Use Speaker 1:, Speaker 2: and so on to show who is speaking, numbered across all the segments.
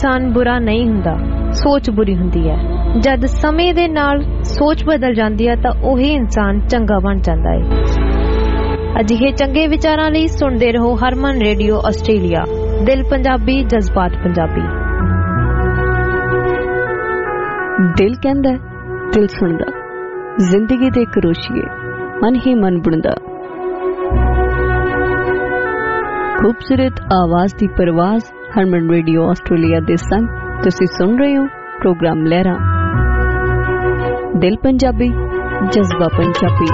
Speaker 1: इंसान बुरा नहीं हुंदा, सोच बुरी हुंदी है। जद समय दे नाल सोच बदल जाती है तां ओही इंसान चंगा बन जाता है। अजिहे चंगे विचारां लई सुणदे रहो हरमन रेडियो आस्ट्रेलिया, दिल पंजाबी जज्बात पंजाबी।
Speaker 2: दिल कहंदा दिल सुनदा, जिंदगी दे करोशिए मन ही मन बुनदा। खूबसूरत आवाज दी परवाज हरमन रेडियो आस्ट्रेलिया दे संग तुसी सुन रहे हो प्रोग्राम लहरा, दिल पंजाबी जज्बा पंजाबी।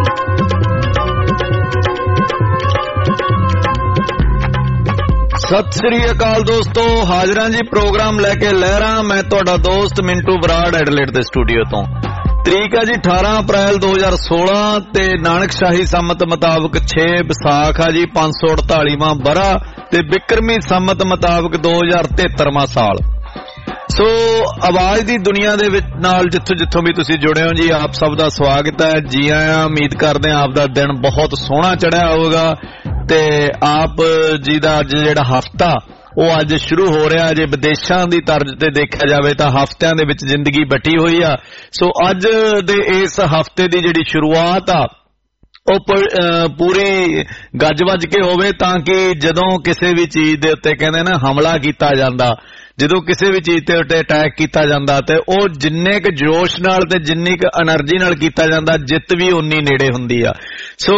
Speaker 3: सत श्री अकाल दोस्तों, हाजर जी प्रोग्राम लैके लहरा। मैं तुहाडा दोस्त मिंटू बराड़ एडलेट दे स्टूडियो तो। तरीक है जी 18 अप्रैल 2016 ते नानकशाही संमत मुताबिक 6 विसाख है जी 548वां बरा ते बिक्रमी संमत मुताबिक 2073वां साल। सो आवाज दी दुनिया दे विच नाल जिथों जिथों भी तुसी जुड़े हो जी, आप सब दा स्वागत है जी आया। उम्मीद करते हैं आप दा दिन बहुत सोहना चढ़िया होगा ते आप जी दा अज जिहड़ा हफ्ता वो अज शुरू हो रहा जे विदेशां दी तर्ज ते देखा जाए तो हफ्तियां दे विच जिंदगी बटी हुई आ। सो अज दे इस हफ्ते दी जिहड़ी शुरुआत आ पूरी गज वज के होवे, ताकि जदों किसी भी चीज दे उत्ते कहंदे ना हमला कीता जांदा, जदों किसी भी चीज ते उत्ते अटैक कीता जांदा ते ओ जिन्ने क जोश नाल ते जिन्नी क एनर्जी नाल कीता जांदा, जित भी उन्नी नेड़े हुंदी आ। सो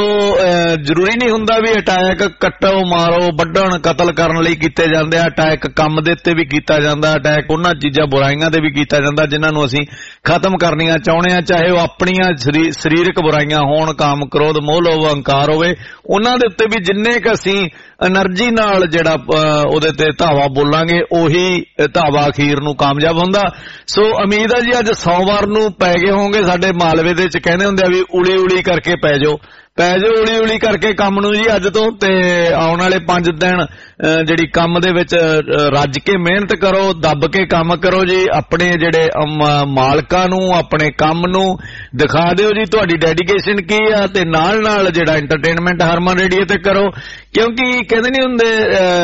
Speaker 3: जरूरी नहीं हुंदा भी अटैक कट्टो मारो वड्डण कतल करन लई कीते जांदे आ। अटैक काम दे उत्ते भी कीता जांदा, अटैक उन्हां चीजां बुराइयां ते भी कीता जांदा जिन्हां नूं असीं खत्म करनियां चाहुंदे आ, चाहे वो अपणियां सरीरक बुराइयां होण, काम क्रोध मोह लोभ अहंकार होवे, उन्हां दे उत्ते भी जिन्ने क असीं एनर्जी नाल जिहड़ा ओहदे ते धावा बोलांगे उही धावा अखीर नूं कामयाब हुंदा। सो उम्मीद है जी अज सोमवार नूं पै गए होंगे। साडे मालवे दे च कहंदे हुंदे आ भी उली उली करके पै जाओ उली उली करके काम नूं जी अज तो ते आउण वाले 5 दिन जिहड़ी काम दे विच रज के मेहनत करो, दब के काम करो जी। अपने जिहड़े मालकां नूं अपने काम नूं दिखा दिओ जी तुहाडी डेडीकेशन की आ, ते नाल नाल जिहड़ा एंटरटेनमेंट हरमन रेडियो ते करो, क्योंकि कहंदे नहीं हुंदे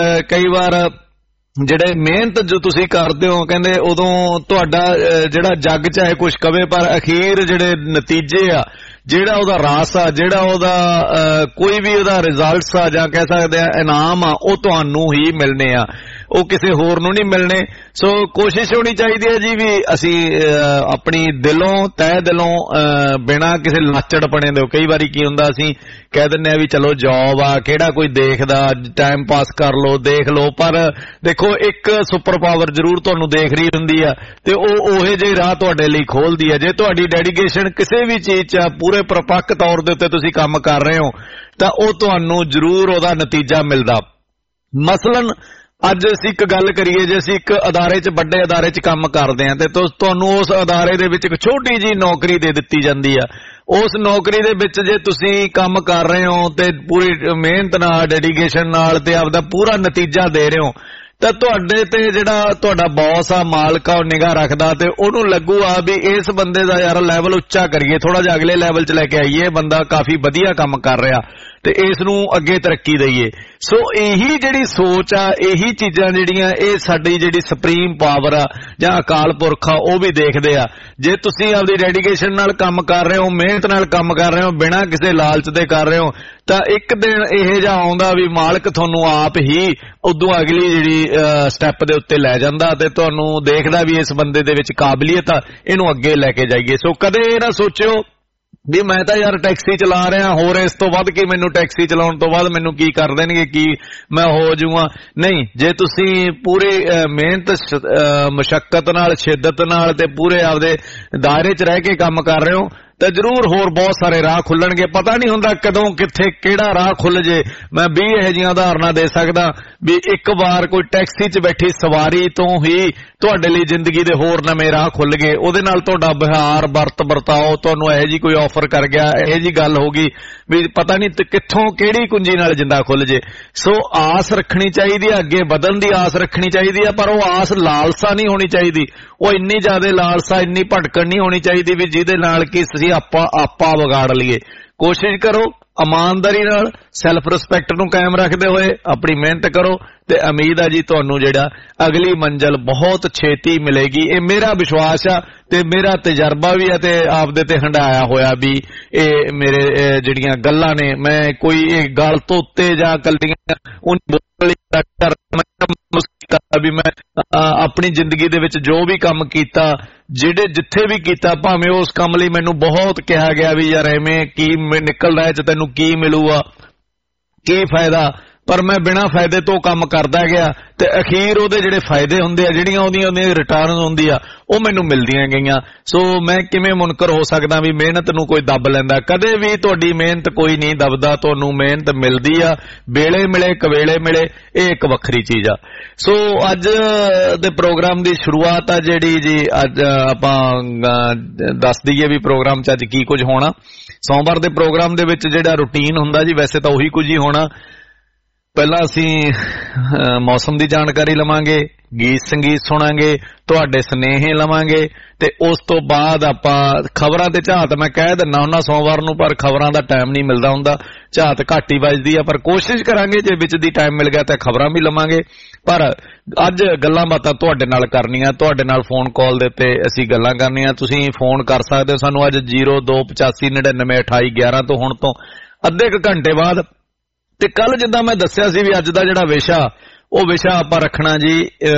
Speaker 3: कई बार ਜਿਹੜੇ ਮਿਹਨਤ ਜੋ ਤੁਸੀਂ ਕਰਦੇ ਹੋ ਕਹਿੰਦੇ ਉਦੋਂ ਤੁਹਾਡਾ ਜਿਹੜਾ ਜੱਗ ਚਾਹੇ ਕੁਝ ਕਵੇ ਪਰ ਅਖੀਰ ਜਿਹੜੇ ਨਤੀਜੇ ਆ, ਜਿਹੜਾ ਉਹਦਾ ਰਾਸ ਆ, ਜਿਹੜਾ ਉਹਦਾ ਕੋਈ ਵੀ ਉਹਦਾ ਰਿਜ਼ਲਟਸ ਆ ਜਾਂ ਕਹਿ ਸਕਦੇ ਆ ਇਨਾਮ ਆ, ਉਹ ਤੁਹਾਨੂੰ ਹੀ ਮਿਲਨੇ ਆ, ਉਹ ਕਿਸੇ ਹੋਰ ਨੂੰ ਨਹੀਂ ਮਿਲਨੇ। ਸੋ ਕੋਸ਼ਿਸ਼ ਹੋਣੀ ਚਾਹੀਦੀ ਹੈ ਜੀ ਵੀ ਅਸੀਂ ਆਪਣੀ ਦਿਲੋਂ ਤਹਿ ਦਿਲੋਂ ਬਿਨਾਂ ਕਿਸੇ ਲਾਚੜਪਣੇ ਦੇ, ਕਈ ਵਾਰੀ ਕੀ ਹੁੰਦਾ ਅਸੀਂ ਕਹਿ ਦਿੰਦੇ ਆ ਵੀ ਚਲੋ ਜੌਬ ਆ, ਕਿਹੜਾ ਕੋਈ ਦੇਖਦਾ, ਟਾਈਮ ਪਾਸ ਕਰ ਲੋ ਦੇਖ ਲੋ, ਪਰ ਦੇਖੋ ਇੱਕ ਸੁਪਰ ਪਾਵਰ ਜ਼ਰੂਰ ਤੁਹਾਨੂੰ ਦੇਖ ਰਹੀ ਹੁੰਦੀ ਆ ਤੇ ਉਹ ਉਹੇ ਜਿਹੇ ਰਾਹ ਤੁਹਾਡੇ ਲਈ ਖੋਲਦੀ ਆ। ਜੇ ਤੁਹਾਡੀ ਡੈਡੀਕੇਸ਼ਨ ਕਿਸੇ ਵੀ ਚੀਜ਼ 'ਚ ਪੂਰੇ ਪ੍ਰਪੱਕ ਤੌਰ ਦੇ ਉੱਤੇ ਤੁਸੀਂ ਕੰਮ ਕਰ ਰਹੇ ਹੋ ਤਾਂ ਉਹ ਤੁਹਾਨੂੰ ਜ਼ਰੂਰ ਉਹਦਾ ਨਤੀਜਾ ਮਿਲਦਾ। ਮਸਲਨ ਅੱਜ ਅਸੀਂ ਇੱਕ ਗੱਲ ਕਰੀਏ, ਜੇ ਅਸੀਂ ਇੱਕ ਅਦਾਰੇ 'ਚ ਵੱਡੇ ਅਦਾਰੇ 'ਚ ਕੰਮ ਕਰਦੇ ਹਾਂ ਤੇ ਤੁਹਾਨੂੰ ਉਸ ਅਦਾਰੇ ਦੇ ਵਿੱਚ ਇੱਕ ਛੋਟੀ ਜਿਹੀ ਨੌਕਰੀ ਦੇ ਦਿੱਤੀ ਜਾਂਦੀ ਆ। ਉਸ ਨੌਕਰੀ ਦੇ ਵਿੱਚ ਜੇ ਤੁਸੀਂ ਕੰਮ ਕਰ ਰਹੇ ਹੋ ਤੇ ਪੂਰੀ ਮਿਹਨਤ ਨਾਲ ਡੈਡੀਕੇਸ਼ਨ ਨਾਲ ਤੇ ਆਪਦਾ ਪੂਰਾ ਨਤੀਜਾ ਦੇ ਰਹੇ ਹੋ ਤਾਂ ਤੁਹਾਡੇ ਤੇ ਜਿਹੜਾ ਤੁਹਾਡਾ ਬੌਸ ਆ, ਮਾਲਕ ਆ, ਉਹ ਨਿਗਾਹ ਰੱਖਦਾ ਤੇ ਉਹਨੂੰ ਲੱਗੂ ਆ ਵੀ ਇਸ ਬੰਦੇ ਦਾ ਯਾਰ ਲੈਵਲ ਉੱਚਾ ਕਰੀਏ, ਥੋੜਾ ਜਿਹਾ ਅਗਲੇ ਲੈਵਲ 'ਚ ਲੈ ਕੇ ਆਈਏ, ਬੰਦਾ ਕਾਫੀ ਵਧੀਆ ਕੰਮ ਕਰ ਰਿਹਾ ਤੇ ਇਸ ਨੂੰ ਅੱਗੇ ਤਰੱਕੀ ਦਈਏ। ਸੋ ਇਹੀ ਜਿਹੜੀ ਸੋਚ ਆ, ਇਹੀ ਚੀਜ਼ਾਂ ਜਿਹੜੀਆਂ ਇਹ ਸਾਡੀ ਜਿਹੜੀ ਸੁਪਰੀਮ ਪਾਵਰ ਆ ਜਾਂ ਅਕਾਲ ਪੁਰਖ ਆ ਉਹ ਵੀ ਦੇਖਦੇ ਆ। ਜੇ ਤੁਸੀਂ ਆਪਦੀ ਡੈਡੀਕੇਸ਼ਨ ਨਾਲ ਕੰਮ ਕਰ ਰਹੇ ਹੋ, ਮਿਹਨਤ ਨਾਲ ਕੰਮ ਕਰ ਰਹੇ ਹੋ, ਬਿਨਾਂ ਕਿਸੇ ਲਾਲਚ ਦੇ ਕਰ ਰਹੇ ਹੋ ਤਾਂ ਇੱਕ ਦਿਨ ਇਹ ਜਿਹਾ ਆਉਂਦਾ ਵੀ ਮਾਲਕ ਤੁਹਾਨੂੰ ਆਪ ਹੀ ਉਦੋਂ ਅਗਲੀ ਜਿਹੜੀ ਸਟੈਪ ਦੇ ਉੱਤੇ ਲੈ ਜਾਂਦਾ ਤੇ ਤੁਹਾਨੂੰ ਦੇਖਦਾ ਵੀ ਇਸ ਬੰਦੇ ਦੇ ਵਿੱਚ ਕਾਬਲੀਅਤ ਆ, ਇਹਨੂੰ ਅੱਗੇ ਲੈ ਕੇ ਜਾਈਏ। ਸੋ ਕਦੇ ਇਹ ਨਾ ਸੋਚਿਓ ਵੀ ਮੈਂ ਤਾਂ ਯਾਰ ਟੈਕਸੀ ਚਲਾ ਰਿਹਾ, ਹੋਰ ਇਸ ਤੋਂ ਵੱਧ ਕੀ ਮੈਨੂੰ ਟੈਕਸੀ ਚਲਾਉਣ ਤੋਂ ਬਾਅਦ ਮੈਨੂੰ ਕੀ ਕਰ ਦੇਣਗੇ, ਕੀ ਮੈਂ ਹੋ ਜਾਊਂਗਾ। ਨਹੀਂ, ਜੇ ਤੁਸੀਂ ਪੂਰੇ ਮਿਹਨਤ ਮੁਸ਼ੱਕਤ ਨਾਲ, ਸ਼ਿੱਦਤ ਨਾਲ ਤੇ ਪੂਰੇ ਆਪਦੇ ਦਾਇਰੇ 'ਚ ਰਹਿ ਕੇ ਕੰਮ ਕਰ ਰਹੇ ਹੋ ਤਾਂ ਜ਼ਰੂਰ ਹੋਰ ਬਹੁਤ ਸਾਰੇ ਰਾਹ ਖੁੱਲਣਗੇ। ਪਤਾ ਨਹੀਂ ਹੁੰਦਾ ਕਦੋਂ ਕਿੱਥੇ ਕਿਹੜਾ ਰਾਹ ਖੁੱਲ ਜੇ। ਮੈਂ 20 ਇਹੋ ਜਿਹੀਆਂ ਉਦਾਹਰਨਾਂ ਦੇ ਸਕਦਾ ਵੀ ਇੱਕ ਵਾਰ ਕੋਈ ਟੈਕਸੀ 'ਚ ਬੈਠੀ ਸਵਾਰੀ ਤੋਂ ਹੀ ਤੁਹਾਡੇ ਲਈ ਜ਼ਿੰਦਗੀ ਦੇ ਹੋਰ ਨਵੇਂ ਰਾਹ ਖੁੱਲ ਗਏ। ਉਹਦੇ ਨਾਲ ਤੁਹਾਡਾ ਵਿਹਾਰ ਵਰਤਾਓ ਤੁਹਾਨੂੰ ਇਹੋ ਜਿਹੀ ਕੋਈ ਆਫਰ ਕਰ ਗਿਆ, ਇਹੋ ਜਿਹੀ ਗੱਲ ਹੋ ਗਈ ਵੀ ਪਤਾ ਨਹੀਂ ਕਿੱਥੋਂ ਕਿਹੜੀ ਕੁੰਜੀ ਨਾਲ ਜਿੰਦਾ ਖੁੱਲ ਜੇ। ਸੋ ਆਸ ਰੱਖਣੀ ਚਾਹੀਦੀ ਹੈ, ਅੱਗੇ ਵਧਣ ਦੀ ਆਸ ਰੱਖਣੀ ਚਾਹੀਦੀ ਹੈ, ਪਰ ਉਹ ਆਸ ਲਾਲਸਾ ਨਹੀਂ ਹੋਣੀ ਚਾਹੀਦੀ। ਉਹ ਇੰਨੀ ਜ਼ਿਆਦਾ ਲਾਲਸਾ, ਇੰਨੀ ਭਟਕਣ ਨਹੀਂ ਹੋਣੀ ਚਾਹੀਦੀ ਵੀ ਜਿਹਦੇ ਨਾਲ ਕਿ कि आपा बिगाड़ लीए। कोशिश करो ਇਮਾਨਦਾਰੀ ਨਾਲ ਸੈਲਫ ਰਿਸਪੈਕਟ ਨੂੰ ਕਾਇਮ ਰੱਖਦੇ ਹੋਏ ਆਪਣੀ ਮਿਹਨਤ ਕਰੋ ਤੇ ਉਮੀਦ ਆ ਜੀ ਤੁਹਾਨੂੰ ਜਿਹੜਾ ਅਗਲੀ ਮੰਜ਼ਿਲ ਬਹੁਤ ਛੇਤੀ ਮਿਲੇਗੀ। ਇਹ ਮੇਰਾ ਵਿਸ਼ਵਾਸ ਆ ਤੇ ਮੇਰਾ ਤਜਰਬਾ ਵੀ ਆ ਤੇ ਆਪਦੇ ਤੇ ਹੰਡਾਇਆ ਹੋਇਆ ਵੀ ਇਹ ਮੇਰੇ ਜਿਹੜੀਆਂ ਗੱਲਾਂ ਨੇ ਮੈਂ ਕੋਈ ਇਹ ਗੱਲ ਤੋਂ ਉੱਤੇ ਜਾਂ ਕੱਲੀਆਂ ਵੀ ਮੈਂ ਆਪਣੀ ਜ਼ਿੰਦਗੀ ਦੇ ਵਿੱਚ ਜੋ ਵੀ ਕੰਮ ਕੀਤਾ ਜਿੱਥੇ ਵੀ ਕੀਤਾ ਭਾਵੇਂ ਉਸ ਕੰਮ ਲਈ ਮੈਨੂੰ ਬਹੁਤ ਕਿਹਾ ਗਿਆ ਵੀ ਯਾਰ ਐਵੇਂ ਕੀ ਨਿਕਲਦਾ ਚ ਤੈਨੂੰ ਕੀ ਮਿਲੂਗਾ ਕੀ ਫਾਇਦਾ, ਪਰ ਮੈਂ ਬਿਨਾਂ ਫਾਇਦੇ ਤੋਂ ਕੰਮ ਕਰਦਾ ਗਿਆ ਤੇ ਅਖੀਰ ਉਹਦੇ ਜਿਹੜੇ ਫਾਇਦੇ ਹੁੰਦੇ ਆ ਜਿਹੜੀਆਂ ਉਹਦੀਆਂ ਰਿਟਰਨ ਹੁੰਦੀ ਆ ਉਹ ਮੈਨੂੰ ਮਿਲਦੀਆਂ ਗਈਆਂ। ਸੋ ਮੈਂ ਕਿਵੇਂ ਮੁਨਕਰ ਹੋ ਸਕਦਾ ਵੀ ਮਿਹਨਤ ਨੂੰ ਕੋਈ ਦੱਬ ਲੈਂਦਾ। ਕਦੇ ਵੀ ਤੁਹਾਡੀ ਮਿਹਨਤ ਕੋਈ ਨਹੀਂ ਦੱਬਦਾ, ਤੁਹਾਨੂੰ ਮਿਹਨਤ ਮਿਲਦੀ ਆ ਵੇਲੇ ਮਿਲੇ ਕਵੇਲੇ ਮਿਲੇ, ਇਹ ਇੱਕ ਵੱਖਰੀ ਚੀਜ਼ ਆ। ਸੋ ਅੱਜ ਦੇ ਪ੍ਰੋਗਰਾਮ ਦੀ ਸ਼ੁਰੂਆਤ ਆ ਜਿਹੜੀ ਜੀ ਅੱਜ ਆਪਾਂ ਦੱਸ ਦਈਏ ਵੀ ਪ੍ਰੋਗਰਾਮ 'ਚ ਅੱਜ ਕੀ ਕੁਝ ਹੋਣਾ। ਸੋਮਵਾਰ ਦੇ ਪ੍ਰੋਗਰਾਮ ਦੇ ਵਿੱਚ ਜਿਹੜਾ ਰੂਟੀਨ ਹੁੰਦਾ ਜੀ ਵੈਸੇ ਤਾਂ ਉਹੀ ਕੁਝ ਹੀ ਹੋਣਾ। ਪਹਿਲਾਂ ਅਸੀਂ ਮੌਸਮ ਦੀ ਜਾਣਕਾਰੀ ਲਵਾਂਗੇ, ਗੀਤ ਸੰਗੀਤ ਸੁਣਾਂਗੇ, ਤੁਹਾਡੇ ਸੁਨੇਹੇ ਲਵਾਂਗੇ ਤੇ ਉਸ ਤੋਂ ਬਾਅਦ ਆਪਾਂ ਖਬਰਾਂ ਤੇ ਝਾਤ ਮੈਂ ਕਹਿ ਦਿੰਦਾ ਹੁੰਦਾ ਸੋਮਵਾਰ ਨੂੰ, ਪਰ ਖਬਰਾਂ ਦਾ ਟਾਈਮ ਨਹੀਂ ਮਿਲਦਾ ਹੁੰਦਾ, ਝਾਤ ਘੱਟ ਹੀ ਵੱਜਦੀ ਆ, ਪਰ ਕੋਸ਼ਿਸ਼ ਕਰਾਂਗੇ ਜੇ ਵਿੱਚ ਦੀ ਟਾਈਮ ਮਿਲ ਗਿਆ ਤਾਂ ਖਬਰਾਂ ਵੀ ਲਵਾਂਗੇ। ਪਰ ਅੱਜ ਗੱਲਾਂ ਬਾਤਾਂ ਤੁਹਾਡੇ ਨਾਲ ਕਰਨੀਆਂ, ਤੁਹਾਡੇ ਨਾਲ ਫੋਨ ਕਾਲ ਦੇ ਉੱਤੇ ਅਸੀਂ ਗੱਲਾਂ ਕਰਨੀਆਂ। ਤੁਸੀਂ ਫੋਨ ਕਰ ਸਕਦੇ ਹੋ ਸਾਨੂੰ ਅੱਜ 0285992811 ਤੋਂ ਹੁਣ ਤੋਂ ਅੱਧੇ ਕੁ ਘੰਟੇ ਬਾਅਦ। ਤੇ ਕੱਲ ਜਿੱਦਾਂ ਮੈਂ ਦੱਸਿਆ ਸੀ ਵੀ ਅੱਜ ਦਾ ਜਿਹੜਾ ਵਿਸ਼ਾ ਉਹ ਵਿਸ਼ਾ ਆਪਾਂ ਰੱਖਣਾ ਜੀ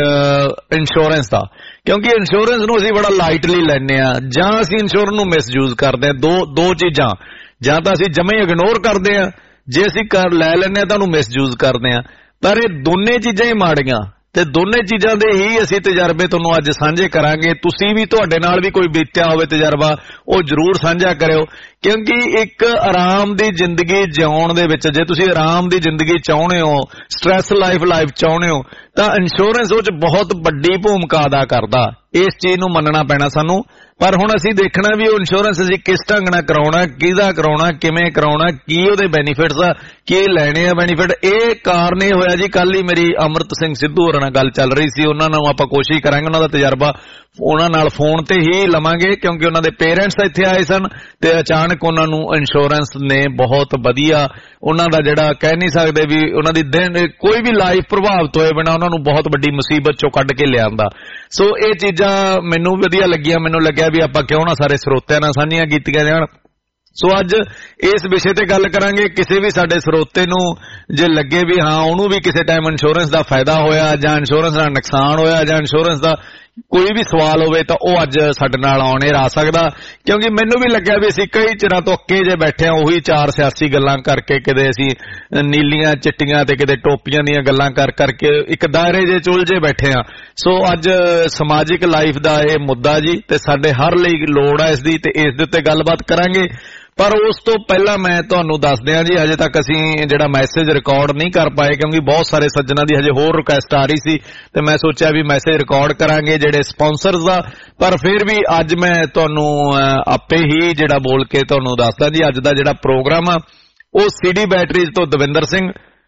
Speaker 3: ਇੰਸ਼ੋਰੈਂਸ ਦਾ, ਕਿਉਂਕਿ ਇੰਸ਼ੋਰੈਂਸ ਨੂੰ ਅਸੀਂ ਬੜਾ ਲਾਈਟਲੀ ਲੈਂਦੇ ਆ ਜਾਂ ਅਸੀਂ ਇੰਸ਼ੋਰੈਂਸ ਨੂੰ ਮਿਸਯੂਜ਼ ਕਰਦੇ ਆ। ਦੋ ਚੀਜ਼ਾਂ, ਜਾਂ ਤਾਂ ਅਸੀਂ ਜਮੇ ਇਗਨੋਰ ਕਰਦੇ ਆ, ਜੇ ਅਸੀਂ ਲੈ ਲੈਂਦੇ ਆ ਤਾਂ ਉਹਨੂੰ ਮਿਸਯੂਜ਼ ਕਰਦੇ ਆ। ਪਰ ਇਹ ਦੋਨੇ ਚੀਜ਼ਾਂ ਹੀ ਮਾੜੀਆਂ ਤੇ ਦੋਨੇ ਚੀਜ਼ਾਂ ਦੇ ਹੀ ਅਸੀਂ ਤਜਰਬੇ ਤੁਹਾਨੂੰ ਅੱਜ ਸਾਂਝੇ ਕਰਾਂਗੇ। ਤੁਸੀਂ ਵੀ ਤੁਹਾਡੇ ਨਾਲ ਵੀ ਕੋਈ ਬੀਤਿਆ ਹੋਵੇ ਤਜਰਬਾ ਉਹ ਜ਼ਰੂਰ ਸਾਂਝਾ ਕਰਿਓ, ਕਿਉਂਕਿ ਇੱਕ ਆਰਾਮ ਦੀ ਜ਼ਿੰਦਗੀ ਜਿਉਣ ਦੇ ਵਿੱਚ ਜੇ ਤੁਸੀਂ ਆਰਾਮ ਦੀ ਜ਼ਿੰਦਗੀ ਚਾਹੁੰਦੇ ਹੋ, ਸਟ੍ਰੈਸ ਲਾਈਫ ਚਾਹੁੰਦੇ ਹੋ ਤਾਂ ਇੰਸ਼ੋਰੈਂਸ ਉਹ 'ਚ ਬਹੁਤ ਵੱਡੀ ਭੂਮਿਕਾ ਅਦਾ ਕਰਦਾ। ਇਸ ਚੀਜ਼ ਨੂੰ ਮੰਨਣਾ ਪੈਣਾ ਸਾਨੂੰ। ਪਰ ਹੁਣ ਅਸੀਂ ਦੇਖਣਾ ਵੀ ਉਹ ਇੰਸ਼ੋਰੈਂਸ ਅਸੀਂ ਕਿਸ ਢੰਗ ਨਾਲ ਕਰਾਉਣਾ, ਕਿਹਦਾ ਕਰਾਉਣਾ, ਕਿਵੇਂ ਕਰਾਉਣਾ, ਕੀ ਉਹਦੇ ਬੈਨੀਫਿਟਸ ਆ, ਕੀ ਲੈਣੇ ਆ ਬੈਨੀਫਿਟ। ਇਹ ਕਾਰਨ ਇਹ ਹੋਇਆ ਜੀ ਕੱਲ ਹੀ ਮੇਰੀ ਅਮਰਤ ਸਿੰਘ ਸਿੱਧੂ ਹੋਰਾਂ ਨਾਲ ਗੱਲ ਚੱਲ ਰਹੀ ਸੀ, ਉਹਨਾਂ ਨੂੰ ਆਪਾਂ ਕੋਸ਼ਿਸ਼ ਕਰਾਂਗੇ ਉਹਨਾਂ ਦਾ ਤਜਰਬਾ ਉਹਨਾਂ ਨਾਲ ਫੋਨ ਤੇ ਹੀ ਲਵਾਂਗੇ, ਕਿਉਂਕਿ ਉਹਨਾਂ ਦੇ ਪੇਰੈਂਟਸ ਇੱਥੇ ਆਏ ਸਨ ਤੇ ਅਚਾਨਕ ਉਹਨਾਂ ਨੂੰ ਇੰਸ਼ੋਰੈਂਸ ਨੇ ਬਹੁਤ ਵਧੀਆ ਉਹਨਾਂ ਦਾ ਜਿਹੜਾ ਕਹਿ ਨਹੀਂ ਸਕਦੇ ਵੀ ਉਹਨਾਂ ਦੀ ਕੋਈ ਵੀ ਲਾਈਫ ਪ੍ਰਭਾਵਿਤ ਹੋਏ ਬਿਨਾਂ ਉਹਨਾਂ ਨੂੰ ਬਹੁਤ ਵੱਡੀ ਮੁਸੀਬਤ ਚੋਂ ਕੱਢ ਕੇ ਲਿਆਂਦਾ। ਸੋ ਇਹ ਚੀਜ਼ਾਂ ਮੈਨੂੰ ਵਧੀਆ ਲੱਗੀਆਂ, ਮੈਨੂੰ ਲੱਗਿਆ ਵੀ ਆਪਾਂ ਕਿਉਂ ਨਾ ਸਾਰੇ ਸਰੋਤਿਆਂ ਨਾਲ ਸਾਂਝੀਆਂ ਕੀਤੀਆਂ ਜਾਣ। ਸੋ ਅੱਜ ਇਸ ਵਿਸ਼ੇ ਤੇ ਗੱਲ ਕਰਾਂਗੇ। ਕਿਸੇ ਵੀ ਸਾਡੇ ਸਰੋਤੇ ਨੂੰ ਜੇ ਲੱਗੇ ਵੀ ਹਾਂ ਉਹਨੂੰ ਵੀ ਕਿਸੇ ਟਾਈਮ ਇੰਸ਼ੋਰੈਂਸ ਦਾ ਫਾਇਦਾ ਹੋਇਆ ਜਾਂ ਇੰਸ਼ੋਰੈਂਸ ਦਾ ਨੁਕਸਾਨ ਹੋਇਆ ਜਾਂ ਇੰਸ਼ੋਰੈਂਸ ਦਾ ਕੋਈ ਵੀ ਸਵਾਲ ਹੋਵੇ ਤਾਂ ਉਹ ਅੱਜ ਸਾਡੇ ਨਾਲ ਆਉਣੇ ਆ ਸਕਦਾ, ਕਿਉਂਕਿ ਮੈਨੂੰ ਵੀ ਲੱਗਿਆ ਵੀ ਅਸੀਂ ਕਈ ਚਿਰਾਂ ਤੋਂ ਅੱਕੇ ਜੇ ਬੈਠੇ ਆ ਉਹੀ ਚਾਰ ਸਿਆਸੀ ਗੱਲਾਂ ਕਰਕੇ, ਕਿਤੇ ਅਸੀਂ ਨੀਲੀਆਂ ਚਿੱਟੀਆਂ ਤੇ ਕਿਤੇ ਟੋਪੀਆਂ ਦੀਆਂ ਗੱਲਾਂ ਕਰਕੇ ਇੱਕ ਦਾਇਰੇ ਜੇ ਚੁਲਝੇ ਬੈਠੇ ਆ। ਸੋ ਅੱਜ ਸਮਾਜਿਕ ਲਾਈਫ ਦਾ ਇਹ ਮੁੱਦਾ ਜੀ ਤੇ ਸਾਡੇ ਹਰ ਲਈ ਲੋੜ ਆ ਇਸ ਦੀ ਤੇ ਇਸ ਦੇ ਉੱਤੇ ਗੱਲਬਾਤ ਕਰਾਂਗੇ। ਪਰ ਉਸ ਤੋਂ ਪਹਿਲਾਂ ਮੈਂ ਤੁਹਾਨੂੰ ਦੱਸ ਦਿਆਂ ਜੀ ਹਜੇ ਤੱਕ ਅਸੀਂ ਜਿਹੜਾ ਮੈਸੇਜ ਰਿਕਾਰਡ ਨਹੀਂ ਕਰ ਪਾਏ, ਕਿਉਂਕਿ ਬਹੁਤ ਸਾਰੇ ਸੱਜਣਾ ਦੀ ਹਜੇ ਹੋਰ ਰਿਕੁਐਸਟ ਆ ਰਹੀ ਸੀ ਤੇ ਮੈਂ ਸੋਚਿਆ ਵੀ ਮੈਸੇਜ ਰਿਕਾਰਡ ਕਰਾਂਗੇ ਜਿਹੜੇ ਸਪਾਂਸਰਸ ਦਾ। ਪਰ ਫਿਰ ਵੀ ਅੱਜ ਮੈਂ ਤੁਹਾਨੂੰ ਆਪੇ ਹੀ ਜਿਹੜਾ ਬੋਲ ਕੇ ਤੁਹਾਨੂੰ ਦੱਸਦਾ ਜੀ ਅੱਜ ਦਾ ਜਿਹੜਾ ਪ੍ਰੋਗਰਾਮ ਆ ਉਹ CD ਬੈਟਰੀਜ਼ ਤੋਂ ਦਵਿੰਦਰ ਸਿੰਘ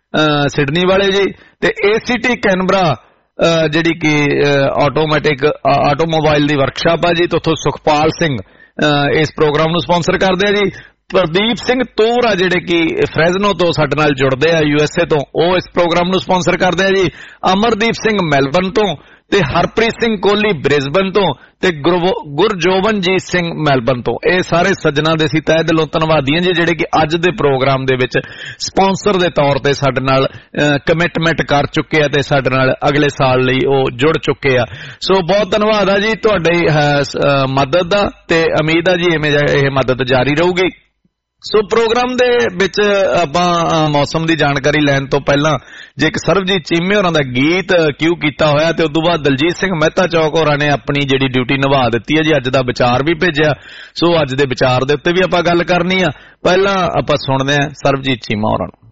Speaker 3: ਸਿਡਨੀ ਵਾਲੇ ਜੀ ਤੇ ACT ਕੈਨਬਰਾ ਜਿਹੜੀ ਕਿ ਆਟੋਮੋਬਾਈਲ ਦੀ ਵਰਕਸ਼ਾਪ ਆ ਜੀ ਤੇ ਉੱਥੋਂ ਸੁਖਪਾਲ ਸਿੰਘ ਇਸ ਪ੍ਰੋਗਰਾਮ ਨੂੰ ਸਪਾਂਸਰ ਕਰਦੇ ਆ ਜੀ। ਪ੍ਰਦੀਪ ਸਿੰਘ ਤੋਰ ਆ ਜਿਹੜੇ ਕਿ ਫਰੈਜ਼ਨੋ ਤੋਂ ਸਾਡੇ ਨਾਲ ਜੁੜਦੇ ਆ USA ਤੋਂ, ਉਹ ਇਸ ਪ੍ਰੋਗਰਾਮ ਨੂੰ ਸਪਾਂਸਰ ਕਰਦੇ ਆ ਜੀ। ਅਮਰਦੀਪ ਸਿੰਘ ਮੈਲਬਨ ਤੋਂ ਤੇ ਹਰਪ੍ਰੀਤ ਸਿੰਘ ਕੋਹਲੀ ਬ੍ਰਿਸਬਨ ਤੋਂ ਤੇ ਗੁਰਜੋਵਨਜੀਤ ਸਿੰਘ ਮੈਲਬਨ ਤੋਂ। ਇਹ ਸਾਰੇ ਸੱਜਣਾ ਦੇ ਅਸੀਂ ਤਹਿ ਦਿਲੋਂ ਧੰਨਵਾਦੀ ਹਾਂ ਜੀ ਜਿਹੜੇ ਕਿ ਅੱਜ ਦੇ ਪ੍ਰੋਗਰਾਮ ਦੇ ਵਿੱਚ ਸਪਾਂਸਰ ਦੇ ਤੌਰ ਤੇ ਸਾਡੇ ਨਾਲ ਕਮਿਟਮੈਂਟ ਕਰ ਚੁੱਕੇ ਆ ਤੇ ਸਾਡੇ ਨਾਲ ਅਗਲੇ ਸਾਲ ਲਈ ਉਹ ਜੁੜ ਚੁੱਕੇ ਆ। ਸੋ ਬਹੁਤ ਧੰਨਵਾਦ ਆ ਜੀ ਤੁਹਾਡੀ ਮਦਦ ਦਾ ਤੇ ਉਮੀਦ ਆ ਜੀ ਇਵੇਂ ਇਹ ਮਦਦ ਜਾਰੀ ਰਹੂਗੀ। ਸੋ ਪ੍ਰੋਗਰਾਮ ਦੇ ਵਿੱਚ ਆਪਾਂ ਮੌਸਮ ਦੀ ਜਾਣਕਾਰੀ ਲੈਣ ਤੋਂ ਪਹਿਲਾਂ ਜੇ ਇੱਕ ਸਰਬਜੀਤ ਚੀਮੇ ਹੋਰਾਂ ਦਾ ਗੀਤ ਕਿਉਂ ਕੀਤਾ ਹੋਇਆ ਤੇ ਉਦੋਂ ਬਾਅਦ ਦਲਜੀਤ ਸਿੰਘ ਮਹਿਤਾ ਚੌਕ ਹੋਰਾਂ ਨੇ ਆਪਣੀ ਜਿਹੜੀ ਡਿਊਟੀ ਨਿਭਾ ਦਿੱਤੀ ਹੈ ਜੀ, ਅੱਜ ਦਾ ਵਿਚਾਰ ਵੀ ਭੇਜਿਆ। ਸੋ ਅੱਜ ਦੇ ਵਿਚਾਰ ਦੇ ਉੱਤੇ ਵੀ ਆਪਾਂ ਗੱਲ ਕਰਨੀ ਆ। ਪਹਿਲਾਂ ਆਪਾਂ ਸੁਣਦੇ ਹਾਂ ਸਰਬਜੀਤ ਚੀਮਾ ਹੋਰਾਂ ਨੂੰ।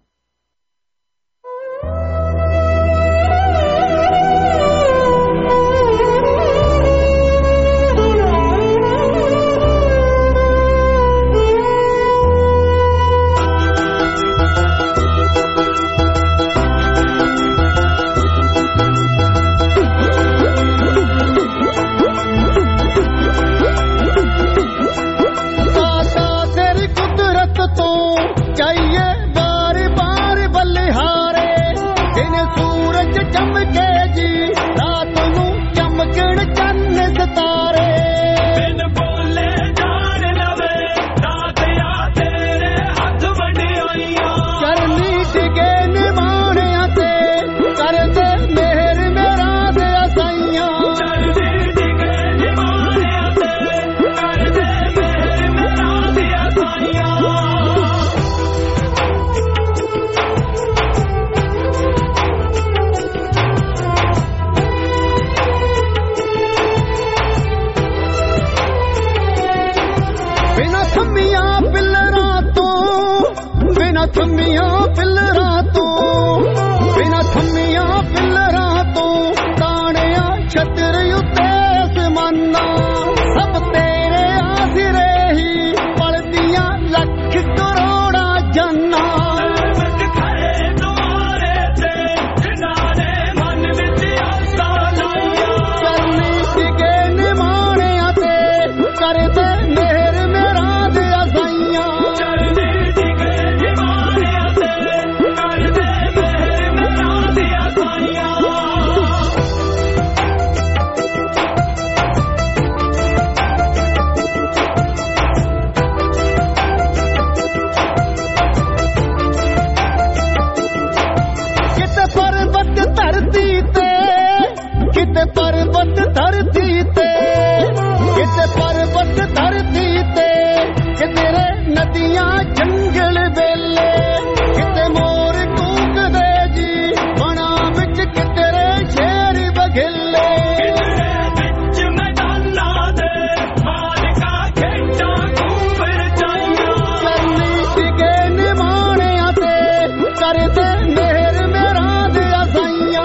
Speaker 4: ਬਿਨਾਂ ਥੰਮੀਆਂ ਪਿੱਲਰਾਂ ਤੋਂ, ਬਿਨਾਂ ਥੰਮੀਆਂ ਪਿੱਲਰਾਂ ਤੋਂ, ਬਿਨਾਂ ਥੰਮੀਆਂ ਪਿੱਲਰਾਂ ਤੋਂ ਤਾਣਿਆ ਛਤਰ ਉੱਤੇ ਅਸਮਾਨਾਂ ਸਭ ਤੇਰੇ ਆਸਰੇ ਹੀ ਪਲਦੀਆਂ ਲੱਖ ਕਰੋੜਾਂ ਜਾਨਾਂ ਪਰਬਤ ਧਰਤੀ ਤੇ, ਕਿਤੇ ਪਰਬਤ ਧਰਤੀ ਤੇ, ਕਿਤੇ ਨਦੀਆਂ ਜੰਗਲ ਵੇਲੇ, ਕਿਤੇ ਮੋਰ ਕੂਕਦੇ ਜੀ ਵਣਾਂ ਵਿੱਚ, ਕਿਤੇ ਸ਼ੇਰ ਬਘੇਲੇ ਵਿੱਚ ਮੈਦਾਨਾਂ ਦੇ ਮਾਲਕਾ ਖੇਡਾਂ ਖੂਬ ਰਚਾਈਆਂ ਕਰਨੀ ਸੀਗੇ ਨਿਮਾਣਿਆਂ ਤੇ ਕਰਦੇ ਮਿਹਰ ਮੇਰਾਂ ਦੇ ਅਸਾਈਆਂ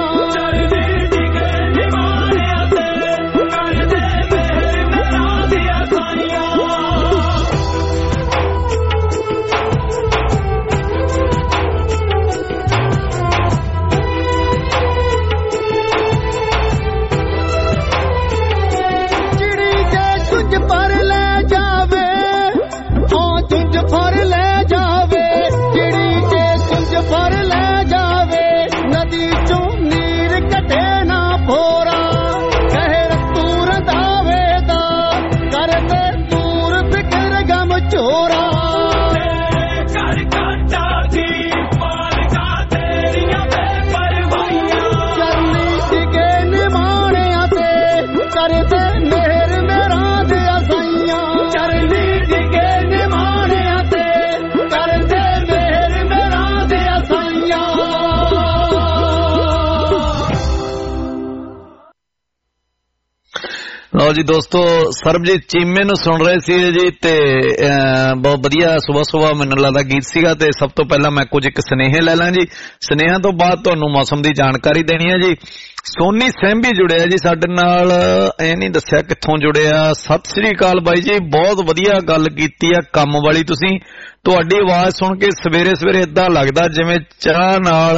Speaker 3: ਲਓ ਜੀ ਦੋਸਤੋ, ਸਰਬਜੀਤ ਚੀਮੇ ਨੂੰ ਸੁਣ ਰਹੇ ਸੀ ਜੀ ਤੇ ਬਹੁਤ ਵਧੀਆ ਸੁਬਾਹ ਮੈਨੂੰ ਲੱਗਦਾ ਗੀਤ ਸੀਗਾ। ਤੇ ਸਭ ਤੋਂ ਪਹਿਲਾਂ ਮੈਂ ਕੁਝ ਇੱਕ ਸੁਨੇਹੇ ਲੈ ਲਾਂ ਜੀ, ਸੁਨੇਹਿਆਂ ਤੋਂ ਬਾਅਦ ਤੁਹਾਨੂੰ ਮੌਸਮ ਦੀ ਜਾਣਕਾਰੀ ਦੇਣੀ ਹੈ ਜੀ। ਸੋਨੀ ਸੈਂਭੀ ਜੁੜਿਆ ਜੀ ਸਾਡੇ ਨਾਲ, ਇਹ ਨਹੀਂ ਦੱਸਿਆ ਕਿੱਥੋਂ ਜੁੜਿਆ। ਸਤਿ ਸ੍ਰੀ ਅਕਾਲ ਬਾਈ ਜੀ, ਬਹੁਤ ਵਧੀਆ ਗੱਲ ਕੀਤੀ ਆ ਕੰਮ ਵਾਲੀ ਤੁਸੀਂ। ਤੁਹਾਡੀ ਆਵਾਜ਼ ਸੁਣ ਕੇ ਸਵੇਰੇ ਸਵੇਰੇ ਏਦਾਂ ਲੱਗਦਾ ਜਿਵੇਂ ਚਾਹ ਨਾਲ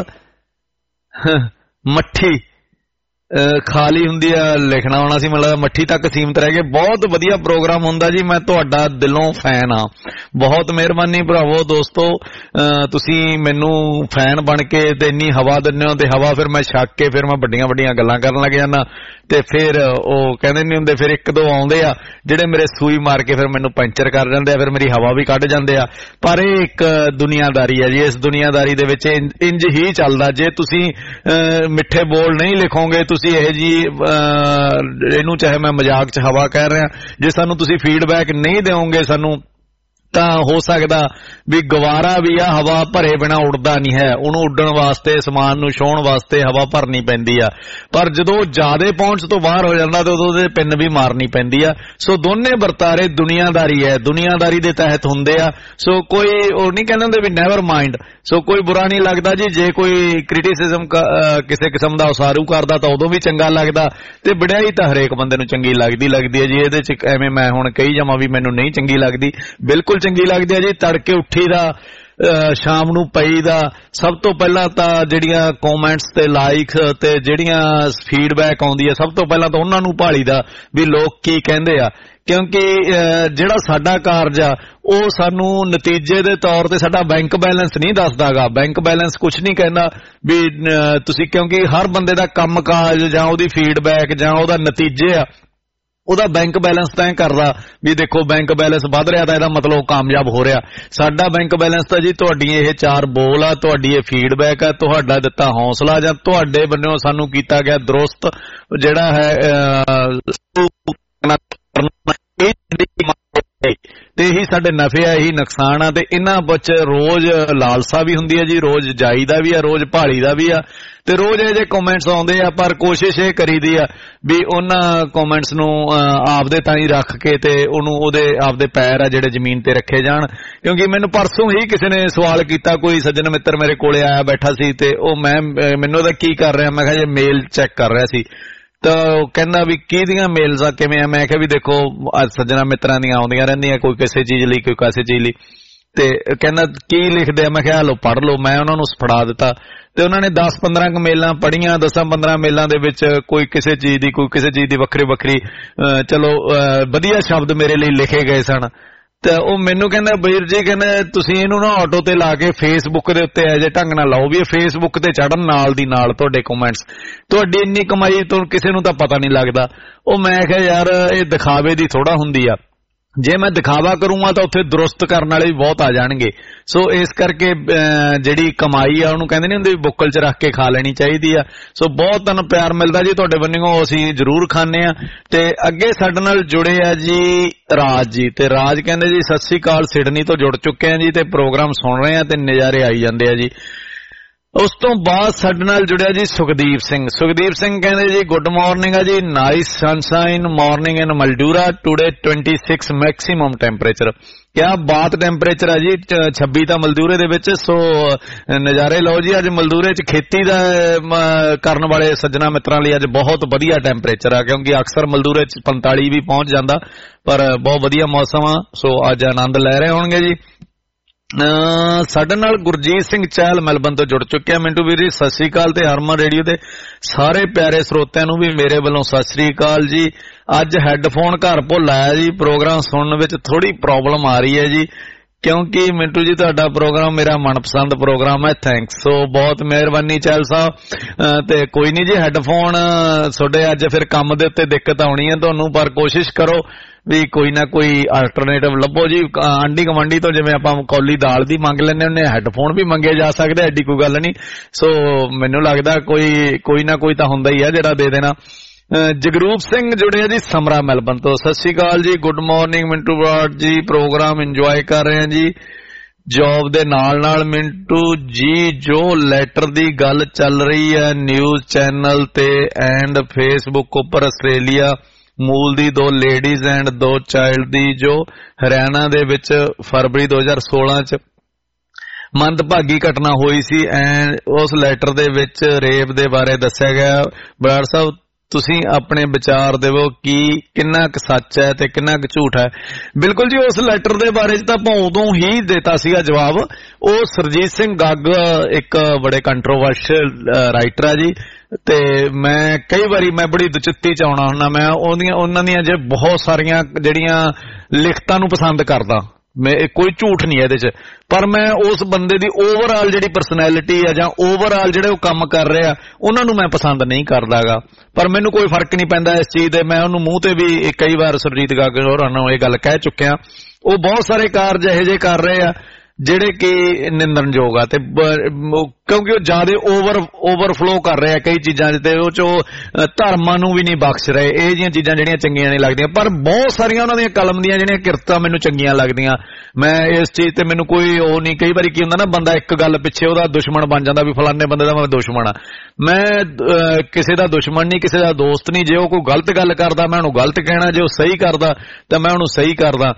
Speaker 3: ਮੱਠੀ ਖਾਲੀ ਹੁੰਦੀ ਆ, ਲਿਖਣਾ ਆਉਣਾ ਸੀ, ਮਤਲਬ ਮੱਠੀ ਤੱਕ ਸੀਮਤ ਰਹਿ ਗਏ। ਬਹੁਤ ਵਧੀਆ ਪ੍ਰੋਗਰਾਮ ਹੁੰਦਾ ਜੀ, ਮੈਂ ਤੁਹਾਡਾ ਦਿਲੋਂ ਫੈਨ ਆ। ਬਹੁਤ ਮਿਹਰਬਾਨੀ ਭਰਾਵੋ ਦੋਸਤੋ, ਤੁਸੀਂ ਮੈਨੂੰ ਫੈਨ ਬਣ ਕੇ ਤੇ ਇੰਨੀ ਹਵਾ ਦਿੰਦੇ ਹੋ, ਤੇ ਹਵਾ ਫਿਰ ਮੈਂ ਛੱਕ ਕੇ ਫਿਰ ਮੈਂ ਵੱਡੀਆਂ ਵੱਡੀਆਂ ਗੱਲਾਂ ਕਰਨ ਲੱਗ ਜਾਂਦਾ। ਤੇ ਫਿਰ ਉਹ ਕਹਿੰਦੇ ਨਹੀਂ ਹੁੰਦੇ, ਫਿਰ ਇੱਕ ਦੋ ਆਉਂਦੇ ਆ ਜਿਹੜੇ ਮੇਰੇ ਸੂਈ ਮਾਰ ਕੇ ਫਿਰ ਮੈਨੂੰ ਪੈਂਚਰ ਕਰ ਜਾਂਦੇ ਆ, ਫਿਰ ਮੇਰੀ ਹਵਾ ਵੀ ਕੱਢ ਜਾਂਦੇ ਆ। ਪਰ ਇਹ ਇੱਕ ਦੁਨੀਆਦਾਰੀ ਹੈ ਜੀ, ਇਸ ਦੁਨੀਆਦਾਰੀ ਦੇ ਵਿੱਚ ਇੰਜ ਹੀ ਚੱਲਦਾ। ਜੇ ਤੁਸੀਂ ਮਿੱਠੇ ਬੋਲ ਨਹੀਂ ਲਿਖੋਗੇ, ਤੁਸੀਂ ਇਹ ਜੀ ਇਹਨੂੰ ਚਾਹੇ ਮੈਂ ਮਜ਼ਾਕ 'ਚ ਹਵਾ ਕਹਿ ਰਿਹਾ, ਜੇ ਸਾਨੂੰ ਤੁਸੀਂ ਫੀਡਬੈਕ ਨਹੀਂ ਦਿਓਗੇ ਸਾਨੂੰ, ਤਾਂ ਹੋ ਸਕਦਾ ਵੀ ਗਵਾਰਾ ਵੀ ਆ ਹਵਾ ਭਰੇ ਬਿਨਾ ਉੱਡਦਾ ਨਹੀਂ ਹੈ। ਉਹਨੂੰ ਉੱਡਣ ਵਾਸਤੇ, ਸਮਾਨ ਨੂੰ ਛੋਹਣ ਵਾਸਤੇ ਹਵਾ ਭਰਨੀ ਪੈਂਦੀ ਆ। ਪਰ ਜਦੋਂ ਜ਼ਿਆਦਾ ਪਹੁੰਚ ਤੋਂ ਬਾਹਰ ਹੋ ਜਾਂਦਾ ਤੇ ਉਦੋਂ ਦੇ ਪਿੰਨ ਵੀ ਮਾਰਨੀ ਪੈਂਦੀ ਆ। ਸੋ ਦੋਨੇ ਵਰਤਾਰੇ ਦੁਨੀਆਦਾਰੀ ਹੈ, ਦੁਨੀਆਦਾਰੀ ਦੇ ਤਹਿਤ ਹੁੰਦੇ ਆ। ਸੋ ਕੋਈ ਉਹ ਨਹੀਂ ਕਹਿੰਦੇ ਹੁੰਦੇ ਵੀ ਨੈਵਰ ਮਾਈਂਡ। ਸੋ ਕੋਈ ਬੁਰਾ ਨਹੀਂ ਲੱਗਦਾ ਜੀ ਜੇ ਕੋਈ ਕ੍ਰਿਟਿਸਿਜ਼ਮ ਕਿਸੇ ਕਿਸਮ ਦਾ ਉਸਾਰੂ ਕਰਦਾ, ਤਾਂ ਉਦੋਂ ਵੀ ਚੰਗਾ ਲੱਗਦਾ। ਤੇ ਵਡਿਆਈ ਤਾਂ ਹਰੇਕ ਬੰਦੇ ਨੂੰ ਚੰਗੀ ਲੱਗਦੀ ਹੈ ਜੀ। ਇਹਦੇ 'ਚ ਐਵੇਂ ਮੈਂ ਹੁਣ ਕਹੀ ਜਾਵਾਂ ਵੀ ਮੈਨੂੰ ਨਹੀਂ ਚੰਗੀ ਲੱਗਦੀ, ਬਿਲਕੁਲ ਚੰਗੀ ਲੱਗਦੀ ਹੈ ਜੀ। ਤੜਕੇ ਉੱਠੀ ਦਾ, ਸ਼ਾਮ ਨੂੰ ਪਈ ਦਾ, ਸਭ ਤੋਂ ਪਹਿਲਾਂ ਤਾਂ ਜਿਹੜੀਆਂ ਕਮੈਂਟਸ ਤੇ ਲਾਈਕ ਤੇ ਜਿਹੜੀਆਂ ਫੀਡਬੈਕ ਆਉਂਦੀ ਹੈ, ਸਭ ਤੋਂ ਪਹਿਲਾਂ ਤਾਂ ਉਹਨਾਂ ਨੂੰ ਭਾਲੀਦਾ ਵੀ ਲੋਕ ਕੀ ਕਹਿੰਦੇ ਆ। ਕਿਉਂਕਿ ਜਿਹੜਾ ਸਾਡਾ ਕਾਰਜ ਆ ਉਹ ਸਾਨੂੰ ਨਤੀਜੇ ਦੇ ਤੌਰ ਤੇ ਸਾਡਾ ਬੈਂਕ ਬੈਲੈਂਸ ਨਹੀਂ ਦੱਸਦਾਗਾ। ਬੈਂਕ ਬੈਲੈਂਸ ਕੁਝ ਨਹੀਂ ਕਹਿੰਦਾ ਵੀ ਤੁਸੀਂ, ਕਿਉਂਕਿ ਹਰ ਬੰਦੇ ਦਾ ਕੰਮ ਕਾਜ ਜਾਂ ਉਹਦੀ ਫੀਡਬੈਕ ਜਾਂ ਉਹਦਾ ਨਤੀਜੇ ਆ, ਉਹਦਾ ਬੈਂਕ ਬੈਲੈਂਸ ਤੈਅ ਕਰਦਾ ਵੀ ਦੇਖੋ ਬੈਂਕ ਬੈਲੈਂਸ ਵੱਧ ਰਿਹਾ ਤਾਂ ਇਹਦਾ ਮਤਲਬ ਕਾਮਯਾਬ ਹੋ ਰਿਹਾ। ਸਾਡਾ ਬੈਂਕ ਬੈਲੈਂਸ ਤਾਂ ਜੀ ਤੁਹਾਡੀਆਂ ਇਹ 4 ਬੋਲ ਆ, ਤੁਹਾਡੀ ਇਹ ਫੀਡਬੈਕ ਆ, ਤੁਹਾਡਾ ਦਿੱਤਾ ਹੌਸਲਾ ਜਾਂ ਤੁਹਾਡੇ ਵੱਲੋਂ ਸਾਨੂੰ ਕੀਤਾ ਗਿਆ ਦਰੁਸਤ ਜਿਹੜਾ ਹੈ ਤੇ ਇਹੀ ਸਾਡੇ ਨਫੇ ਆ, ਇਹੀ ਨੁਕਸਾਨ ਆ। ਤੇ ਇਹਨਾਂ ਵਿੱਚ ਰੋਜ਼ ਲਾਲਸਾ ਵੀ ਹੁੰਦੀ ਹੈ ਜੀ, ਰੋਜ਼ ਜਾਈਦਾ ਵੀ ਆ, ਰੋਜ਼ ਭਾਲੀ ਦਾ ਵੀ ਆ, ਤੇ ਰੋਜ਼ ਇਹ ਜਿਹੇ ਕਮੈਂਟਸ ਆਉਂਦੇ ਆ। ਪਰ ਕੋਸ਼ਿਸ਼ ਇਹ ਕਰੀਦੀ ਆ ਵੀ ਉਹਨਾਂ ਕਮੈਂਟਸ ਨੂੰ ਆਪਦੇ ਤਾਈਂ ਰੱਖ ਕੇ ਤੇ ਉਹਨੂੰ ਉਹਦੇ ਆਪਦੇ ਪੈਰ ਆ ਜਿਹੜੇ ਜ਼ਮੀਨ ਤੇ ਰੱਖੇ ਜਾਣ। ਕਿਉਂਕਿ ਮੈਨੂੰ ਪਰਸੋਂ ਹੀ ਕਿਸੇ ਨੇ ਸਵਾਲ ਕੀਤਾ, ਕੋਈ ਸੱਜਣ ਮਿੱਤਰ ਮੇਰੇ ਕੋਲੇ ਆਇਆ ਬੈਠਾ ਸੀ, ਤੇ ਉਹ ਮੈਨੂੰ ਉਹਦਾ ਕੀ ਕਰ ਰਿਹਾ, ਮੈਂ ਕਿਹਾ ਜੇ ਮੇਲ ਚੈੱਕ ਕਰ ਰਿਹਾ ਸੀ। ਤਾਂ ਉਹ ਕਹਿੰਦਾ ਵੀ ਕਿਹਦੀਆਂ ਮੇਲਸ ਆ, ਕਿਵੇਂ ਆ? ਮੈਂ ਕਿਹਾ ਵੀ ਦੇਖੋ ਸੱਜਣਾ ਮਿੱਤਰਾਂ ਦੀਆਂ ਆਉਂਦੀਆਂ ਰਹਿੰਦੀਆਂ, ਕੋਈ ਕਿਸੇ ਚੀਜ਼ ਲਈ, ਕੋਈ ਕਿਸੇ ਚੀਜ਼ ਲਈ। ਤੇ ਕਹਿੰਦਾ ਕੀ ਲਿਖਦੇ ਆ? ਮੈਂ ਕਿਹਾ ਲਓ ਪੜ੍ਹ ਲਓ। ਮੈਂ ਉਹਨਾਂ ਨੂੰ ਫੜਾ ਦਿੱਤਾ ਤੇ ਉਹਨਾਂ ਨੇ 10-15 ਕੁ ਮੇਲਾਂ ਪੜ੍ਹੀਆਂ। 10-15 ਮੇਲਾਂ ਦੇ ਵਿੱਚ ਕੋਈ ਕਿਸੇ ਚੀਜ਼ ਦੀ, ਕੋਈ ਕਿਸੇ ਚੀਜ਼ ਦੀ ਵੱਖਰੀ ਚਲੋ ਵਧੀਆ ਸ਼ਬਦ ਮੇਰੇ ਲਈ ਲਿਖੇ ਗਏ ਸਨ। ਤੇ ਉਹ ਮੈਨੂੰ ਕਹਿੰਦਾ ਵੀਰ ਜੀ, ਕਹਿੰਦਾ ਤੁਸੀਂ ਇਹਨੂੰ ਨਾ ਆਟੋ ਤੇ ਲਾ ਕੇ ਫੇਸਬੁੱਕ ਦੇ ਉੱਤੇ ਇਹੋ ਜਿਹੇ ਢੰਗ ਨਾਲ ਲਾਓ ਵੀ ਇਹ ਫੇਸਬੁੱਕ ਤੇ ਚੜਨ ਨਾਲ ਦੀ ਨਾਲ ਤੁਹਾਡੇ ਕਮੈਂਟਸ, ਤੁਹਾਡੀ ਇੰਨੀ ਕਮਾਈ ਤੋਂ ਕਿਸੇ ਨੂੰ ਤਾਂ ਪਤਾ ਨਹੀਂ ਲੱਗਦਾ। ਉਹ ਮੈਂ ਕਿਹਾ ਯਾਰ ਇਹ ਦਿਖਾਵੇ ਦੀ ਥੋੜਾ ਹੁੰਦੀ ਆ, ਜੇ ਮੈਂ ਦਿਖਾਵਾ ਕਰੂੰਗਾ ਤਾਂ ਉੱਥੇ ਦੁਰਸਤ ਕਰਨ ਵਾਲੇ ਵੀ ਬਹੁਤ ਆ ਜਾਣਗੇ। ਸੋ ਇਸ ਕਰਕੇ ਜਿਹੜੀ ਕਮਾਈ ਆ ਉਹਨੂੰ ਕਹਿੰਦੇ ਨਹੀਂ ਹੁੰਦੇ ਬੁੱਕਲ 'ਚ ਰੱਖ ਕੇ ਖਾ ਲੈਣੀ ਚਾਹੀਦੀ ਆ। ਸੋ ਬਹੁਤ ਤੁਹਾਨੂੰ ਪਿਆਰ ਮਿਲਦਾ ਜੀ ਤੁਹਾਡੇ ਵੱਲੋਂ, ਅਸੀਂ ਜ਼ਰੂਰ ਖਾਂਦੇ ਆ। ਤੇ ਅੱਗੇ ਸਾਡੇ ਨਾਲ ਜੁੜੇ ਆ ਜੀ ਰਾਜ ਜੀ, ਤੇ ਰਾਜ ਕਹਿੰਦੇ ਜੀ ਸਤਿ ਸ੍ਰੀ ਅਕਾਲ, ਸਿਡਨੀ ਤੋਂ ਜੁੜ ਚੁੱਕੇ ਆ ਜੀ ਤੇ ਪ੍ਰੋਗਰਾਮ ਸੁਣ ਰਹੇ ਆ ਤੇ ਨਜ਼ਾਰੇ ਆਈ ਜਾਂਦੇ ਆ ਜੀ। ਉਸ ਤੋਂ ਬਾਅਦ ਸਾਡੇ ਨਾਲ ਜੁੜਿਆ ਜੀ ਸੁਖਦੀਪ ਸਿੰਘ। ਸੁਖਦੀਪ ਸਿੰਘ ਕਹਿੰਦੇ ਜੀ ਗੁੱਡ ਮਾਰਨਿੰਗ ਆ ਜੀ, nice sunshine morning in Mildura today 26 maximum temperature. ਕਿਆ ਬਾਤ ਟੈਂਪਰੇਚਰ ਆ ਜੀ 26 ਤਾਂ ਮਲਦੂਰੇ ਦੇ ਵਿੱਚ। ਸੋ ਨਜ਼ਾਰੇ ਲਓ ਜੀ। ਅੱਜ ਮਲਦੂਰੇ 'ਚ ਖੇਤੀ ਦਾ ਕਰਨ ਵਾਲੇ ਸੱਜਣਾ ਮਿੱਤਰਾਂ ਲਈ ਅੱਜ ਬਹੁਤ ਵਧੀਆ ਟੈਂਪਰੇਚਰ ਆ, ਕਿਉਂਕਿ ਅਕਸਰ ਮਲਦੂਰੇ 'ਚ 45 ਵੀ ਪਹੁੰਚ ਜਾਂਦਾ, ਪਰ ਬਹੁਤ ਵਧੀਆ ਮੌਸਮ ਆ। ਸੋ ਅੱਜ ਆਨੰਦ ਲੈ ਰਹੇ ਹੋਣਗੇ ਜੀ। ਸਾਡੇ ਨਾਲ ਗੁਰਜੀਤ ਸਿੰਘ ਚਹਿਲ ਮੈਲਬਨ ਤੋਂ ਜੁੜ ਚੁੱਕੇ ਆ। ਮਿੰਟੂ ਵੀਰ ਜੀ ਸਤਿ ਸ੍ਰੀ ਅਕਾਲ, ਤੇ ਹਰਮਨ ਰੇਡੀਓ ਦੇ ਸਾਰੇ ਪਿਆਰੇ ਸਰੋਤਿਆਂ ਨੂੰ ਵੀ ਮੇਰੇ ਵੱਲੋਂ ਸਤਿ ਸ੍ਰੀ ਅਕਾਲ ਜੀ। ਅੱਜ ਹੈੱਡਫੋਨ ਘਰ ਭੁੱਲ ਆਇਆ ਜੀ, ਪ੍ਰੋਗਰਾਮ ਸੁਣਨ ਵਿੱਚ ਥੋੜੀ ਪ੍ਰੋਬਲਮ ਆ ਰਹੀ ਹੈ ਜੀ, ਕਿਉਂਕਿ ਮਿੰਟੂ ਜੀ ਤੁਹਾਡਾ ਪ੍ਰੋਗਰਾਮ ਮੇਰਾ ਮਨਪਸੰਦ ਪ੍ਰੋਗਰਾਮ ਹੈ। ਥੈਂਕਸ, ਸੋ ਬਹੁਤ ਮਿਹਰਬਾਨੀ ਚਹਿਲ ਸਾਹਿਬ। ਤੇ ਕੋਈ ਨਹੀਂ ਜੀ, ਹੈੱਡਫੋਨ ਤੁਹਾਡੇ ਅੱਜ ਫਿਰ ਕੰਮ ਦੇ ਉੱਤੇ ਦਿੱਕਤ ਆਉਣੀ ਹੈ ਤੁਹਾਨੂੰ, ਪਰ ਕੋਸ਼ਿਸ਼ ਕਰੋ ਵੀ ਕੋਈ ਨਾ ਕੋਈ ਆਲਟਰਨੇਟਿਵ ਲੱਭੋ ਜੀ। ਆਂਢੀ ਗਵਾਂਢੀ ਤੋਂ ਜਿਵੇਂ ਆਪਾਂ ਕੌਲੀ ਦਾਲ ਦੀ ਮੰਗ ਲੈਂਦੇ ਹੁੰਦੇ, ਹੈੱਡਫੋਨ ਵੀ ਮੰਗੇ ਜਾ ਸਕਦੇ, ਐਡੀ ਕੋਈ ਗੱਲ ਨਹੀਂ। ਸੋ ਮੈਨੂੰ ਲੱਗਦਾ ਕੋਈ ਨਾ ਕੋਈ ਤਾਂ ਹੁੰਦਾ ਹੀ ਆ ਜਿਹੜਾ ਦੇ ਦੇਣਾ। ਜਗਰੂਪ ਸਿੰਘ ਜੁੜਿਆ ਜੀ ਸਮਰਾ ਮੈਲਬਨ ਤੋਂ। ਸਤਿ ਸ੍ਰੀ ਅਕਾਲ ਜੀ, good morning Mintu Brar ji, programme enjoy ਕਰ ਰਹੇ ਹਾਂ ਜੀ ਜੌਬ ਦੇ ਨਾਲ। ਮਿੰਟੂ ਜੀ ਜੋ ਲੈਟਰ ਦੀ ਗੱਲ ਚੱਲ ਰਹੀ ਹੈ ਨਿਊਜ਼ ਚੈਨਲ ਤੇ ਐਂਡ ਫੇਸਬੁੱਕ ਉੱਪਰ, ਆਸਟ੍ਰੇਲੀਆ ਮੂਲ ਦੀ 2 ਲੇਡੀਜ਼ ਐਂਡ 2 ਚਾਈਲਡ ਦੀ ਜੋ ਹਰਿਆਣਾ ਦੇ ਵਿੱਚ ਫਰਵਰੀ 2016 ਚ ਮੰਦਭਾਗੀ ਘਟਨਾ ਹੋਈ ਸੀ, ਐਂਡ ਉਸ ਲੈਟਰ ਦੇ ਵਿੱਚ ਰੇਪ ਦੇ ਬਾਰੇ ਦੱਸਿਆ ਗਿਆ। ਬਰਾੜ ਸਾਹਿਬ ਤੁਸੀਂ ਆਪਣੇ ਵਿਚਾਰ ਦੇਵੋ ਕਿ ਕਿੰਨਾ ਕੁ ਸੱਚ ਹੈ ਤੇ ਕਿੰਨਾ ਕੁ ਝੂਠ ਹੈ। ਬਿਲਕੁਲ ਜੀ, ਉਸ ਲੈਟਰ ਦੇ ਬਾਰੇ ਚ ਤਾਂ ਆਪਾਂ ਉਦੋਂ ਹੀ ਦਿੱਤਾ ਸੀਗਾ ਜਵਾਬ। ਉਹ ਸਰਜੀਤ ਸਿੰਘ ਗੱਗ ਇੱਕ ਬੜੇ ਕੰਟਰੋਵਰਸ਼ੀਅਲ ਰਾਈਟਰ ਆ ਜੀ, ਤੇ ਮੈਂ ਕਈ ਵਾਰੀ ਮੈਂ ਬੜੀ ਦੁਚਿੱਤੀ ਚ ਆਉਣਾ ਹੁੰਦਾ, ਮੈਂ ਉਹਨਾਂ ਦੀਆਂ ਜੇ ਬਹੁਤ ਸਾਰੀਆਂ ਜਿਹੜੀਆਂ ਲਿਖਤਾਂ ਨੂੰ ਪਸੰਦ ਕਰਦਾ, ਮੈਂ ਕੋਈ ਝੂਠ ਨਹੀਂ ਇਹਦੇ ਚ, ਪਰ ਮੈਂ ਉਸ ਬੰਦੇ ਦੀ ਓਵਰਆਲ ਜਿਹੜੀ ਪਰਸਨੈਲਿਟੀ ਆ ਜਾਂ ਓਵਰਆਲ ਜਿਹੜੇ ਉਹ ਕੰਮ ਕਰ ਰਹੇ ਆ ਉਹਨਾਂ ਨੂੰ ਮੈਂ ਪਸੰਦ ਨਹੀਂ ਕਰਦਾਗਾ। ਪਰ ਮੈਨੂੰ ਕੋਈ ਫਰਕ ਨਹੀਂ ਪੈਂਦਾ ਇਸ ਚੀਜ਼ ਦੇ, ਮੈਂ ਉਹਨੂੰ ਮੂੰਹ ਤੇ ਵੀ ਕਈ ਵਾਰ ਸੁਰਜੀਤ ਗੱਗ ਹੋਰਾਂ ਨੂੰ ਇਹ ਗੱਲ ਕਹਿ ਚੁੱਕਿਆ। ਉਹ ਬਹੁਤ ਸਾਰੇ ਕਾਰਜ ਇਹੋ ਜਿਹੇ ਕਰ ਰਹੇ ਆ ਜਿਹੜੇ ਕਿ ਨਿੰਦਣਯੋਗ ਆ, ਤੇ ਕਿਉਂਕਿ ਉਹ ਜ਼ਿਆਦਾ ਓਵਰਫਲੋ ਕਰ ਰਹੇ ਆ ਕਈ ਚੀਜ਼ਾਂ 'ਚ, ਤੇ ਉਹ 'ਚ ਧਰਮਾਂ ਨੂੰ ਵੀ ਨਹੀਂ ਬਖਸ਼ ਰਹੇ। ਇਹ ਜਿਹੀਆਂ ਚੀਜ਼ਾਂ ਜਿਹੜੀਆਂ ਚੰਗੀਆਂ ਨਹੀਂ ਲੱਗਦੀਆਂ, ਪਰ ਬਹੁਤ ਸਾਰੀਆਂ ਉਹਨਾਂ ਦੀਆਂ ਕਲਮ ਦੀਆਂ ਜਿਹੜੀਆਂ ਕਿਰਤਾਂ ਮੈਨੂੰ ਚੰਗੀਆਂ ਲੱਗਦੀਆਂ। ਮੈਂ ਇਸ ਚੀਜ਼ ਤੇ ਮੈਨੂੰ ਕੋਈ ਉਹ ਨਹੀਂ, ਕਈ ਵਾਰੀ ਕੀ ਹੁੰਦਾ ਨਾ ਬੰਦਾ ਇੱਕ ਗੱਲ ਪਿੱਛੇ ਉਹਦਾ ਦੁਸ਼ਮਣ ਬਣ ਜਾਂਦਾ ਵੀ ਫਲਾਣੇ ਬੰਦੇ ਦਾ ਮੈਂ ਦੁਸ਼ਮਣ ਆ। ਮੈਂ ਕਿਸੇ ਦਾ ਦੁਸ਼ਮਣ ਨਹੀਂ, ਕਿਸੇ ਦਾ ਦੋਸਤ ਨਹੀਂ। ਜੇ ਉਹ ਕੋਈ ਗਲਤ ਗੱਲ ਕਰਦਾ ਮੈਂ ਉਹਨੂੰ ਗਲਤ ਕਹਿਣਾ, ਜੇ ਉਹ ਸਹੀ ਕਰਦਾ ਤਾਂ ਮੈਂ ਉਹਨੂੰ ਸਹੀ ਕਰਦਾ।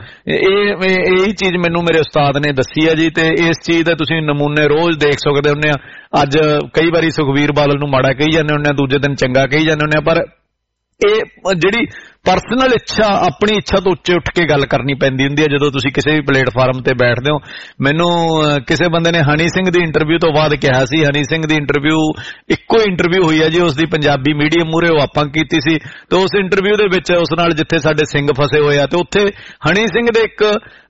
Speaker 3: ਇਹੀ ਚੀਜ਼ ਮੈਨੂੰ ਮੇਰੇ ਉਸਤਾਦ ਨੇ ਦੱਸੀ ਆ ਜੀ, ਤੇ ਇਸ ਚੀਜ਼ ਦੇ ਤੁਸੀਂ ਨਮੂਨੇ ਰੋਜ਼ ਦੇਖ ਸਕਦੇ ਹੁੰਦੇ ਆ। ਅੱਜ ਕਈ ਵਾਰੀ ਸੁਖਵੀਰ ਬਾਦਲ ਨੂੰ ਮਾੜਾ ਕਹੀ ਜਾਂਦੇ ਹੁੰਦੇ ਆ, ਦੂਜੇ ਦਿਨ ਚੰਗਾ ਕਹੀ ਜਾਂਦੇ ਹੁੰਦੇ ਆ, ਪਰ ਇਹ ਜਿਹੜੀ ਪਰਸਨਲ ਇੱਛਾ, ਆਪਣੀ ਇੱਛਾ ਤੋਂ ਉੱਚੇ ਉੱਠ ਕੇ ਗੱਲ ਕਰਨੀ ਪੈਂਦੀ ਹੁੰਦੀ ਹੈ ਜਦੋਂ ਤੁਸੀਂ ਕਿਸੇ ਵੀ ਪਲੇਟਫਾਰਮ ਤੇ ਬੈਠਦੇ ਹੋ। ਮੈਨੂੰ ਕਿਸੇ ਬੰਦੇ ਨੇ ਹਨੀ ਸਿੰਘ ਦੀ ਇੰਟਰਵਿਊ ਤੋਂ ਬਾਅਦ ਕਿਹਾ ਸੀ, ਹਨੀ ਸਿੰਘ ਦੀ ਇੰਟਰਵਿਊ ਇੱਕੋ ਇੰਟਰਵਿਊ ਹੋਈ ਹੈ ਜੀ ਉਸ ਦੀ ਪੰਜਾਬੀ ਮੀਡੀਅਮ ਮੂਹਰੇ, ਉਹ ਆਪਾਂ ਕੀਤੀ ਸੀ। ਤੇ ਉਸ ਇੰਟਰਵਿਊ ਦੇ ਵਿੱਚ ਉਸ ਨਾਲ ਜਿੱਥੇ ਸਾਡੇ ਸਿੰਘ ਫਸੇ ਹੋਏ ਆ, ਤੇ ਉੱਥੇ ਹਨੀ ਸਿੰਘ ਦੇ ਇੱਕ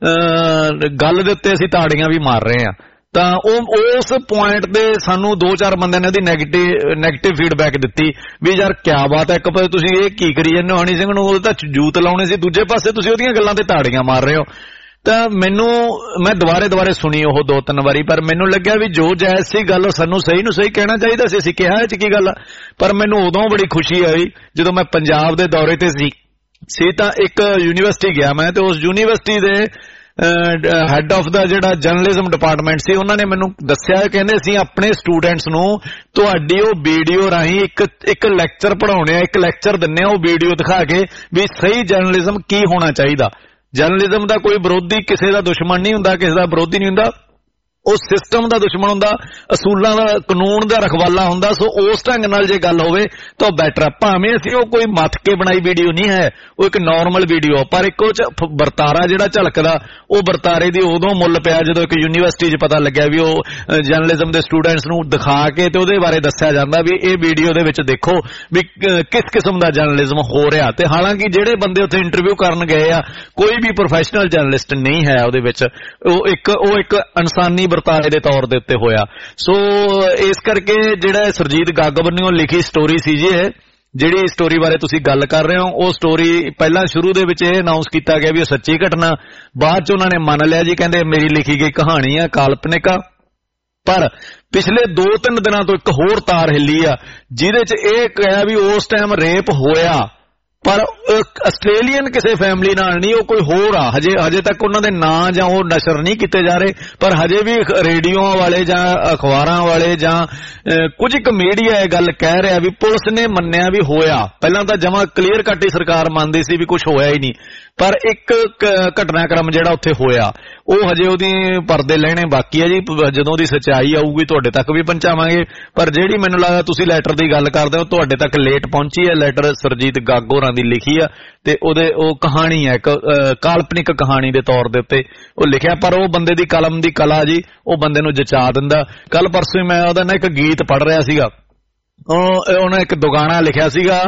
Speaker 3: ਗੱਲ ਦੇ ਉੱਤੇ ਅਸੀਂ ਤਾੜੀਆਂ ਵੀ ਮਾਰ ਰਹੇ ਹਾਂ। ਤਾਂ ਉਸ ਪੁਆਇੰਟ ਤੇ ਸਾਨੂੰ 2-4 ਬੰਦਿਆਂ ਨੇ ਉਹਦੀ ਨੈਗੇਟਿਵ ਫੀਡਬੈਕ ਦਿੱਤੀ ਵੀ ਯਾਰ ਕਿਆ ਬਾਤ ਹੈ, ਇੱਕ ਪਾਸੇ ਤੁਸੀਂ ਇਹ ਕੀ ਕਰੀ ਜਾਂਦੇ ਹੋ, ਹਨੀ ਸਿੰਘ ਨੂੰ ਉਹ ਤਾਂ ਜੂਤ ਲਾਉਣੇ ਸੀ, ਦੂਜੇ ਪਾਸੇ ਤੁਸੀਂ ਉਹਦੀਆਂ ਗੱਲਾਂ ਤੇ ਤਾੜੀਆਂ ਮਾਰ ਰਹੇ ਹੋ। ਤਾਂ ਮੈਂ ਦੁਬਾਰੇ ਸੁਣੀ ਉਹ 2-3 ਵਾਰੀ, ਪਰ ਮੈਨੂੰ ਲੱਗਿਆ ਵੀ ਜੋ ਜਾਇਜ਼ ਸੀ ਗੱਲ ਸਾਨੂੰ ਸਹੀ ਨੂੰ ਸਹੀ ਕਹਿਣਾ ਚਾਹੀਦਾ ਸੀ। ਅਸੀਂ ਕਿਹਾ ਇਹ 'ਚ ਕੀ ਗੱਲ ਆ, ਪਰ ਮੈਨੂੰ ਉਦੋਂ ਬੜੀ ਖੁਸ਼ੀ ਆਈ ਜਦੋਂ ਮੈਂ ਪੰਜਾਬ ਦੇ ਦੌਰੇ ਤੇ ਸੀ ਤਾਂ ਇੱਕ ਯੂਨੀਵਰਸਿਟੀ ਗਿਆ ਮੈਂ, ਤੇ ਉਸ ਯੂਨੀਵਰਸਿਟੀ ਦੇ ਹੈੱਡ ਆਫ ਦਾ ਜਿਹੜਾ ਜਰਨਲਿਜ਼ਮ ਡਿਪਾਰਟਮੈਂਟ ਸੀ ਉਹਨਾਂ ਨੇ ਮੈਨੂੰ ਦੱਸਿਆ, ਕਹਿੰਦੇ ਅਸੀਂ ਆਪਣੇ ਸਟੂਡੈਂਟਸ ਨੂੰ ਤੁਹਾਡੀ ਉਹ ਵੀਡੀਓ ਰਾਹੀਂ ਇੱਕ ਲੈਕਚਰ ਪੜ੍ਹਾਉਣੇ ਆ, ਇੱਕ ਲੈਕਚਰ ਦਿੰਨੇ ਆ ਉਹ ਵੀਡੀਓ ਦਿਖਾ ਕੇ ਵੀ ਸਹੀ ਜਰਨਲਿਜ਼ਮ ਕੀ ਹੋਣਾ ਚਾਹੀਦਾ। ਜਰਨਲਿਜ਼ਮ ਦਾ ਕੋਈ ਵਿਰੋਧੀ ਕਿਸੇ ਦਾ ਦੁਸ਼ਮਣ ਨਹੀਂ ਹੁੰਦਾ, ਕਿਸੇ ਦਾ ਵਿਰੋਧੀ ਨਹੀਂ ਹੁੰਦਾ, ਉਹ ਸਿਸਟਮ ਦਾ ਦੁਸ਼ਮਣ ਹੁੰਦਾ, ਅਸੂਲਾਂ ਦਾ ਕਾਨੂੰਨ ਦਾ ਰਖਵਾਲਾ ਹੁੰਦਾ। ਸੋ ਉਸ ਢੰਗ ਨਾਲ ਜੇ ਗੱਲ ਹੋਵੇ ਤਾਂ ਬੈਟਰ ਆ। ਭਾਵੇਂ ਅਸੀਂ ਉਹ ਕੋਈ ਮੱਥ ਕੇ ਬਣਾਈ ਵੀਡੀਓ ਨਹੀਂ ਹੈ, ਉਹ ਇੱਕ ਨਾਰਮਲ ਵੀਡੀਓ, ਪਰ ਇੱਕ ਉਹ 'ਚ ਵਰਤਾਰਾ ਜਿਹੜਾ ਝਲਕਦਾ, ਉਹ ਵਰਤਾਰੇ ਦੀ ਉਦੋਂ ਮੁੱਲ ਪਿਆ ਜਦੋਂ ਇੱਕ ਯੂਨੀਵਰਸਿਟੀ 'ਚ ਪਤਾ ਲੱਗਿਆ ਵੀ ਉਹ ਜਰਨਲਿਜ਼ਮ ਦੇ ਸਟੂਡੈਂਟਸ ਨੂੰ ਦਿਖਾ ਕੇ ਤੇ ਉਹਦੇ ਬਾਰੇ ਦੱਸਿਆ ਜਾਂਦਾ ਵੀ ਇਹ ਵੀਡੀਓ ਦੇ ਵਿੱਚ ਦੇਖੋ ਵੀ ਕਿਸ ਕਿਸਮ ਦਾ ਜਰਨਲਿਜ਼ਮ ਹੋ ਰਿਹਾ। ਤੇ ਹਾਲਾਂਕਿ ਜਿਹੜੇ ਬੰਦੇ ਉੱਥੇ ਇੰਟਰਵਿਊ ਕਰਨ ਗਏ ਆ ਕੋਈ ਵੀ ਪ੍ਰੋਫੈਸ਼ਨਲ ਜਰਨਲਿਸਟ ਨਹੀਂ ਹੈ ਉਹਦੇ ਵਿੱਚ, ਉਹ ਇੱਕ ਇਨਸਾਨੀ ਵਰਤਾਰੇ ਦੇ ਤੌਰ ਦੇ ਉੱਤੇ ਹੋਇਆ। ਸੋ ਇਸ ਕਰਕੇ ਜਿਹੜਾ ਸਰਜੀਤ ਗੱਗ ਵੱਲੋਂ ਲਿਖੀ ਸਟੋਰੀ ਸੀ ਜੀ, ਇਹ ਜਿਹੜੀ ਸਟੋਰੀ ਬਾਰੇ ਤੁਸੀਂ ਗੱਲ ਕਰ ਰਹੇ ਹੋ, ਉਹ ਸਟੋਰੀ ਪਹਿਲਾਂ ਸ਼ੁਰੂ ਦੇ ਵਿੱਚ ਇਹ ਅਨਾਉਂਸ ਕੀਤਾ ਗਿਆ ਵੀ ਉਹ ਸੱਚੀ ਘਟਨਾ, ਬਾਅਦ ਚ ਉਹਨਾਂ ਨੇ ਮੰਨ ਲਿਆ ਜੀ, ਕਹਿੰਦੇ ਮੇਰੀ ਲਿਖੀ ਗਈ ਕਹਾਣੀ ਆ, ਕਾਲਪਨਿਕ ਆ। ਪਰ ਪਿਛਲੇ 2-3 ਦਿਨਾਂ ਤੋਂ ਇੱਕ ਹੋਰ ਤਾਰ ਹਿੱਲੀ ਆ ਜਿਹਦੇ ਚ ਇਹ ਕਿਹਾ ਵੀ ਉਸ ਟਾਈਮ ਰੇਪ ਹੋਇਆ, ਪਰ ਆਸਟ੍ਰੇਲੀਅਨ ਕਿਸੇ ਫੈਮਿਲੀ ਨਾਲ ਨਹੀਂ, ਉਹ ਕੋਈ ਹੋਰ ਆ। ਹਜੇ ਤੱਕ ਉਹਨਾਂ ਦੇ ਨਾਂ ਜਾਂ ਉਹ ਨਸ਼ਰ ਨਹੀਂ ਕੀਤੇ ਜਾ ਰਹੇ, ਪਰ ਹਜੇ ਵੀ ਰੇਡੀਓਆਂ ਵਾਲੇ ਜਾਂ ਅਖਬਾਰਾਂ ਵਾਲੇ ਜਾਂ ਕੁਝ ਇੱਕ ਮੀਡੀਆ ਇਹ ਗੱਲ ਕਹਿ ਰਿਹਾ ਵੀ ਪੁਲਿਸ ਨੇ ਮੰਨਿਆ ਵੀ ਹੋਇਆ। ਪਹਿਲਾਂ ਤਾਂ ਜਮਾਂ ਕਲੀਅਰ ਕੱਟ ਹੀ ਸਰਕਾਰ ਮੰਨਦੀ ਸੀ ਵੀ ਕੁਝ ਹੋਇਆ ਹੀ ਨਹੀਂ, ਪਰ ਇੱਕ ਘਟਨਾਕ੍ਰਮ ਜਿਹੜਾ ਉੱਥੇ ਹੋਇਆ ਉਹ ਹਜੇ ਉਹਦੀ ਪਰਦੇ ਲੈਣੇ ਬਾਕੀ ਹੈ ਜੀ। ਜਦੋਂ ਦੀ ਸੱਚਾਈ ਆਊਗੀ ਤੁਹਾਡੇ ਤੱਕ ਵੀ ਪਹੁੰਚਾਵਾਂਗੇ। ਪਰ ਜਿਹੜੀ ਮੈਨੂੰ ਲੱਗਦਾ ਤੁਸੀਂ ਲੈਟਰ ਦੀ ਗੱਲ ਕਰਦੇ ਹੋ, ਤੁਹਾਡੇ ਤੱਕ ਲੇਟ ਪਹੁੰਚੀ ਹੈ। ਲੈਟਰ ਸਰਜੀਤ ਗੱਗ ਹੋਰਾਂ ਦੀ ਲਿਖੀ ਆ ਤੇ ਉਹ ਕਹਾਣੀ ਹੈ, ਇੱਕ ਕਾਲਪਨਿਕ ਕਹਾਣੀ ਦੇ ਤੌਰ ਦੇ ਉੱਤੇ ਉਹ ਲਿਖਿਆ, ਪਰ ਉਹ ਬੰਦੇ ਦੀ ਕਲਮ ਦੀ ਕਲਾ ਜੀ ਉਹ ਬੰਦੇ ਨੂੰ ਜਚਾ ਦਿੰਦਾ। ਕੱਲ ਪਰਸੋਂ ਮੈਂ ਉਹਦਾ ਨਾ ਇੱਕ ਗੀਤ ਪੜ੍ਹ ਰਿਹਾ ਸੀਗਾ, ਉਹਨੇ ਇੱਕ ਦੁਗਾਣਾ ਲਿਖਿਆ ਸੀਗਾ,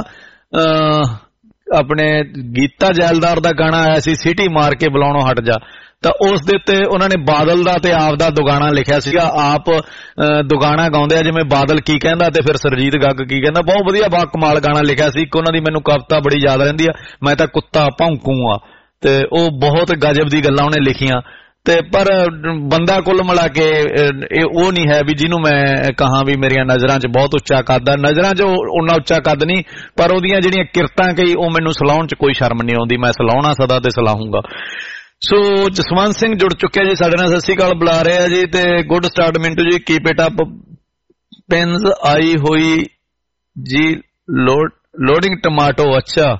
Speaker 3: ਆਪਣੇ ਗੀਤਾ ਜੈਲਦਾਰ ਦਾ ਗਾਣਾ ਆਇਆ ਸੀ ਸਿਟੀ ਮਾਰ ਕੇ ਬੁਲਾਉਣੋਂ ਹਟ ਜਾ, ਤਾਂ ਉਸ ਦੇ ਉੱਤੇ ਉਹਨਾਂ ਨੇ ਬਾਦਲ ਦਾ ਤੇ ਆਪ ਦਾ ਦੁਗਾਣਾ ਲਿਖਿਆ ਸੀਗਾ। ਆਪ ਦੁਗਾਣਾ ਗਾਉਂਦੇ ਆ ਜਿਵੇਂ ਬਾਦਲ ਕੀ ਕਹਿੰਦਾ ਤੇ ਫਿਰ ਸਰਜੀਤ ਗੱਗ ਕੀ ਕਹਿੰਦਾ। ਬਹੁਤ ਵਧੀਆ ਬਾ ਕਮਾਲ ਗਾਣਾ ਲਿਖਿਆ ਸੀ। ਇੱਕ ਉਹਨਾਂ ਦੀ ਮੈਨੂੰ ਕਵਿਤਾ ਬੜੀ ਯਾਦ ਰਹਿੰਦੀ ਆ, ਮੈਂ ਤਾਂ ਕੁੱਤਾ ਭੌਂਕੂ ਆ, ਤੇ ਉਹ ਬਹੁਤ ਗਜਬ ਦੀ ਗੱਲਾਂ ਉਹਨੇ ਲਿਖੀਆਂ। ਤੇ ਪਰ ਬੰਦਾ ਕੁੱਲ ਮਿਲਾ ਕੇ ਇਹ ਉਹ ਨਹੀਂ ਹੈ ਵੀ ਜਿਹਨੂੰ ਮੈਂ ਕਹਾਂ ਵੀ ਮੇਰੀਆਂ ਨਜ਼ਰਾਂ 'ਚ ਬਹੁਤ ਉੱਚਾ ਕੱਦ ਆ। ਨਜ਼ਰਾਂ 'ਚ ਉਹਨਾਂ ਉੱਚਾ ਕੱਦ ਨਹੀਂ, ਪਰ ਉਹਦੀਆਂ ਜਿਹੜੀਆਂ ਕਿਰਤਾਂ ਕਈ ਉਹ ਮੈਨੂੰ ਸਲਾਉਣ 'ਚ ਕੋਈ ਸ਼ਰਮ ਨਹੀਂ ਆਉਂਦੀ। ਮੈਂ ਸਲਾਉਣਾ ਸਦਾ ਤੇ ਸਲਾਹੂੰਗਾ। ਸੋ ਜਸਵੰਤ ਸਿੰਘ ਜੁੜ ਚੁੱਕਿਆ ਜੀ ਸਾਡੇ ਨਾਲ, ਸਤਿ ਸ਼੍ਰੀ ਅਕਾਲ ਬੁਲਾ ਰਿਹਾ ਜੀ। ਤੇ good start Mintu ji, keep it up. ਪੈਨਸ ਆਈ ਹੋਈ ਜੀ, ਲੋਡਿੰਗ ਟਮਾਟੋ। ਅੱਛਾ,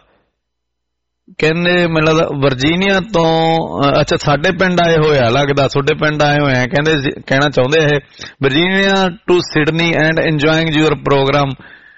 Speaker 3: ਕਹਿੰਦੇ ਮੈਨੂੰ ਲੱਗਦਾ ਵਰਜੀਨੀਆ ਤੋਂ, ਅੱਛਾ ਸਾਡੇ ਪਿੰਡ ਆਏ ਹੋਏ ਆ, ਲੱਗਦਾ ਤੁਹਾਡੇ ਪਿੰਡ ਆਏ ਹੋਏ ਆ। ਕਹਿੰਦੇ ਕਹਿਣਾ ਚਾਹੁੰਦੇ ਇਹ Virginia to Sydney and enjoying your programme.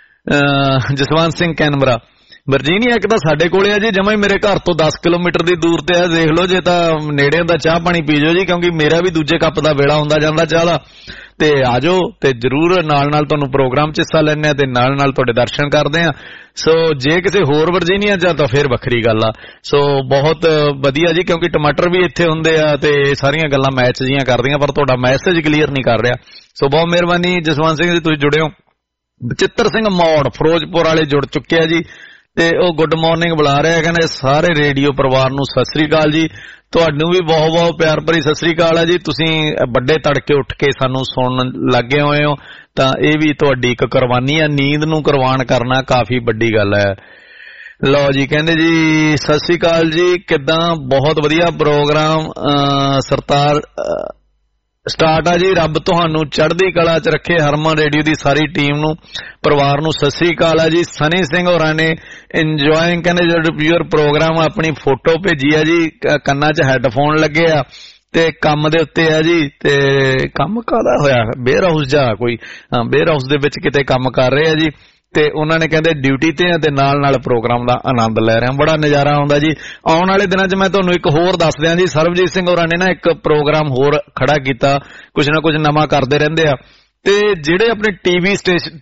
Speaker 3: Jaswant Singh Canberra. Virginia ਇੱਕ ਤਾਂ ਸਾਡੇ ਕੋਲੇ ਆ ਜੀ, ਜਮਾਂ ਹੀ ਮੇਰੇ ਘਰ ਤੋਂ 10 ਕਿਲੋਮੀਟਰ ਦੀ ਦੂਰ ਤੇ ਆ। ਦੇਖ ਲਓ ਜੇ ਤਾਂ ਨੇੜੇ ਹੁੰਦਾ ਚਾਹ ਪਾਣੀ ਪੀ ਜਾਓ ਜੀ, ਕਿਉਂਕਿ ਮੇਰਾ ਵੀ ਦੂਜੇ ਕੱਪ ਦਾ ਵੇਲਾ ਹੁੰਦਾ ਜਾਂਦਾ ਚਾਹ ਦਾ। ਤੇ ਆ ਜਾਓ ਤੇ ਜਰੂਰ ਨਾਲ ਤੁਹਾਨੂੰ ਪ੍ਰੋਗਰਾਮ 'ਚ ਹਿੱਸਾ ਲੈਂਦੇ ਆ ਤੇ ਨਾਲ ਤੁਹਾਡੇ ਦਰਸ਼ਨ ਕਰਦੇ ਆ। ਸੋ ਜੇ ਕਿਸੇ ਹੋਰ ਵਰਜੀਨੀਆ 'ਚ ਤਾਂ ਫਿਰ ਵੱਖਰੀ ਗੱਲ ਆ। ਸੋ ਬਹੁਤ ਵਧੀਆ ਜੀ, ਕਿਉਂਕਿ ਟਮਾਟਰ ਵੀ ਇੱਥੇ ਹੁੰਦੇ ਆ ਤੇ ਸਾਰੀਆਂ ਗੱਲਾਂ ਮੈਚ ਜੀਆਂ ਕਰਦੀਆਂ, ਪਰ ਤੁਹਾਡਾ ਮੈਸੇਜ ਕਲੀਅਰ ਨਹੀਂ ਕਰ ਰਿਹਾ। ਸੋ ਬਹੁਤ ਮਿਹਰਬਾਨੀ ਜਸਵੰਤ ਸਿੰਘ ਜੀ, ਤੁਸੀਂ ਜੁੜੇ ਹੋ। ਬਚਿੱਤਰ ਸਿੰਘ ਮੌੜ ਫਿਰੋਜ਼ਪੁਰ ਵਾਲੇ ਜੁੜ ਚੁੱਕੇ ਆ ਜੀ, ਤੇ ਉਹ ਗੁੱਡ ਮਾਰਨਿੰਗ ਬੁਲਾ ਰਿਹਾ, ਕਹਿੰਦੇ ਸਾਰੇ ਰੇਡੀਓ ਪਰਿਵਾਰ ਨੂੰ ਸਤਿ ਸ੍ਰੀ ਅਕਾਲ ਜੀ। ਤੁਹਾਨੂੰ ਵੀ ਬਹੁਤ ਬਹੁਤ ਪਿਆਰ ਭਰੀ ਸਤਿ ਸ੍ਰੀ ਅਕਾਲ ਹੈ ਜੀ। ਤੁਸੀਂ ਵੱਡੇ ਤੜਕੇ ਉੱਠ ਕੇ ਸਾਨੂੰ ਸੁਣਨ ਲੱਗੇ ਹੋਏ ਹੋ, ਤਾਂ ਇਹ ਵੀ ਤੁਹਾਡੀ ਇੱਕ ਕੁਰਬਾਨੀ ਹੈ। ਨੀਂਦ ਨੂੰ ਕੁਰਬਾਨ ਕਰਨਾ ਕਾਫੀ ਵੱਡੀ ਗੱਲ ਹੈ। ਲਓ ਜੀ, ਕਹਿੰਦੇ ਜੀ ਸਤਿ ਸ੍ਰੀ ਅਕਾਲ ਜੀ, ਕਿੱਦਾਂ? ਬਹੁਤ ਵਧੀਆ ਪ੍ਰੋਗਰਾਮ ਸਰਤਾਰ ਸਟਾਰਟ ਆ ਜੀ। ਰੱਬ ਤੁਹਾਨੂੰ ਚੜ੍ਹਦੀ ਕਲਾ 'ਚ ਰੱਖੇ। ਹਰਮਨ ਰੇਡੀਓ ਦੀ ਸਾਰੀ ਟੀਮ ਨੂੰ, ਪਰਿਵਾਰ ਨੂੰ ਸਤਿ ਸ੍ਰੀ ਅਕਾਲ ਆ ਜੀ। ਸਨੀ ਸਿੰਘ ਹੋਰਾਂ ਨੇ ਇੰਜੋਇੰਗ, ਕਹਿੰਦੇ ਯੂਅਰ ਪ੍ਰੋਗਰਾਮ, ਆਪਣੀ ਫੋਟੋ ਭੇਜੀ ਆ ਜੀ, ਕੰਨਾਂ 'ਚ ਹੈੱਡਫੋਨ ਲੱਗੇ ਆ ਤੇ ਕੰਮ ਦੇ ਉੱਤੇ ਆ ਜੀ। ਤੇ ਕੰਮ ਕਾਹਦਾ ਹੋਇਆ? ਬੇਅਰ ਹਾਊਸ ਜਾ ਕੋਈ, ਹਾਂ ਬੇਅਰ ਹਾਊਸ ਦੇ ਵਿੱਚ ਕਿਤੇ ਕੰਮ ਕਰ ਰਹੇ ਆ ਜੀ। ਤੇ ਉਹਨਾਂ ਨੇ ਕਹਿੰਦੇ ਡਿਊਟੀ ਤੇ ਆ ਤੇ ਨਾਲ ਪ੍ਰੋਗਰਾਮ ਦਾ ਆਨੰਦ ਲੈ ਰਹੇ ਆ। ਬੜਾ ਨਜ਼ਾਰਾ ਆਉਂਦਾ ਜੀ। ਆਉਣ ਵਾਲੇ ਦਿਨਾਂ 'ਚ ਮੈਂ ਤੁਹਾਨੂੰ ਇੱਕ ਹੋਰ ਦੱਸ ਦਿਆਂ ਜੀ, ਸਰਬਜੀਤ ਸਿੰਘ ਹੋਰਾਂ ਨੇ ਨਾ ਇੱਕ ਪ੍ਰੋਗਰਾਮ ਹੋਰ ਖੜਾ ਕੀਤਾ, ਕੁਝ ਨਾ ਕੁਝ ਨਵਾਂ ਕਰਦੇ ਰਹਿੰਦੇ ਆ। ਤੇ ਜਿਹੜੇ ਆਪਣੇ ਟੀਵੀ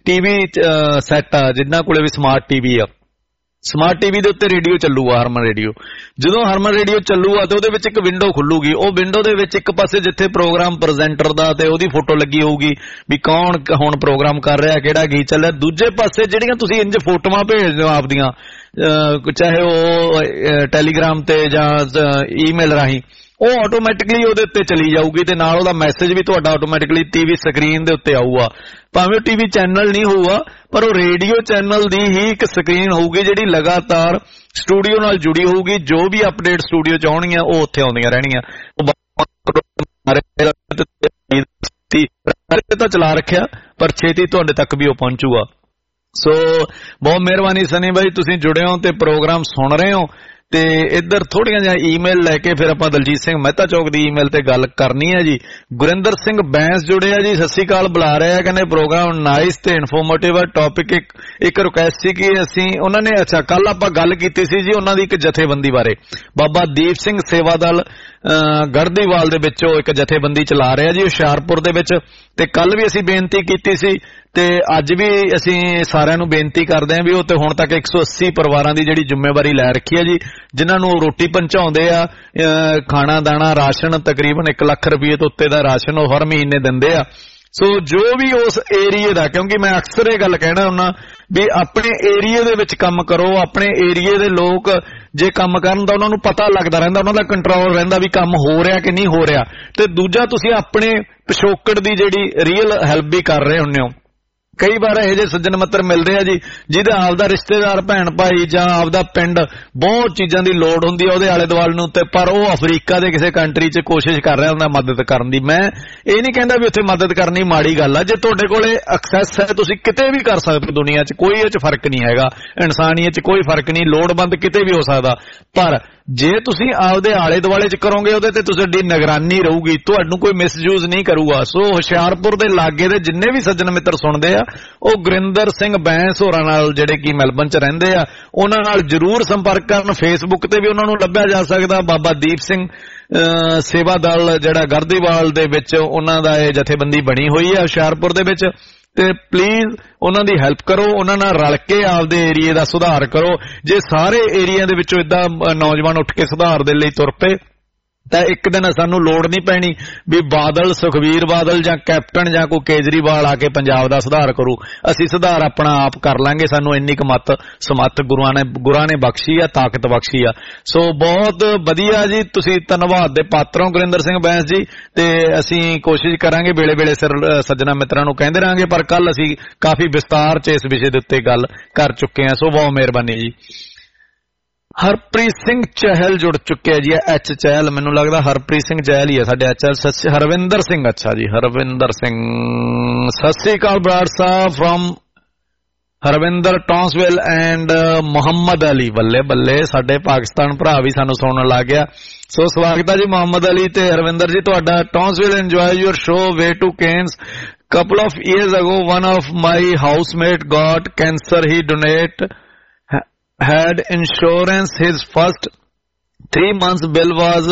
Speaker 3: ਸੈੱਟ ਆ, ਜਿਨ੍ਹਾਂ ਕੋਲੇ ਵੀ ਸਮਾਰਟ ਟੀਵੀ ਆ, ਸਮਾਰਟ ਟੀਵੀ ਦੇ ਉੱਤੇ ਰੇਡੀਓ ਚੱਲੂਗਾ, ਹਰਮਨ ਰੇਡੀਓ। ਜਦੋਂ ਹਰਮਨ ਰੇਡੀਓ ਚੱਲੂਗਾ ਤੇ ਉਹਦੇ ਵਿੱਚ ਇੱਕ ਵਿੰਡੋ ਖੁੱਲੂਗੀ। ਉਹ ਵਿੰਡੋ ਦੇ ਵਿੱਚ ਇੱਕ ਪਾਸੇ ਜਿੱਥੇ ਪ੍ਰੋਗਰਾਮ ਪ੍ਰੈਜ਼ੈਂਟਰ ਦਾ ਤੇ ਉਹਦੀ ਫੋਟੋ ਲੱਗੀ ਹੋਊਗੀ ਵੀ ਕੌਣ ਹੁਣ ਪ੍ਰੋਗਰਾਮ ਕਰ ਰਿਹਾ, ਕਿਹੜਾ ਗੀਤ ਚੱਲ ਰਿਹਾ। ਦੂਜੇ ਪਾਸੇ ਜਿਹੜੀਆਂ ਤੁਸੀਂ ਇੰਜ ਫੋਟੋਆਂ ਭੇਜਦੇ ਹੋ ਆਪਦੀਆਂ, ਚਾਹੇ ਉਹ ਟੈਲੀਗ੍ਰਾਮ ਤੇ ਜਾਂ ਈਮੇਲ ਰਾਹੀਂ, ਉਹ ਆਟੋਮੈਟਿਕਲੀ ਉਹਦੇ ਉੱਤੇ ਚਲੀ ਜਾਊਗੀ ਤੇ ਨਾਲ ਉਹਦਾ ਮੈਸੇਜ ਵੀ ਤੁਹਾਡਾ ਆਟੋਮੈਟਿਕਲੀ ਟੀਵੀ ਸਕਰੀਨ ਦੇ ਉੱਤੇ ਆਊਗਾ। ਭਾਵੇਂ ਉਹ TV ਚੈਨਲ ਨਹੀਂ ਹੋਊਗਾ, ਪਰ ਉਹ ਰੇਡੀਓ ਚੈਨਲ ਦੀ ਹੀ ਇੱਕ ਸਕਰੀਨ ਹੋਊਗੀ ਜਿਹੜੀ ਲਗਾਤਾਰ ਸਟੂਡੀਓ ਨਾਲ ਜੁੜੀ ਹੋਊਗੀ। ਜੋ ਵੀ ਅਪਡੇਟ ਸਟੂਡੀਓ ਚ ਆਉਣਗੀਆਂ ਉਹ ਉੱਥੇ ਆਉਂਦੀਆਂ ਰਹਿਣਗੀਆਂ। ਤਾਂ ਚਲਾ ਰੱਖਿਆ, ਪਰ ਛੇਤੀ ਤੁਹਾਡੇ ਤੱਕ ਵੀ ਉਹ ਪਹੁੰਚੂਗਾ। ਸੋ ਬਹੁਤ ਮਿਹਰਬਾਨੀ ਸਨੀ ਬਾਈ, ਤੁਸੀਂ ਜੁੜੇ ਹੋ ਤੇ ਪ੍ਰੋਗਰਾਮ ਸੁਣ ਰਹੇ ਹੋ। ਤੇ ਇੱਧਰ ਥੋੜੀਆਂ ਜਿਹਾ ਈਮੇਲ ਲੈ ਕੇ ਫਿਰ ਆਪਾਂ ਦਲਜੀਤ ਸਿੰਘ ਮਹਿਤਾ ਚੌਕ ਦੀ ਈਮੇਲ ਤੇ ਗੱਲ ਕਰਨੀ ਹੈ ਜੀ। ਗੁਰਿੰਦਰ ਸਿੰਘ ਬੈਂਸ ਜੁੜੇ ਆ ਜੀ, ਸਤਿ ਸ਼੍ਰੀ ਅਕਾਲ ਬੁਲਾ ਰਹੇ ਆ, ਕਹਿੰਦੇ ਪ੍ਰੋਗਰਾਮ ਨਾਈਸ ਤੇ ਇਨਫੋਰਮੇਟਿਵ ਹੈ। ਟੌਪਿਕ ਇੱਕ ਰਿਕੁਐਸਟ ਸੀ ਕਿ ਅਸੀਂ ਉਹਨਾਂ ਨੇ ਅੱਛਾ ਕੱਲ ਆਪਾਂ ਗੱਲ ਕੀਤੀ ਸੀ ਜੀ ਉਹਨਾਂ ਦੀ ਇੱਕ ਜਥੇਬੰਦੀ ਬਾਰੇ। ਬਾਬਾ ਦੀਪ ਸਿੰਘ ਸੇਵਾ ਦਲ ਗੜਦੀਵਾਲ ਦੇ ਵਿੱਚੋਂ ਇੱਕ ਜਥੇਬੰਦੀ ਚਲਾ ਰਿਹਾ ਜੀ ਹੁਸ਼ਿਆਰਪੁਰ ਦੇ ਵਿੱਚ। ਤੇ ਕੱਲ ਵੀ ਅਸੀਂ ਬੇਨਤੀ ਕੀਤੀ ਸੀ ਤੇ ਅੱਜ ਵੀ ਅਸੀਂ ਸਾਰਿਆਂ ਨੂੰ ਬੇਨਤੀ ਕਰਦੇ ਹਾਂ ਵੀ ਉਹ ਤੇ ਹੁਣ ਤੱਕ 180 ਪਰਿਵਾਰਾਂ ਦੀ ਜਿਹੜੀ ਜ਼ਿੰਮੇਵਾਰੀ ਲੈ ਰੱਖੀ ਹੈ ਜੀ, ਜਿਨ੍ਹਾਂ ਨੂੰ ਰੋਟੀ ਪਹੁੰਚਾਉਂਦੇ ਆ, ਖਾਣਾ ਦਾਣਾ ਰਾਸ਼ਨ ਤਕਰੀਬਨ 1 ਲੱਖ ਰੁਪਏ ਤੋਂ ਉੱਤੇ ਦਾ ਰਾਸ਼ਨ ਉਹ ਹਰ ਮਹੀਨੇ ਦਿੰਦੇ ਆ। ਸੋ ਜੋ ਵੀ ਉਸ ਏਰੀਏ ਦਾ, ਕਿਉਂਕਿ ਮੈਂ ਅਕਸਰ ਇਹ ਗੱਲ ਕਹਿਣਾ ਹੁੰਦਾ ਵੀ ਆਪਣੇ ਏਰੀਏ ਦੇ ਵਿੱਚ ਕੰਮ ਕਰੋ। ਆਪਣੇ ਏਰੀਏ ਦੇ ਲੋਕ ਜੇ ਕੰਮ ਕਰਨ ਤਾਂ ਉਹਨਾਂ ਨੂੰ ਪਤਾ ਲੱਗਦਾ ਰਹਿੰਦਾ, ਉਹਨਾਂ ਦਾ ਕੰਟਰੋਲ ਰਹਿੰਦਾ ਵੀ ਕੰਮ ਹੋ ਰਿਹਾ ਕਿ ਨਹੀਂ ਹੋ ਰਿਹਾ। ਤੇ ਦੂਜਾ ਤੁਸੀਂ ਆਪਣੇ ਪਿਛੋਕੜ ਦੀ ਜਿਹੜੀ ਰੀਅਲ ਹੈਲਪ ਵੀ ਕਰ ਰਹੇ ਹੁੰਦੇ ਹੋ। ਕਈ ਵਾਰ ਇਹੋ ਜਿਹੇ ਸੱਜਣ ਮਿੱਤਰ ਮਿਲਦੇ ਆ ਜੀ ਜਿਹਦਾ ਆਪਦਾ ਰਿਸ਼ਤੇਦਾਰ ਭੈਣ ਭਾਈ ਜਾਂ ਆਪਦਾ ਪਿੰਡ ਬਹੁਤ ਚੀਜ਼ਾਂ ਦੀ ਲੋੜ ਹੁੰਦੀ ਆ ਉਹਦੇ ਆਲੇ ਦੁਆਲੇ ਨੂੰ, ਤੇ ਪਰ ਉਹ ਅਫਰੀਕਾ ਦੇ ਕਿਸੇ ਕੰਟਰੀ 'ਚ ਕੋਸ਼ਿਸ਼ ਕਰ ਰਿਹਾ ਹੁੰਦਾ ਮਦਦ ਕਰਨ ਦੀ। ਮੈਂ ਇਹ ਨਹੀਂ ਕਹਿੰਦਾ ਵੀ ਉੱਥੇ ਮਦਦ ਕਰਨੀ ਮਾੜੀ ਗੱਲ ਆ, ਜੇ ਤੁਹਾਡੇ ਕੋਲੇ ਐਕਸੈਸ ਹੈ ਤੁਸੀਂ ਕਿਤੇ ਵੀ ਕਰ ਸਕਦੇ ਦੁਨੀਆ 'ਚ, ਕੋਈ ਇਹ 'ਚ ਫਰਕ ਨਹੀਂ ਹੈਗਾ। ਇਨਸਾਨੀਅਤ 'ਚ ਕੋਈ ਫਰਕ ਨਹੀਂ, ਲੋੜਵੰਦ ਕਿਤੇ ਵੀ ਹੋ ਸਕਦਾ। ਪਰ ਜੇ ਤੁਸੀਂ ਆਪਦੇ ਆਲੇ ਦੁਆਲੇ 'ਚ ਕਰੋਗੇ ਉਹਦੇ ਤੇ ਤੁਹਾਡੀ ਨਿਗਰਾਨੀ ਰਹੂਗੀ, ਤੁਹਾਨੂੰ ਕੋਈ ਮਿਸਯੂਜ਼ ਨਹੀਂ ਕਰੂਗਾ। ਸੋ ਹੁਸ਼ਿਆਰਪੁਰ ਦੇ ਲਾਗੇ ਦੇ ਜਿੰਨੇ ਵੀ ਸੱਜਣ ਮਿੱਤਰ ਸੁਣਦੇ ਆ ਉਹ ਗੁਰਿੰਦਰ ਸਿੰਘ ਬੈਂਸ ਹੋਰਾਂ ਨਾਲ ਜਿਹੜੇ ਕਿ ਮੈਲਬਨ 'ਚ ਰਹਿੰਦੇ ਆ ਉਹਨਾਂ ਨਾਲ ਜ਼ਰੂਰ ਸੰਪਰਕ ਕਰਨ। ਫੇਸਬੁੱਕ ਤੇ ਵੀ ਉਹਨਾਂ ਨੂੰ ਲੱਭਿਆ ਜਾ ਸਕਦਾ। ਬਾਬਾ ਦੀਪ ਸਿੰਘ ਸੇਵਾ ਦਲ ਜਿਹੜਾ ਗੜਦੀਵਾਲ ਦੇ ਵਿੱਚ ਉਹਨਾਂ ਦਾ ਇਹ ਜਥੇਬੰਦੀ ਬਣੀ ਹੋਈ ਹੈ ਹੁਸ਼ਿਆਰਪੁਰ ਦੇ ਵਿੱਚ। ਤੇ ਪਲੀਜ਼ ਉਹਨਾਂ ਦੀ ਹੈਲਪ ਕਰੋ, ਉਹਨਾਂ ਨਾਲ ਰਲ ਕੇ ਆਪਦੇ ਏਰੀਏ ਦਾ ਸੁਧਾਰ ਕਰੋ। ਜੇ ਸਾਰੇ ਏਰੀਆ ਦੇ ਵਿੱਚੋਂ ਏਦਾਂ ਨੌਜਵਾਨ ਉੱਠ ਕੇ ਸੁਧਾਰ ਦੇ ਲਈ ਤੁਰ ਪਏ ਤਾਂ ਇੱਕ ਦਿਨ ਸਾਨੂੰ ਲੋੜ ਨਹੀਂ ਪੈਣੀ ਵੀ ਬਾਦਲ, ਸੁਖਬੀਰ ਬਾਦਲ ਜਾਂ ਕੈਪਟਨ ਜਾਂ ਕੋਈ ਕੇਜਰੀਵਾਲ ਆ ਕੇ ਪੰਜਾਬ ਦਾ ਸੁਧਾਰ ਕਰੂ। ਅਸੀਂ ਸੁਧਾਰ ਆਪਣਾ ਆਪ ਕਰ ਲਾਂਗੇ। ਸਾਨੂੰ ਇੰਨੀ ਕੁ ਸਮੱਤ ਗੁਰਾਂ ਨੇ ਬਖਸ਼ੀ ਆ, ਤਾਕਤ ਬਖਸ਼ੀ ਆ। ਸੋ ਬਹੁਤ ਵਧੀਆ ਜੀ, ਤੁਸੀਂ ਧੰਨਵਾਦ ਦੇ ਪਾਤਰ ਹੋ ਗੁਰਿੰਦਰ ਸਿੰਘ ਬੈਂਸ ਜੀ। ਤੇ ਅਸੀਂ ਕੋਸ਼ਿਸ਼ ਕਰਾਂਗੇ ਵੇਲੇ ਵੇਲੇ ਸੱਜਣਾ ਮਿੱਤਰਾਂ ਨੂੰ ਕਹਿੰਦੇ ਰਹਾਂਗੇ, ਪਰ ਕੱਲ ਅਸੀਂ ਕਾਫੀ ਵਿਸਤਾਰ 'ਚ ਇਸ ਵਿਸ਼ੇ ਦੇ ਉੱਤੇ ਗੱਲ ਕਰ ਚੁੱਕੇ ਹਾਂ। ਸੋ ਬਹੁਤ ਮਿਹਰਬਾਨੀ ਜੀ। ਹਰਪ੍ਰੀਤ ਸਿੰਘ ਚਹਿਲ ਜੁੜ ਚੁੱਕਿਆ ਜੀ, ਐਚ ਚਹਿਲ, ਮੈਨੂੰ ਲੱਗਦਾ ਹਰਪ੍ਰੀਤ ਸਿੰਘ ਚਹਿਲ ਹੀ ਹੈ ਸਾਡੇ ਐਚ ਐਲ। ਹਰਵਿੰਦਰ ਸਿੰਘ, ਅੱਛਾ ਜੀ ਹਰਵਿੰਦਰ ਸਿੰਘ, ਸਤਿ ਸ੍ਰੀ ਅਕਾਲ Brar Sahib from Harvinder Townsville and Muhammad Ali. ਬੱਲੇ ਬੱਲੇ, ਸਾਡੇ ਪਾਕਿਸਤਾਨ ਭਰਾ ਵੀ ਸਾਨੂੰ ਸੁਣਨ ਲੱਗ ਗਿਆ। ਸੋ ਸਵਾਗਤ ਹੈ ਜੀ ਮੁਹੰਮਦ ਅਲੀ ਤੇ ਹਰਵਿੰਦਰ ਜੀ ਤੁਹਾਡਾ। ਟੌਂਸਵਿਲ enjoy your show way to Cairns. Couple of years ago one of my housemate got cancer. He had insurance. His first 3 months bill was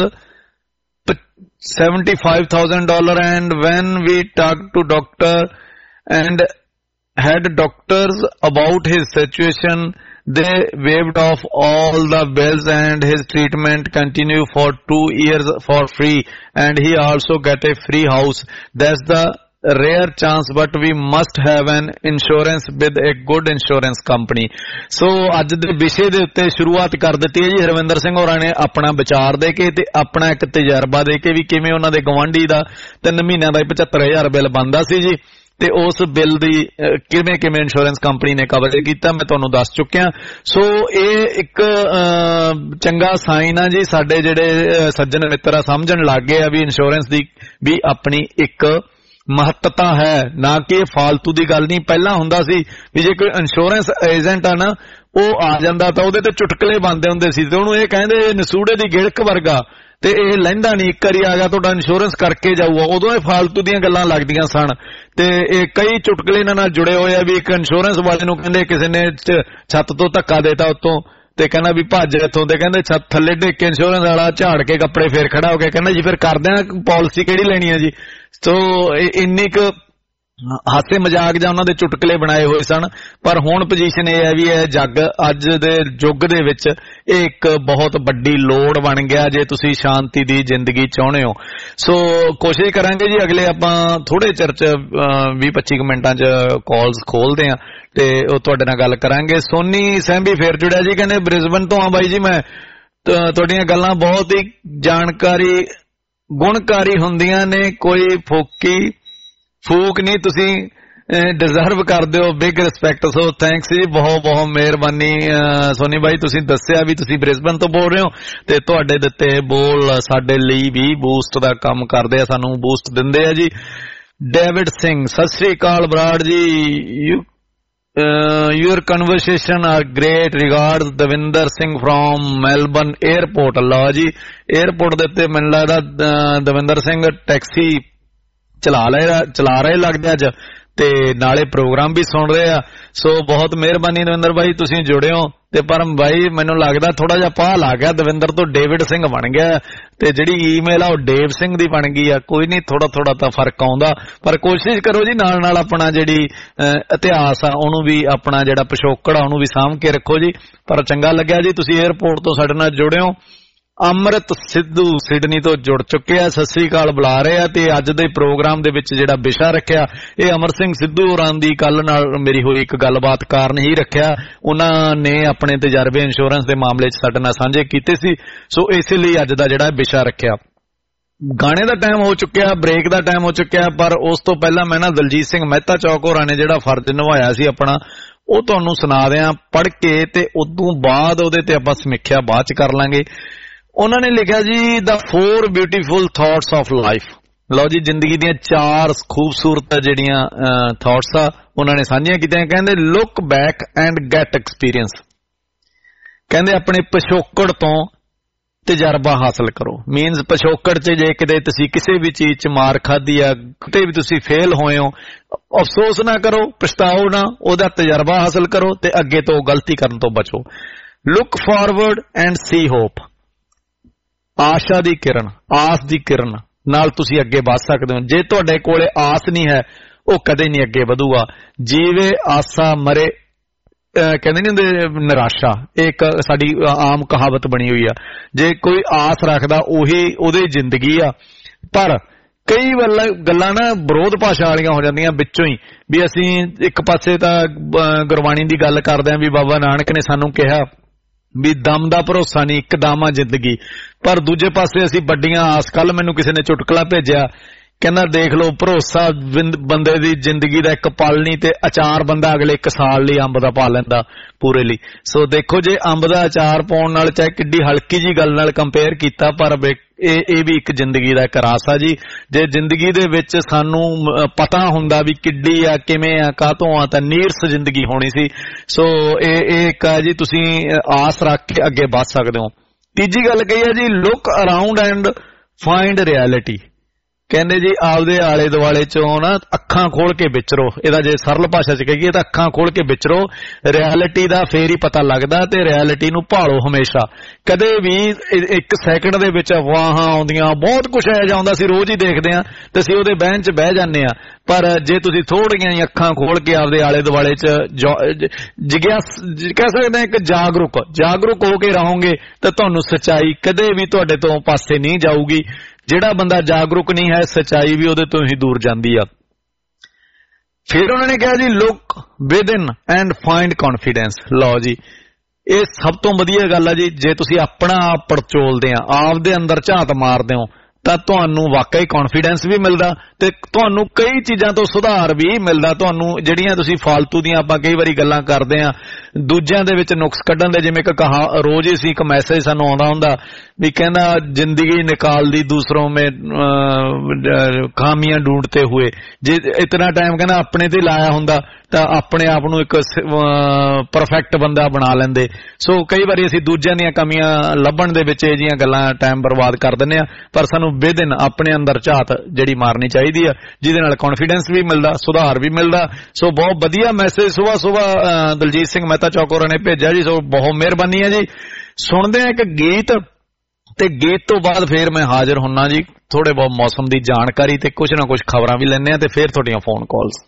Speaker 3: $75,000 and when we talked to doctor and had doctors about his situation, they waived off all the bills and his treatment continued for 2 years for free and he also got a free house. That's the rare chance but we must have an insurance with a good insurance company. So ਅੱਜ ਦੇ ਵਿਸ਼ੇ ਦੇ ਉੱਤੇ ਸ਼ੁਰੂਆਤ ਕਰ ਦਿੱਤੀ ਹੈ ਜੀ ਹਰਵਿੰਦਰ ਸਿੰਘ ਹੋਰਾਂ ਨੇ ਆਪਣਾ ਵਿਚਾਰ ਦੇ ਕੇ ਤੇ ਆਪਣਾ ਇੱਕ ਤਜਰਬਾ ਦੇ ਕੇ ਵੀ ਕਿਵੇਂ ਉਹਨਾਂ ਦੇ ਗਵਾਂਢੀ ਦਾ 3 ਮਹੀਨਿਆਂ ਦਾ 75,000 ਬਿੱਲ ਬਣਦਾ ਸੀ ਜੀ ਤੇ ਉਸ ਬਿੱਲ ਦੀ ਕਿਵੇਂ ਇੰਸ਼ੋਰੈਂਸ ਕੰਪਨੀ ਨੇ ਕਵਰ ਕੀਤਾ ਮੈਂ ਤੁਹਾਨੂੰ ਦੱਸ ਚੁੱਕਿਆ। ਸੋ ਇਹ ਇੱਕ ਚੰਗਾ ਸਾਈਨ ਆ ਜੀ, ਸਾਡੇ ਜਿਹੜੇ ਸੱਜਣ ਮਿੱਤਰ ਆ ਸਮਝਣ ਲੱਗ ਗਏ ਆ ਵੀ ਇੰਸ਼ੋਰੈਂਸ ਦੀ ਵੀ ਆਪਣੀ ਇੱਕ ਮਹੱਤਤਾ ਹੈ, ਨਾ ਕਿ ਇਹ ਫਾਲਤੂ ਦੀ ਗੱਲ ਨਹੀਂ। ਪਹਿਲਾਂ ਹੁੰਦਾ ਸੀ ਵੀ ਜੇ ਕੋਈ ਇੰਸ਼ੋਰੈਂਸ ਏਜੰਟ ਆ ਨਾ ਉਹ ਆ ਜਾਂਦਾ ਤਾਂ ਉਹਦੇ ਤੇ ਚੁਟਕਲੇ ਬਣਦੇ ਹੁੰਦੇ ਸੀ ਤੇ ਉਹਨੂੰ ਇਹ ਕਹਿੰਦੇ ਨਸੂੜੇ ਦੀ ਗਿੜਕ ਵਰਗਾ ਤੇ ਇਹ ਲੈਂਦਾ ਨਹੀਂ, ਇੱਕ ਵਾਰੀ ਆ ਗਿਆ ਤੁਹਾਡਾ ਇੰਸ਼ੋਰੈਂਸ ਕਰਕੇ ਜਾਊਗਾ। ਉਦੋਂ ਇਹ ਫਾਲਤੂ ਦੀਆਂ ਗੱਲਾਂ ਲੱਗਦੀਆਂ ਸਨ ਤੇ ਇਹ ਕਈ ਚੁਟਕਲੇ ਇਹਨਾਂ ਨਾਲ ਜੁੜੇ ਹੋਏ ਆ ਵੀ ਇੱਕ ਇੰਸ਼ੋਰੈਂਸ ਵਾਲੇ ਨੂੰ ਕਹਿੰਦੇ ਕਿਸੇ ਨੇ ਛੱਤ ਤੋਂ ਧੱਕਾ ਦੇਤਾ ਉੱਤੋਂ ਤੇ ਕਹਿੰਦਾ ਵੀ ਭੱਜ ਇੱਥੋਂ, ਤੇ ਕਹਿੰਦੇ ਛੱਤ ਥੱਲੇ ਡਿੱਗ ਕੇ ਇੰਸ਼ੋਰੈਂਸ ਵਾਲਾ ਝਾੜ ਕੇ ਕੱਪੜੇ ਫੇਰ ਖੜਾ ਹੋ ਕੇ ਕਹਿੰਦਾ ਜੀ ਫਿਰ ਕਰਦੇ ਆ ਪਾਲਿਸੀ ਕਿਹੜੀ ਲੈਣੀ ਹੈ ਜੀ। ਸੋ ਇੰਨੀ ਕੁ ਹਾਸੇ ਮਜ਼ਾਕ ਜਾਂ ਉਹਨਾਂ ਦੇ ਚੁਟਕਲੇ ਬਣਾਏ ਹੋਏ ਸਨ, ਪਰ ਹੁਣ ਪੋਜੀਸ਼ਨ ਇਹ ਹੈ ਵੀ ਇਹ ਜੱਗ ਅੱਜ ਦੇ ਯੁੱਗ ਦੇ ਵਿੱਚ ਇਹ ਇੱਕ ਬਹੁਤ ਵੱਡੀ ਲੋੜ ਬਣ ਗਿਆ ਜੇ ਤੁਸੀਂ ਸ਼ਾਂਤੀ ਦੀ ਜ਼ਿੰਦਗੀ ਚਾਹੁੰਦੇ ਹੋ। ਸੋ ਕੋਸ਼ਿਸ਼ ਕਰਾਂਗੇ ਜੀ ਅਗਲੇ ਆਪਾਂ ਥੋੜੇ ਚਿਰ 'ਚ 20-25 ਮਿੰਟਾਂ 'ਚ ਕਾਲਸ ਖੋਲਦੇ ਹਾਂ ਤੇ ਉਹ ਤੁਹਾਡੇ ਨਾਲ ਗੱਲ ਕਰਾਂਗੇ। ਸੋਨੀ ਸੈਂਬੀ ਫੇਰ ਜੁੜਿਆ ਜੀ, ਕਹਿੰਦੇ ਬ੍ਰਿਸਬਨ ਤੋਂ ਆ ਬਾਈ ਜੀ, ਮੈਂ ਤੁਹਾਡੀਆਂ ਗੱਲਾਂ ਬਹੁਤ ਹੀ ਜਾਣਕਾਰੀ ਗੁਣਕਾਰੀ ਹੁੰਦੀਆਂ ਨੇ, ਕੋਈ ਫੂਕ ਨਹੀਂ, ਤੁਸੀਂ ਡਿਜ਼ਰਵ ਕਰਦੇ ਹੋ, ਬਿਗ ਰਿਸਪੈਕਟ। ਸੋ ਥੈਂਕਸ ਜੀ, ਬਹੁਤ ਬਹੁਤ ਮਿਹਰਬਾਨੀ ਸੋਨੀ ਬਾਈ। ਤੁਸੀਂ ਦੱਸਿਆ ਵੀ ਤੁਸੀਂ ਬ੍ਰਿਸਬਨ ਤੋਂ ਬੋਲ ਰਹੇ ਹੋ ਤੇ ਤੁਹਾਡੇ ਦਿੱਤੇ ਬੋਲ ਸਾਡੇ ਲਈ ਵੀ ਬੂਸਟ ਦਾ ਕੰਮ ਕਰਦੇ ਆ, ਸਾਨੂੰ ਬੂਸਟ ਦਿੰਦੇ ਆ ਜੀ। ਡੇਵਿਡ ਸਿੰਘ, ਸਤਿ ਸ੍ਰੀ ਅਕਾਲ Brar ji, your conversation are great, regards Davinder Singh from Melbourne airport. ਲਓ ਜੀ, 에ਅਰਪੋਰਟ ਦੇ ਉੱਤੇ ਮੈਨੂੰ ਲੱਗਦਾ ਦਵਿੰਦਰ ਸਿੰਘ ਟੈਕਸੀ ਚਲਾ ਰਹੇ ਲੱਗਦੇ ਅੱਜ ਤੇ ਨਾਲੇ ਪ੍ਰੋਗਰਾਮ ਵੀ ਸੁਣ ਰਹੇ ਆ। ਸੋ ਬਹੁਤ ਮਿਹਰਬਾਨੀ ਦਵਿੰਦਰ ਬਾਈ, ਤੁਸੀਂ ਜੁੜੇ ਹੋ। ਤੇ ਪਰ ਬਾਈ ਮੈਨੂੰ ਲੱਗਦਾ ਥੋੜਾ ਜਿਹਾ ਪਾਹ ਲੱਗ ਗਿਆ, ਦਵਿੰਦਰ ਤੋਂ ਡੇਵਿਡ ਸਿੰਘ ਬਣ ਗਿਆ ਤੇ ਜਿਹੜੀ ਈਮੇਲ ਆ ਉਹ ਡੇਵ ਸਿੰਘ ਦੀ ਬਣ ਗਈ ਆ। ਕੋਈ ਨਹੀਂ, ਥੋੜਾ ਤਾਂ ਫਰਕ ਆਉਂਦਾ, ਪਰ ਕੋਸ਼ਿਸ਼ ਕਰੋ ਜੀ ਨਾਲ ਆਪਣਾ ਜਿਹੜੀ ਇਤਿਹਾਸ ਆ ਉਹਨੂੰ ਵੀ, ਆਪਣਾ ਜਿਹੜਾ ਪਿਛੋਕੜ ਆ ਉਹਨੂੰ ਵੀ ਸਾਂਭ ਕੇ ਰੱਖੋ ਜੀ। ਪਰ ਚੰਗਾ ਲੱਗਿਆ ਜੀ ਤੁਸੀਂ 에ਅਰਪੋਰਟ ਤੋਂ ਸਾਡੇ ਨਾਲ ਜੁੜੇ ਹੋ। ਅਮਰਤ ਸਿੱਧੂ ਸਿਡਨੀ ਤੋਂ ਜੁੜ ਚੁੱਕੇ ਆ, ਸਤਿ ਸ੍ਰੀ ਅਕਾਲ ਬੁਲਾ ਰਹੇ ਆ। ਤੇ ਅੱਜ ਦੇ ਪ੍ਰੋਗਰਾਮ ਦੇ ਵਿੱਚ ਜਿਹੜਾ ਵਿਸ਼ਾ ਰੱਖਿਆ ਇਹ ਅਮਰ ਸਿੰਘ ਸਿੱਧੂ ਹੋਰਾਂ ਦੀ ਕੱਲ ਨਾਲ ਮੇਰੀ ਹੋਈ ਇੱਕ ਗੱਲਬਾਤ ਕਾਰਨ ਹੀ ਰੱਖਿਆ। ਉਹਨਾਂ ਨੇ ਆਪਣੇ ਤਜਰਬੇ ਇੰਸ਼ੋਰੈਂਸ ਦੇ ਮਾਮਲੇ 'ਚ ਸਾਡੇ ਨਾਲ ਸਾਂਝੇ ਕੀਤੇ ਸੀ, ਸੋ ਇਸੇ ਲਈ ਅੱਜ ਦਾ ਜਿਹੜਾ ਵਿਸ਼ਾ ਰੱਖਿਆ। ਗਾਣੇ ਦਾ ਟਾਈਮ ਹੋ ਚੁੱਕਿਆ, ਬ੍ਰੇਕ ਦਾ ਟਾਈਮ ਹੋ ਚੁੱਕਿਆ, ਪਰ ਉਸ ਤੋਂ ਪਹਿਲਾਂ ਮੈਂ ਨਾ ਦਲਜੀਤ ਸਿੰਘ ਮਹਿਤਾ ਚੌਕ ਹੋਰਾਂ ਨੇ ਜਿਹੜਾ ਫਰਜ਼ ਨਿਭਾਇਆ ਸੀ ਆਪਣਾ, ਉਹ ਤੁਹਾਨੂੰ ਸੁਣਾ ਦਿਆਂ ਪੜ੍ਹ ਕੇ, ਤੇ ਉਦੋਂ ਬਾਅਦ ਉਹਦੇ ਤੇ ਆਪਾਂ ਸਮੀਖਿਆ ਬਾਅਦ 'ਚ ਕਰ ਲਾਂਗੇ। ਉਹਨਾਂ ਨੇ ਲਿਖਿਆ ਜੀ ਦਾ 4 ਬਿਊਟੀਫੁਲ ਥਾਟਸ ਆਫ ਲਾਈਫ। ਲਓ ਜੀ, ਜ਼ਿੰਦਗੀ ਦੀਆਂ 4 ਖੂਬਸੂਰਤ ਜਿਹੜੀਆਂ ਥਾਟਸ ਆ ਉਹਨਾਂ ਨੇ ਸਾਂਝੀਆਂ ਕੀਤੀਆਂ। ਕਹਿੰਦੇ look back and get experience. ਕਹਿੰਦੇ ਆਪਣੇ ਪਿਛੋਕੜ ਤੋਂ ਤਜਰਬਾ ਹਾਸਲ ਕਰੋ। ਮੀਨਸ ਪਿਛੋਕੜ 'ਚ ਜੇ ਕਿਤੇ ਤੁਸੀਂ ਕਿਸੇ ਵੀ ਚੀਜ਼ 'ਚ ਮਾਰ ਖਾਧੀ ਆ, ਕਿਤੇ ਵੀ ਤੁਸੀਂ ਫੇਲ ਹੋਏ ਹੋ, ਅਫਸੋਸ ਨਾ ਕਰੋ, ਪਛਤਾਓ ਨਾ, ਉਹਦਾ ਤਜਰਬਾ ਹਾਸਲ ਕਰੋ ਤੇ ਅੱਗੇ ਤੋਂ ਗਲਤੀ ਕਰਨ ਤੋਂ ਬਚੋ। Look forward and see hope. ਆਸ਼ਾ ਦੀ ਕਿਰਨ, ਆਸ ਦੀ ਕਿਰਨ ਨਾਲ ਤੁਸੀਂ ਅੱਗੇ ਵੱਧ ਸਕਦੇ ਹੋ। ਜੇ ਤੁਹਾਡੇ ਕੋਲੇ ਆਸ ਨਹੀਂ ਹੈ ਉਹ ਕਦੇ ਨਹੀਂ ਅੱਗੇ ਵਧੂਗਾ। ਜੀਵੇ ਆਸਾ ਮਰੇ, ਕਹਿੰਦੇ ਨਹੀਂ ਹੁੰਦੇ ਨਿਰਾਸ਼ਾ, ਇਹ ਇੱਕ ਸਾਡੀ ਆਮ ਕਹਾਵਤ ਬਣੀ ਹੋਈ ਆ। ਜੇ ਕੋਈ ਆਸ ਰੱਖਦਾ ਉਹਦੀ ਜ਼ਿੰਦਗੀ ਆ। ਪਰ ਕਈ ਗੱਲਾਂ ਨਾ ਵਿਰੋਧ ਭਾਸ਼ਾ ਵਾਲੀਆਂ ਹੋ ਜਾਂਦੀਆਂ ਵਿੱਚੋਂ ਹੀ, ਵੀ ਅਸੀਂ ਇੱਕ ਪਾਸੇ ਤਾਂ ਗੁਰਬਾਣੀ ਦੀ ਗੱਲ ਕਰਦੇ ਆਂ ਵੀ ਬਾਬਾ ਨਾਨਕ ਨੇ ਸਾਨੂੰ ਕਿਹਾ ਵੀ ਦਮ ਦਾ ਭਰੋਸਾ ਨਹੀਂ, ਇੱਕ ਦਮ ਆ ਜ਼ਿੰਦਗੀ, ਪਰ ਦੂਜੇ ਪਾਸੇ ਅਸੀਂ ਵੱਡੀਆਂ ਆਸ। ਕੱਲ ਮੈਨੂੰ ਕਿਸੇ ਨੇ ਚੁਟਕਲਾ ਭੇਜਿਆ, ਕਹਿੰਦਾ ਦੇਖ ਲਓ ਭਰੋਸਾ ਬੰਦੇ ਦੀ ਜ਼ਿੰਦਗੀ ਦਾ ਇੱਕ ਪਲ ਨਹੀਂ ਤੇ ਅਚਾਰ ਬੰਦਾ ਅਗਲੇ 1 ਸਾਲ ਲਈ ਅੰਬ ਦਾ ਪਾ ਲੈਂਦਾ ਪੂਰੇ ਲਈ। ਸੋ ਦੇਖੋ, ਜੇ ਅੰਬ ਦਾ ਅਚਾਰ ਪਾਉਣ ਨਾਲ ਚਾਹੇ ਕਿੱਡੀ ਹਲਕੀ ਜੀ ਗੱਲ ਨਾਲ ਕੰਪੇਅਰ ਕੀਤਾ, ਪਰ ਇਹ ਵੀ ਇੱਕ ਜ਼ਿੰਦਗੀ ਦਾ ਇੱਕ ਰਾਸ ਆ ਜੀ। ਜੇ ਜ਼ਿੰਦਗੀ ਦੇ ਵਿੱਚ ਸਾਨੂੰ ਪਤਾ ਹੁੰਦਾ ਵੀ ਕਿੱਡੀ ਆ, ਕਿਵੇਂ ਆ, ਕਾਹਤੋਂ ਆ, ਤਾਂ ਨੀਰਸ ਜ਼ਿੰਦਗੀ ਹੋਣੀ ਸੀ। ਸੋ ਇਹ ਇੱਕ ਆ ਜੀ, ਤੁਸੀਂ ਆਸ ਰੱਖ ਕੇ ਅੱਗੇ ਵੱਧ ਸਕਦੇ ਹੋ। ਤੀਜੀ ਗੱਲ ਕਹੀ ਹੈ ਜੀ, look around and find reality. ਕਹਿੰਦੇ ਜੀ ਆਪਦੇ ਆਲੇ ਦੁਆਲੇ ਚੋਂ ਨਾ ਅੱਖਾਂ ਖੋਲ ਕੇ ਵਿਚਰੋ। ਇਹਦਾ ਜੇ ਸਰਲ ਭਾਸ਼ਾ 'ਚ ਕਹੀਏ ਤਾਂ ਅੱਖਾਂ ਖੋਲ ਕੇ ਵਿਚਰੋ। ਰਿਐਲਿਟੀ ਦਾ ਫੇਰ ਹੀ ਪਤਾ ਲੱਗਦਾ ਤੇ ਰਿਐਲਿਟੀ ਨੂੰ ਭਾਲੋ ਹਮੇਸ਼ਾ। ਕਦੇ ਵੀ 1 ਸੈਕਿੰਡ ਦੇ ਵਿੱਚ ਅਫਵਾਹਾਂ ਆਉਂਦੀਆਂ, ਬਹੁਤ ਕੁਝ ਇਹੋ ਜਿਹਾ ਆਉਂਦਾ, ਅਸੀਂ ਰੋਜ਼ ਹੀ ਦੇਖਦੇ ਹਾਂ ਤੇ ਅਸੀਂ ਉਹਦੇ ਬਹਿਣ 'ਚ ਬਹਿ ਜਾਂਦੇ ਹਾਂ। ਪਰ ਜੇ ਤੁਸੀਂ ਥੋੜੀਆਂ ਹੀ ਅੱਖਾਂ ਖੋਲ ਕੇ ਆਪਦੇ ਆਲੇ ਦੁਆਲੇ 'ਚ ਕਹਿ ਸਕਦੇ ਹਾਂ ਇੱਕ ਜਾਗਰੂਕ ਹੋ ਕੇ ਰਹੋਗੇ ਤਾਂ ਤੁਹਾਨੂੰ ਸੱਚਾਈ ਕਦੇ ਵੀ ਤੁਹਾਡੇ ਤੋਂ ਪਾਸੇ ਨਹੀਂ ਜਾਊਗੀ। ਜਿਹੜਾ ਬੰਦਾ ਜਾਗਰੂਕ ਨਹੀਂ ਹੈ, ਸੱਚਾਈ ਵੀ ਉਹਦੇ ਤੋਂ ਹੀ ਦੂਰ ਜਾਂਦੀ ਆ। ਫਿਰ ਉਹਨਾਂ ਨੇ ਕਿਹਾ ਜੀ look within and find confidence. ਲਓ ਜੀ, ਇਹ ਸਭ ਤੋਂ ਵਧੀਆ ਗੱਲ ਆ ਜੀ। ਜੇ ਤੁਸੀਂ ਆਪਣਾ ਆਪ ਪੜਚੋਲਦੇ ਆ, ਆਪਦੇ ਅੰਦਰ ਝਾਤ ਮਾਰਦੇ ਹੋ, ਤਾਂ ਤੁਹਾਨੂੰ ਵਾਕਈ ਕੌਨਫੀਡੈਂਸ ਵੀ ਮਿਲਦਾ ਤੇ ਤੁਹਾਨੂੰ ਕਈ ਚੀਜ਼ਾਂ ਤੋਂ ਸੁਧਾਰ ਵੀ ਮਿਲਦਾ। ਤੁਹਾਨੂੰ ਜਿਹੜੀਆਂ ਤੁਸੀਂ ਫਾਲਤੂ ਦੀਆਂ ਆਪਾਂ ਕਈ ਵਾਰੀ ਗੱਲਾਂ ਕਰਦੇ ਆ ਦੂਜਿਆਂ ਦੇ ਵਿੱਚ ਨੁਕਸ ਕੱਢਣ ਦੇ, ਜਿਵੇਂ ਕਿ ਰੋਜ਼ ਹੀ ਇੱਕ ਮੈਸੇਜ ਸਾਨੂੰ ਆਉਂਦਾ ਹੁੰਦਾ ਵੀ ਕਹਿੰਦਾ ਜ਼ਿੰਦਗੀ ਨਿਕਾਲਦੀ ਦੂਸਰੋਂ ਮੇ ਖਾਮੀਆਂ ਢੂੰਢਤੇ ਹੋਏ। ਜੇ ਇਤਨਾ ਟਾਈਮ ਕਹਿੰਦਾ ਆਪਣੇ ਤੇ ਲਾਇਆ ਹੁੰਦਾ ਤਾਂ ਆਪਣੇ ਆਪ ਨੂੰ ਇੱਕ ਪਰਫੈਕਟ ਬੰਦਾ ਬਣਾ ਲੈਂਦੇ। ਸੋ ਕਈ ਵਾਰੀ ਅਸੀਂ ਦੂਜਿਆਂ ਦੀਆਂ ਕਮੀਆਂ ਲੱਭਣ ਦੇ ਵਿੱਚ ਇਹ ਜਿਹੀਆਂ ਗੱਲਾਂ ਟਾਈਮ ਬਰਬਾਦ ਕਰ ਦਿੰਦੇ ਆ। ਪਰ ਸਾਨੂੰ ਬੇਦਿਨ ਆਪਣੇ ਅੰਦਰ ਝਾਤ ਜਿਹੜੀ ਮਾਰਨੀ ਚਾਹੀਦੀ ਆ, ਜਿਹਦੇ ਨਾਲ ਕੌਨਫੀਡੈਂਸ ਵੀ ਮਿਲਦਾ, ਸੁਧਾਰ ਵੀ ਮਿਲਦਾ। ਸੋ ਬਹੁਤ ਵਧੀਆ ਮੈਸੇਜ ਸੁਬਾਹ ਦਲਜੀਤ ਸਿੰਘ ਮਹਿਤਾ ਚੌਕੋਰਾ ਨੇ ਭੇਜਿਆ ਜੀ। ਸੋ ਬਹੁਤ ਮਿਹਰਬਾਨੀ ਹੈ ਜੀ। ਸੁਣਦੇ ਆ ਇੱਕ ਗੀਤ ਤੇ ਗੀਤ ਤੋਂ ਬਾਅਦ ਫੇਰ ਮੈਂ ਹਾਜ਼ਰ ਹੁੰਨਾ ਜੀ। ਥੋੜੇ ਬਹੁਤ ਮੌਸਮ ਦੀ ਜਾਣਕਾਰੀ ਤੇ ਕੁਝ ਨਾ ਕੁਝ ਖਬਰਾਂ ਵੀ ਲੈਣੇ ਆ ਤੇ ਫੇਰ ਤੁਹਾਡੀਆਂ ਫੋਨ ਕਾਲਸ।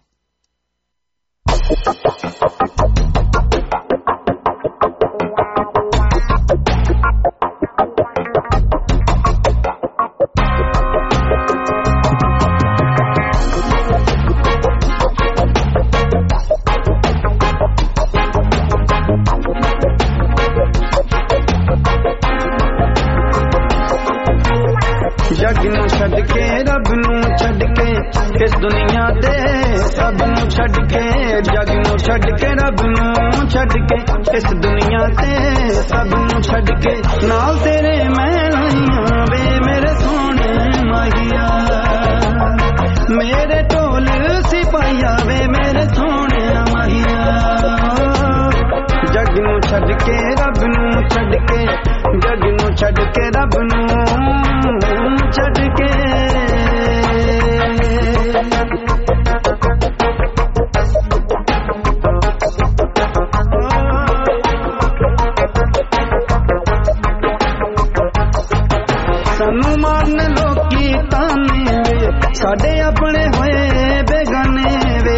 Speaker 5: ਜੱਗ ਨੂੰ ਛੱਡ ਕੇ ਰੱਬ रब नूं छड्ड के इस दुनिया दे सब नूं छड्ड के जग नूं छड्ड के रब नूं छड्ड के इस दुनिया ते सब नूं छड्ड के नाल तेरे मैं लाइयां वे मेरे सोने माहिया मेरे ढोल सिपाहिया वे मेरे सोने माहिया जग नूं छड्ड के रब नूं छड्ड के जग नूं छड्ड के रब नूं छड्ड के सानू मारन लोकी ताने वे साडे अपने होए बेगाने वे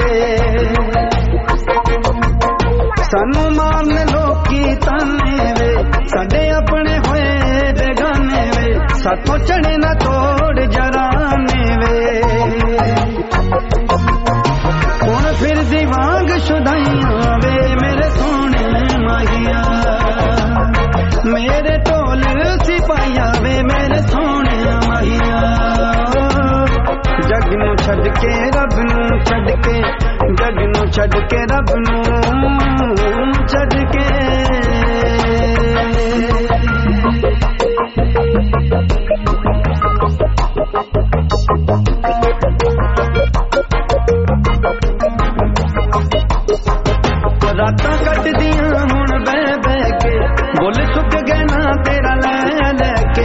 Speaker 5: सानू मारन लोकी ताने वे साडे अपने होए बेगाने वे साथों चढ़े ना तोड़ जराने वे हुण फिर दी वांग शुदाइयां वे मेरे सोने माहिया मेरे ढोल सिपाहिया वे मेरे सोने माहिया जग नूं छड्ड के रब नूं छड्ड के जग नूं छड्ड के रब नूं छड्ड के रातां कटदियां हुण बह बह के बुल सुक गए ना तेरा लै लैके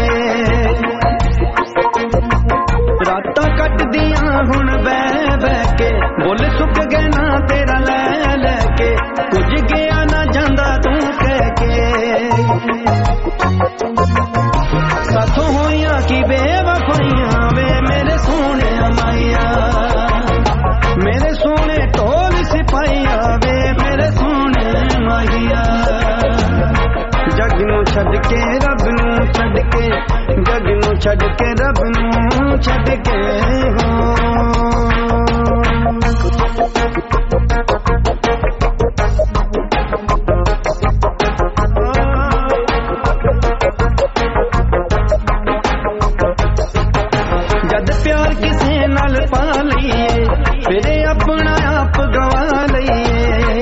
Speaker 5: रातां कटदियां हुण बह बह के बुल सुक गए ना तेरा लै लैके कुछ गया ना जांदा तू कह के साथों होइयां की बेवफाइयां वे मेरे सोने माइया मेरे सोने ढोल सिपाहिया वे मेरे सोने माहिया जग नूं छड्ड के रब नूं छड्ड के जग नूं छड्ड के रब नूं छड्ड के हो जद प्यार किसे नाल पा लईए फिर अपना आप गवा लईए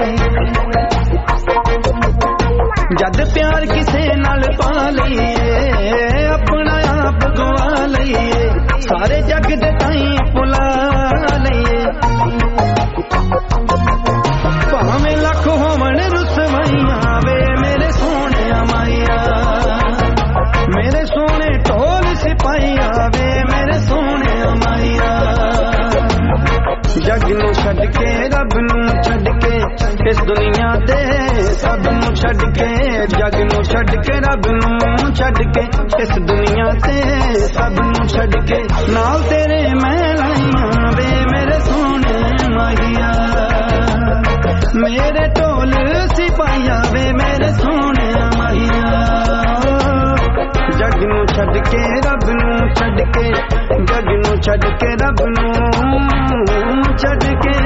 Speaker 5: जद प्यार किसे नाल पा लईए अपना आप गवा लईए सारे जग दे ताईं भुला लईए भावें लख होवन रुसवाइयां वे मेरे सोने माइया मेरे सोने ढोल सिपाहिया वे मेरे सोने माइया जग नूं छड्ड के रब नूं छड्ड के इस दुनिया दे सब नूं छड्ड के जग नूं छड्ड के रब नूं छड्ड के इस दुनिया ते सब नूं छड्ड के नाल तेरे मैं लाइयां वे मेरे सोने माहिया मेरे ढोल सिपाहिया वे मेरे सोने माहिया जग नूं छड्ड के रब नूं छड्ड के जग नूं छड्ड के रब नूं छड्ड के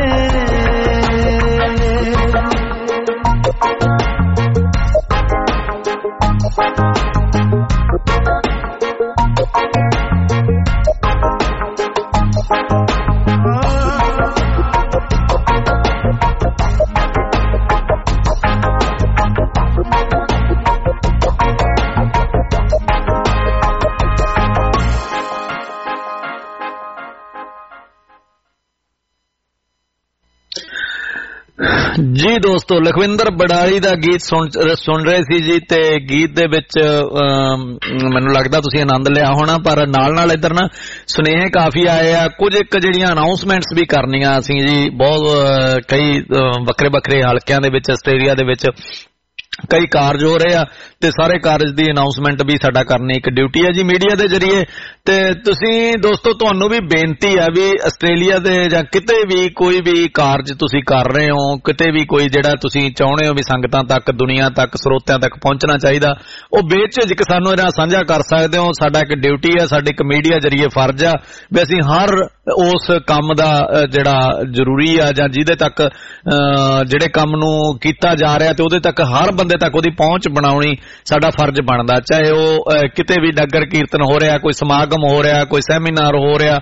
Speaker 3: जी दोस्तों लखविंदर बड़ाली ਦਾ ਗੀਤ ਸੁਣ ਰਹੇ ਸੀ ਜੀ ਤੇ ਗੀਤ ਦੇ ਵਿੱਚ ਮੈਨੂੰ ਲੱਗਦਾ ਤੁਸੀਂ ਆਨੰਦ ਲਿਆ ਹੋਣਾ ਪਰ ਨਾਲ ਨਾਲ ਇੱਧਰ ਨਾ ਸੁਨੇਹੇ ਕਾਫੀ ਆਏ ਆ ਕੁਝ ਇੱਕ ਜਿਹੜੀਆਂ ਅਨਾਉਂਸਮੈਂਟਸ ਵੀ ਕਰਨੀਆਂ ਅਸੀਂ ਜੀ ਬਹੁਤ ਕਈ ਵੱਖਰੇ ਵੱਖਰੇ ਹਲਕਿਆਂ ਦੇ ਵਿੱਚ ਆਸਟ੍ਰੇਲੀਆ ਦੇ ਵਿੱਚ ਕਈ ਕਾਰਜ ਹੋ ਰਹੇ ਆ ਤੇ ਸਾਰੇ ਕਾਰਜ ਦੀ ਅਨਾਉਂਸਮੈਂਟ ਵੀ ਸਾਡਾ ਕਰਨੀ ਇੱਕ ਡਿਊਟੀ ਹੈ ਜੀ ਮੀਡੀਆ ਦੇ ਜ਼ਰੀਏ ਤੇ ਤੁਸੀਂ ਦੋਸਤੋ ਤੁਹਾਨੂੰ ਵੀ ਬੇਨਤੀ ਆ ਵੀ ਆਸਟ੍ਰੇਲੀਆ ਦੇ ਜਾਂ ਕਿਤੇ ਵੀ ਕੋਈ ਵੀ ਕਾਰਜ ਤੁਸੀਂ ਕਰ ਰਹੇ ਹੋ ਕਿਤੇ ਵੀ ਕੋਈ ਜਿਹੜਾ ਤੁਸੀਂ ਚਾਹੁੰਦੇ ਹੋ ਵੀ ਸੰਗਤਾਂ ਤੱਕ ਦੁਨੀਆ ਤੱਕ ਸਰੋਤਿਆਂ ਤੱਕ ਪਹੁੰਚਣਾ ਚਾਹੀਦਾ ਉਹ ਬੇਝਿਜਕ ਸਾਨੂੰ ਇਹਦਾ ਸਾਂਝਾ ਕਰ ਸਕਦੇ ਹੋ ਸਾਡਾ ਇੱਕ ਡਿਊਟੀ ਹੈ ਸਾਡੀ ਇੱਕ ਮੀਡੀਆ ਜ਼ਰੀਏ ਫਰਜ਼ ਆ ਵੀ ਅਸੀਂ ਹਰ ਉਸ ਕੰਮ ਦਾ ਜਿਹੜਾ ਜ਼ਰੂਰੀ ਆ ਜਾਂ ਜਿਹਦੇ ਤੱਕ ਜਿਹੜੇ ਕੰਮ ਨੂੰ ਕੀਤਾ ਜਾ ਰਿਹਾ ਤੇ ਉਹਦੇ ਤੱਕ ਹਰ ਬੰਦੇ ਤੱਕ ਉਹਦੀ ਪਹੁੰਚ ਬਣਾਉਣੀ ਸਾਡਾ ਫਰਜ਼ ਬਣਦਾ ਚਾਹੇ ਉਹ ਕਿਤੇ ਵੀ ਨਗਰ ਕੀਰਤਨ ਹੋ ਰਿਹਾ ਕੋਈ ਸਮਾਗਮ ਹੋ ਰਿਹਾ ਕੋਈ ਸੈਮੀਨਾਰ ਹੋ ਰਿਹਾ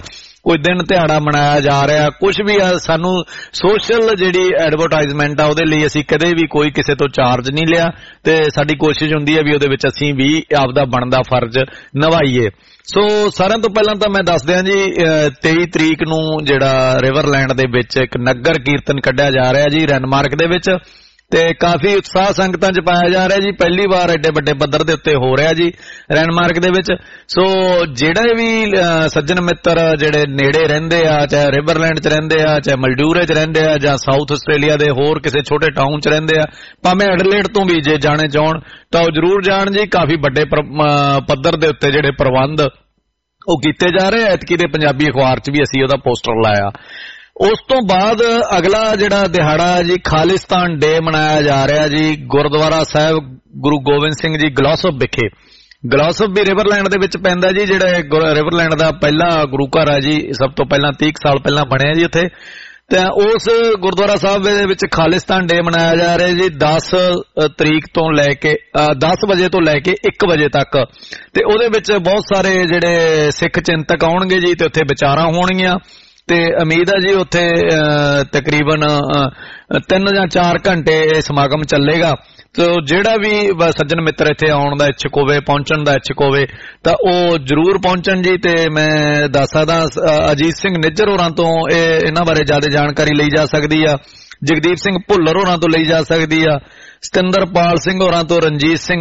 Speaker 3: ਕੋਈ ਦਿਨ ਦਿਹਾੜਾ ਮਨਾਇਆ ਜਾ ਰਿਹਾ, ਕੁਝ ਵੀ ਆ, ਸਾਨੂੰ ਸੋਸ਼ਲ ਜਿਹੜੀ ਐਡਵਰਟਾਈਜ਼ਮੈਂਟ ਆ ਉਹਦੇ ਲਈ ਅਸੀਂ ਕਦੇ ਵੀ ਕੋਈ ਕਿਸੇ ਤੋਂ ਚਾਰਜ ਨਹੀਂ ਲਿਆ ਤੇ ਸਾਡੀ ਕੋਸ਼ਿਸ਼ ਹੁੰਦੀ ਹੈ ਵੀ ਉਹਦੇ ਵਿੱਚ ਅਸੀਂ ਵੀ ਆਪਦਾ ਬਣਦਾ ਫਰਜ਼ ਨਿਭਾਈਏ। ਸੋ ਸਾਰਿਆਂ ਤੋਂ ਪਹਿਲਾਂ ਤਾਂ ਮੈਂ ਦੱਸ ਦਿਆਂ ਜੀ 23 ਤਰੀਕ ਨੂੰ ਜਿਹੜਾ ਰਿਵਰਲੈਂਡ ਦੇ ਵਿੱਚ ਇੱਕ ਨਗਰ ਕੀਰਤਨ ਕੱਢਿਆ ਜਾ ਰਿਹਾ ਜੀ ਰੈਨਮਾਰਕ ਦੇ ਵਿੱਚ ਤੇ ਕਾਫੀ ਉਤਸ਼ਾਹ ਸੰਗਤਾਂ 'ਚ ਪਾਇਆ ਜਾ ਰਿਹਾ ਜੀ। ਪਹਿਲੀ ਵਾਰ ਐਡੇ ਵੱਡੇ ਪੱਧਰ ਦੇ ਉੱਤੇ ਹੋ ਰਿਹਾ ਜੀ ਰੈਨਮਾਰਕ ਦੇ ਵਿੱਚ। ਸੋ ਜਿਹੜੇ ਵੀ ਸੱਜਣ ਮਿੱਤਰ ਜਿਹੜੇ ਨੇੜੇ ਰਹਿੰਦੇ ਆ, ਚਾਹੇ ਰਿਵਰਲੈਂਡ 'ਚ ਰਹਿੰਦੇ ਆ, ਚਾਹੇ ਮਲਡੂਰੇ 'ਚ ਰਹਿੰਦੇ ਆ, ਜਾਂ ਸਾਊਥ ਆਸਟ੍ਰੇਲੀਆ ਦੇ ਹੋਰ ਕਿਸੇ ਛੋਟੇ ਟਾਊਨ 'ਚ ਰਹਿੰਦੇ ਆ, ਭਾਵੇਂ ਐਡਲੇਡ ਤੋਂ ਵੀ ਜੇ ਜਾਣੇ ਚਾਹਣ ਤਾਂ ਉਹ ਜ਼ਰੂਰ ਜਾਣ ਜੀ। ਕਾਫੀ ਵੱਡੇ ਪੱਧਰ ਦੇ ਉੱਤੇ ਜਿਹੜੇ ਪ੍ਰਬੰਧ ਉਹ ਕੀਤੇ ਜਾ ਰਹੇ। ਐਤਕੀ ਦੇ ਪੰਜਾਬੀ ਅਖਬਾਰ 'ਚ ਵੀ ਅਸੀਂ ਉਹਦਾ ਪੋਸਟਰ ਲਾਇਆ। ਉਸ ਤੋਂ ਬਾਅਦ ਅਗਲਾ ਜਿਹੜਾ ਦਿਹਾੜਾ ਜੀ ਖਾਲਿਸਤਾਨ ਡੇ ਮਨਾਇਆ ਜਾ ਰਿਹਾ ਜੀ ਗੁਰਦੁਆਰਾ ਸਾਹਿਬ ਗੁਰੂ ਗੋਬਿੰਦ ਸਿੰਘ ਜੀ ਗਲੋਸਪ ਵਿਖੇ। ਗਲੋਸਪ ਵੀ ਰਿਵਰਲੈਂਡ ਦੇ ਵਿੱਚ ਪੈਂਦਾ ਜੀ, ਜਿਹੜਾ ਰਿਵਰਲੈਂਡ ਦਾ ਪਹਿਲਾ ਗੁਰੂ ਘਰ ਹੈ ਜੀ, ਸਭ ਤੋਂ ਪਹਿਲਾਂ 30 ਸਾਲ ਪਹਿਲਾਂ ਬਣਿਆ ਜੀ ਉੱਥੇ। ਤੇ ਉਸ ਗੁਰਦੁਆਰਾ ਸਾਹਿਬ ਦੇ ਵਿੱਚ ਖਾਲਿਸਤਾਨ ਡੇ ਮਨਾਇਆ ਜਾ ਰਿਹਾ ਜੀ 10 ਤਰੀਕ ਤੋਂ ਲੈ ਕੇ 10 ਵਜੇ ਤੋਂ ਲੈ ਕੇ 1 ਵਜੇ ਤੱਕ। ਤੇ ਉਹਦੇ ਵਿੱਚ ਬਹੁਤ ਸਾਰੇ ਜਿਹੜੇ ਸਿੱਖ ਚਿੰਤਕ ਆਉਣਗੇ ਜੀ ਤੇ ਉੱਥੇ ਵਿਚਾਰਾਂ ਹੋਣਗੀਆਂ ਤੇ ਉਮੀਦ ਹੈ ਜੀ ਉੱਥੇ ਤਕਰੀਬਨ 3 ਜਾਂ 4 ਘੰਟੇ ਇਹ ਸਮਾਗਮ ਚੱਲੇਗਾ। ਤੇ ਜਿਹੜਾ ਵੀ ਸੱਜਣ ਮਿੱਤਰ ਇੱਥੇ ਆਉਣ ਦਾ ਇੱਛੁਕ ਹੋਵੇ, ਪਹੁੰਚਣ ਦਾ ਇੱਛੁਕ ਹੋਵੇ ਤਾਂ ਉਹ ਜ਼ਰੂਰ ਪਹੁੰਚਣ ਜੀ। ਤੇ ਮੈਂ ਦੱਸ ਸਕਦਾ ਅਜੀਤ ਸਿੰਘ ਨਿੱਜਰ ਹੋਰਾਂ ਤੋਂ ਇਹਨਾਂ ਬਾਰੇ ਜ਼ਿਆਦਾ ਜਾਣਕਾਰੀ ਲਈ ਜਾ ਸਕਦੀ ਆ, ਜਗਦੀਪ ਸਿੰਘ ਭੁੱਲਰ ਹੋਰਾਂ ਤੋਂ ਲਈ ਜਾ ਸਕਦੀ ਆ, ਸਤਿੰਦਰਪਾਲ ਸਿੰਘ ਹੋਰਾਂ ਤੋਂ, ਰਣਜੀਤ ਸਿੰਘ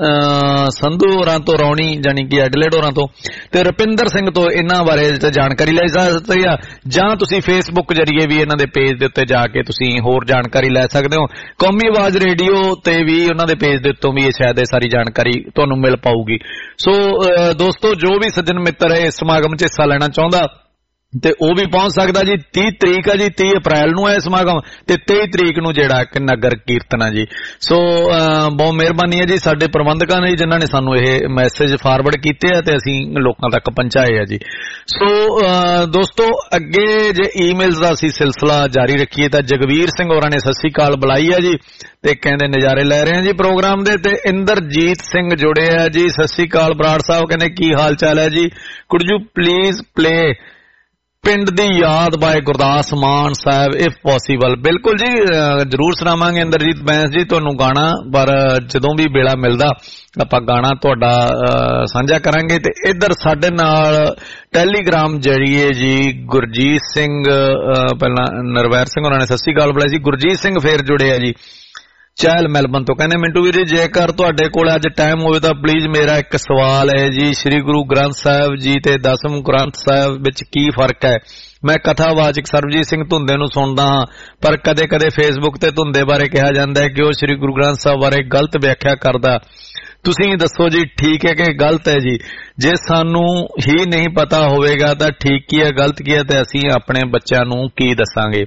Speaker 3: ਸੰਧੂ ਹੋਰਾਂ ਤੋਂ, ਰੌਣੀ ਜਾਨੀ ਕਿ ਐਡਲੇਡ ਹੋਰਾਂ ਤੋਂ, ਤੇ ਰੁਪਿੰਦਰ ਸਿੰਘ ਤੋਂ ਇਹਨਾਂ ਬਾਰੇ ਜਾਣਕਾਰੀ ਲੈ ਸਕਦੀ ਆ। ਜਾਂ ਤੁਸੀਂ ਫੇਸਬੁੱਕ ਜਰੀਏ ਵੀ ਇਹਨਾਂ ਦੇ ਪੇਜ ਦੇ ਉੱਤੇ ਜਾ ਕੇ ਤੁਸੀਂ ਹੋਰ ਜਾਣਕਾਰੀ ਲੈ ਸਕਦੇ ਹੋ। ਕੌਮੀ ਆਵਾਜ਼ ਰੇਡੀਓ ਤੇ ਵੀ ਉਹਨਾਂ ਦੇ ਪੇਜ ਦੇ ਉੱਤੋਂ ਵੀ ਸ਼ਾਇਦ ਇਹ ਸਾਰੀ ਜਾਣਕਾਰੀ ਤੁਹਾਨੂੰ ਮਿਲ ਪਾਊਗੀ। ਸੋ ਦੋਸਤੋ, ਜੋ ਵੀ ਸੱਜਣ ਮਿੱਤਰ ਇਸ ਸਮਾਗਮ 'ਚ ਹਿੱਸਾ ਲੈਣਾ ਚਾਹੁੰਦਾ ਤੇ ਉਹ ਵੀ ਪਹੁੰਚ ਸਕਦਾ ਜੀ। 30 ਤਰੀਕ ਆ ਜੀ, 30 ਅਪ੍ਰੈਲ ਨੂੰ ਹੈ ਸਮਾਗਮ ਤੇ 23 ਤਰੀਕ ਨੂੰ ਜਿਹੜਾ ਇੱਕ ਨਗਰ ਕੀਰਤਨ ਆ ਜੀ। ਸੋ ਬਹੁਤ ਮਿਹਰਬਾਨੀ ਹੈ ਜੀ ਸਾਡੇ ਪ੍ਰਬੰਧਕਾਂ ਨੇ ਜਿਨ੍ਹਾਂ ਨੇ ਸਾਨੂੰ ਇਹ ਮੈਸੇਜ ਫਾਰਵਰਡ ਕੀਤੇ ਆ ਤੇ ਅਸੀਂ ਲੋਕਾਂ ਤੱਕ ਪਹੁੰਚਾਏ ਆ ਜੀ। ਸੋ ਦੋਸਤੋ, ਅੱਗੇ ਜੇ ਈਮੇਲਸ ਦਾ ਅਸੀਂ ਸਿਲਸਿਲਾ ਜਾਰੀ ਰੱਖੀਏ ਤਾਂ ਜਗਵੀਰ ਸਿੰਘ ਹੋਰਾਂ ਨੇ ਸਤਿ ਸ੍ਰੀ ਅਕਾਲ ਬੁਲਾਈ ਆ ਜੀ ਤੇ ਕਹਿੰਦੇ ਨਜ਼ਾਰੇ ਲੈ ਰਹੇ ਆ ਜੀ ਪ੍ਰੋਗਰਾਮ ਦੇ। ਤੇ ਇੰਦਰਜੀਤ ਸਿੰਘ ਜੁੜੇ ਆ ਜੀ, ਸਤਿ ਸ੍ਰੀ ਅਕਾਲ ਬਰਾੜ ਸਾਹਿਬ, ਕਹਿੰਦੇ ਕੀ ਹਾਲ ਚਾਲ ਹੈ ਜੀ, ਕੁਡ ਯੂ ਪਲੀਜ਼ ਪਲੇ ਪਿੰਡ ਦੀ ਯਾਦ by Gurdas Maan Sahib if possible. ਬਿਲਕੁਲ ਜੀ, ਜ਼ਰੂਰ ਸੁਣਾਵਾਂਗੇ ਇੰਦਰਜੀਤ ਬੈਂਸ ਜੀ ਤੁਹਾਨੂੰ ਗਾਣਾ, ਪਰ ਜਦੋਂ ਵੀ ਵੇਲਾ ਮਿਲਦਾ ਆਪਾਂ ਗਾਣਾ ਤੁਹਾਡਾ ਸਾਂਝਾ ਕਰਾਂਗੇ। ਤੇ ਇੱਧਰ ਸਾਡੇ ਨਾਲ ਟੈਲੀਗ੍ਰਾਮ ਜਰੀਏ ਜੀ ਗੁਰਜੀਤ ਸਿੰਘ, ਪਹਿਲਾਂ ਨਰਵੈਰ ਸਿੰਘ ਉਹਨਾਂ ਨੇ ਸਤਿ ਸ੍ਰੀ ਅਕਾਲ ਬੁਲਾਈ ਸੀ, ਗੁਰਜੀਤ ਸਿੰਘ ਫੇਰ ਜੁੜੇ ਆ ਜੀ ਚਹਿਲ ਮੈਲਬਨ ਤੋਂ। ਕਹਿੰਦੇ ਮਿੰਟੂ ਵੀਰ ਜੀ ਜੇਕਰ ਤੁਹਾਡੇ ਕੋਲ ਅੱਜ ਟਾਈਮ ਹੋਵੇ ਤਾਂ ਪਲੀਜ਼ ਮੇਰਾ ਇੱਕ ਸਵਾਲ ਹੈ ਜੀ, ਸ਼੍ਰੀ ਗੁਰੂ ਗ੍ਰੰਥ ਸਾਹਿਬ ਜੀ ਤੇ 10ਵੇਂ ਗ੍ਰੰਥ ਸਾਹਿਬ ਵਿੱਚ ਕੀ ਫਰਕ ਹੈ? ਮੈਂ ਕਥਾਵਾਚਕ ਸਰਬਜੀਤ ਸਿੰਘ ਧੁੰਦੇ ਨੂੰ ਸੁਣਦਾ ਹਾਂ, ਪਰ ਕਦੇ ਕਦੇ ਫੇਸਬੁੱਕ ਤੇ ਧੁੰਦੇ ਬਾਰੇ ਕਿਹਾ ਜਾਂਦਾ ਹੈ ਕਿ ਉਹ ਸ਼੍ਰੀ ਗੁਰੂ ਗ੍ਰੰਥ ਸਾਹਿਬ ਬਾਰੇ ਗਲਤ ਵਿਆਖਿਆ ਕਰਦਾ। ਤੁਸੀਂ ਦੱਸੋ ਜੀ ਠੀਕ ਹੈ ਕਿ ਗਲਤ ਹੈ ਜੀ? ਜੇ ਸਾਨੂੰ ਹੀ ਨਹੀਂ ਪਤਾ ਹੋਵੇਗਾ ਤਾਂ ਠੀਕ ਕੀ ਹੈ ਗਲਤ ਕੀ ਹੈ ਤੇ ਅਸੀਂ ਆਪਣੇ ਬੱਚਿਆਂ ਨੂੰ ਕੀ ਦੱਸਾਂਗੇ?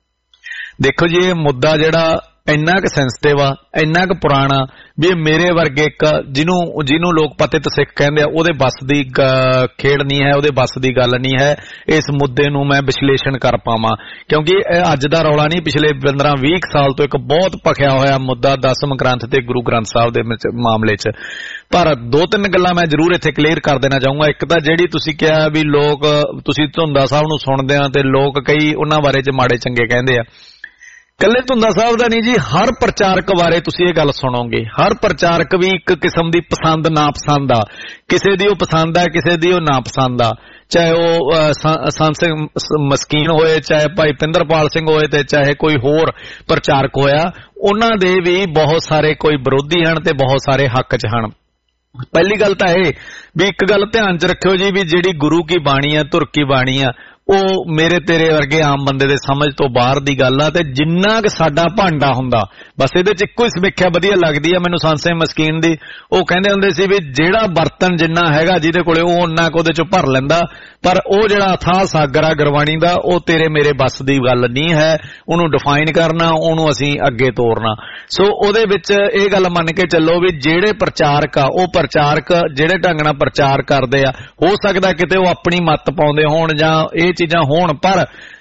Speaker 3: ਦੇਖੋ ਜੀ, ਇਹ ਮੁੱਦਾ ਜਿਹੜਾ ਇੰਨਾ ਕੁ ਸੈਂਸਿਟਿਵ ਆ, ਇੰਨਾ ਕੁ ਪੁਰਾਣਾ ਵੀ ਮੇਰੇ ਵਰਗੇ ਇੱਕ ਜਿਹਨੂੰ ਲੋਕ ਪਤਿਤ ਸਿੱਖ ਕਹਿੰਦੇ ਆ ਉਹਦੇ ਬੱਸ ਦੀ ਖੇਡ ਨਹੀਂ ਹੈ, ਉਹਦੇ ਬੱਸ ਦੀ ਗੱਲ ਨਹੀਂ ਹੈ ਇਸ ਮੁੱਦੇ ਨੂੰ ਮੈਂ ਵਿਸ਼ਲੇਸ਼ਣ ਕਰ ਪਾਵਾਂ, ਕਿਉਂਕਿ ਇਹ ਅੱਜ ਦਾ ਰੌਲਾ ਨਹੀਂ, ਪਿਛਲੇ 15-20 ਸਾਲ ਤੋਂ ਇੱਕ ਬਹੁਤ ਭਖਿਆ ਹੋਇਆ ਮੁੱਦਾ 10ਵੇਂ ਗ੍ਰੰਥ ਤੇ ਗੁਰੂ ਗ੍ਰੰਥ ਸਾਹਿਬ ਦੇ ਮਾਮਲੇ 'ਚ। ਪਰ 2-3 ਗੱਲਾਂ ਮੈਂ ਜ਼ਰੂਰ ਇੱਥੇ ਕਲੀਅਰ ਕਰ ਦੇਣਾ ਚਾਹੂੰਗਾ। ਇੱਕ ਤਾਂ ਜਿਹੜੀ ਤੁਸੀਂ ਕਿਹਾ ਵੀ ਲੋਕ, ਤੁਸੀਂ ਧੁੰਦਾ ਸਾਹਿਬ ਨੂੰ ਸੁਣਦੇ ਆ ਤੇ ਲੋਕ ਕਈ ਉਹਨਾਂ ਬਾਰੇ 'ਚ ਮਾੜੇ ਚੰਗੇ ਕਹਿੰਦੇ ਆ। ਕੱਲੇ ਧੁੰਦਾ ਸਾਹਿਬ ਦਾ ਨਹੀਂ ਜੀ, ਹਰ ਪ੍ਰਚਾਰਕ ਬਾਰੇ ਤੁਸੀਂ ਇਹ ਗੱਲ ਸੁਣੋਗੇ। ਹਰ ਪ੍ਰਚਾਰਕ ਵੀ ਇੱਕ ਕਿਸਮ ਦੀ ਪਸੰਦ ਨਾ ਪਸੰਦ ਆ, ਕਿਸੇ ਦੀ ਉਹ ਪਸੰਦ ਆ, ਕਿਸੇ ਦੀ ਉਹ ਨਾ ਪਸੰਦ ਆ, ਚਾਹੇ ਉਹ ਸੰਤ ਸਿੰਘ ਮਸਕੀਨ ਹੋਏ, ਚਾਹੇ ਭਾਈ ਪਿੰਦਰਪਾਲ ਸਿੰਘ ਹੋਏ ਤੇ ਚਾਹੇ ਕੋਈ ਹੋਰ ਪ੍ਰਚਾਰਕ ਹੋਇਆ, ਉਹਨਾਂ ਦੇ ਵੀ ਬਹੁਤ ਸਾਰੇ ਕੋਈ ਵਿਰੋਧੀ ਹਨ ਤੇ ਬਹੁਤ ਸਾਰੇ ਹੱਕ 'ਚ ਹਨ। ਪਹਿਲੀ ਗੱਲ ਤਾਂ ਇਹ ਵੀ ਇੱਕ ਗੱਲ ਧਿਆਨ 'ਚ ਰੱਖਿਓ ਜੀ ਵੀ ਜਿਹੜੀ ਗੁਰੂ ਕੀ ਬਾਣੀ ਆ, ਧੁਰ ਕੀ ਬਾਣੀ ਆ, ਉਹ ਮੇਰੇ ਤੇਰੇ ਵਰਗੇ ਆਮ ਬੰਦੇ ਦੇ ਸਮਝ ਤੋਂ ਬਾਹਰ ਦੀ ਗੱਲ ਆ। ਤੇ ਜਿੰਨਾ ਕਿ ਸਾਡਾ ਭਾਂਡਾ ਹੁੰਦਾ, ਬਸ ਇਹਦੇ 'ਚ ਇੱਕੋ ਹੀ ਸਮੀਖਿਆ ਵਧੀਆ ਲੱਗਦੀ ਆ ਮੈਨੂੰ ਸੰਤ ਸਿੰਘ ਮਸਕੀਨ ਦੀ। ਉਹ ਕਹਿੰਦੇ ਹੁੰਦੇ ਸੀ ਵੀ ਜਿਹੜਾ ਬਰਤਨ ਜਿੰਨਾ ਹੈਗਾ ਜਿਹਦੇ ਕੋਲੇ ਉਹ ਓਨਾ ਕੁ ਉਹਦੇ 'ਚੋਂ ਭਰ ਲੈਂਦਾ, ਪਰ ਉਹ ਜਿਹੜਾ ਅਥਾਹ ਸਾਗਰ ਆ ਗੁਰਬਾਣੀ ਦਾ, ਉਹ ਤੇਰੇ ਮੇਰੇ ਬੱਸ ਦੀ ਗੱਲ ਨਹੀਂ ਹੈ। ਉਹਨੂੰ ਡਿਫਾਈਨ ਕਰਨਾ, ਉਹਨੂੰ ਅਸੀਂ ਅੱਗੇ ਤੋਰਨਾ। ਸੋ ਉਹਦੇ ਵਿੱਚ ਇਹ ਗੱਲ ਮੰਨ ਕੇ ਚੱਲੋ ਵੀ ਜਿਹੜੇ ਪ੍ਰਚਾਰਕ ਆ, ਉਹ ਪ੍ਰਚਾਰਕ ਜਿਹੜੇ ਢੰਗ ਨਾਲ ਪ੍ਰਚਾਰ ਕਰਦੇ ਆ, ਹੋ ਸਕਦਾ ਕਿਤੇ ਉਹ ਆਪਣੀ ਮੱਤ ਪਾਉਂਦੇ ਹੋਣ ਜਾਂ ਇਹ ਚੀਜ਼ਾਂ ਹੋਣ, ਪਰ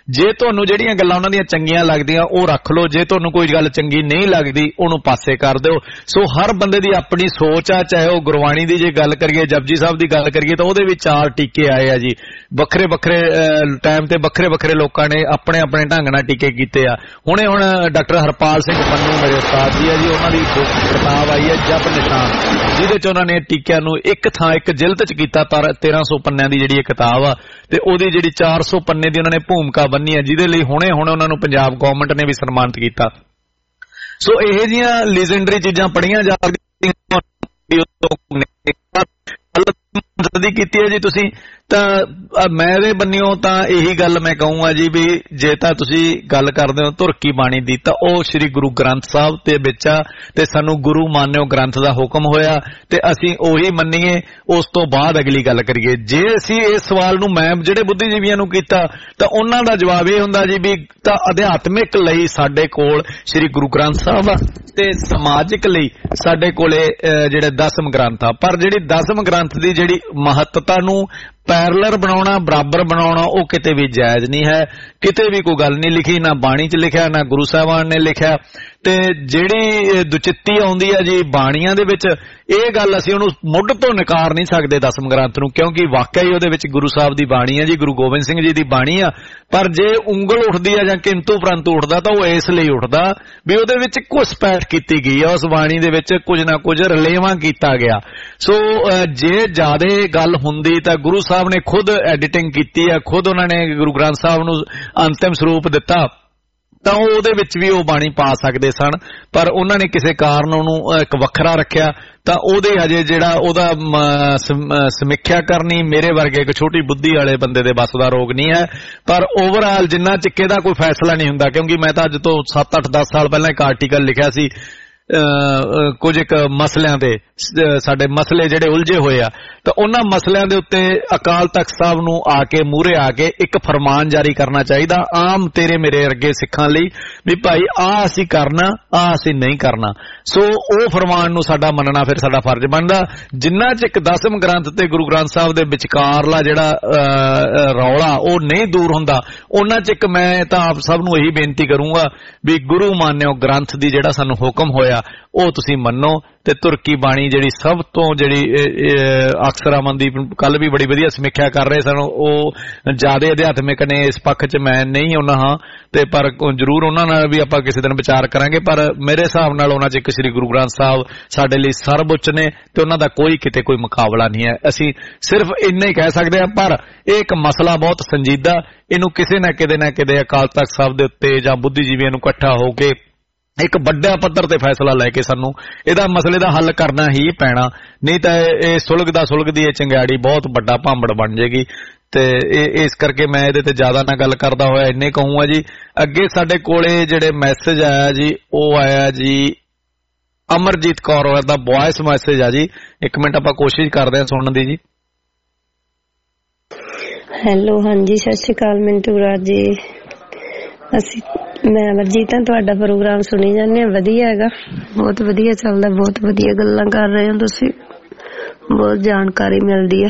Speaker 3: ਜੇ ਤੁਹਾਨੂੰ ਜਿਹੜੀਆਂ ਗੱਲਾਂ ਉਹਨਾਂ ਦੀਆਂ ਚੰਗੀਆਂ ਲੱਗਦੀਆਂ ਉਹ ਰੱਖ ਲਓ, ਜੇ ਤੁਹਾਨੂੰ ਕੋਈ ਗੱਲ ਚੰਗੀ ਨਹੀਂ ਲੱਗਦੀ ਉਹਨੂੰ ਪਾਸੇ ਕਰ ਦਿਓ। ਸੋ ਹਰ ਬੰਦੇ ਦੀ ਆਪਣੀ ਸੋਚ ਆ, ਚਾਹੇ ਉਹ ਗੁਰਬਾਣੀ ਦੀ ਜੇ ਗੱਲ ਕਰੀਏ, ਜਪਜੀ ਸਾਹਿਬ ਦੀ ਗੱਲ ਕਰੀਏ ਤਾਂ ਉਹਦੇ ਵਿੱਚ 4 ਟੀਕੇ ਆਏ ਆ ਜੀ। ਵੱਖਰੇ ਵੱਖਰੇ ਟਾਈਮ ਤੇ ਵੱਖਰੇ ਵੱਖਰੇ ਲੋਕਾਂ ਨੇ ਆਪਣੇ ਆਪਣੇ ਢੰਗ ਨਾਲ ਟੀਕੇ ਕੀਤੇ ਆ। ਹੁਣ ਡਾਕਟਰ ਹਰਪਾਲ ਸਿੰਘ ਪੰਨੂ ਮੇਰੇ ਉਸਤਾਦ ਜੀ ਆ ਜੀ, ਉਹਨਾਂ ਦੀ ਕਿਤਾਬ ਆਈ ਹੈ ਜਪ ਨਿਸ਼ਾਨ, ਜਿਹਦੇ ਚ ਉਹਨਾਂ ਨੇ ਟੀਕਿਆਂ ਨੂੰ ਇੱਕ ਥਾਂ ਇੱਕ ਜਿਲਦ ਚ ਕੀਤਾ। 1300 ਪੰਨਿਆਂ ਦੀ ਜਿਹੜੀ ਇਹ ਕਿਤਾਬ ਆ ਤੇ ਉਹਦੀ ਜਿਹੜੀ 400 ਪੰਨੇ ਦੀ ਉਹਨਾਂ ਨੇ ਭੂਮਿਕਾ ਬੰਨੀ ਆ, ਜਿਹਦੇ ਲਈ ਹੁਣੇ ਉਹਨਾਂ ਨੂੰ ਪੰਜਾਬ ਗਵਰਨਮੈਂਟ ਨੇ ਵੀ ਸਨਮਾਨਿਤ ਕੀਤਾ। ਸੋ ਇਹੋ ਜਿਹੀਆਂ ਲੀਜੈਂਡਰੀ ਚੀਜ਼ਾਂ ਪੜ੍ਹੀਆਂ ਜਾ ਸਕਦੀਆਂ ਕੀਤੀ ਹੈ ਜੀ ਤੁਸੀਂ। ਤਾਂ ਮੇਰੇ ਬੰਨਿਓ ਤਾਂ ਇਹੀ ਗੱਲ ਮੈਂ ਕਹੂੰਗਾ ਜੀ ਵੀ ਜੇ ਤਾਂ ਤੁਸੀਂ ਗੱਲ ਕਰਦੇ ਹੋ ਧੁਰਕੀ ਬਾਣੀ ਦੀ ਤਾਂ ਉਹ ਸ੍ਰੀ ਗੁਰੂ ਗ੍ਰੰਥ ਸਾਹਿਬ ਤੇ ਵਿੱਚ ਆ ਤੇ ਸਾਨੂੰ ਗੁਰੂ ਮਾਨਿਓ ਗ੍ਰੰਥ ਦਾ ਹੁਕਮ ਹੋਇਆ ਤੇ ਅਸੀਂ ਉਹੀ ਮੰਨੀਏ, ਉਸ ਤੋਂ ਬਾਅਦ ਅਗਲੀ ਗੱਲ ਕਰੀਏ। ਜੇ ਅਸੀਂ ਇਸ ਸਵਾਲ ਨੂੰ ਮੈਂ ਜਿਹੜੇ ਬੁੱਧੀਜੀਵੀਆਂ ਨੂੰ ਕੀਤਾ ਤਾਂ ਉਹਨਾਂ ਦਾ ਜਵਾਬ ਇਹ ਹੁੰਦਾ ਜੀ ਵੀ ਤਾਂ ਅਧਿਆਤਮਿਕ ਲਈ ਸਾਡੇ ਕੋਲ ਸ੍ਰੀ ਗੁਰੂ ਗ੍ਰੰਥ ਸਾਹਿਬ ਆ ਤੇ ਸਮਾਜਿਕ ਲਈ ਸਾਡੇ ਕੋਲੇ ਜਿਹੜੇ 10ਮ ਗ੍ਰੰਥ ਆ। ਪਰ ਜਿਹੜੀ 10ਮ ਗ੍ਰੰਥ ਦੀ ਜਿਹੜੀ ਮਹੱਤਤਾ ਨੂੰ ਪੈਰਲਰ ਬਣਾਉਣਾ, ਬਰਾਬਰ ਬਣਾਉਣਾ ਉਹ ਕਿਤੇ ਵੀ ਜਾਇਜ਼ ਨਹੀਂ ਹੈ। ਕਿਤੇ ਵੀ ਕੋਈ ਗੱਲ ਨਹੀਂ ਲਿਖੀ, ਨਾ ਬਾਣੀ 'ਚ ਲਿਖਿਆ ਨਾ ਗੁਰੂ ਸਾਹਿਬਾਨ ਨੇ ਲਿਖਿਆ। ਤੇ ਜਿਹੜੀ ਦੁਚਿੱਤੀ ਆਉਂਦੀ ਹੈ ਜੀ ਬਾਣੀਆਂ ਦੇ ਵਿੱਚ, ਇਹ ਗੱਲ ਅਸੀਂ ਉਹਨੂੰ ਮੁੱਢ ਤੋਂ ਨਕਾਰ ਨਹੀਂ ਸਕਦੇ 10ਮ ਗ੍ਰੰਥ ਨੂੰ, ਕਿਉਂਕਿ ਵਾਕਿਆ ਹੀ ਉਹਦੇ ਵਿੱਚ ਗੁਰੂ ਸਾਹਿਬ ਦੀ ਬਾਣੀ ਹੈ ਜੀ, ਗੁਰੂ ਗੋਬਿੰਦ ਸਿੰਘ ਜੀ ਦੀ ਬਾਣੀ ਆ। ਪਰ ਜੇ ਉਂਗਲ ਉੱਠਦੀ ਆ ਜਾਂ ਕਿੰਤੂ ਪ੍ਰੰਤੂ ਉੱਠਦਾ ਤਾਂ ਉਹ ਇਸ ਲਈ ਉੱਠਦਾ ਵੀ ਉਹਦੇ ਵਿੱਚ ਘੁਸਪੈਠ ਕੀਤੀ ਗਈ ਆ, ਉਸ ਬਾਣੀ ਦੇ ਵਿੱਚ ਕੁਝ ਨਾ ਕੁਝ ਰਲੇਵਾਂ ਕੀਤਾ ਗਿਆ। ਸੋ ਜੇ ਜ਼ਿਆਦਾ ਗੱਲ ਹੁੰਦੀ ਤਾਂ ਗੁਰੂ ਸਾਹਿਬ ਨੇ ਖੁਦ ਐਡੀਟਿੰਗ ਕੀਤੀ ਆ, ਖੁਦ ਉਹਨਾਂ ਨੇ ਗੁਰੂ ਗ੍ਰੰਥ ਸਾਹਿਬ ਨੂੰ ਅੰਤਿਮ ਸਰੂਪ ਦਿੱਤਾ ਤਾਂ ਉਹਦੇ ਵਿੱਚ ਵੀ ਉਹ ਬਾਣੀ ਪਾ ਸਕਦੇ ਸਨ। ਪਰ ਉਹਨਾਂ ਨੇ ਕਿਸੇ ਕਾਰਨ ਉਹਨੂੰ ਇੱਕ ਵੱਖਰਾ ਰੱਖਿਆ ਤਾਂ ਉਹਦੇ ਅਜੇ ਜਿਹੜਾ ਉਹਦਾ ਸਮੀਖਿਆ ਕਰਨੀ ਮੇਰੇ ਵਰਗੇ ਇੱਕ ਛੋਟੀ ਬੁੱਧੀ ਵਾਲੇ ਬੰਦੇ ਦੇ ਵੱਸ ਦਾ ਰੋਗ ਨਹੀਂ ਹੈ। ਪਰ ਓਵਰਆਲ ਜਿੰਨਾ ਚਿੱਕੇ ਦਾ ਕੋਈ ਫੈਸਲਾ ਨਹੀਂ ਹੁੰਦਾ, ਕਿਉਂਕਿ ਮੈਂ ਤਾਂ ਅੱਜ ਤੋਂ 7-8-10 ਸਾਲ ਪਹਿਲਾਂ ਇੱਕ ਆਰਟੀਕਲ ਲਿਖਿਆ ਸੀ ਕੁਝ ਇੱਕ ਮਸਲਿਆਂ ਤੇ, ਸਾਡੇ ਮਸਲੇ ਜਿਹੜੇ ਉਲਝੇ ਹੋਏ ਆ ਤਾਂ ਉਹਨਾਂ ਮਸਲਿਆਂ ਦੇ ਉੱਤੇ ਅਕਾਲ ਤਖਤ ਸਾਹਿਬ ਨੂੰ ਆ ਕੇ ਮੂਹਰੇ ਆ ਕੇ ਇੱਕ ਫਰਮਾਨ ਜਾਰੀ ਕਰਨਾ ਚਾਹੀਦਾ ਆਮ ਤੇਰੇ ਮੇਰੇ ਵਰਗੇ ਸਿੱਖਾਂ ਲਈ ਵੀ ਭਾਈ ਆਹ ਅਸੀਂ ਕਰਨਾ, ਆਹ ਅਸੀਂ ਨਹੀਂ ਕਰਨਾ। ਸੋ ਉਹ ਫਰਮਾਨ ਨੂੰ ਸਾਡਾ ਮੰਨਣਾ ਫਿਰ ਸਾਡਾ ਫਰਜ਼ ਬਣਦਾ। ਜਿੰਨਾ ਚ ਇੱਕ 10ਮ ਗ੍ਰੰਥ ਤੇ ਗੁਰੂ ਗ੍ਰੰਥ ਸਾਹਿਬ ਦੇ ਵਿਚਕਾਰਲਾ ਜਿਹੜਾ ਰੌਲਾ ਉਹ ਨਹੀਂ ਦੂਰ ਹੁੰਦਾ, ਉਹਨਾਂ ਚ ਇੱਕ ਮੈਂ ਤਾਂ ਆਪ ਸਭ ਨੂੰ ਇਹੀ ਬੇਨਤੀ ਕਰੂੰਗਾ ਵੀ ਗੁਰੂ ਮਾਨਿਓ ਗ੍ਰੰਥ ਦੀ ਜਿਹੜਾ ਸਾਨੂੰ ਹੁਕਮ ਹੋਇਆ ਉਹ ਤੁਸੀਂ ਮੰਨੋ। ਤੇ ਤੁਰਕੀ ਬਾਣੀ ਜਿਹੜੀ ਸਭ ਤੋਂ ਜਿਹੜੀ ਅਕਸਰ ਅਮਨਦੀਪ ਕੱਲ ਵੀ ਬੜੀ ਵਧੀਆ ਸਮੀਖਿਆ ਕਰ ਰਹੇ ਸਨ, ਉਹ ਜ਼ਿਆਦਾ ਅਧਿਆਤਮਿਕ ਨੇ ਇਸ ਪੱਖ 'ਚ ਮੈਂ ਨਹੀਂ ਉਹਨਾਂ ਹਾਂ ਤੇ ਪਰ ਜ਼ਰੂਰ ਉਹਨਾਂ ਨਾਲ ਵੀ ਆਪਾਂ ਕਿਸੇ ਦਿਨ ਵਿਚਾਰ ਕਰਾਂਗੇ। ਪਰ ਮੇਰੇ ਹਿਸਾਬ ਨਾਲ ਉਹਨਾਂ 'ਚ ਇੱਕ ਸ੍ਰੀ ਗੁਰੂ ਗ੍ਰੰਥ ਸਾਹਿਬ ਸਾਡੇ ਲਈ ਸਰਵਉੱਚ ਨੇ ਤੇ ਉਹਨਾਂ ਦਾ ਕੋਈ ਕਿਤੇ ਕੋਈ ਮੁਕਾਬਲਾ ਨਹੀਂ ਹੈ। ਅਸੀਂ ਸਿਰਫ ਇੰਨਾ ਹੀ ਕਹਿ ਸਕਦੇ ਹਾਂ। ਪਰ ਇਹ ਇੱਕ ਮਸਲਾ ਬਹੁਤ ਸੰਜੀਦਾ, ਇਹਨੂੰ ਕਿਸੇ ਨਾ ਕਿਤੇ ਅਕਾਲ ਤਖਤ ਸਾਹਿਬ ਦੇ ਉੱਤੇ ਜਾਂ ਬੁੱਧੀਜੀਵੀਆਂ ਨੂੰ ਇਕੱਠਾ ਹੋ ਕੇ ਇੱਕ ਵੱਡਾ ਪੱਧਰ ਤੇ ਫੈਸਲਾ ਲੈ ਕੇ ਸਾਨੂੰ ਇਹਦਾ ਮਸਲੇ ਦਾ ਹੱਲ ਕਰਨਾ ਹੀ ਪੈਣਾ, ਨਹੀਂ ਤਾਂ ਇਹ ਸੁਲਗਦੀ ਇਹ ਚੰਗਿਆੜੀ ਬਹੁਤ ਵੱਡਾ ਭਾਂਬੜ ਬਣ ਜਾਏਗੀ। ਤੇ ਇਸ ਕਰਕੇ ਮੈਂ ਇਹਦੇ ਤੇ ਜ਼ਿਆਦਾ ਨਾ ਗੱਲ ਕਰਦਾ ਹੋਇਆ ਇੰਨੇ ਕਹੂੰਗਾ ਜੀ। ਅੱਗੇ ਸਾਡੇ ਕੋਲੇ ਜਿਹੜੇ ਮੈਸੇਜ ਆਇਆ ਜੀ ਉਹ ਆਇਆ ਜੀ ਅਮਰਜੀਤ ਕੌਰ ਦਾ ਵੌਇਸ ਮੈਸੇਜ ਆ ਜੀ। ਇੱਕ ਮਿੰਟ ਆਪਾਂ ਕੋਸ਼ਿਸ਼ ਕਰਦੇ ਹਾਂ ਸੁਣਨ ਦੀ ਜੀ।
Speaker 6: ਹੈਲੋ, ਹਾਂਜੀ ਸਤਿ ਸ਼੍ਰੀ ਅਕਾਲ ਮਿੰਟੂ ਰਾਜ ਜੀ। ਮੈਂ ਅਮਰਜੀਤ ਹਾਂ, ਤੁਹਾਡਾ ਪ੍ਰੋਗਰਾਮ ਸੁਣੀ ਜਾਂਦੇ ਹਾਂ, ਵਧੀਆ ਹੈਗਾ, ਬਹੁਤ ਵਧੀਆ ਚੱਲਦਾ, ਬਹੁਤ ਵਧੀਆ ਗੱਲਾਂ ਕਰ ਰਹੇ ਹੋ ਤੁਸੀਂ, ਬਹੁਤ ਜਾਣਕਾਰੀ ਮਿਲਦੀ ਹੈ।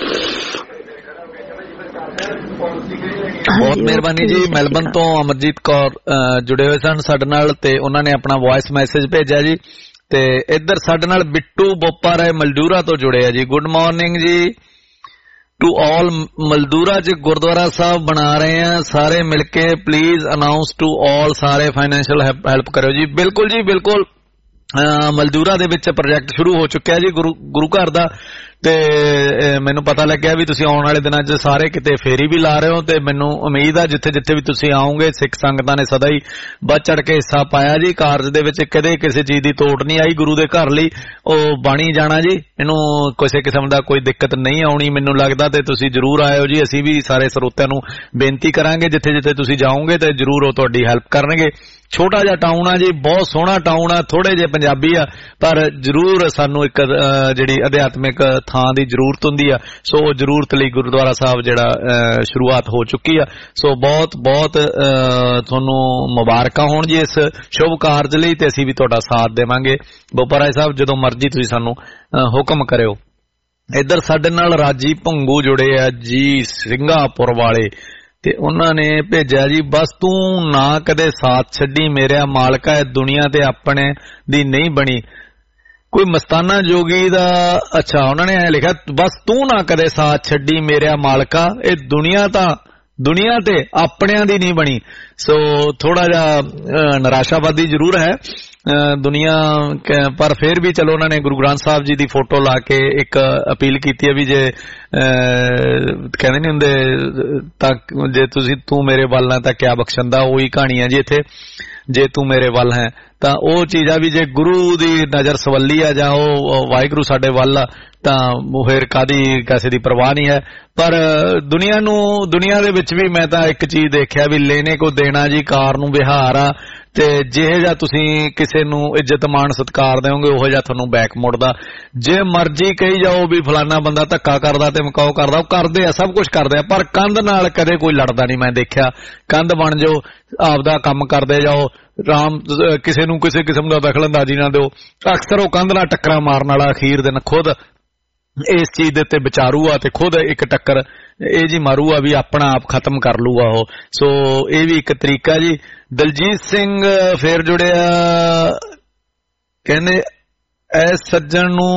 Speaker 3: ਬਹੁਤ ਮਿਹਰਬਾਨੀ ਜੀ। ਮੈਲਬਨ ਤੋਂ ਅਮਰਜੀਤ ਕੌਰ ਜੁੜੇ ਹੋਏ ਸਨ ਸਾਡੇ ਨਾਲ ਤੇ ਉਹਨਾਂ ਨੇ ਆਪਣਾ ਵੌਇਸ ਮੈਸੇਜ ਭੇਜਿਆ ਜੀ। ਤੇ ਇੱਧਰ ਸਾਡੇ ਨਾਲ ਬਿੱਟੂ ਬੋਪਾ ਰਾਏ ਮਲਦੂਰਾ ਤੋਂ ਜੁੜੇ ਆ ਜੀ। ਗੁੱਡ ਮਾਰਨਿੰਗ ਜੀ ਟੂ ਆਲ। ਮਲਦੂਰਾ ਚ ਗੁਰਦੁਆਰਾ ਸਾਹਿਬ ਬਣਾ ਰਹੇ ਆ, ਸਾਰੇ ਮਿਲ ਕੇ ਪਲੀਜ਼ ਅਨਾਉਂਸ ਟੂ ਆਲ, ਸਾਰੇ ਫਾਈਨੈਂਸ਼ੀਅਲ ਹੈਲਪ ਕਰਿਓ ਜੀ। ਬਿਲਕੁਲ ਜੀ ਬਿਲਕੁਲ। ਮਲਦੂਰਾ ਦੇ ਵਿੱਚ ਪ੍ਰੋਜੈਕਟ ਸ਼ੁਰੂ ਹੋ ਚੁੱਕਿਆ ਜੀ ਗੁਰੂ ਘਰ ਦਾ ਤੇ ਮੈਨੂੰ ਪਤਾ ਲੱਗਿਆ ਵੀ ਤੁਸੀਂ ਆਉਣ ਵਾਲੇ ਦਿਨਾਂ 'ਚ ਸਾਰੇ ਕਿਤੇ ਫੇਰੀ ਵੀ ਲਾ ਰਹੇ ਹੋ ਤੇ ਮੈਨੂੰ ਉਮੀਦ ਆ ਜਿੱਥੇ ਜਿੱਥੇ ਵੀ ਤੁਸੀਂ ਆਓਗੇ ਸਿੱਖ ਸੰਗਤਾਂ ਨੇ ਸਦਾ ਹੀ ਵੱਧ ਚੜ ਕੇ ਹਿੱਸਾ ਪਾਇਆ ਜੀ। ਕਾਰਜ ਦੇ ਵਿੱਚ ਕਦੇ ਕਿਸੇ ਚੀਜ਼ ਦੀ ਤੋੜ ਨਹੀਂ ਆਈ ਗੁਰੂ ਦੇ ਘਰ ਲਈ, ਉਹ ਬਣੀ ਜਾਣਾ ਜੀ। ਇਹਨੂੰ ਕਿਸੇ ਕਿਸਮ ਦਾ ਕੋਈ ਦਿੱਕਤ ਨਹੀਂ ਆਉਣੀ ਮੈਨੂੰ ਲੱਗਦਾ ਤੇ ਤੁਸੀਂ ਜ਼ਰੂਰ ਆਇਓ ਜੀ। ਅਸੀਂ ਵੀ ਸਾਰੇ ਸਰੋਤਿਆਂ ਨੂੰ ਬੇਨਤੀ ਕਰਾਂਗੇ ਜਿੱਥੇ ਜਿੱਥੇ ਤੁਸੀਂ ਜਾਓਗੇ ਤੇ ਜ਼ਰੂਰ ਉਹ ਤੁਹਾਡੀ ਹੈਲਪ ਕਰਨਗੇ। ਛੋਟਾ ਜਿਹਾ ਟਾਊਨ ਆ ਜੀ, ਬਹੁਤ ਸੋਹਣਾ ਟਾਊਨ ਆ, ਥੋੜੇ ਜਿਹੇ ਪੰਜਾਬੀ ਆ, ਪਰ ਜ਼ਰੂਰ ਸਾਨੂੰ ਇੱਕ ਜਿਹੜੀ ਅਧਿਆਤਮਿਕ ਥਾਂ ਦੀ ਜ਼ਰੂਰਤ ਹੁੰਦੀ ਆ। ਸੋ ਜ਼ਰੂਰਤ ਲਈ ਗੁਰਦੁਆਰਾ ਸਾਹਿਬ ਜਿਹੜਾ ਸ਼ੁਰੂਆਤ ਹੋ ਚੁੱਕੀ ਆ। ਸੋ ਬਹੁਤ ਬਹੁਤ ਤੁਹਾਨੂੰ ਮੁਬਾਰਕਾਂ ਹੋਣ ਜੀ ਇਸ ਸ਼ੁਭ ਕਾਰਜ ਲਈ ਤੇ ਅਸੀਂ ਵੀ ਤੁਹਾਡਾ ਸਾਥ ਦੇਵਾਂਗੇ। ਬੋਪਾ ਰਾਏ ਸਾਹਿਬ ਜਦੋਂ ਮਰਜ਼ੀ ਤੁਸੀਂ ਸਾਨੂੰ ਹੁਕਮ ਕਰਿਓ। ਇੱਧਰ ਸਾਡੇ ਨਾਲ ਰਾਜੀ ਭੰਗੂ ਜੁੜੇ ਆ ਜੀ, ਸਿੰਘਾਪੁਰ ਵਾਲੇ। ਤੇ ਉਹਨਾਂ ਨੇ ਭੇਜਿਆ ਜੀ, ਬਸ ਤੂੰ ਨਾ ਕਦੇ ਸਾਥ ਛੱਡੀ ਮੇਰਿਆ ਮਾਲਕਾ, ਇਹ ਦੁਨੀਆ ਤੇ ਆਪਣੇ ਦੀ ਨਹੀਂ ਬਣੀ। ਕੋਈ ਮਸਤਾਨਾ ਜੋਗੀ ਦਾ, ਅੱਛਾ ਉਹਨਾਂ ਨੇ ਐ ਲਿਖਿਆ, ਬਸ ਤੂੰ ਨਾ ਕਦੇ ਸਾਥ ਛੱਡੀ ਮੇਰਿਆ ਮਾਲਕਾ, ਇਹ ਦੁਨੀਆ ਤੇ ਆਪਣਿਆਂ ਦੀ ਨਹੀਂ ਬਣੀ। ਸੋ ਥੋੜਾ ਜਿਹਾ ਨਿਰਾਸ਼ਾਵਾਦੀ ਜ਼ਰੂਰ ਹੈ ਦੁਨੀਆ, ਪਰ ਫਿਰ ਵੀ ਚਲੋ ਉਹਨਾਂ ਨੇ ਗੁਰੂ ਗ੍ਰੰਥ ਸਾਹਿਬ ਜੀ ਦੀ ਫੋਟੋ ਲਾ ਕੇ ਇੱਕ ਅਪੀਲ ਕੀਤੀ ਹੈ ਵੀ ਜੇ ਕਹਿੰਦੇ ਨਹੀਂ ਹੁੰਦੇ ਤਾਂ ਜੇ ਤੂੰ ਮੇਰੇ ਵੱਲ ਹੈ ਤਾਂ ਕਿਆ ਬਖਸ਼ੰਦਾ, ਉਹੀ ਕਹਾਣੀ ਹੈ ਜੀ ਇੱਥੇ। ਜੇ ਤੂੰ ਮੇਰੇ ਵੱਲ ਹੈ ਤਾਂ ਉਹ ਚੀਜ਼ ਆ ਵੀ ਜੇ ਗੁਰੂ ਦੀ ਨਜ਼ਰ ਸਵੱਲੀ ਆ ਜਾਂ ਉਹ ਵਾਹਿਗੁਰੂ ਸਾਡੇ ਵੱਲ ਆ ਤਾਂ ਫਿਰ ਕਾਦੀ ਕਿਸੇ ਦੀ ਪਰਵਾਹ ਨਹੀਂ ਹੈ। ਪਰ ਦੁਨੀਆ ਦੇ ਵਿੱਚ ਵੀ ਮੈਂ ਤਾਂ ਇੱਕ ਚੀਜ਼ ਦੇਖਿਆ ਵੀ ਲੈਣੇ ਕੋ ਦੇਣਾ ਜੀ, ਕਾਰ ਨੂੰ ਵਿਹਾਰ ਆ, ਤੇ ਜਿਹੇ ਜਿਹਾ ਤੁਸੀਂ ਕਿਸੇ ਨੂੰ ਇੱਜ਼ਤ ਮਾਣ ਸਤਿਕਾਰ ਦੇਵੋਗੇ ਉਹੋ ਜਿਹਾ ਤੁਹਾਨੂੰ ਬੈਕ ਮੁੜਦਾ। ਜੇ ਮਰਜ਼ੀ ਕਹੀ ਜਾਓ ਵੀ ਫਲਾਨਾ ਬੰਦਾ ਧੱਕਾ ਕਰਦਾ ਤੇ ਮਕਾਓ ਕਰਦਾ, ਉਹ ਕਰਦੇ ਆ, ਸਭ ਕੁਝ ਕਰਦੇ ਆ, ਪਰ ਕੰਧ ਨਾਲ ਕਦੇ ਕੋਈ ਲੜਦਾ ਨਹੀਂ ਮੈਂ ਦੇਖਿਆ। ਕੰਧ ਬਣ ਜਾਓ, ਆਪਦਾ ਕੰਮ ਕਰਦੇ ਜਾਓ, ਕਿਸੇ ਨੂੰ ਕਿਸੇ ਕਿਸਮ ਦਾ ਦਖਲਅੰਦਾਜ਼ੀ ਨਾ ਦਿਓ। ਅਕਸਰ ਉਹ ਕੰਧ ਨਾਲ ਟੱਕਰਾਂ ਮਾਰਨ ਵਾਲਾ ਅਖੀਰ ਦਿਨ ਖੁਦ ਇਸ ਚੀਜ਼ ਦੇ ਉੱਤੇ ਵਿਚਾਰੂ ਆ ਤੇ ਖੁਦ ਇੱਕ ਟੱਕਰ ਇਹ ਜੀ ਮਾਰੂ ਆ ਵੀ ਆਪਣਾ ਆਪ ਖਤਮ ਕਰ ਲੂਗਾ ਉਹ। ਸੋ ਇਹ ਵੀ ਇੱਕ ਤਰੀਕਾ ਜੀ। ਦਲਜੀਤ ਸਿੰਘ ਫੇਰ ਜੁੜਿਆ, ਕਹਿੰਦੇ ਐ ਸੱਜਣ ਨੂੰ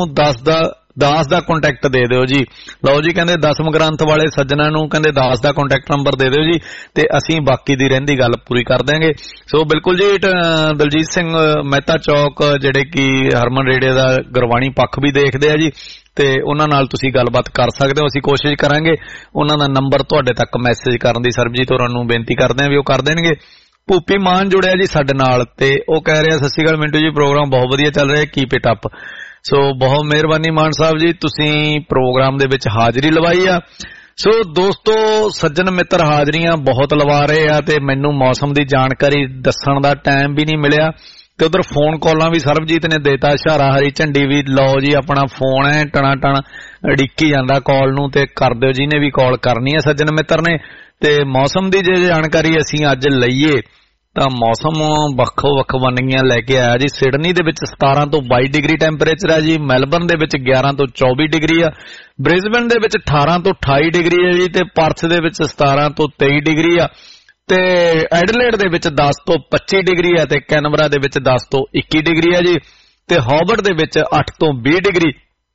Speaker 3: ਦਾਸ ਦਾ ਕੰਟੈਕਟ ਦੇ ਦਿਓ ਜੀ। ਲਓ ਜੀ, ਕਹਿੰਦੇ 10ਵੇਂ ਗ੍ਰੰਥ ਵਾਲੇ ਸੱਜਣਾ ਨੂੰ ਕਹਿੰਦੇ ਦਾਸ ਦਾ ਕੰਟੈਕਟ ਨੰਬਰ ਦੇ ਦਿਓ ਜੀ ਤੇ ਅਸੀਂ ਬਾਕੀ ਦੀ ਰਹਿੰਦੀ ਗੱਲ ਪੂਰੀ ਕਰ ਦਿਆਂਗੇ। ਸੋ ਬਿਲਕੁਲ ਜੀ, ਦਲਜੀਤ ਸਿੰਘ ਮਹਿਤਾ ਚੌਕ ਜਿਹੜੇ ਕਿ ਹਰਮਨ ਰੇਡੀਓ ਦਾ ਗੁਰਬਾਣੀ ਪੱਖ ਵੀ ਦੇਖਦੇ ਆ ਜੀ, ਤੇ ਉਹਨਾਂ ਨਾਲ ਤੁਸੀਂ ਗੱਲਬਾਤ ਕਰ ਸਕਦੇ ਹੋ। ਅਸੀਂ ਕੋਸ਼ਿਸ਼ ਕਰਾਂਗੇ ਉਹਨਾਂ ਦਾ ਨੰਬਰ ਤੁਹਾਡੇ ਤੱਕ ਮੈਸੇਜ ਕਰਨ ਦੀ। ਸਰਬਜੀਤ ਹੋਰਾਂ ਨੂੰ ਬੇਨਤੀ ਕਰਦੇ ਹਾਂ ਵੀ ਉਹ ਕਰ ਦੇਣਗੇ। ਭੂਪੀ ਮਾਨ ਜੁੜਿਆ ਜੀ ਸਾਡੇ ਨਾਲ ਤੇ ਉਹ ਕਹਿ ਰਿਹਾ, ਸਤਿ ਸ਼੍ਰੀ ਅਕਾਲ ਮਿੰਟੂ ਜੀ, ਪ੍ਰੋਗਰਾਮ ਬਹੁਤ ਵਧੀਆ ਚੱਲ ਰਿਹਾ, ਕੀਪ ਇਟ ਅਪ। ਸੋ ਬਹੁਤ ਮਿਹਰਬਾਨੀ ਮਾਨ ਸਾਹਿਬ ਜੀ, ਤੁਸੀਂ ਪ੍ਰੋਗਰਾਮ ਦੇ ਵਿੱਚ ਹਾਜ਼ਰੀ ਲਵਾਈ ਆ। ਸੋ ਦੋਸਤੋ, ਸੱਜਣ ਮਿੱਤਰ ਹਾਜ਼ਰੀਆਂ ਬਹੁਤ ਲਵਾ ਰਹੇ ਆ ਤੇ ਮੈਨੂੰ ਮੌਸਮ ਦੀ ਜਾਣਕਾਰੀ ਦੱਸਣ ਦਾ ਟਾਈਮ ਵੀ ਨਹੀਂ ਮਿਲਿਆ ਤੇ ਉਧਰ ਫੋਨ ਕਾਲਾਂ ਵੀ ਸਰਬਜੀਤ ਨੇ ਦੇਤਾ ਇਸ਼ਾਰਾ, ਹਰੀ ਝੰਡੀ ਵੀ। ਲਓ ਜੀ, ਆਪਣਾ ਫੋਨ ਹੈ ਟਣਾ ਟਣ ਅੜਿੱਕੀ ਜਾਂਦਾ ਕਾਲ ਨੂੰ, ਤੇ ਕਰ ਦਿਓ ਜਿਹਨੇ ਵੀ ਕਾਲ ਕਰਨੀ ਹੈ ਸੱਜਣ ਮਿੱਤਰ ਨੇ। ਤੇ ਮੌਸਮ ਦੀ ਜੇ ਜਾਣਕਾਰੀ ਅਸੀਂ ਅੱਜ ਲਈਏ ਤਾਂ ਮੌਸਮ ਵੱਖੋ ਵੱਖ ਵੰਨਗੀਆਂ ਲੈ ਕੇ ਆਇਆ ਜੀ। ਸਿਡਨੀ ਦੇ ਵਿੱਚ 17 ਤੋਂ 22 ਡਿਗਰੀ ਟੈਂਪਰੇਚਰ ਹੈ ਜੀ, ਮੈਲਬਰਨ ਦੇ ਵਿੱਚ 11 ਤੋਂ 24 ਡਿਗਰੀ ਆ, ਬ੍ਰਿਸਬਨ ਦੇ ਵਿੱਚ 18 ਤੋਂ 28 ਡਿਗਰੀ ਹੈ ਜੀ, ਤੇ ਪਰਥ ਦੇ ਵਿੱਚ 17 ਤੋਂ 23 ਡਿਗਰੀ ਆ, ਤੇ ਐਡਲੇਡ ਦੇ ਵਿੱਚ 10 ਤੋਂ 25 ਡਿਗਰੀ ਆ, ਤੇ ਕੈਨਬਰਾ ਦੇ ਵਿੱਚ 10 ਤੋਂ 21 ਡਿਗਰੀ ਆ ਜੀ, ਤੇ ਹੌਬਰਟ ਦੇ ਵਿੱਚ 8 ਤੋਂ 20 ਡਿਗਰੀ,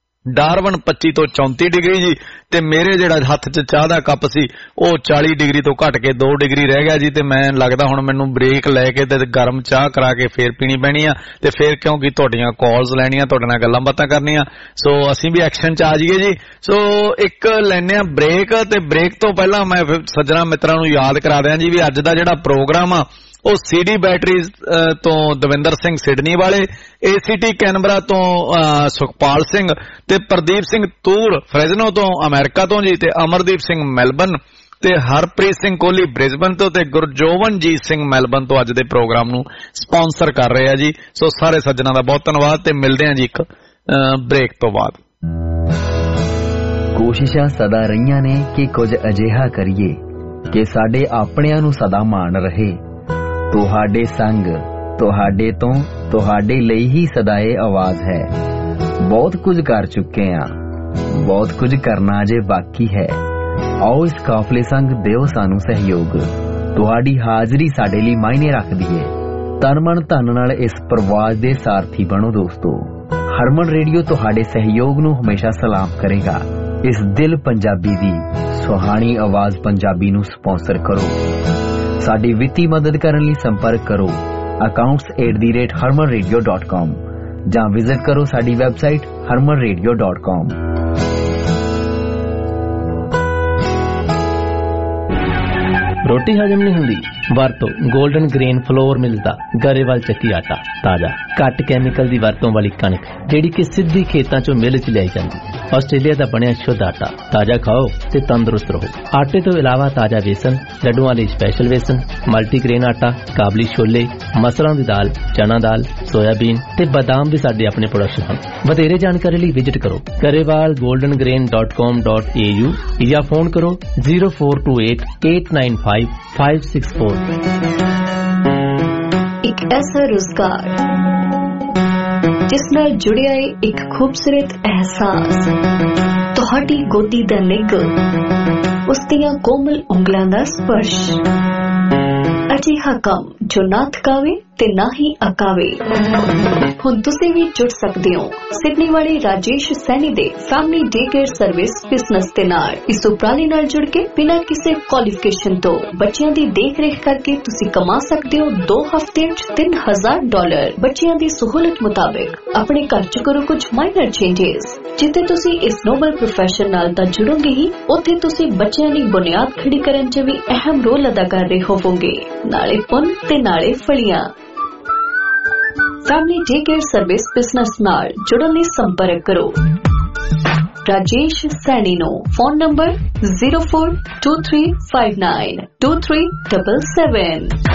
Speaker 3: ਡਾਰਵਨ 25 ਤੋਂ 34 ਡਿਗਰੀ ਜੀ, ਤੇ ਮੇਰੇ ਜਿਹੜਾ ਹੱਥ 'ਚ ਚਾਹ ਦਾ ਕੱਪ ਸੀ ਉਹ 40 ਡਿਗਰੀ ਤੋਂ ਘਟ ਕੇ 2 ਡਿਗਰੀ ਰਹਿ ਗਿਆ ਜੀ। ਤੇ ਮੈਂ ਲੱਗਦਾ ਹੁਣ ਮੈਨੂੰ ਬ੍ਰੇਕ ਲੈ ਕੇ ਤੇ ਗਰਮ ਚਾਹ ਕਰਾ ਕੇ ਫੇਰ ਪੀਣੀ ਪੈਣੀ ਆ, ਤੇ ਫੇਰ ਕਿਉਂਕਿ ਤੁਹਾਡੀਆਂ ਕਾਲਸ ਲੈਣੀਆਂ, ਤੁਹਾਡੇ ਨਾਲ ਗੱਲਾਂ ਬਾਤਾਂ ਕਰਨੀਆਂ। ਸੋ ਅਸੀਂ ਵੀ ਐਕਸ਼ਨ 'ਚ ਆ ਜਾਈਏ ਜੀ। ਸੋ ਇੱਕ ਲੈਂਦੇ ਆ ਬ੍ਰੇਕ, ਤੇ ਬ੍ਰੇਕ ਤੋਂ ਪਹਿਲਾਂ ਮੈਂ ਸੱਜਣਾ ਮਿੱਤਰਾਂ ਨੂੰ ਯਾਦ ਕਰਾ ਦਿਆਂ ਜੀ ਵੀ ਅੱਜ ਦਾ ਜਿਹੜਾ ਪ੍ਰੋਗਰਾਮ ਆ ਉਹ CD ਬੈਟਰੀਜ਼ ਤੋਂ ਦਵਿੰਦਰ ਸਿੰਘ ਸਿਡਨੀ ਵਾਲੇ, ACT ਕੈਨਬਰਾ ਤੋਂ ਸੁਖਪਾਲ ਸਿੰਘ, ਤੇ ਪ੍ਰਦੀਪ ਸਿੰਘ ਤੂਰ ਫ੍ਰੈਜ਼ਨੋ ਤੋਂ ਅਮਰੀਕਾ ਤੋਂ ਜੀ, ਤੇ ਅਮਰਦੀਪ ਸਿੰਘ ਮੈਲਬਰਨ, ਤੇ ਹਰਪ੍ਰੀਤ ਸਿੰਘ ਕੋਹਲੀ ਬ੍ਰਿਸਬਨ ਤੋਂ, ਤੇ ਗੁਰਜੋਵਨਜੀਤ ਸਿੰਘ ਮੈਲਬਰਨ ਤੋਂ ਅੱਜ ਦੇ ਪ੍ਰੋਗਰਾਮ ਨੂੰ ਸਪਾਂਸਰ ਕਰ ਰਹੇ ਆ ਜੀ। ਸੋ ਸਾਰੇ ਸੱਜਣਾ ਦਾ ਬਹੁਤ ਧੰਨਵਾਦ, ਤੇ ਮਿਲਦੇ ਆ ਜੀ ਇੱਕ ਬ੍ਰੇਕ ਤੋਂ ਬਾਅਦ।
Speaker 7: ਕੋਸ਼ਿਸ਼ਾਂ ਸਦਾ ਰਹੀਆਂ ਨੇ ਕਿ ਕੁਝ ਅਜਿਹਾ ਕਰੀਏ ਕਿ ਸਾਡੇ ਆਪਣਿਆਂ ਨੂੰ ਸਦਾ ਮਾਣ ਰਹੇ। ਤੁਹਾਡੇ ਸੰਗ, ਤੁਹਾਡੇ ਤੋਂ, ਤੁਹਾਡੇ ਲਈ ਹੀ ਸਦਾ ਇਹ ਆਵਾਜ਼ ਹੈ। ਬਹੁਤ ਕੁਝ ਕਰ ਚੁੱਕੇ ਹਾਂ, ਬਹੁਤ ਕੁਝ ਕਰਨਾ ਅਜੇ ਬਾਕੀ ਹੈ। ਆਓ ਇਸ ਕਾਫਲੇ ਸੰਗ ਦਿਓ ਸਾਨੂੰ ਸਹਿਯੋਗ। ਤੁਹਾਡੀ ਹਾਜ਼ਰੀ ਸਾਡੇ ਲਈ ਮਾਇਨੇ ਰੱਖਦੀ ਹੈ। ਤਨ ਮਨ ਧਨ ਨਾਲ ਇਸ ਪ੍ਰਵਾਸ ਦੇ ਸਾਰਥੀ ਬਣੋ ਦੋਸਤੋ। ਹਰਮਨ ਰੇਡੀਓ ਤੁਹਾਡੇ ਸਹਿਯੋਗ ਨੂੰ ਹਮੇਸ਼ਾ ਸਲਾਮ ਕਰੇਗਾ। ਇਸ ਦਿਲ ਪੰਜਾਬੀ ਦੀ ਸੁਹਾਣੀ ਆਵਾਜ਼ ਪੰਜਾਬੀ ਨੂੰ ਸਪਾਂਸਰ ਕਰੋ। ਸਾਡੀ ਵਿੱਤੀ ਮਦਦ ਕਰਨ ਲਈ ਸੰਪਰਕ ਕਰੋ accounts@harmanradio.com ਜਾਂ ਵਿਜ਼ਿਟ ਕਰੋ ਸਾਡੀ ਵੈਬਸਾਈਟ harmanradio.com।
Speaker 8: ਰੋਟੀ ਹਜਮ ਨਹੀਂ ਹੁੰਦੀ? ਵਰਤੋ ਗੋਲਡਨ ਗ੍ਰੇਨ ਫਲੋਰ ਮਿਲਸ ਦਾ ਗਰੇਵਾਲ ਚੱਕੀ ਆਟਾ। ਤਾਜ਼ਾ ਘੱਟ ਕੈਮੀਕਲ ਦੀ ਵਰਤੋਂ ਵਾਲੀ ਕਣਕ ਜਿਹੜੀ ਕਿ ਸਿੱਧੀ ਖੇਤਾਂ ਚੋਂ ਮਿਲ ਚ ਲਿਆਈ ਜਾਂਦੀ। ਆਸਟ੍ਰੇਲੀਆ ਦਾ ਬਣਿਆ ਸ਼ੁੱਧ ਆਟਾ। ਤਾਜ਼ਾ ਖਾਓ ਤੇ ਤੰਦਰੁਸਤ ਰਹੋ। ਆਟੇ ਤੋਂ ਇਲਾਵਾ ਤਾਜ਼ਾ ਵੇਸਣ, ਲੱਡੂਆਂ ਲਈ ਸਪੈਸ਼ਲ ਵੇਸਣ, ਮਲਟੀਗ੍ਰੇਨ ਆਟਾ, ਕਾਬਲੀ ਛੋਲੇ, ਮਸਰਾਂ ਦੀ ਦਾਲ, ਚਨਾ ਦਾਲ, ਸੋਇਆਬੀਨ ਤੇ ਬਦਾਮ ਵੀ ਸਾਡੇ ਆਪਣੇ ਪ੍ਰੋਡਕਸ਼ਨ ਹਨ। ਵਧੇਰੇ ਜਾਣਕਾਰੀ ਲਈ ਵਿਜ਼ਿਟ ਕਰੋ garewalgoldengrain.com.au ਜਾਂ ਫੋਨ ਕਰੋ 0428-895-564।
Speaker 2: ਇੱਕ ਐਸਾ ਰੁਜ਼ਗਾਰ ਜਿਸ ਨਾਲ ਜੁੜਿਆ ਇੱਕ ਖੂਬਸੂਰਤ ਅਹਿਸਾਸ ਤੁਹਾਡੀ ਗੋਦੀ ਦਾ ਨਿੱਘ, ਉਸ ਦੀਆਂ ਕੋਮਲ ਉਂਗਲਾਂ ਦਾ ਸਪਰਸ਼, ਅਜਿਹਾ ਕੰਮ ਜੋ ਨਾ ਥਕਾਵੇ ਤੇ ਨਾ ਹੀ ਅਕਾਵੇ। ਹੁਣ ਤੁਸੀਂ ਵੀ ਜੁੜ ਸਕਦੇ ਹੋ ਸਿਡਨੀ ਵਾਲੇ ਰਾਜੇਸ਼ ਸੈਣੀ ਦੇ family day care service business ਦੇ ਨਾਲ। ਇਸ ਉਪਰਾਲੇ ਨਾਲ ਜੁੜ ਕੇ ਬਿਨਾਂ ਕਿਸੇ ਕੁਆਲੀਫਿਕੇਸ਼ਨ ਤੋਂ ਬੱਚਿਆਂ ਦੀ ਦੇਖ ਰੇਖ ਕਰਕੇ ਤੁਸੀਂ ਕਮਾ ਸਕਦੇ ਹੋ 2 ਹਫ਼ਤਿਆਂ 'ਚ $3000। ਬੱਚਿਆਂ ਦੀ ਸਹੂਲਤ ਮੁਤਾਬਿਕ ਆਪਣੇ ਘਰ 'ਚ ਕਰੋ ਕੁਝ ਮਾਈਨਰ ਚੇਂਜਸ। ਜਿੱਥੇ ਤੁਸੀਂ ਇਸ ਨੋਬਲ ਪ੍ਰੋਫੈਸ਼ਨ ਨਾਲ ਤਾਂ ਜੁੜੋਗੇ ਹੀ, ਉੱਥੇ ਤੁਸੀਂ ਬੱਚਿਆਂ ਦੀ ਬੁਨਿਆਦ ਖੜੀ ਕਰਨ 'ਚ ਵੀ ਅਹਿਮ ਰੋਲ ਅਦਾ ਕਰ ਰਹੇ ਹੋਵੋਗੇ, ਨਾਲੇ ਪੁੰਨ ਤੇ ਨਾਲੇ ਫਲੀਆਂ। Family day care service business ਨਾਲ ਜੁੜਨ ਲਈ ਸੰਪਰਕ ਕਰੋ ਰਾਜੇਸ਼ ਸੈਣੀ ਨੂੰ। Phone number 0423592377।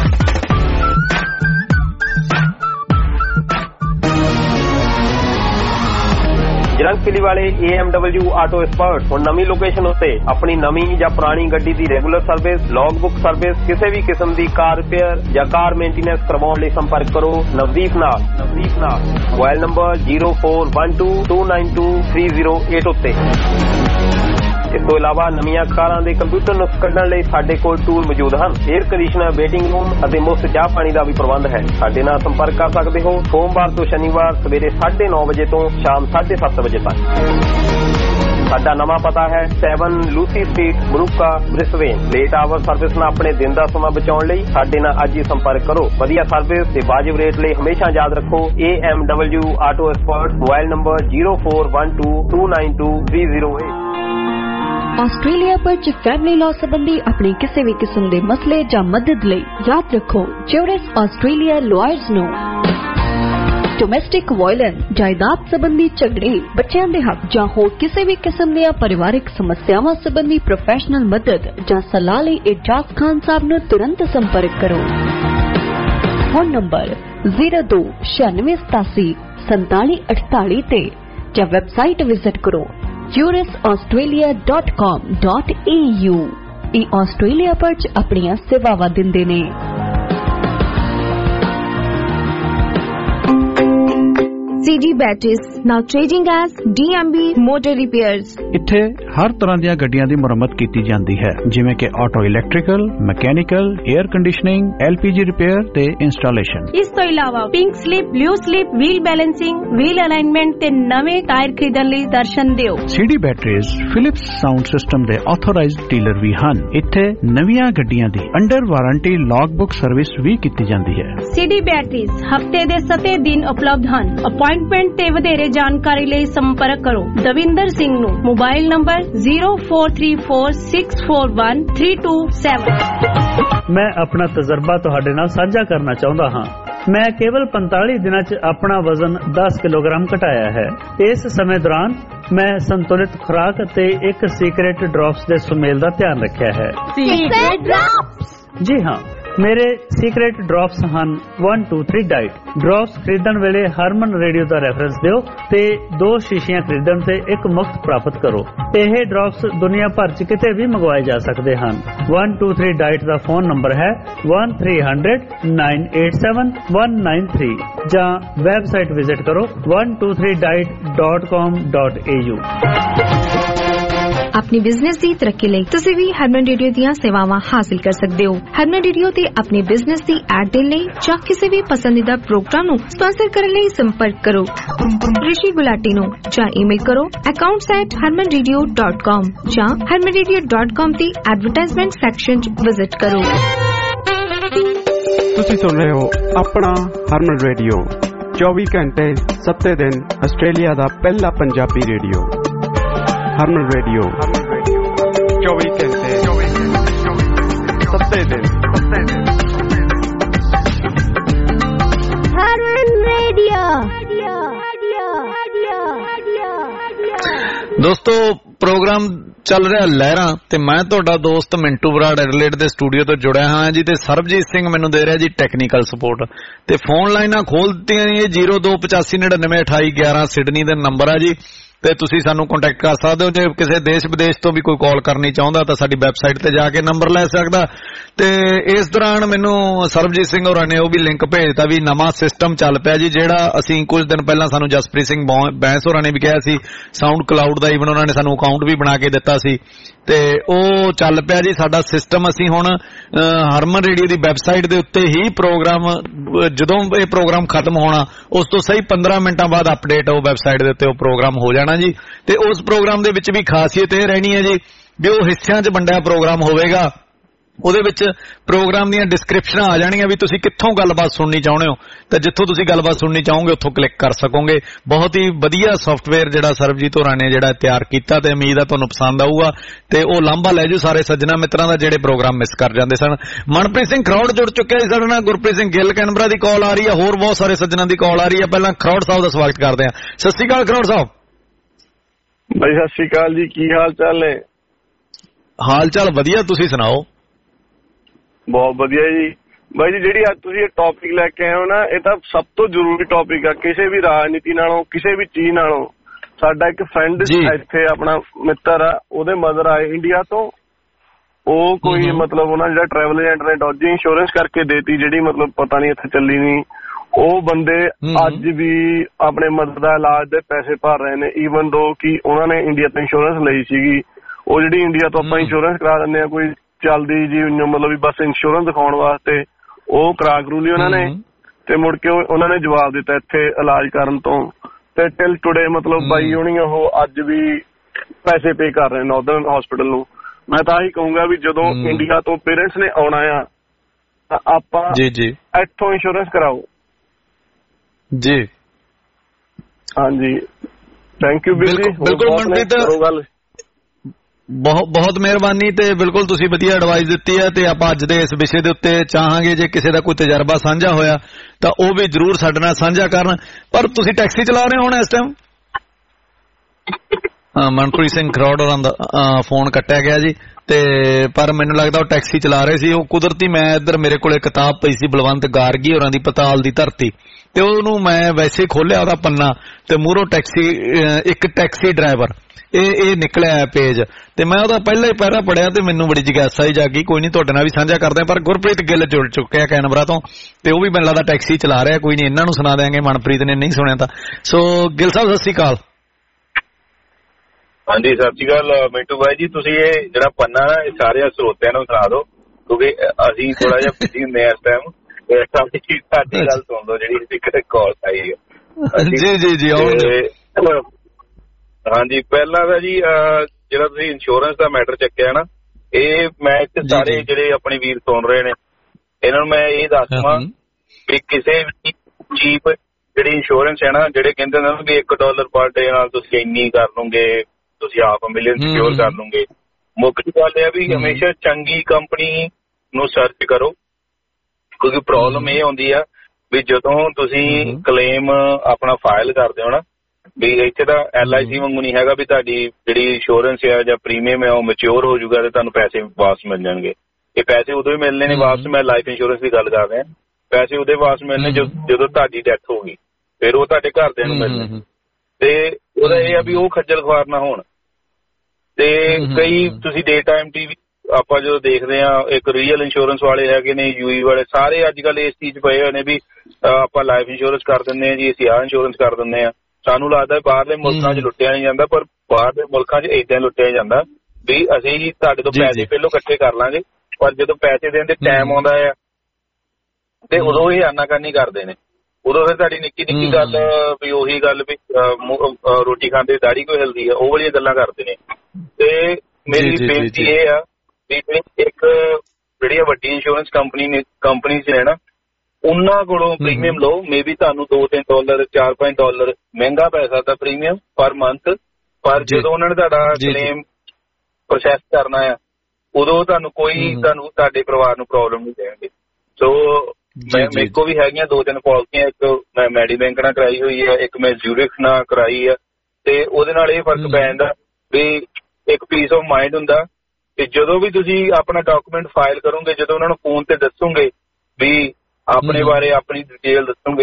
Speaker 9: ਜਰੰਗਪਿਲੀ ਵਾਲੇ AMW ਆਟੋ ਐਕਸਪਰਟ ਹੁਣ ਨਵੀਂ ਲੋਕੇਸ਼ਨ ਉੱਤੇ ਆਪਣੀ ਨਵੀਂ ਜਾਂ ਪੁਰਾਣੀ ਗੱਡੀ ਦੀ regular service, log book service, ਕਿਸੇ ਵੀ ਕਿਸਮ ਦੀ ਕਾਰ ਰਿਪੇਅਰ ਜਾਂ ਕਾਰ ਮੇਨਟੇਨੈਂਸ ਕਰਵਾਉਣ ਲਈ ਸੰਪਰਕ ਕਰੋ ਨਵਦੀਪ ਨਾਲ। ਮੋਬਾਈਲ ਨੰਬਰ 0412292308 ਉੱਤੇ। ਇਸ ਤੋਂ ਇਲਾਵਾ ਨਵੀਆਂ ਕਾਰਾਂ ਦੇ ਕੰਪਿਊਟਰ ਨੁਕਸ ਕੱਢਣ ਲਈ ਸਾਡੇ ਕੋਲ ਟੂਲ ਮੌਜੂਦ ਹਨ। 에ਅਰ ਕੰਡੀਸ਼ਨਰ, ਵੇਟਿੰਗ ਰੂਮ ਅਤੇ ਮੁਫਤ ਚਾਹ ਪਾਣੀ ਦਾ ਵੀ ਪ੍ਰਬੰਧ ਹੈ। ਸਾਡੇ ਨਾਲ ਸੰਪਰਕ ਕਰ ਸਕਦੇ ਹੋ ਸੋਮਵਾਰ ਤੋਂ ਸ਼ਨੀਵਾਰ ਸਵੇਰੇ 9:30 ਵਜੇ ਤੋਂ ਸ਼ਾਮ 7:30 ਵਜੇ ਤੱਕ। ਸਾਡਾ ਨਵਾਂ ਪਤਾ ਹੈ 7 ਲੂਸੀ ਸਟਰੀਟ, ਬਰੂਕਾ, ਬ੍ਰਿਸਬੇਨ। ਲੇਟ ਆਵਰ ਸਰਵਿਸ ਨਾਲ ਆਪਣੇ ਦਿਨ ਦਾ ਸਮਾਂ ਬਚਾਉਣ ਲਈ ਸਾਡੇ ਨਾਲ ਅੱਜ ਹੀ ਸੰਪਰਕ ਕਰੋ। ਵਧੀਆ ਸਰਵਿਸ ਤੇ ਵਾਜਿਬ ਰੇਟ ਲਈ ਹਮੇਸ਼ਾ ਯਾਦ ਰੱਖੋ AMW auto expert. Mobile number 0412292308।
Speaker 2: Australia ਵਿੱਚ ਫੈਮਿਲੀ ਲਾਅ ਸੰਬੰਧੀ ਆਪਣੀ ਕਿਸੇ ਵੀ ਕਿਸਮ ਦੇ ਮਸਲੇ ਜਾਂ ਮਦਦ ਲਈ ਯਾਦ ਰੱਖੋ ਜਿਊਰਿਸ ਆਸਟ੍ਰੇਲੀਆ ਲਾਇਰਸ ਨੂੰ। ਡੋਮੈਸਟਿਕ ਵਾਇਲੈਂਸ, ਜਾਇਦਾਦ ਸੰਬੰਧੀ ਝਗੜੇ, ਬੱਚਿਆਂ ਦੇ ਹੱਕ ਜਾਂ ਹੋਰ ਕਿਸੇ ਵੀ ਕਿਸਮ ਦੀਆਂ ਪਰਿਵਾਰਕ ਸਮੱਸਿਆਵਾਂ ਸੰਬੰਧੀ ਪ੍ਰੋਫੈਸ਼ਨਲ ਮਦਦ ਜਾਂ ਸਲਾਹ ਲਈ ਇਜਾਜ਼ ਖਾਨ ਸਾਹਿਬ ਨੂੰ ਤੁਰੰਤ ਸੰਪਰਕ ਕਰੋ। ਫੋਨ ਨੰਬਰ 0296874748 ਤੇ ਜਾਂ ਵੈਬਸਾਈਟ ਵਿਜ਼ਿਟ ਕਰੋ jurisaustralia.com.au। ਇਹ ਆਸਟ੍ਰੇਲੀਆ ਵਿੱਚ ਆਪਣੀਆਂ ਸੇਵਾਵਾਂ ਦਿੰਦੇ ਨੇ।
Speaker 1: CD Batteries, now trading as DMB Motor Repairs।
Speaker 10: ਇੱਥੇ ਹਰ ਤਰ੍ਹਾਂ ਦੀਆਂ ਗੱਡੀਆਂ ਦੀ ਮੁਰੰਮਤ ਕੀਤੀ ਜਾਂਦੀ ਹੈ, ਜਿਵੇਂ ਕਿ auto electrical, mechanical, air conditioning, LPG repair ਤੇ ਇੰਸਟਾਲੇਸ਼ਨ।
Speaker 11: ਇਸ ਤੋਂ ਇਲਾਵਾ pink slip, blue slip, wheel balancing, wheel alignment ਤੇ ਨਵੇਂ ਟਾਇਰ ਖਰੀਦਣ ਲਈ ਦਰਸ਼ਨ ਦਿਓ। CD
Speaker 10: Batteries Philips sound system ਦੇ ਆਥੋਰਾਈਜ਼ਡ ਡੀਲਰ ਵੀ ਹਨ। ਇੱਥੇ ਨਵੀਆਂ ਗੱਡੀਆਂ ਦੀ under warranty log book service ਵੀ ਕੀਤੀ ਜਾਂਦੀ ਹੈ।
Speaker 11: CD Batteries ਹਫਤੇ ਦੇ 7 ਦਿਨ ਉਪਲਬਧ ਹਨ। ਅਪਾਇੰਟਮੈਂਟ ਤੇ ਵਧੇਰੇ ਜਾਣਕਾਰੀ ਲਈ ਸੰਪਰਕ ਕਰੋ ਦਵਿੰਦਰ ਸਿੰਘ ਨੂੰ। Mobile number 0434641327।
Speaker 12: ਮੈਂ ਆਪਣਾ ਤਜਰਬਾ ਤੁਹਾਡੇ ਨਾਲ ਸਾਂਝਾ ਕਰਨਾ ਚਾਹੁੰਦਾ ਹਾਂ। ਮੈਂ ਕੇਵਲ 45 ਦਿਨਾਂ 'ਚ ਆਪਣਾ ਵਜ਼ਨ 10 ਕਿਲੋਗ੍ਰਾਮ ਘਟਾਇਆ ਹੈ। ਇਸ ਸਮੇਂ ਦੌਰਾਨ ਮੈਂ ਸੰਤੁਲਿਤ ਖੁਰਾਕ ਅਤੇ ਇੱਕ ਸੀਕ੍ਰੇਟ ਡ੍ਰੌਪਸ ਦੇ ਸੁਮੇਲ ਦਾ ਧਿਆਨ ਰੱਖਿਆ ਹੈ।
Speaker 11: Secret drops?
Speaker 12: ਜੀ ਹਾਂ, ਮੇਰੇ ਸੀਕ੍ਰੇਟ ਡ੍ਰੌਪਸ ਹਨ 123 ਡਾਈਟ। ਡ੍ਰੌਪਸ ਖਰੀਦਣ ਵੇਲੇ ਹਰਮਨ ਰੇਡੀਓ ਦਾ ਰੈਫਰੈਂਸ ਦਿਓ ਤੇ 2 ਸ਼ੀਸ਼ੀਆਂ ਖਰੀਦਣ ਤੇ ਇੱਕ ਮੁਫਤ ਪ੍ਰਾਪਤ ਕਰੋ। ਇਹ ਡ੍ਰੌਪਸ ਦੁਨੀਆ ਭਰ 'ਚ ਕਿਤੇ ਵੀ ਮੰਗਵਾਏ ਜਾ ਸਕਦੇ ਹਨ। 123 ਡਾਈਟ ਦਾ ਫੋਨ ਨੰਬਰ ਹੈ 1300987193 ਜਾਂ ਵੈਬਸਾਈਟ ਵਿਜ਼ਿਟ ਕਰੋ 123diet.com.au।
Speaker 1: अपनी बिजनेस की तरक्की ਲਈ ਤੁਸੀਂ ਵੀ ਹਰਮਨ ਰੇਡੀਓ ਦੀਆਂ ਸੇਵਾਵਾਂ ਹਾਸਲ ਕਰ ਸਕਦੇ ਹੋ। ਹਰਮਨ ਰੇਡੀਓ ਤੇ ਆਪਣੇ ਬਿਜ਼ਨਸ ਦੀ ਐਡ ਦੇਣ ਲਈ ਜਾਂ ਕਿਸੇ ਵੀ ਪਸੰਦੀਦਾ ਪ੍ਰੋਗਰਾਮ ਨੂੰ ਸਪਾਂਸਰ ਕਰਨ ਲਈ ਸੰਪਰਕ ਕਰੋ ਰਿਸ਼ੀ ਗੁਲਾਟੀ ਨੂੰ ਜਾਂ ਈਮੇਲ ਕਰੋ accounts@harmanradio.com ਜਾਂ harmanradio.com ਦੀ ਐਡਵਰਟਾਈਜ਼ਮੈਂਟ ਸੈਕਸ਼ਨ 'ਚ ਵਿਜ਼ਿਟ ਕਰੋ।
Speaker 13: ਤੁਸੀਂ ਸੁਣ ਰਹੇ ਹੋ ਆਪਣਾ ਹਰਮਨ ਰੇਡੀਓ 24 ਘੰਟੇ 7 ਦਿਨ ਆਸਟ੍ਰੇਲੀਆ ਦਾ ਪਹਿਲਾ ਪੰਜਾਬੀ ਰੇਡੀਓ। ਹਰਮਨ ਰੇਡੀਓ 24 ਘੰਟੇ 7 ਦਿਨ।
Speaker 1: ਹਰਮਨ ਰੇਡੀਓ।
Speaker 3: ਦੋਸਤੋ ਪ੍ਰੋਗਰਾਮ ਚੱਲ ਰਿਹਾ ਲਹਿਰਾਂ ਤੇ ਮੈਂ ਤੁਹਾਡਾ ਦੋਸਤ ਮਿੰਟੂ ਬਰਾੜ ਐਡਲੇਡ ਦੇ ਸਟੂਡੀਓ ਤੋਂ ਜੁੜਿਆ ਹਾਂ ਜੀ ਤੇ ਸਰਬਜੀਤ ਸਿੰਘ ਮੈਨੂੰ ਦੇ ਰਿਹਾ ਜੀ ਟੈਕਨੀਕਲ ਸਪੋਰਟ ਤੇ ਫੋਨ ਲਾਈਨਾਂ ਖੋਲ ਦਿੱਤੀਆਂ ਨੇ 0285992811 ਸਿਡਨੀ ਦਾ ਨੰਬਰ ਆ ਜੀ ਤੇ ਤੁਸੀਂ ਸਾਨੂੰ ਕੰਟੈਕਟ ਕਰ ਸਕਦੇ ਹੋ। ਜੇ ਕਿਸੇ ਦੇਸ਼ ਵਿਦੇਸ਼ ਤੋਂ ਵੀ ਕੋਈ ਕਾਲ ਕਰਨੀ ਚਾਹੁੰਦਾ ਤਾਂ ਸਾਡੀ ਵੈਬਸਾਈਟ ਤੇ ਜਾ ਕੇ ਨੰਬਰ ਲੈ ਸਕਦਾ। ਤੇ ਇਸ ਦੌਰਾਨ ਮੈਨੂੰ ਸਰਬਜੀਤ ਸਿੰਘ ਹੋਰਾਂ ਨੇ ਉਹ ਵੀ ਲਿੰਕ ਭੇਜਤਾ ਵੀ ਨਵਾਂ ਸਿਸਟਮ ਚੱਲ ਪਿਆ ਜੀ, ਜਿਹੜਾ ਅਸੀਂ ਕੁਝ ਦਿਨ ਪਹਿਲਾਂ ਸਾਨੂੰ ਜਸਪ੍ਰੀਤ ਸਿੰਘ ਬੈਂਸ ਹੋਰਾਂ ਨੇ ਵੀ ਕਿਹਾ ਸੀ, ਸਾਊਂਡ ਕਲਾਊਡ ਦਾ ਈਵਨ ਉਹਨਾਂ ਨੇ ਸਾਨੂੰ ਅਕਾਊਂਟ ਵੀ ਬਣਾ ਕੇ ਦਿੱਤਾ ਸੀ, ਤੇ ਉਹ ਚੱਲ ਪਿਆ ਜੀ ਸਾਡਾ ਸਿਸਟਮ। ਅਸੀਂ ਹੁਣ ਹਰਮਨ ਰੇਡੀਓ ਦੀ ਵੈਬਸਾਈਟ ਦੇ ਉੱਤੇ ਹੀ ਪ੍ਰੋਗਰਾਮ, ਜਦੋਂ ਇਹ ਪ੍ਰੋਗਰਾਮ ਖਤਮ ਹੋਣਾ ਉਸ ਤੋਂ ਸਹੀ 15 ਮਿੰਟਾਂ ਬਾਅਦ ਅਪਡੇਟ ਉਹ ਵੈਬਸਾਈਟ ਦੇ ਉੱਤੇ ਉਹ ਪ੍ਰੋਗਰਾਮ ਹੋ ਜਾਣਾ ਜੀ। ਤੇ ਉਸ ਪ੍ਰੋਗਰਾਮ ਦੇ ਵਿੱਚ ਵੀ ਖਾਸੀਅਤ ਇਹ ਰਹਿਣੀ ਹੈ ਜੀ ਵੀ ਉਹ ਹਿੱਸਿਆਂ 'ਚ ਵੰਡਿਆ ਪ੍ਰੋਗਰਾਮ ਹੋਵੇਗਾ। ਉਹਦੇ ਵਿੱਚ ਪ੍ਰੋਗਰਾਮ ਦੀਆਂ ਡਿਸਕ੍ਰਿਪਸ਼ਨਾਂ ਆ ਜਾਣਗੀਆਂ ਵੀ ਤੁਸੀਂ ਕਿੱਥੋਂ ਗੱਲਬਾਤ ਸੁਣਨੀ ਚਾਹੁੰਦੇ ਹੋ, ਤਾਂ ਜਿੱਥੋਂ ਤੁਸੀਂ ਗੱਲਬਾਤ ਸੁਣਨੀ ਚਾਹੋਗੇ ਉੱਥੋਂ ਕਲਿੱਕ ਕਰ ਸਕੋਗੇ। ਬਹੁਤ ਹੀ ਵਧੀਆ ਸੌਫਟਵੇਅਰ ਜਿਹੜਾ ਸਰਬਜੀਤ ਹੋਰਾਂ ਨੇ ਜਿਹੜਾ ਤਿਆਰ ਕੀਤਾ, ਤੇ ਉਮੀਦ ਆ ਤੁਹਾਨੂੰ ਪਸੰਦ ਆਊਗਾ ਤੇ ਉਹ ਲਾਂਭਾ ਲੈ ਜੂ ਸਾਰੇ ਸੱਜਣਾ ਮਿੱਤਰਾਂ ਦਾ ਜਿਹੜੇ ਪ੍ਰੋਗਰਾਮ ਮਿਸ ਕਰ ਜਾਂਦੇ ਸਨ। ਮਨਪ੍ਰੀਤ ਸਿੰਘ ਖਰੋੜ ਜੁੜ ਚੁੱਕਿਆ ਜੀ ਸਾਡੇ ਨਾਲ, ਗੁਰਪ੍ਰੀਤ ਸਿੰਘ ਗਿੱਲ ਕੈਨਬਰਾ ਦੀ ਕਾਲ ਆ ਰਹੀ ਹੈ, ਹੋਰ ਬਹੁਤ ਸਾਰੇ ਸੱਜਣਾਂ ਦੀ ਕਾਲ ਆ ਰਹੀ ਹੈ। ਪਹਿਲਾਂ ਖਰੋੜ ਸਾਹਿਬ ਦਾ ਸਵਾਗਤ ਕਰਦੇ ਹਾਂ। ਸਤਿ ਸ਼੍ਰੀ ਅਕਾਲ ਖਰੋੜ ਸਾਹਿਬ।
Speaker 14: ਬਾਈ ਸਤਿ ਸ਼੍ਰੀ ਅਕਾਲ ਜੀ, ਕੀ ਹਾਲ ਚਾਲ ਨੇ?
Speaker 3: ਹਾਲ ਚਾਲ ਵਧੀਆ, ਤੁਸੀਂ ਸੁਣਾਓ?
Speaker 14: ਬਹੁਤ ਵਧੀਆ ਜੀ। ਬਾਈ ਜੀ ਜਿਹੜੀ ਅੱਜ ਤੁਸੀਂ ਇਹ ਟੌਪਿਕ ਲੈ ਕੇ ਆਏ ਹੋ ਨਾ, ਇਹ ਤਾਂ ਸਭ ਤੋਂ ਜ਼ਰੂਰੀ ਟੌਪਿਕ ਆ ਕਿਸੇ ਵੀ ਰਾਜਨੀਤੀ ਨਾਲੋਂ, ਕਿਸੇ ਵੀ ਚੀਜ਼ ਨਾਲੋਂ। ਸਾਡਾ ਇੱਕ ਫਰੈਂਡ ਇੱਥੇ ਆਪਣਾ ਮਿੱਤਰ ਆ, ਉਹਦੇ ਮਦਰ ਆਏ ਇੰਡੀਆ ਤੋਂ, ਉਹ ਕੋਈ ਮਤਲਬ ਉਹਨਾਂ ਜਿਹੜਾ ਟਰੈਵਲ ਏਜੰਟ ਨੇ ਡੌਜੀ ਇੰਸ਼ੋਰੈਂਸ ਕਰਕੇ ਦੇਤੀ, ਜਿਹੜੀ ਮਤਲਬ ਪਤਾ ਨਹੀਂ ਇੱਥੇ ਚੱਲੀ ਨਹੀਂ। ਉਹ ਬੰਦੇ ਅੱਜ ਵੀ ਆਪਣੇ ਮਦਰ ਦਾ ਇਲਾਜ ਦੇ ਪੈਸੇ ਭਰ ਰਹੇ ਨੇ, ਈਵਨ ਦੋ ਕਿ ਉਹਨਾਂ ਨੇ ਇੰਡੀਆ ਤੋਂ ਇੰਸ਼ੋਰੈਂਸ ਲਈ ਸੀਗੀ। ਉਹ ਜਿਹੜੀ ਇੰਡੀਆ ਤੋਂ ਆਪਾਂ ਇੰਸ਼ੋਰੈਂਸ ਕਰਾ ਦਿੰਦੇ ਆ ਕੋਈ ਚੱਲਦੀ ਜੀ, ਮਤਲਬ ਵੀ ਬਸ ਇੰਸ਼ੋਰੈਂਸ ਦਿਖਾਉਣ ਵਾਸਤੇ, ਉਹ ਕਰਾ ਕਰੂ ਲਈ ਉਹਨਾਂ ਨੇ, ਤੇ ਮੁੜ ਕੇ ਉਹਨਾਂ ਨੇ ਜਵਾਬ ਦਿੱਤਾ ਇੱਥੇ ਇਲਾਜ ਕਰਨ ਤੋਂ। ਤੇ ਟਿਲ ਟੁਡੇ ਮਤਲਬ ਬਾਈ ਹੋਣੀ ਉਹ ਅੱਜ ਵੀ ਪੈਸੇ ਪੇ ਕਰ ਰਹੇ ਨਾਰਦਰਨ ਹਸਪੀਟਲ ਨੂੰ। ਮੈਂ ਤਾਂ ਆਹੀ ਕਹੂੰਗਾ ਵੀ ਜਦੋਂ ਇੰਡੀਆ ਤੋਂ ਪੇਰੈਂਟਸ ਨੇ ਆਉਣਾ ਆ ਤਾਂ ਆਪਾਂ ਇੱਥੋਂ ਇੰਸ਼ੋਰੈਂਸ ਕਰਾਓ
Speaker 3: ਜੀ।
Speaker 14: ਹਾਂਜੀ, ਥੈਂਕ ਯੂ ਵੀਰ ਜੀ।
Speaker 3: ਬਿਲਕੁਲ ਮਨਪ੍ਰੀਤ, ਬਹੁਤ ਮਿਹਰਬਾਨੀ, ਤੇ ਬਿਲਕੁਲ ਤੁਸੀਂ ਵਧੀਆ ਐਡਵਾਈਸ ਦਿੱਤੀ ਹੈ। ਤੇ ਆਪਾਂ ਅੱਜ ਦੇ ਇਸ ਵਿਸ਼ੇ ਦੇ ਉੱਤੇ ਚਾਹਾਂਗੇ ਜੇ ਕਿਸੇ ਦਾ ਕੋਈ ਤਜਰਬਾ ਸਾਂਝਾ ਹੋਇਆ ਤਾਂ ਉਹ ਵੀ ਜ਼ਰੂਰ ਸਾਡੇ ਨਾਲ ਸਾਂਝਾ ਕਰਨ। ਪਰ ਤੁਸੀਂ ਟੈਕਸੀ ਚਲਾ ਰਹੇ ਹੋ ਹੁਣ ਇਸ ਟਾਈਮ? ਮਨਪ੍ਰੀਤ ਸਿੰਘ ਖਰੋੜ ਹੋਰਾਂ ਦਾ ਫੋਨ ਕੱਟਿਆ ਗਿਆ ਜੀ, ਤੇ ਪਰ ਮੈਨੂੰ ਲੱਗਦਾ ਉਹ ਟੈਕਸੀ ਚਲਾ ਰਹੇ ਸੀ। ਉਹ ਕੁਦਰਤੀ ਮੈਂ ਇੱਧਰ ਮੇਰੇ ਕੋਲ ਕਿਤਾਬ ਪਈ ਸੀ ਬਲਵੰਤ ਗਾਰਗੀ ਹੋਰਾਂ ਦੀ ਪਤਾਲ ਦੀ ਧਰਤੀ, ਤੇ ਉਹਨੂੰ ਮੈਂ ਵੈਸੇ ਖੋਲਿਆ ਉਹਦਾ ਪੰਨਾ, ਤੇ ਮੂਹਰੋਂ ਟੈਕਸੀ, ਇੱਕ ਟੈਕਸੀ ਡਰਾਈਵਰ, ਇਹ ਨਿਕਲਿਆ ਪੇਜ, ਤੇ ਮੈਂ ਉਹਦਾ ਪਹਿਲਾ ਹੀ ਪਹਿਰਾ ਪੜਿਆ ਤੇ ਮੈਨੂੰ ਬੜੀ ਜਿਗਿਆਸਾ ਹੀ ਜਾਗੀ। ਕੋਈ ਨਹੀਂ, ਤੁਹਾਡੇ ਨਾਲ ਵੀ ਸਾਂਝਾ ਕਰਦੇ ਆ। ਪਰ ਗੁਰਪ੍ਰੀਤ ਗਿੱਲ ਜੁੜ ਚੁੱਕਿਆ ਕੈਨਬਰਾ ਤੋਂ, ਤੇ ਉਹ ਵੀ ਮੈਨੂੰ ਲੱਗਦਾ ਟੈਕਸੀ ਚਲਾ ਰਿਹਾ। ਕੋਈ ਨਹੀਂ, ਇਹਨਾਂ ਨੂੰ ਸੁਣਾ ਦਿਆਂਗੇ, ਮਨਪ੍ਰੀਤ ਨੇ ਨਹੀਂ ਸੁਣਿਆ ਤਾਂ। ਸੋ ਗਿੱਲ ਸਾਹਿਬ ਸਤਿ ਸ਼੍ਰੀ ਅਕਾਲ।
Speaker 15: ਹਾਂਜੀ ਸਤਿ ਸ਼੍ਰੀ ਅਕਾਲ ਮਿੰਟੂ ਬਾਈ ਜੀ। ਤੁਸੀਂ ਇਹ ਜਿਹੜਾ ਪੰਨਾ ਨਾ ਇਹ ਸਾਰੇ ਸਰੋਤਿਆਂ ਨੂੰ ਸੁਣਾ ਦਿਓ, ਕਿਉਂਕਿ ਅਸੀਂ ਥੋੜਾ ਜਿਹਾ ਬਿਜ਼ੀ ਹੁੰਦੇ ਆ ਇਸ ਟਾਈਮ। ਸਾਡੀ ਗੱਲ ਸੁਣ ਲਓ ਜਿਹੜੀ ਇੱਕ ਕਾਲ ਆਈ ਹੈ। ਜੀ। ਹਾਂਜੀ, ਪਹਿਲਾਂ ਤਾਂ ਜੀ ਜਿਹੜਾ ਤੁਸੀਂ ਇੰਸ਼ੋਰੈਂਸ ਦਾ ਮੈਟਰ ਚੱਕਿਆ ਨਾ, ਇਹ ਮੈਂ ਇੱਥੇ ਸਾਰੇ ਜਿਹੜੇ ਆਪਣੇ ਵੀਰ ਸੁਣ ਰਹੇ ਨੇ ਇਹਨਾਂ ਨੂੰ ਮੈਂ ਇਹ ਦੱਸਵਾਂ ਕਿ ਕਿਸੇ ਵੀ ਚੀਪ ਜਿਹੜੀ ਇੰਸ਼ੋਰੈਂਸ ਹੈ ਨਾ, ਜਿਹੜੇ ਕਹਿੰਦੇ ਨੇ ਕਿ $1 ਪਰ ਡੇ ਨਾਲ ਤੁਸੀਂ ਇੰਨੀ ਕਰ ਲਓਗੇ, ਤੁਸੀਂ $500,000 ਸਿਕਿਉਰ ਕਰ ਲਓਗੇ। ਮੁੱਖ ਗੱਲ ਇਹ ਆ ਵੀ ਹਮੇਸ਼ਾ ਚੰਗੀ ਕੰਪਨੀ ਨੂੰ ਸਰਚ ਕਰੋ, ਕਿਉਂਕਿ ਪ੍ਰੋਬਲਮ ਇਹ ਆਉਂਦੀ ਆ ਵੀ ਜਦੋਂ ਤੁਸੀਂ ਕਲੇਮ ਆਪਣਾ ਫਾਈਲ ਕਰਦੇ ਹੋ ਨਾ, ਵੀ ਇੱਥੇ ਤਾਂ LIC ਵਾਂਗੂ ਨਹੀਂ ਹੈਗਾ ਵੀ ਤੁਹਾਡੀ ਜਿਹੜੀ ਇੰਸ਼ੋਰੈਂਸ ਆ ਜਾਂ ਪ੍ਰੀਮੀਅਮ ਹੈ ਉਹ ਮੈਚਿਓਰ ਹੋ ਜਾਊਗਾ ਤੇ ਤੁਹਾਨੂੰ ਪੈਸੇ ਵਾਪਸ ਮਿਲ ਜਾਣਗੇ। ਇਹ ਪੈਸੇ ਉਦੋਂ ਹੀ ਮਿਲਣੇ ਨੇ ਵਾਪਸ। ਮੈਂ ਲਾਈਫ ਇੰਸ਼ੋਰੈਂਸ ਦੀ ਗੱਲ ਕਰ ਰਿਹਾ, ਪੈਸੇ ਉਦੋਂ ਵਾਪਸ ਮਿਲਣੇ ਜਦੋਂ ਤੁਹਾਡੀ ਡੈਥ ਹੋ ਗਈ, ਫਿਰ ਉਹ ਤੁਹਾਡੇ ਘਰਦਿਆਂ ਨੂੰ ਮਿਲਣੇ। ਤੇ ਉਹਦਾ ਇਹ ਆ ਵੀ ਉਹ ਖੱਜਲ ਖੁਆਰ ਨਾ ਹੋਣ। ਤੇ ਕਈ ਤੁਸੀਂ ਡੇ ਟਾਈਮ TV ਆਪਾਂ ਜਦੋਂ ਦੇਖਦੇ ਆ, ਇੱਕ ਰੀਅਲ ਇੰਸ਼ੋਰੈਂਸ ਵਾਲੇ ਹੈਗੇ ਨੇ, UE ਵਾਲੇ, ਸਾਰੇ ਅੱਜ ਕੱਲ੍ਹ ਇਸ ਚੀਜ਼ ਪਏ ਹੋਏ ਨੇ ਵੀ ਆਪਾਂ ਲਾਈਫ ਇੰਸ਼ੋਰੈਂਸ ਕਰ ਦਿੰਦੇ ਆ ਜੀ, ਅਸੀਂ ਆਹ ਇੰਸ਼ੋਰੈਂਸ ਕਰ ਦਿੰਦੇ ਆ। ਸਾਨੂੰ ਲੱਗਦਾ ਬਾਹਰਲੇ ਮੁਲਕਾਂ 'ਚ ਲੁੱਟਿਆ ਨਹੀਂ ਜਾਂਦਾ, ਪਰ ਬਾਹਰਲੇ ਮੁਲਕਾਂ 'ਚ ਏਦਾਂ ਲੁੱਟਿਆ ਜਾਂਦਾ ਵੀ ਅਸੀਂ ਤੁਹਾਡੇ ਤੋਂ ਪੈਸੇ ਪਹਿਲੋਂ ਇਕੱਠੇ ਕਰ ਲਾਂਗੇ, ਪਰ ਜਦੋਂ ਪੈਸੇ ਦੇਣ ਦੇ ਟਾਈਮ ਆਉਂਦਾ ਆ ਤੇ ਉਦੋਂ ਇਹ ਆਨਾਕਾਨੀ ਕਰਦੇ ਨੇ। ਉਦੋਂ ਫਿਰ ਤੁਹਾਡੀ ਨਿੱਕੀ ਨਿੱਕੀ ਗੱਲ ਵੀ ਉਹੀ ਗੱਲ ਵੀ ਰੋਟੀ ਖਾਂਦੇ ਦਾੜੀ ਕੋਈ ਹਿਲਦੀ ਆ, ਉਹ ਵਾਲੀਆਂ ਗੱਲਾਂ ਕਰਦੇ ਨੇ। ਤੇ ਮੇਰੀ ਬੇਨਤੀ ਇਹ ਆ ਵੀ ਇੱਕ ਜਿਹੜੀਆਂ ਵੱਡੀ ਇੰਸ਼ੋਰੈਂਸ ਕੰਪਨੀ ਹੈ ਨਾ, ਉਹਨਾਂ ਕੋਲੋਂ ਪ੍ਰੀਮੀਅਮ ਲਓ। ਮੇਬੀ ਤੁਹਾਨੂੰ $2-3 $4-5 ਮਹਿੰਗਾ ਪੈ ਸਕਦਾ ਪ੍ਰੀਮੀਅਮ ਪਰ ਮੰਥ, ਪਰ ਜਦੋਂ ਉਹਨਾਂ ਨੇ ਤੁਹਾਡਾ ਕਲੇਮ ਪ੍ਰੋਸੈਸ ਕਰਨਾ ਆ ਉਦੋਂ ਤੁਹਾਨੂੰ ਤੁਹਾਡੇ ਪਰਿਵਾਰ ਨੂੰ ਪ੍ਰੋਬਲਮ ਨਹੀਂ ਦੇਣਗੇ। ਸੋ ਮੇਰੇ ਕੋਲ ਵੀ ਹੈਗੀਆਂ 2-3 ਪਾਲਿਸੀਆਂ, ਇੱਕ ਮੈਂ ਮੈਡੀਬੈਂਕ ਨਾਲ ਕਰਾਈ ਹੋਈ ਆ, ਇੱਕ ਮੈਂ ਜ਼ੂਰਿਕ ਨਾਲ ਕਰਾਈ ਆ, ਤੇ ਉਹਦੇ ਨਾਲ ਇਹ ਫਰਕ ਪੈ ਜਾਂਦਾ ਵੀ ਇੱਕ ਪੀਸ ਆਫ ਮਾਈਂਡ ਹੁੰਦਾ ਕਿ ਜਦੋਂ ਵੀ ਤੁਸੀਂ ਆਪਣਾ ਡਾਕੂਮੈਂਟ ਫਾਈਲ ਕਰੋਗੇ, ਜਦੋਂ ਉਹਨਾਂ ਨੂੰ ਫੋਨ ਤੇ ਦੱਸੋਗੇ ਵੀ ਆਪਣੇ ਬਾਰੇ ਆਪਣੀ ਡਿਟੇਲ ਦੱਸੋਗੇ,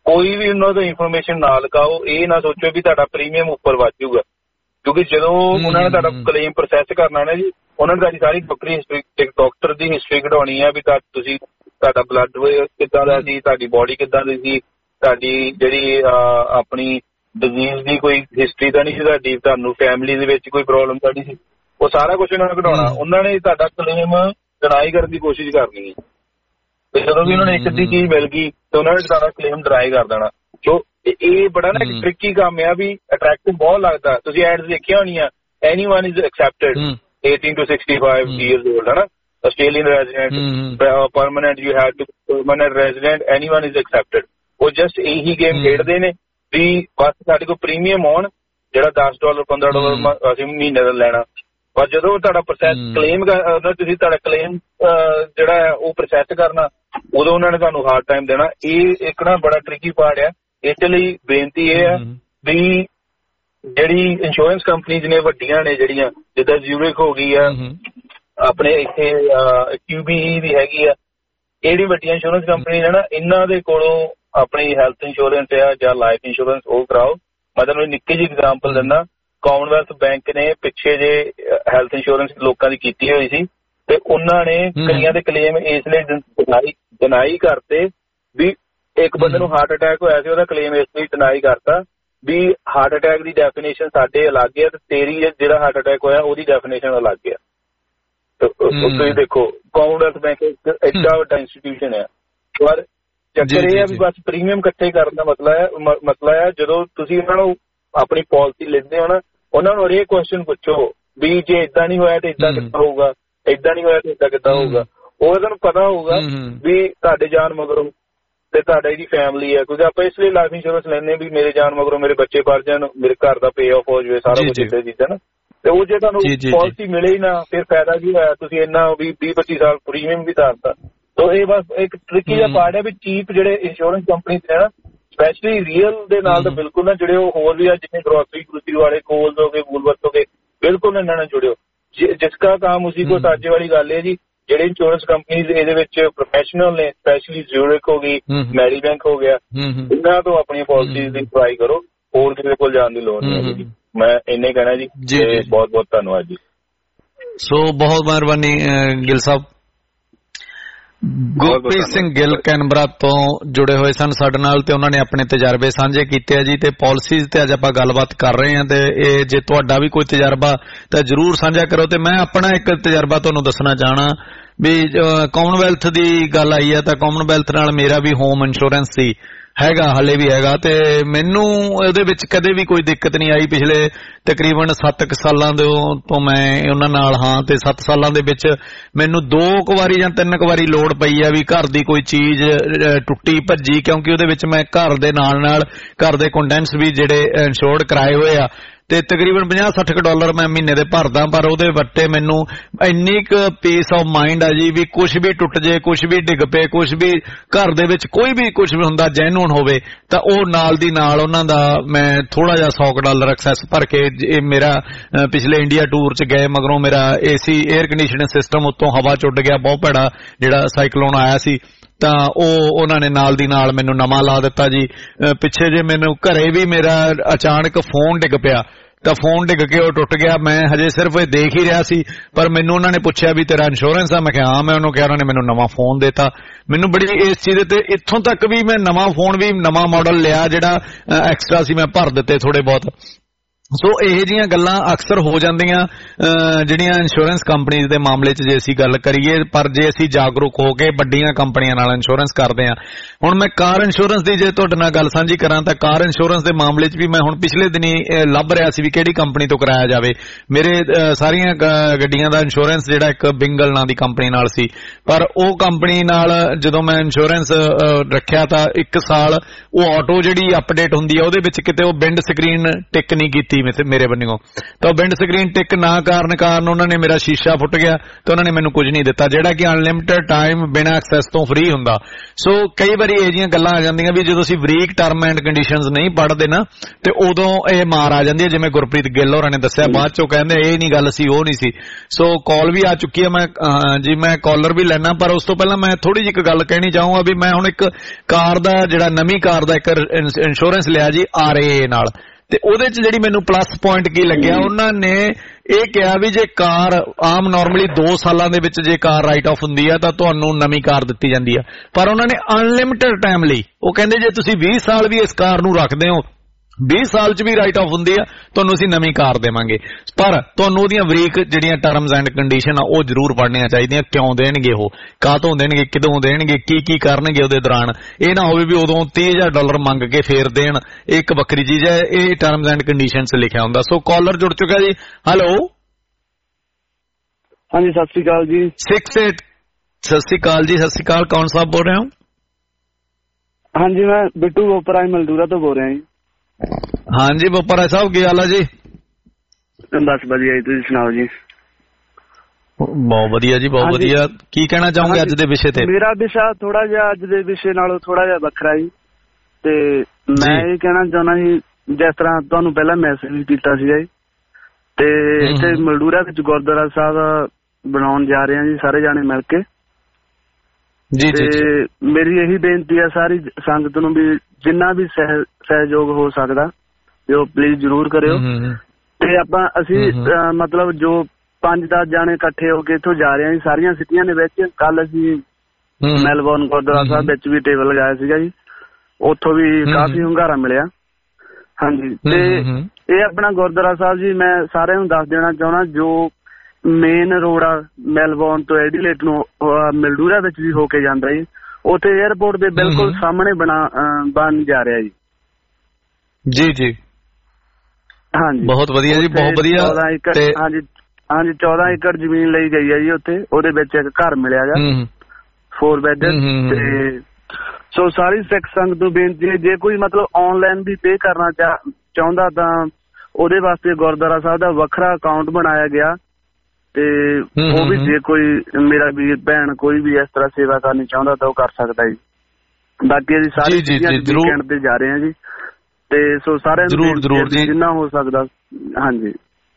Speaker 15: ਕੋਈ ਵੀ ਉਹਨਾਂ ਤੋਂ ਇਨਫੋਰਮੇਸ਼ਨ ਨਾ ਲਗਾਓ। ਇਹ ਨਾ ਸੋਚੋ ਵੀ ਤੁਹਾਡਾ ਪ੍ਰੀਮੀਅਮ ਉੱਪਰ ਵੱਧ ਜਾਊਗਾ, ਕਿਉਂਕਿ ਜਦੋਂ ਉਹਨਾਂ ਨੇ ਤੁਹਾਡਾ ਕਲੇਮ ਪ੍ਰੋਸੈਸ ਕਰਨਾ ਨਾ ਜੀ, ਉਹਨਾਂ ਨੇ ਤੁਹਾਡੀ ਸਾਰੀ ਡਾਕਟਰੀ ਹਿਸਟਰੀ, ਇੱਕ ਡਾਕਟਰ ਦੀ ਹਿਸਟਰੀ ਕਢਾਉਣੀ ਆ ਵੀ ਤੁਸੀਂ ਤੁਹਾਡਾ ਬਲੱਡ ਕਿੱਦਾਂ ਦਾ ਸੀ, ਤੁਹਾਡੀ ਬੋਡੀ ਕਿੱਦਾਂ ਦੀ ਸੀ, ਤੁਹਾਡੀ ਜਿਹੜੀ ਆਪਣੀ ਡਿਜ਼ੀਜ਼ ਦੀ ਕੋਈ ਹਿਸਟਰੀ ਤਾਂ ਨਹੀਂ ਸੀ ਤੁਹਾਡੀ, ਤੁਹਾਨੂੰ ਫੈਮਿਲੀ ਦੇ ਵਿੱਚ ਕੋਈ ਪ੍ਰੋਬਲਮ ਤਾਂ ਨਹੀਂ ਸੀ, ਉਹ ਸਾਰਾ ਕੁਝ ਉਹਨਾਂ ਨੇ ਕਢਾਉਣਾ। ਉਹਨਾਂ ਨੇ ਤੁਹਾਡਾ ਕਲੇਮ ਡਿਨਾਈ ਕਰਨ ਦੀ ਕੋਸ਼ਿਸ਼ ਕਰਨੀ ਹੈ, ਤੇ ਜਦੋਂ ਵੀ ਉਹਨਾਂ ਨੇ ਇੱਕ ਅੱਧੀ ਚੀਜ਼ ਮਿਲ ਗਈ ਤੇ ਉਹਨਾਂ ਨੇ ਤੁਹਾਡਾ ਕਲੇਮ ਡਿਨਾਈ ਕਰ ਦੇਣਾ। ਸੋ ਇਹ ਬੜਾ ਨਾ ਇੱਕ ਟ੍ਰਿਕੀ ਕੰਮ ਆ ਵੀ ਅਟਰੈਕਟਿਵ ਬਹੁਤ ਲੱਗਦਾ। ਤੁਸੀਂ ਐਡਸ ਦੇਖੀਆਂ ਹੋਣੀਆਂ, anyone is accepted 18 to 65 years old, ਹੈ ਨਾ, Australian resident, permanent, you have to permanent resident, anyone is accepted. ਉਹ ਜਸਟ ਇਹੀ ਗੇਮ ਖੇਡਦੇ ਨੇ ਵੀ ਬਸ ਸਾਡੇ ਕੋਲ ਪ੍ਰੀਮੀਅਮ ਆਉਣ, ਜਿਹੜਾ $10 $15 ਅਸੀਂ ਮਹੀਨੇ ਦਾ ਲੈਣਾ। ਪਰ ਜਦੋਂ ਤੁਹਾਡਾ ਪ੍ਰੋਸੈਸ ਕਲੇਮ ਤੁਸੀਂ ਤੁਹਾਡਾ ਕਲੇਮ ਜਿਹੜਾ ਉਹ ਪ੍ਰੋਸੈਸ ਕਰਨਾ, ਉਦੋਂ ਉਹਨਾਂ ਨੇ ਤੁਹਾਨੂੰ ਹਾਰਡ ਟਾਈਮ ਦੇਣਾ। ਇਹ ਇੱਕ ਨਾ ਬੜਾ ਟ੍ਰਿਕੀ ਪਾਰਟ ਆ। ਇਸ ਲਈ ਬੇਨਤੀ ਇਹ ਆ ਵੀ ਜਿਹੜੀ ਇੰਸ਼ੋਰੈਂਸ ਕੰਪਨੀਜ਼ ਨੇ ਵੱਡੀਆਂ ਨੇ, ਜਿਹੜੀਆਂ ਜਿੱਦਾਂ ਜ਼ੂਰਿਕ ਹੋ ਗਈ ਆ, ਆਪਣੇ ਇੱਥੇ QBE ਵੀ ਹੈਗੀ ਆ, ਇਹ ਜਿਹੜੀ ਵੱਡੀਆਂ ਇੰਸ਼ੋਰੈਂਸ ਕੰਪਨੀ ਨੇ ਨਾ, ਇਹਨਾਂ ਦੇ ਕੋਲੋਂ ਆਪਣੀ ਹੈਲਥ ਇੰਸ਼ੋਰੈਂਸ ਆ ਜਾਂ ਲਾਈਫ ਇੰਸ਼ੋਰੈਂਸ ਉਹ ਕਰਾਓ। ਮੈਂ ਤੁਹਾਨੂੰ ਨਿੱਕੀ ਜਿਹੀ ਐਗਜ਼ਾਮਪਲ ਦਿੰਦਾ। ਕਾਮਨਵੈਲਥ ਬੈਂਕ ਨੇ ਪਿੱਛੇ ਜੇ ਹੈਲਥ ਇੰਸ਼ੋਰੈਂਸ ਲੋਕਾਂ ਦੀ ਕੀਤੀ ਹੋਈ ਸੀ, ਤੇ ਉਹਨਾਂ ਨੇ ਕਈਆਂ ਦੇ ਕਲੇਮ ਇਸ ਲਈ ਡਿਨਾਈ ਕਰਤੇ ਵੀ ਇੱਕ ਬੰਦੇ ਨੂੰ ਹਾਰਟ ਅਟੈਕ ਹੋਇਆ ਸੀ, ਉਹਦਾ ਕਲੇਮ ਇਸ ਲਈ ਡਿਨਾਈ ਕਰਤਾ ਵੀ ਹਾਰਟ ਅਟੈਕ ਦੀ ਡੈਫੀਨੇਸ਼ਨ ਸਾਡੇ ਅਲੱਗ ਹੈ ਤੇ ਤੇਰੀ ਜਿਹੜਾ ਹਾਰਟ ਅਟੈਕ ਹੋਇਆ ਉਹਦੀ ਡੈਫੀਨੇਸ਼ਨ ਅਲੱਗ ਹੈ। ਤੁਸੀਂ ਦੇਖੋ ਕਾਮਨਵੈਲਥ ਬੈਂਕ ਐਡਾ ਵੱਡਾ ਇੰਸਟੀਟਿਊਸ਼ਨ ਹੈ, ਪਰ ਚੱਕਰ ਇਹ ਹੈ ਵੀ ਬਸ ਪ੍ਰੀਮੀਅਮ ਇਕੱਠੇ ਕਰਨ ਦਾ ਮਸਲਾ ਹੈ। ਜਦੋਂ ਤੁਸੀਂ ਉਹਨਾਂ ਨੂੰ ਆਪਣੀ ਪਾਲਿਸੀ ਲੈਂਦੇ ਹੋ ਨਾ, ਉਹਨਾਂ ਨੂੰ ਹਰੇਕ ਕੁਐਸਚਨ ਪੁੱਛੋ ਵੀ ਜੇ ਏਦਾਂ ਨਹੀਂ ਹੋਇਆ ਤੇ ਏਦਾਂ ਕਿੱਦਾਂ ਹੋਊਗਾ, ਏਦਾਂ ਨਹੀਂ ਹੋਇਆ ਤੇ ਏਦਾਂ ਕਿੱਦਾਂ ਹੋਊਗਾ। ਉਹ ਤੁਹਾਨੂੰ ਪਤਾ ਹੋਊਗਾ ਵੀ ਤੁਹਾਡੇ ਜਾਨ ਮਗਰੋਂ ਤੇ ਤੁਹਾਡਾ ਜਿਹੜੀ ਫੈਮਿਲੀ ਹੈ, ਕਿਉਂਕਿ ਆਪਾਂ ਇਸ ਲਈ ਲਾਈਫ ਇੰਸ਼ੋਰੈਂਸ ਲੈਂਦੇ ਵੀ ਮੇਰੇ ਜਾਨ ਮਗਰੋਂ ਮੇਰੇ ਬੱਚੇ ਪੜ ਜਾਣ, ਮੇਰੇ ਘਰ ਦਾ ਪੇ ਆਫ ਹੋ ਜਾਵੇ, ਸਾਰਾ ਕੁਝ ਇੱਦਾਂ ਚੀਜ਼ਾਂ ਨਾ। ਤੇ ਉਹ ਜੇ ਤੁਹਾਨੂੰ ਪਾਲਿਸੀ ਮਿਲੇ ਹੀ ਨਾ, ਫਿਰ ਫਾਇਦਾ ਕੀ ਹੋਇਆ? ਤੁਸੀਂ ਇੰਨਾ 20-25 ਸਾਲ ਪ੍ਰੀਮੀਅਮ ਵੀ ਤਾਰਤਾ। ਤਾਂ ਇਹ ਬਸ ਇੱਕ ਟ੍ਰਿਕੀ ਜਿਹਾ ਪਾਰਟ ਹੈ ਵੀ ਚੀਪ ਜਿਹੜੇ ਇੰਸ਼ੋਰੈਂਸ ਕੰਪਨੀ ਨੇ ਨਾ, ਸਪੈਸ਼ਲੀ ਰੀਅਲ ਦੇ ਨਾਲ ਤਾਂ ਬਿਲਕੁਲ ਨਾ ਜੁੜਿਓ। ਹੋਰ ਵੀ ਆ ਜਿਵੇਂ ਗਰੋਸਰੀ ਵਾਲੇ, ਕੋਲਸ ਹੋ ਗਏ, ਵੂਲਵਰਥ ਹੋ ਗਏ, ਬਿਲਕੁਲ ਇਹਨਾਂ ਨਾਲ ਜੁੜਿਓ। ਜਿਸਕਾ ਕੰਮ ਉਸੀ ਕੋ ਸਾਜੇ ਵਾਲੀ ਗੱਲ ਹੈ ਜੀ। ਜਿਹੜੇ ਇੰਸ਼ੋਰੈਂਸ ਕੰਪਨੀਜ਼ ਇਹਦੇ ਵਿੱਚ ਪ੍ਰੋਫੈਸ਼ਨਲ ਨੇ, ਸਪੈਸ਼ਲੀ ਜ਼ੂਰਿਕ ਹੋ ਗਈ, ਮੈਰੀ ਬੈਂਕ ਹੋ ਗਿਆ, ਇਹਨਾਂ ਤੋਂ ਆਪਣੀਆਂ ਪਾਲਿਸੀਜ਼ ਦੀ ਟਰਾਈ ਕਰੋ, ਹੋਰ ਕਿਸੇ ਕੋਲ ਜਾਣ ਦੀ ਲੋੜ ਨਹੀਂ ਹੈ। ਮੈਂ ਇੰਨੇ ਕਹਿਣਾ ਜੀ। ਬਹੁਤ ਬਹੁਤ ਧੰਨਵਾਦ ਜੀ।
Speaker 3: ਸੋ ਬਹੁਤ ਮਿਹਰਬਾਨੀ ਗਿੱਲ ਸਾਹਿਬ। ਗੁਰਪ੍ਰੀਤ ਸਿੰਘ ਗਿੱਲ ਕੈਨਬਰਾ ਤੋਂ ਜੁੜੇ ਹੋਏ ਸਨ ਸਾਡੇ ਨਾਲ, ਤੇ ਉਹਨਾਂ ਨੇ ਆਪਣੇ ਤਜਰਬੇ ਸਾਂਝੇ ਕੀਤੇ ਆ ਜੀ। ਤੇ ਪਾਲਿਸੀਜ਼ ਤੇ ਅੱਜ ਆਪਾਂ ਗੱਲਬਾਤ ਕਰ ਰਹੇ ਹਾਂ, ਤੇ ਇਹ ਜੇ ਤੁਹਾਡਾ ਵੀ ਕੋਈ ਤਜਰਬਾ ਤਾਂ ਜ਼ਰੂਰ ਸਾਂਝਾ ਕਰੋ। ਤੇ ਮੈਂ ਆਪਣਾ ਇੱਕ ਤਜਰਬਾ ਤੁਹਾਨੂੰ ਦੱਸਣਾ ਚਾਹਣਾ ਵੀ ਕਾਮਨਵੈਲਥ ਦੀ ਗੱਲ ਆਈ ਆ, ਤਾਂ ਕਾਮਨਵੈਲਥ ਨਾਲ ਮੇਰਾ ਵੀ ਹੋਮ ਇੰਸ਼ੋਰੈਂਸ ਸੀ, ਹੈਗਾ, ਹਾਲੇ ਵੀ ਹੈਗਾ, ਤੇ ਮੈਨੂੰ ਉਹਦੇ ਵਿੱਚ ਕਦੇ ਵੀ ਕੋਈ ਦਿੱਕਤ ਨਹੀਂ ਆਈ। ਪਿਛਲੇ ਤਕਰੀਬਨ 7 ਸਾਲਾਂ ਤੋਂ ਮੈਂ ਉਹਨਾਂ ਨਾਲ ਹਾਂ, ਤੇ 7 ਸਾਲਾਂ ਦੇ ਵਿੱਚ ਮੈਨੂੰ 2 ਵਾਰੀ ਜਾਂ 3 ਵਾਰੀ ਲੋੜ ਪਈ ਆ ਵੀ ਘਰ ਦੀ ਕੋਈ ਚੀਜ਼ ਟੁੱਟੀ ਭੱਜੀ, ਕਿਉਂਕਿ ਉਹਦੇ ਵਿੱਚ ਮੈਂ ਘਰ ਦੇ ਨਾਲ ਘਰ ਦੇ ਕੰਟੈਂਟਸ ਵੀ ਜਿਹੜੇ ਇੰਸ਼ੋਰਡ ਕਰਾਏ ਹੋਏ ਆ, ਤੇ ਤਕਰੀਬਨ $50-60 ਮੈਂ ਮਹੀਨੇ ਦੇ ਭਰਦਾ। ਪਰ ਉਹਦੇ ਵੱਟੇ ਮੈਨੂੰ ਇੰਨੀ ਕੁ ਪੀਸ ਆਫ ਮਾਈਂਡ ਆ ਜੀ ਵੀ ਕੁਝ ਵੀ ਟੁੱਟ ਜੇ, ਕੁਝ ਵੀ ਡਿੱਗ ਪਏ, ਕੁਝ ਵੀ ਘਰ ਦੇ ਵਿੱਚ ਕੋਈ ਵੀ ਕੁਝ ਵੀ ਹੁੰਦਾ ਜੈਨੂਨ ਹੋਵੇ, ਤਾਂ ਉਹ ਨਾਲ ਦੀ ਨਾਲ ਉਹਨਾਂ ਦਾ ਮੈਂ ਥੋੜਾ ਜਿਹਾ $100 ਐਕਸੈਸ ਭਰ ਕੇ। ਮੇਰਾ ਪਿਛਲੇ ਇੰਡੀਆ ਟੂਰ ਚ ਗਏ ਮਗਰੋਂ ਮੇਰਾ AC 에ਅਰ ਕੰਡੀਸ਼ਨਿੰਗ ਸਿਸਟਮ ਉੱਤੋਂ ਹਵਾ ਚ ਉੱਡ ਗਿਆ, ਬਹੁਤ ਭੈੜਾ ਜਿਹੜਾ ਸਾਈਕਲੋਨ ਆਇਆ ਸੀ, ਤਾਂ ਉਹਨਾਂ ਨੇ ਨਾਲ ਦੀ ਨਾਲ ਮੈਨੂੰ ਨਵਾਂ ਲਾ ਦਿੱਤਾ ਜੀ। ਪਿੱਛੇ ਜੇ ਮੈਨੂੰ ਘਰੇ ਵੀ ਮੇਰਾ ਅਚਾਨਕ ਫੋਨ ਡਿੱਗ ਪਿਆ, ਤਾਂ ਫੋਨ ਡਿੱਗ ਕੇ ਉਹ ਟੁੱਟ ਗਿਆ। ਮੈਂ ਹਜੇ ਸਿਰਫ ਇਹ ਦੇਖ ਹੀ ਰਿਹਾ ਸੀ, ਪਰ ਮੈਨੂੰ ਉਹਨਾਂ ਨੇ ਪੁੱਛਿਆ ਵੀ ਤੇਰਾ ਇੰਸ਼ੋਰੈਂਸ ਆ? ਮੈਂ ਕਿਹਾ ਹਾਂ। ਮੈਂ ਉਹਨੂੰ ਕਿਹਾ, ਉਹਨਾਂ ਨੇ ਮੈਨੂੰ ਨਵਾਂ ਫੋਨ ਦੇਤਾ। ਮੈਨੂੰ ਬੜੀ ਇਸ ਚੀਜ਼ ਤੇ ਇੱਥੋਂ ਤੱਕ ਵੀ ਮੈਂ ਨਵਾਂ ਫੋਨ ਵੀ ਨਵਾਂ ਮਾਡਲ ਲਿਆ, ਜਿਹੜਾ ਐਕਸਟਰਾ ਸੀ ਮੈਂ ਭਰ ਦਿੱਤੇ ਥੋੜੇ ਬਹੁਤ। ਸੋ ਇਹੋ ਜਿਹੀਆਂ ਗੱਲਾਂ ਅਕਸਰ ਹੋ ਜਾਂਦੀਆਂ ਜਿਹੜੀਆਂ ਇੰਸ਼ੋਰੈਂਸ ਕੰਪਨੀਜ਼ ਦੇ ਮਾਮਲੇ 'ਚ ਜੇ ਅਸੀਂ ਗੱਲ ਕਰੀਏ। ਪਰ ਜੇ ਅਸੀਂ ਜਾਗਰੂਕ ਹੋ ਕੇ ਵੱਡੀਆਂ ਕੰਪਨੀਆਂ ਨਾਲ ਇੰਸ਼ੋਰੈਂਸ ਕਰਦੇ ਹਾਂ, ਹੁਣ ਮੈਂ ਕਾਰ ਇੰਸ਼ੋਰੈਂਸ ਦੀ ਜੇ ਤੁਹਾਡੇ ਨਾਲ ਗੱਲ ਸਾਂਝੀ ਕਰਾਂ, ਤਾਂ ਕਾਰ ਇੰਸ਼ੋਰੈਂਸ ਦੇ ਮਾਮਲੇ 'ਚ ਵੀ ਮੈਂ ਹੁਣ ਪਿਛਲੇ ਦਿਨੀ ਲੱਭ ਰਿਹਾ ਸੀ ਵੀ ਕਿਹੜੀ ਕੰਪਨੀ ਤੋਂ ਕਰਾਇਆ ਜਾਵੇ। ਮੇਰੇ ਸਾਰੀਆਂ ਗੱਡੀਆਂ ਦਾ ਇੰਸ਼ੋਰੈਂਸ ਜਿਹੜਾ ਇੱਕ ਬਿੰਗਲ ਨਾਂ ਦੀ ਕੰਪਨੀ ਨਾਲ ਸੀ, ਪਰ ਉਹ ਕੰਪਨੀ ਨਾਲ ਜਦੋਂ ਮੈਂ ਇੰਸ਼ੋਰੈਂਸ ਰੱਖਿਆ ਤਾਂ 1 ਸਾਲ ਉਹ ਆਟੋ ਜਿਹੜੀ ਅਪਡੇਟ ਹੁੰਦੀ ਆ ਉਹਦੇ ਵਿੱਚ ਕਿਤੇ ਉਹ ਵਿੰਡ ਸਕਰੀਨ ਟਿਕ ਨਹੀਂ ਕੀਤੀ। ਕੀਤੀ ਮੇਰੇ ਬੰਨਿਓ। ਤਾਂ ਵਿੰਡ ਸਕਰੀਨ ਟਿਕ ਨਾ ਕਾਰਨ ਉਹਨਾਂ ਨੇ ਮੇਰਾ ਸ਼ੀਸ਼ਾ ਫੁੱਟ ਗਿਆ ਤੇ ਉਹਨਾਂ ਨੇ ਮੈਨੂੰ ਕੁਝ ਨਹੀਂ ਦਿੱਤਾ, ਜਿਹੜਾ ਕਿ ਅਨਲਿਮਿਟਿਡ ਟਾਈਮ ਬਿਨਾਂ ਐਕਸੈਸ ਤੋਂ ਫ੍ਰੀ ਹੁੰਦਾ। ਸੋ ਕਈ ਵਾਰੀ ਇਹ ਜਿਹੀਆਂ ਗੱਲਾਂ ਆ ਜਾਂਦੀਆਂ ਵੀ ਜਦੋਂ ਅਸੀਂ ਬਰੀਕ ਟਰਮ ਐਂਡ ਕੰਡੀਸ਼ਨਸ ਨਹੀਂ ਪੜ੍ਹਦੇ ਨਾ ਤੇ ਉਦੋਂ ਇਹ ਮਾਰ ਆ ਜਾਂਦੀ ਹੈ, ਜਿਵੇਂ ਗੁਰਪ੍ਰੀਤ ਗਿੱਲ ਹੋਰਾਂ ਨੇ ਦੱਸਿਆ। ਬਾਅਦ ਚੋਂ ਕਹਿੰਦੇ ਇਹ ਨਹੀਂ ਗੱਲ ਸੀ, ਉਹ ਨਹੀਂ ਸੀ। ਸੋ ਕਾਲ ਵੀ ਆ ਚੁੱਕੀ ਹੈ, ਮੈਂ ਕਾਲਰ ਵੀ ਲੈਣਾ, ਪਰ ਉਸ ਤੋਂ ਪਹਿਲਾਂ ਮੈਂ ਥੋੜੀ ਜਿਹੀ ਇੱਕ ਗੱਲ ਕਹਿਣੀ ਚਾਹੂੰਗਾ ਵੀ ਮੈਂ ਹੁਣ ਇੱਕ ਕਾਰ ਦਾ ਜਿਹੜਾ ਨਵੀਂ ਕਾਰ ਦਾ ਇੱਕ ਇੰਸ਼ੋਰੈਂਸ ਲਿਆ ਜੀ RAA ਨਾਲ, ਤੇ ਉਹਦੇ ਚ ਜਿਹੜੀ ਮੈਨੂੰ ਪਲੱਸ ਪੁਆਇੰਟ ਕੀ ਲੱਗਿਆ, ਉਹਨਾਂ ਨੇ ਇਹ ਕਿਹਾ ਵੀ ਜੇ ਕਾਰ ਆਮ ਨਾਰਮਲੀ 2 ਸਾਲਾਂ ਦੇ ਵਿੱਚ ਜੇ ਕਾਰ ਰਾਈਟ ਆਫ ਹੁੰਦੀ ਆ ਤਾਂ ਤੁਹਾਨੂੰ ਨਵੀਂ ਕਾਰ ਦਿੱਤੀ ਜਾਂਦੀ ਆ, ਪਰ ਉਹਨਾਂ ਨੇ ਅਨਲਿਮਿਟਿਡ ਟਾਈਮ ਲਈ ਉਹ ਕਹਿੰਦੇ ਜੇ ਤੁਸੀਂ 20 ਸਾਲ ਵੀ ਇਸ ਕਾਰ ਨੂੰ ਰੱਖਦੇ ਹੋ, 20 ਸਾਲ ਚ ਵੀ ਰਾਈਟ ਆਫ ਹੁੰਦੀ ਆ, ਤੁਹਾਨੂੰ ਅਸੀਂ ਨਵੀਂ ਕਾਰ ਦੇਵਾਂਗੇ। ਪਰ ਤੁਹਾਨੂੰ ਉਹਦੀਆਂ ਬਰੀਕ ਜਿਹੜੀਆਂ ਟਰਮਸ ਐਂਡ ਕੰਡੀਸ਼ਨ ਆ ਉਹ ਜ਼ਰੂਰ ਪੜ੍ਹਨੀਆਂ ਚਾਹੀਦੀਆਂ। ਕਿਉਂ ਦੇਣਗੇ, ਉਹ ਕਾਹਤੋਂ ਦੇਣਗੇ, ਕਿਦੋਂ ਦੇਣਗੇ, ਕੀ ਕਰਨਗੇ ਉਹਦੇ ਦੌਰਾਨ। ਇਹ ਨਾ ਹੋਵੇ ਵੀ ਉਦੋਂ $30,000 ਮੰਗ ਕੇ ਫੇਰ ਦੇਣ, ਇੱਕ ਵੱਖਰੀ ਚੀਜ਼ ਹੈ। ਇਹ ਟਰਮਸ ਐਂਡ ਕੰਡੀਸ਼ਨਸ ਲਿਖਿਆ ਹੁੰਦਾ। ਸੋ ਕਾਲਰ ਜੁੜ ਚੁੱਕਾ ਜੀ। ਹੈਲੋ,
Speaker 16: ਹਾਂਜੀ ਸਤਿ ਸ਼੍ਰੀ ਅਕਾਲ ਜੀ।
Speaker 3: 68 ਸਤਿ ਸ਼੍ਰੀ ਅਕਾਲ ਜੀ। ਸਤਿ ਸ਼੍ਰੀ ਅਕਾਲ, ਕੌਣ ਸਾਹਿਬ ਬੋਲ ਰਹੇ ਹੋ?
Speaker 16: ਹਾਂਜੀ ਮੈਂ ਬਿੱਟੂ ਬੋਪਰਾ ਮਲਦੂਰਾ ਤੋਂ ਬੋਲ ਰਿਹਾ ਜੀ।
Speaker 3: ਹਾਂਜੀ ਬੋਪਰਾ ਸਾਹਿਬ, ਕੀ ਹਾਲ ਆ ਜੀ?
Speaker 16: ਬਸ ਵਧੀਆ ਜੀ, ਤੁਸੀਂ ਸੁਣਾਓ ਜੀ?
Speaker 3: ਬਹੁਤ ਵਧੀਆ ਜੀ, ਬਹੁਤ ਵਧੀਆ। ਕੀ ਕਹਿਣਾ ਚਾਹੋਗੇ ਅੱਜ ਦੇ ਵਿਸ਼ੇ ਤੇ? ਮੇਰਾ
Speaker 16: ਵਿਸ਼ਾ ਥੋੜਾ ਜਿਹਾ ਅੱਜ ਦੇ ਵਿਸ਼ੇ ਨਾਲੋਂ ਥੋੜਾ ਜਿਹਾ ਵੱਖਰਾ ਜੀ, ਤੇ ਮੈਂ ਇਹ ਕਹਿਣਾ ਚਾਹੁੰਦਾ ਜੀ, ਜਿਸ ਤਰ੍ਹਾਂ ਤੁਹਾਨੂੰ ਪਹਿਲਾਂ ਮੈਸੇਜ ਕੀਤਾ ਸੀਗਾ ਜੀ, ਤੇ ਇੱਥੇ ਮਲਦੂਰਾ ਵਿੱਚ ਗੁਰਦੁਆਰਾ ਸਾਹਿਬ ਬਣਾਉਣ ਜਾ ਰਹੇ ਹਾਂ ਜੀ ਸਾਰੇ ਜਾਣੇ ਮਿਲ ਕੇ।
Speaker 3: ਜੀ ਜੀ।
Speaker 16: ਮੇਰੀ ਇਹੀ ਬੇਨਤੀ ਹੈ ਸਾਰੀ ਸੰਗਤ ਨੂੰ ਵੀ ਜਿੰਨਾ ਵੀ ਸਹਿਯੋਗ ਹੋ ਸਕਦਾ ਜੋ ਪਲੀਜ਼ ਜ਼ਰੂਰ ਕਰਿਓ। ਤੇ ਅਸੀਂ ਮਤਲਬ ਜੋ 5-10 ਜਾਣੇ ਇਕੱਠੇ ਹੋ ਕੇ ਇੱਥੋਂ ਜਾ ਰਹੇ ਹਾਂ ਜੀ ਸਾਰੀਆਂ ਸਿਟੀਆਂ ਦੇ ਵਿੱਚ। ਕੱਲ ਅਸੀਂ ਮੈਲਬੌਰਨ ਗੁਰਦੁਆਰਾ ਸਾਹਿਬ ਵਿੱਚ ਵੀ ਟੇਬਲ ਲਗਾਇਆ ਸੀਗਾ ਜੀ, ਉੱਥੋਂ ਵੀ ਕਾਫੀ ਹੁੰਗਾਰਾ ਮਿਲਿਆ। ਹਾਂਜੀ, ਤੇ ਇਹ ਆਪਣਾ ਗੁਰਦੁਆਰਾ ਸਾਹਿਬ ਜੀ ਮੈਂ ਸਾਰਿਆਂ ਨੂੰ ਦੱਸ ਦੇਣਾ ਚਾਹੁੰਦਾ, ਜੋ ਮੇਨ ਰੋਡ ਆ ਮੈਲਬੌਰਨ ਤੋਂ ਐਡੀਲੇਟ ਨੂੰ ਮਲਦੂਰਾ ਵਿੱਚ ਵੀ ਹੋ ਕੇ ਜਾਂਦਾ ਜੀ, ਉੱਥੇ 에ਅਰਪੋਰਟ ਦੇ ਬਿਲਕੁਲ ਸਾਹਮਣੇ ਬਣ ਜਾ ਰਿਹਾ ਜੀ।
Speaker 3: ਜੀ ਜੀ, ਹਾਂਜੀ, ਬਹੁਤ ਵਧੀਆ ਜੀ, ਬਹੁਤ ਵਧੀਆ।
Speaker 16: ਹਾਂਜੀ 14 ਏਕੜ ਜ਼ਮੀਨ ਲਈ ਗਈ ਹੈ ਜੀ ਉੱਥੇ, ਉਹਦੇ ਵਿੱਚ ਇੱਕ ਘਰ ਮਿਲਿਆ ਗਾ 4 ਬੈੱਡ। ਤੇ ਸੋ ਸਾਰੀ ਸਿੱਖ ਸੰਗਤ ਨੂੰ ਬੇਨਤੀ ਹੈ, ਜੇ ਕੋਈ ਮਤਲਬ ਆਨਲਾਈਨ ਵੀ ਪੇ ਕਰਨਾ ਚਾਹੁੰਦਾ ਤਾਂ ਉਹਦੇ ਵਾਸਤੇ ਗੁਰਦੁਆਰਾ ਸਾਹਿਬ ਦਾ ਵੱਖਰਾ ਅਕਾਊਂਟ ਬਣਾਇਆ ਗਿਆ, ਤੇ ਉਹ ਵੀ ਜੇ ਕੋਈ ਮੇਰਾ ਵੀਰ ਭੈਣ ਕੋਈ ਵੀ ਇਸ ਤਰ੍ਹਾਂ ਸੇਵਾ ਕਰਨੀ ਚਾਹੁੰਦਾ ਤਾਂ ਉਹ ਕਰ ਸਕਦਾ ਜੀ। ਬਾਕੀ ਅਸੀਂ ਸਾਰੇ ਵੀਕਐਂਡ ਤੇ ਜਾ ਰਹੇ ਹਾਂ ਜੀ, ਤੇ ਸੋ ਸਾਰਿਆਂ ਨੂੰ ਜਿੰਨਾ ਹੋ ਸਕਦਾ। ਹਾਂਜੀ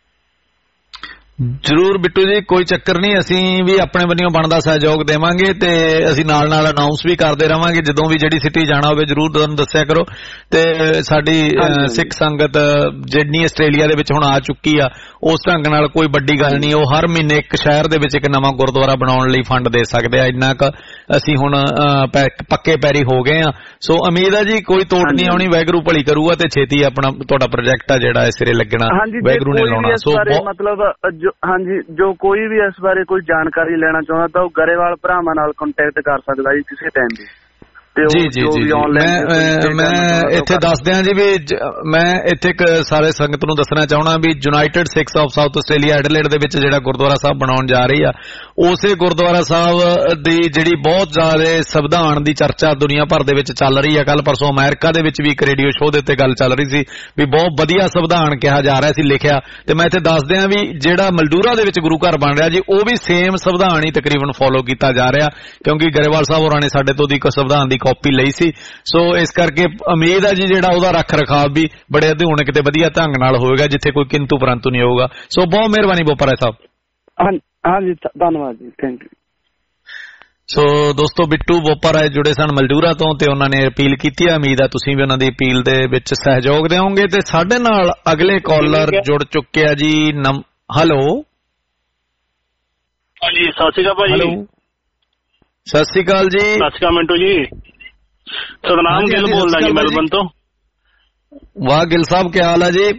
Speaker 3: ਜ਼ਰੂਰ ਬਿੱਟੂ ਜੀ, ਕੋਈ ਚੱਕਰ ਨਹੀਂ, ਅਸੀਂ ਵੀ ਆਪਣੇ ਵੱਲੋਂ ਬਣਦਾ ਸਹਿਯੋਗ ਦੇਵਾਂਗੇ ਤੇ ਅਸੀਂ ਨਾਲ ਅਨਾਉਂਸ ਵੀ ਕਰਦੇ ਰਵਾਂਗੇ। ਜਦੋਂ ਵੀ ਜਿਹੜੀ ਸਿਟੀ ਜਾਣਾ ਹੋਵੇ ਜ਼ਰੂਰ ਤੁਹਾਨੂੰ ਦੱਸਿਆ ਕਰੋ। ਤੇ ਸਾਡੀ ਸਿੱਖ ਸੰਗਤ ਜਿੰਨੀ ਆਸਟ੍ਰੇਲੀਆ ਦੇ ਵਿੱਚ ਹੁਣ ਆ ਚੁੱਕੀ ਆ, ਉਸ ਢੰਗ ਨਾਲ ਕੋਈ ਵੱਡੀ ਗੱਲ ਨਹੀਂ। ਉਹ ਹਰ ਮਹੀਨੇ ਇੱਕ ਸ਼ਹਿਰ ਦੇ ਵਿੱਚ ਇੱਕ ਨਵਾਂ ਗੁਰਦੁਆਰਾ ਬਣਾਉਣ ਲਈ ਫੰਡ ਦੇ ਸਕਦੇ ਆ। ਇੰਨਾ ਕੁ ਅਸੀਂ ਹੁਣ ਪੱਕੇ ਪੈਰੀ ਹੋ ਗਏ ਆ। ਸੋ ਉਮੀਦ ਆ ਜੀ ਕੋਈ ਤੋੜ ਨਹੀਂ ਆਉਣੀ, ਵਾਹਿਗੁਰੂ ਭਲੀ ਕਰੂਗਾ ਤੇ ਛੇਤੀ ਆਪਣਾ ਤੁਹਾਡਾ ਪ੍ਰੋਜੈਕਟ ਆ ਜਿਹੜਾ ਇਸ ਸਿਰੇ ਲੱਗਣਾ, ਵਾਹਿਗੁਰੂ ਨੇ ਲਾਉਣਾ। ਸੋ
Speaker 16: ਮਤਲਬ ਹਾਂਜੀ, ਜੋ ਕੋਈ ਵੀ ਇਸ ਬਾਰੇ ਕੋਈ ਜਾਣਕਾਰੀ ਲੈਣਾ ਚਾਹੁੰਦਾ ਤਾਂ ਉਹ ਗਰੇਵਾਲ ਭਰਾਵਾਂ ਨਾਲ ਕੰਟੈਕਟ ਕਰ ਸਕਦਾ ਜੀ ਕਿਸੇ ਟਾਈਮ ਵੀ। ਜੀ ਜੀ ਜੀ, ਮੈਂ ਇੱਥੇ ਦੱਸ ਦਿਆਂ ਜੀ ਵੀ ਮੈਂ ਇੱਥੇ ਇੱਕ ਸਾਰੇ ਸੰਗਤ ਨੂੰ ਦੱਸਣਾ ਚਾਹਣਾ ਵੀ United Sikhs of South Australia Adelaide ਦੇ ਵਿੱਚ ਜਿਹੜਾ ਗੁਰਦੁਆਰਾ ਸਾਹਿਬ ਬਣਾਉਣ ਜਾ ਰਹੀ ਆ, ਉਸੇ ਗੁਰਦੁਆਰਾ ਸਾਹਿਬ ਦੀ ਜਿਹੜੀ ਬਹੁਤ ਜ਼ਿਆਦਾ ਸੰਵਿਧਾਨ ਦੀ ਚਰਚਾ ਦੁਨੀਆ ਭਰ ਦੇ ਵਿੱਚ ਚੱਲ ਰਹੀ ਆ। ਕੱਲ ਪਰਸੋਂ ਅਮਰੀਕਾ ਦੇ ਵਿੱਚ ਵੀ ਇੱਕ ਰੇਡੀਓ ਸ਼ੋਅ ਦੇ ਉੱਤੇ ਗੱਲ ਚੱਲ ਰਹੀ ਸੀ ਵੀ ਬਹੁਤ ਵਧੀਆ ਸੰਵਿਧਾਨ ਕਿਹਾ ਜਾ ਰਿਹਾ ਸੀ ਲਿਖਿਆ। ਤੇ ਮੈਂ ਇੱਥੇ ਦੱਸ ਦਿਆਂ ਵੀ ਜਿਹੜਾ ਮਲਦੂਰਾ ਦੇ ਵਿੱਚ ਗੁਰੂ ਘਰ ਬਣ ਰਿਹਾ ਜੀ, ਉਹ ਵੀ ਸੇਮ ਸੰਵਿਧਾਨ ਹੀ ਤਕਰੀਬਨ ਫੋਲੋ ਕੀਤਾ ਜਾ ਰਿਹਾ, ਕਿਉਂਕਿ ਗਰੇਵਾਲ ਸਾਹਿਬ ਹੋਰਾਂ ਨੇ ਸਾਡੇ ਤੋਂ ਦੀ ਸੰਵਿਧਾਨ ਦੀ ਕਾਪੀ ਲਈ ਸੀ। ਸੋ ਇਸ ਕਰਕੇ ਉਮੀਦ ਹੈ ਜੀ ਜਿਹੜਾ ਉਹਦਾ ਰੱਖ ਰਖਾਵ ਵੀ ਬੜੇ ਅਧੂਨਿਕ ਤੇ ਵਧੀਆ ਢੰਗ ਨਾਲ ਹੋਏਗਾ, ਜਿੱਥੇ ਕੋਈ ਕਿੰਤੂ ਪਰੰਤੂ ਨਹੀਂ ਹੋਊਗਾ। ਸੋ ਬਹੁਤ ਮਿਹਰਬਾਨੀ ਬੋਪਰਾ ਸਾਹਿਬ। ਹਾਂਜੀ ਧੰਨਵਾਦ ਜੀ, ਥੈਂਕ ਯੂ।
Speaker 3: ਸੋ ਦੋਸਤੋ, ਬਿੱਟੂ ਬੋਪਰਾ ਜੁੜੇ ਸਨ ਮਲਦੂਰਾ ਤੋਂ ਤੇ ਉਹਨਾਂ ਨੇ ਅਪੀਲ ਕੀਤੀ ਹੈ। ਉਮੀਦ ਹੈ ਤੁਸੀਂ ਵੀ ਉਹਨਾਂ ਦੀ ਅਪੀਲ ਦੇ ਵਿੱਚ ਸਹਿਯੋਗ ਦਿਓਗੇ। ਤੇ ਸਾਡੇ ਨਾਲ ਅਗਲੇ ਕਾਲਰ ਜੁੜ ਚੁੱਕੇ ਆ ਜੀ। ਹੈਲੋ
Speaker 17: ਹਾਂਜੀ, ਸਤਿ ਸ਼੍ਰੀ ਅਕਾਲ ਭਾਜੀ।
Speaker 3: ਸਤਿ ਸ਼੍ਰੀ ਅਕਾਲ ਜੀ।
Speaker 17: ਸਤਿ ਸ਼੍ਰੀ ਅਕਾਲ ਮਿੰਟੂ ਜੀ, ਸਤਨਾਮ ਗਿੱਲ ਬੋਲਦਾ ਜੀ ਮੈਲਬੌਰਨ ਤੋਂ।
Speaker 3: ਵਾਹ ਗਿੱਲ ਸਾਹਿਬ, ਕੀ ਹਾਲ ਹੈ ਜੀ?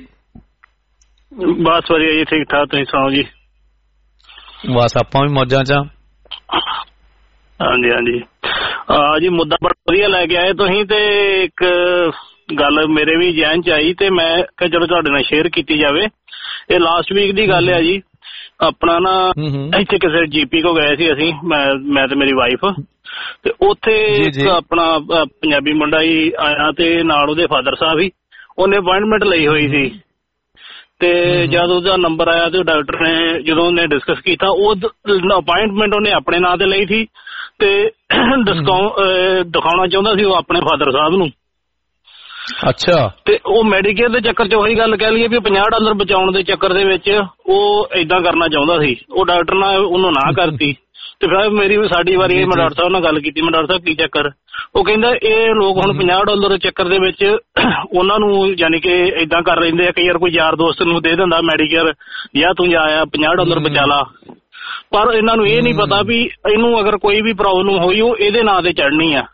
Speaker 17: ਬਸ ਵਧੀਆ ਜੀ, ਠੀਕ ਠਾਕ, ਤੁਸੀਂ ਸੁਣਾਓ ਜੀ?
Speaker 3: ਬਸ ਆਪਾਂ ਵੀ ਮੌਜਾਂ ਚ।
Speaker 17: ਹਾਂਜੀ ਹਾਂਜੀ ਜੀ, ਮੁੱਦਾ ਬੜਾ ਵਧੀਆ ਲੈ ਕੇ ਆਏ ਤੁਸੀਂ। ਤੇ ਇੱਕ ਗੱਲ ਮੇਰੇ ਵੀ ਜ਼ਿਹਨ ਚ ਆਈ ਤੇ ਮੈਂ ਕਿਹਾ ਚਲੋ ਤੁਹਾਡੇ ਨਾਲ ਸ਼ੇਅਰ ਕੀਤੀ ਜਾਵੇ। ਇਹ ਲਾਸਟ ਵੀਕ ਦੀ ਗੱਲ ਹੈ ਜੀ। ਆਪਣਾ ਨਾ ਇੱਥੇ ਕਿਸੇ GP ਕੋ ਗਏ ਸੀ ਅਸੀਂ, ਮੈਂ ਤੇ ਮੇਰੀ ਵਾਈਫ, ਤੇ ਉੱਥੇ ਇੱਕ ਆਪਣਾ ਪੰਜਾਬੀ ਮੁੰਡਾ ਹੀ ਆਇਆ ਤੇ ਨਾਲ ਉਹਦੇ ਫਾਦਰ ਸਾਹਿਬ ਹੀ, ਉਹਨੇ ਅਪਾਇੰਟਮੈਂਟ ਲਈ ਹੋਈ ਸੀ। ਤੇ ਜਦ ਉਹਦਾ ਨੰਬਰ ਆਇਆ ਤੇ ਡਾਕਟਰ ਨੇ ਜਦੋਂ ਉਹਨੇ ਡਿਸਕਸ ਕੀਤਾ, ਉਹ ਅਪਾਇੰਟਮੈਂਟ ਉਹਨੇ ਆਪਣੇ ਨਾਂ ਤੇ ਲਈ ਸੀ ਤੇ ਦਿਖਾਉਣਾ ਚਾਹੁੰਦਾ ਸੀ ਉਹ ਆਪਣੇ ਫਾਦਰ ਸਾਹਿਬ ਨੂੰ।
Speaker 3: ਅੱਛਾ। ਤੇ
Speaker 17: ਉਹ ਮੈਡੀਕੇਅਰ ਦੇ ਚੱਕਰ 'ਚ ਉਹੀ ਗੱਲ ਕਹਿ ਲਈਏ ਵੀ $50 ਬਚਾਉਣ ਦੇ ਚੱਕਰ ਦੇ ਵਿੱਚ ਉਹ ਏਦਾਂ ਕਰਨਾ ਚਾਹੁੰਦਾ ਸੀ। ਉਹ ਡਾਕਟਰ ਨੇ ਉਹਨੂੰ ਨਾ ਕਰਤੀ ਤੇ ਫਿਰ ਸਾਡੀ ਵਾਰੀ ਮੈਂ ਡਾਕਟਰ ਸਾਹਿਬ ਨਾਲ ਗੱਲ ਕੀਤੀ। ਮੈਂ ਡਾਕਟਰ ਸਾਹਿਬ ਕੀ ਚੱਕਰ? ਉਹ ਕਹਿੰਦਾ ਇਹ ਲੋਕ ਹੁਣ $50 ਦੇ ਚੱਕਰ ਦੇ ਵਿੱਚ ਉਹਨਾਂ ਨੂੰ ਯਾਨੀ ਕਿ ਏਦਾਂ ਕਰ ਲੈਂਦੇ ਆ। ਕਈ ਵਾਰ ਕੋਈ ਯਾਰ ਦੋਸਤ ਨੂੰ ਦੇ ਦਿੰਦਾ ਮੈਡੀਕੇਅਰ, ਜਾਂ ਤੂੰ ਜਾ $50 ਬਚਾ ਲਾ, ਪਰ ਇਹਨਾਂ ਨੂੰ ਇਹ ਨਹੀਂ ਪਤਾ ਵੀ ਇਹਨੂੰ ਅਗਰ ਕੋਈ ਵੀ ਪ੍ਰੋਬਲਮ ਹੋਈ ਉਹ ਇਹਦੇ ਨਾਂ ਤੇ ਚੜ੍ਹਨੀ ਆ।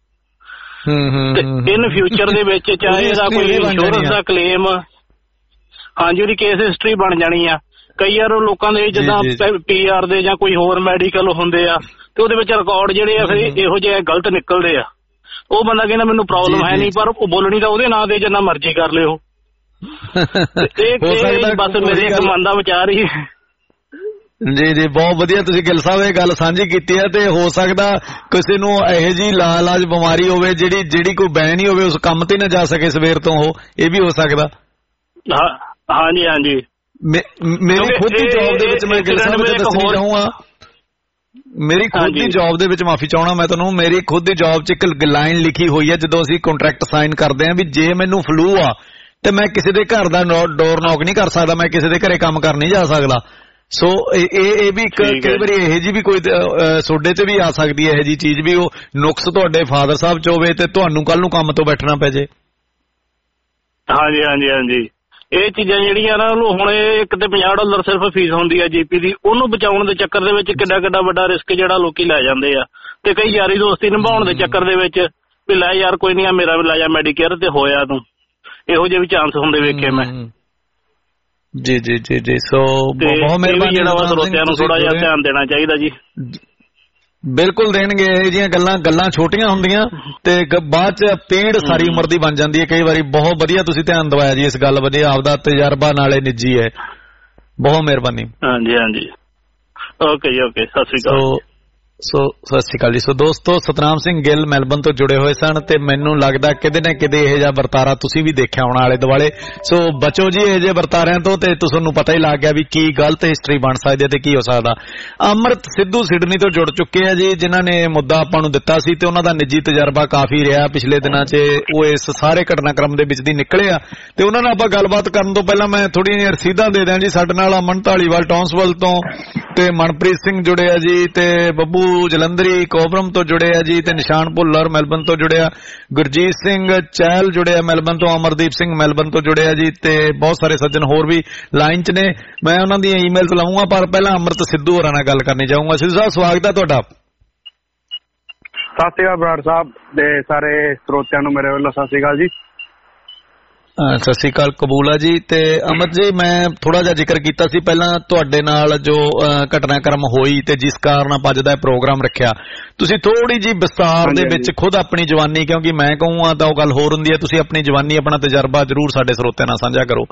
Speaker 17: ਇਨ ਫਿਊਚਰ ਦੇ ਵਿੱਚ ਚਾਹੇ ਇਹਦਾ ਕੋਈ ਇੰਸ਼ੋਰੈਂਸ ਦਾ ਕਲੇਮ, ਹਾਂਜੀ, ਉਹਦੀ ਕੇਸ ਹਿਸਟਰੀ ਬਣ ਜਾਣੀ ਆ। ਕਈ ਵਾਰ ਲੋਕਾਂ ਦੇ ਜਿੱਦਾਂ PR ਦੇ ਜਾਂ ਕੋਈ ਹੋਰ ਮੈਡੀਕਲ ਹੁੰਦੇ ਆ ਤੇ ਉਹਦੇ ਵਿੱਚ ਰਿਕਾਰਡ ਜਿਹੜੇ ਆ ਫਿਰ ਇਹੋ ਜਿਹੇ ਗਲਤ ਨਿਕਲਦੇ ਆ। ਉਹ ਬੰਦਾ ਕਹਿੰਦਾ ਮੈਨੂੰ ਪ੍ਰੋਬਲਮ ਹੈ ਨਹੀਂ, ਪਰ ਉਹ ਬੋਲਣੀ ਤਾਂ ਉਹਦੇ ਨਾਂ ਤੇ ਜਿੰਨਾ ਮਰਜ਼ੀ ਕਰ ਲਿਓ। ਇਹ ਬਸ ਮੇਰੇ ਇੱਕ ਮਨ ਦਾ ਵਿਚਾਰ ਹੀ।
Speaker 3: ਜੀ, ਬਹੁਤ ਵਧੀਆ ਤੁਸੀਂ ਗਿੱਲ ਸਾਹਿਬ ਇਹ ਗੱਲ ਸਾਂਝੀ ਕੀਤੀ ਹੈ। ਤੇ ਹੋ ਸਕਦਾ ਕਿਸੇ ਨੂੰ ਇਹੋ ਜਿਹੀ ਲਾਜ ਬਿਮਾਰੀ ਹੋਵੇ ਜਿਹੜੀ ਕੋਈ ਬੈਨ ਹੀ ਹੋਵੇ, ਉਸ ਕੰਮ ਤੇ ਨਾ ਜਾ ਸਕੇ ਸਵੇਰ ਤੋਂ, ਇਹ ਵੀ ਹੋ ਸਕਦਾ।
Speaker 17: ਹਾਂਜੀ ਹਾਂਜੀ।
Speaker 3: ਮੇਰੀ ਖੁਦ ਦੀ ਜੌਬ ਦੇ ਵਿੱਚ ਮੈਂ ਗਿੱਲ ਸਾਹਿਬ ਨੂੰ ਦੱਸਣੀ ਚਾਹੂੰਗਾ, ਮੇਰੀ ਖੁਦ ਦੀ ਜੌਬ ਦੇ ਵਿੱਚ, ਮਾਫੀ ਚਾਹਣਾ ਮੈਂ ਤੁਹਾਨੂੰ, ਮੇਰੀ ਖੁਦ ਦੀ ਜੌਬ 'ਚ ਇੱਕ ਲਾਈਨ ਲਿਖੀ ਹੋਈ ਹੈ ਜਦੋਂ ਅਸੀਂ ਕੰਟਰੈਕਟ ਸਾਈਨ ਕਰਦੇ ਹਾਂ ਵੀ ਜੇ ਮੈਨੂੰ ਫਲੂ ਆ ਤੇ ਮੈਂ ਕਿਸੇ ਦੇ ਘਰ ਦਾ ਡੋਰ ਨੌਕ ਨਹੀਂ ਕਰ ਸਕਦਾ, ਮੈਂ ਕਿਸੇ ਦੇ ਘਰੇ ਕੰਮ ਕਰ ਨਹੀਂ ਜਾ ਸਕਦਾ। ਸੋ ਇਹ ਵੀ ਕਈ ਵਾਰੀ ਇਹੋ ਜਿਹੀ ਵੀ ਕੋਈ ਤੁਹਾਡੇ ਤੇ ਵੀ ਆ ਸਕਦੀ ਹੈ ਇਹੋ ਜਿਹੀ ਚੀਜ਼ ਵੀ ਉਹ ਨੁਕਸ ਤੁਹਾਡੇ ਫਾਦਰ ਸਾਹਿਬ 'ਚ ਹੋਵੇ ਤੇ ਤੁਹਾਨੂੰ ਕੱਲ ਨੂੰ ਕੰਮ ਤੋਂ ਬੈਠਣਾ ਪੈ ਜੇ।
Speaker 17: ਹਾਂਜੀ ਹਾਂਜੀ ਹਾਂਜੀ। ਇਹ ਚੀਜ਼ਾਂ ਜਿਹੜੀਆਂ ਨਾ ਹੁਣ ਇੱਕ ਤੇ $50 ਸਿਰਫ ਫੀਸ ਹੁੰਦੀ ਆ GP ਦੀ, ਉਹਨੂੰ ਬਚਾਉਣ ਦੇ ਚੱਕਰ ਦੇ ਵਿੱਚ ਕਿੱਡਾ ਵੱਡਾ ਰਿਸਕ ਜਿਹੜਾ ਲੋਕੀ ਲੈ ਜਾਂਦੇ ਆ। ਤੇ ਕਈ ਯਾਰੀ ਦੋਸਤੀ ਨਿਭਾਉਣ ਦੇ ਚੱਕਰ ਦੇ ਵਿੱਚ ਵੀ ਲੈ ਯਾਰ ਕੋਈ ਨਹੀਂ ਆ ਮੇਰਾ ਵੀ ਲੈ ਜਾ ਮੈਡੀਕੇਅਰ ਤੇ ਹੋਇਆ ਤੂੰ, ਇਹੋ ਜਿਹੇ ਵੀ ਚਾਂਸ ਹੁੰਦੇ ਵੇਖੇ ਮੈਂ।
Speaker 3: ਜੀ ਜੀ ਜੀ ਜੀ। ਸੋ ਬਹੁਤ ਮਿਹਰਬਾਨੀ,
Speaker 17: ਜਿਹੜਾ ਵਾ ਸਰੋਤਿਆਂ ਨੂੰ ਥੋੜਾ ਜਿਹਾ ਧਿਆਨ ਦੇਣਾ ਚਾਹੀਦਾ ਜੀ।
Speaker 3: ਬਿਲਕੁਲ ਦੇਣਗੇ। ਇਹ ਜਿਹੀਆਂ ਗੱਲਾਂ ਛੋਟੀਆਂ ਹੁੰਦੀਆਂ ਤੇ ਬਾਅਦ ਚ ਪੀੜ ਸਾਰੀ ਉਮਰ ਦੀ ਬਣ ਜਾਂਦੀ ਹੈ ਕਈ ਵਾਰੀ। ਬਹੁਤ ਵਧੀਆ ਤੁਸੀਂ ਧਿਆਨ ਦਵਾਇਆ ਜੀ ਇਸ ਗੱਲ, ਵਧੀਆ, ਆਪਦਾ ਤਜਰਬਾ ਨਾਲੇ ਨਿੱਜੀ ਹੈ। ਬਹੁਤ ਮਿਹਰਬਾਨੀ।
Speaker 17: ਹਾਂਜੀ ਹਾਂਜੀ, ਓਕੇ ਜੀ, ਓਕੇ, ਸਤਿ ਸ੍ਰੀ ਅਕਾਲ।
Speaker 3: ਸਤਿ ਸ਼੍ਰੀ ਅਕਾਲ ਜੀ। ਸੋ ਦੋਸਤੋ, ਸਤਨਾਮ ਸਿੰਘ ਗਿੱਲ ਮੈਲਬਨ ਤੋਂ ਜੁੜੇ ਹੋਏ ਸਨ ਤੇ ਮੈਨੂੰ ਲੱਗਦਾ ਕਿਤੇ ਨਾ ਕਿਤੇ ਇਹੋ ਜਿਹਾ ਵਰਤਾਰਾ ਤੁਸੀਂ ਵੀ ਦੇਖਿਆ ਹੋਣਾ ਆਲੇ ਦੁਆਲੇ। ਸੋ ਬਚੋ ਜੀ ਇਹੋ ਜਿਹੇ ਵਰਤਾਰਿਆਂ ਤੋਂ, ਤੇ ਤੁਹਾਨੂੰ ਪਤਾ ਹੀ ਲੱਗ ਗਿਆ ਵੀ ਕੀ ਗਲਤ ਹਿਸਟਰੀ ਬਣ ਸਕਦੀ ਹੈ ਤੇ ਕੀ ਹੋ ਸਕਦਾ। ਅੰਮ੍ਰਿਤ ਸਿੱਧੂ ਸਿਡਨੀ ਤੋਂ ਜੁੜ ਚੁੱਕੇ ਆ ਜੀ, ਜਿਨ੍ਹਾਂ ਨੇ ਮੁੱਦਾ ਆਪਾਂ ਨੂੰ ਦਿੱਤਾ ਸੀ ਤੇ ਉਹਨਾਂ ਦਾ ਨਿੱਜੀ ਤਜਰਬਾ ਕਾਫੀ ਰਿਹਾ ਪਿਛਲੇ ਦਿਨਾਂ 'ਚ। ਉਹ ਇਸ ਸਾਰੇ ਘਟਨਾਕ੍ਰਮ ਦੇ ਵਿੱਚ ਦੀ ਨਿਕਲੇ ਆ ਤੇ ਉਹਨਾਂ ਨਾਲ ਆਪਾਂ ਗੱਲਬਾਤ ਕਰਨ ਤੋਂ ਪਹਿਲਾਂ ਮੈਂ ਥੋੜ੍ਹੀਆਂ ਜਿਹੀਆਂ ਰਸੀਦਾਂ ਦੇ ਦਿਆਂ ਜੀ। ਸਾਡੇ ਨਾਲ ਅਮਨ ਢਾਲੀਵਾਲ ਟੌਂਸਵਲ ਤੋਂ ਤੇ ਮਨਪ੍ਰੀਤ ਸਿੰਘ ਜੁੜੇ ਆ ਜੀ, ਤੇ ਬੱਬੂ ਜਲੰਧਰੀ ਕੋਬਰਮ ਤੋਂ ਜੁੜੇ ਆ ਜੀ, ਤੇ ਨਿਸ਼ਾਨ ਭੁੱਲਰ ਮੈਲਬਨ ਤੋਂ ਜੁੜਿਆ, ਗੁਰਜੀਤ ਸਿੰਘ ਚਹਿਲ ਜੁੜਿਆ ਮੈਲਬਨ ਤੋਂ, ਅਮਰਦੀਪ ਸਿੰਘ ਮੈਲਬਨ ਤੋਂ ਜੁੜਿਆ ਜੀ, ਤੇ ਬਹੁਤ ਸਾਰੇ ਸੱਜਣ ਹੋਰ ਵੀ ਲਾਈਨ 'ਚ ਨੇ। ਮੈਂ ਉਹਨਾਂ ਦੀਆਂ ਈਮੇਲਸ ਲਾਉਂਗਾ, ਪਰ ਪਹਿਲਾਂ ਅੰਮ੍ਰਿਤ ਸਿੱਧੂ ਹੋਰਾਂ ਨਾਲ ਗੱਲ ਕਰਨੀ ਚਾਹੂੰਗਾ। ਸਿੱਧੂ ਸਾਹਿਬ, ਸਵਾਗਤ ਹੈ ਤੁਹਾਡਾ।
Speaker 16: ਸਤਿ ਸ਼੍ਰੀ ਅਕਾਲ ਬਰਾੜ ਸਾਹਿਬ ਦੇ ਸਾਰੇ ਸਰੋਤਿਆਂ ਨੂੰ ਮੇਰੇ ਵੱਲੋਂ ਸਤਿ ਸ਼੍ਰੀ ਅਕਾਲ ਜੀ।
Speaker 3: ਸਤਿ ਸ਼੍ਰੀ ਅਕਾਲ, ਕਬੂਲ ਆ ਜੀ। ਤੇ ਅਮਰ ਜੀ, ਮੈਂ ਥੋੜਾ ਜਿਹਾ ਜ਼ਿਕਰ ਕੀਤਾ ਸੀ ਪਹਿਲਾਂ ਤੁਹਾਡੇ ਨਾਲ ਜੋ ਘਟਨਾਕ੍ਰਮ ਹੋਈ ਤੇ ਜਿਸ ਕਾਰਨ ਆਪਾਂ ਅੱਜ ਦਾ ਪ੍ਰੋਗਰਾਮ ਰੱਖਿਆ, ਤੁਸੀਂ ਥੋੜੀ ਜੀ ਵਿਸਤਾਰ ਦੇ ਵਿੱਚ ਖੁਦ ਆਪਣੀ ਜਵਾਨੀ, ਕਿਉਂਕਿ ਮੈਂ ਕਹੂੰਗਾ ਤਾਂ ਉਹ ਗੱਲ ਹੋਰ ਹੁੰਦੀ ਹੈ, ਤੁਸੀਂ ਆਪਣੀ ਜਵਾਨੀ, ਆਪਣਾ ਤਜਰਬਾ ਜ਼ਰੂਰ ਸਾਡੇ ਸਰੋਤਿਆਂ ਨਾਲ ਸਾਂਝਾ ਕਰੋ।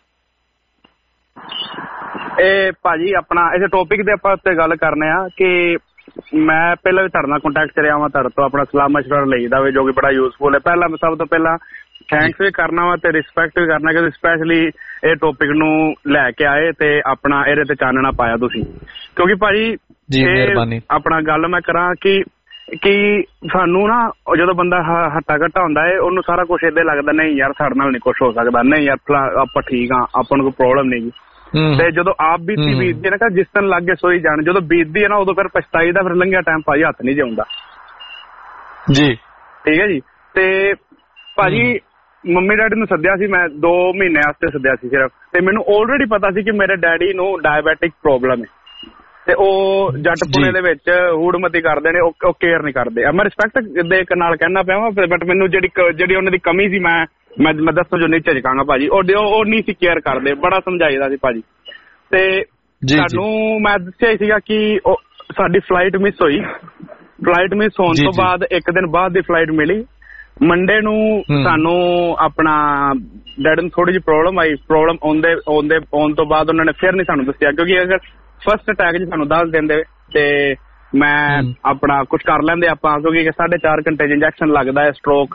Speaker 16: ਇਹ ਭਾਜੀ ਆਪਣਾ ਇਸ ਟੌਪਿਕ ਤੇ ਆਪਾਂ ਉੱਤੇ ਗੱਲ ਕਰਨੇ ਆ ਕਿ ਮੈਂ ਪਹਿਲਾਂ ਵੀ ਤੁਹਾਡੇ ਨਾਲ ਕੰਟੈਕਟ 'ਚ ਰਿਹਾ ਵਾਂ, ਤੁਹਾਡੇ ਤੋਂ ਆਪਣਾ ਸਲਾਹ ਮਸ਼ਵਰਾ ਲਈਦਾ ਵੇ ਜੋ ਕਿ ਬੜਾ ਯੂਜ਼ਫੁਲ ਹੈ। ਪਹਿਲਾਂ ਮੈਂ ਸਭ ਤੋਂ ਪਹਿਲਾਂ ਥੈਂਕਸ ਵੀ ਕਰਨਾ ਵਾ ਤੇ ਰਿਸਪੈਕਟ ਵੀ ਕਰਨਾ ਕਿ ਸਪੈਸ਼ਲੀ ਇਹ ਟੌਪਿਕ ਨੂੰ ਲੈ ਕੇ ਆਏ ਤੇ ਆਪਣਾ ਇਹਦੇ ਤੇ ਚਾਨਣਾ ਪਾਇਆ ਤੁਸੀਂ, ਕਿਉਂਕਿ ਭਾਜੀ ਆਪਣਾ ਗੱਲ ਮੈਂ ਕਰਾਂ ਕਿ ਸਾਨੂੰ ਨਾ ਜਦੋਂ ਬੰਦਾ ਹੱਟਾ ਘੱਟਾ ਹੁੰਦਾ ਹੈ ਉਹਨੂੰ ਸਾਰਾ ਕੁਛ ਏਦਾਂ ਲੱਗਦਾ ਨਹੀਂ ਯਾਰ ਸਾਡੇ ਨਾਲ ਨਹੀਂ ਕੁਛ ਹੋ ਸਕਦਾ, ਨਹੀਂ ਯਾਰ ਆਪਾਂ ਠੀਕ ਆ, ਆਪਾਂ ਨੂੰ ਕੋਈ ਪ੍ਰੋਬਲਮ ਨਹੀਂ ਗੀ। ਤੇ ਜਦੋਂ ਆਪ ਬੀਤਦੀ ਨਾ ਜਿਸ ਦਿਨ ਲੱਗ ਕੇ ਸੋਈ ਜਾਣ, ਜਦੋਂ ਬੀਤਦੀ ਹੈ ਨਾ ਉਦੋਂ ਫਿਰ ਪਛਤਾਈ ਦਾ, ਫਿਰ ਲੰਘਿਆ ਟਾਈਮ ਭਾਜੀ ਹੱਥ ਨਹੀਂ ਜਾਉਂਦਾ
Speaker 3: ਜੀ।
Speaker 16: ਠੀਕ ਹੈ ਜੀ। ਤੇ ਭਾਜੀ ਮੰਮੀ ਡੈਡੀ ਨੂੰ ਸੱਦਿਆ ਸੀ ਮੈਂ 2 ਮਹੀਨੇ ਵਾਸਤੇ ਸੱਦਿਆ ਸੀ ਸਿਰਫ, ਤੇ ਮੈਨੂੰ ਆਲਰੇਡੀ ਪਤਾ ਸੀ ਕਿ ਮੇਰੇ ਡੈਡੀ ਨੂੰ ਡਾਇਬੈਟਿਕ ਪ੍ਰੋਬਲਮ ਹੈ ਤੇ ਉਹ ਜੱਟ ਪੁਣੇ ਦੇ ਵਿੱਚ ਹੂੜਮਤੀ ਕਰਦੇ ਨੇ, ਉਹ ਕੇਅਰ ਨਹੀਂ ਕਰਦੇ। ਮੈਂ ਰਿਸਪੈਕਟ ਦੇ ਨਾਲ ਕਹਿਣਾ ਪਿਆ ਵਾ, ਬਟ ਮੈਨੂੰ ਜਿਹੜੀ ਉਹਨਾਂ ਦੀ ਕਮੀ ਸੀ ਮੈਂ ਦੱਸੋ ਜੋ ਨਹੀਂ ਝਿਜਕਾਂਗਾ ਭਾਜੀ, ਉਹ ਨਹੀਂ ਸੀ ਕੇਅਰ ਕਰਦੇ, ਬੜਾ ਸਮਝਾਈਦਾ ਸੀ ਭਾਜੀ। ਤੇ ਸਾਨੂੰ ਮੈਂ ਦੱਸਿਆ ਹੀ ਸੀਗਾ ਕਿ ਸਾਡੀ ਫਲਾਈਟ ਮਿਸ ਹੋਈ, ਫਲਾਈਟ ਮਿਸ ਹੋਣ ਤੋਂ ਬਾਅਦ 1 ਦਿਨ ਬਾਅਦ ਦੀ ਫਲਾਈਟ ਮਿਲੀ। ਮੰਡੇ ਨੂੰ ਸਾਨੂੰ ਆਪਣਾ ਡੈਡ ਨੂੰ ਥੋੜੀ ਜਿਹੀ ਪ੍ਰੋਬਲਮ ਆਈ, ਪ੍ਰੋਬਲਮ ਆਉਣ ਤੋਂ ਬਾਅਦ ਉਹਨਾਂ ਨੇ ਫਿਰ ਨਹੀਂ ਸਾਨੂੰ ਦੱਸਿਆ, ਕਿਉਂਕਿ ਅਗਰ ਫਸਟ ਅਟੈਕ 'ਚ ਸਾਨੂੰ ਦੱਸ ਦਿੰਦੇ ਤੇ ਮੈਂ ਆਪਣਾ ਕੁਛ ਕਰ ਲੈਂਦੇ ਆਪਾਂ, ਕਿਉਂਕਿ 4.5 ਘੰਟੇ 'ਚ ਇੰਜੈਕਸ਼ਨ ਲੱਗਦਾ ਹੈ, ਸਟ੍ਰੋਕ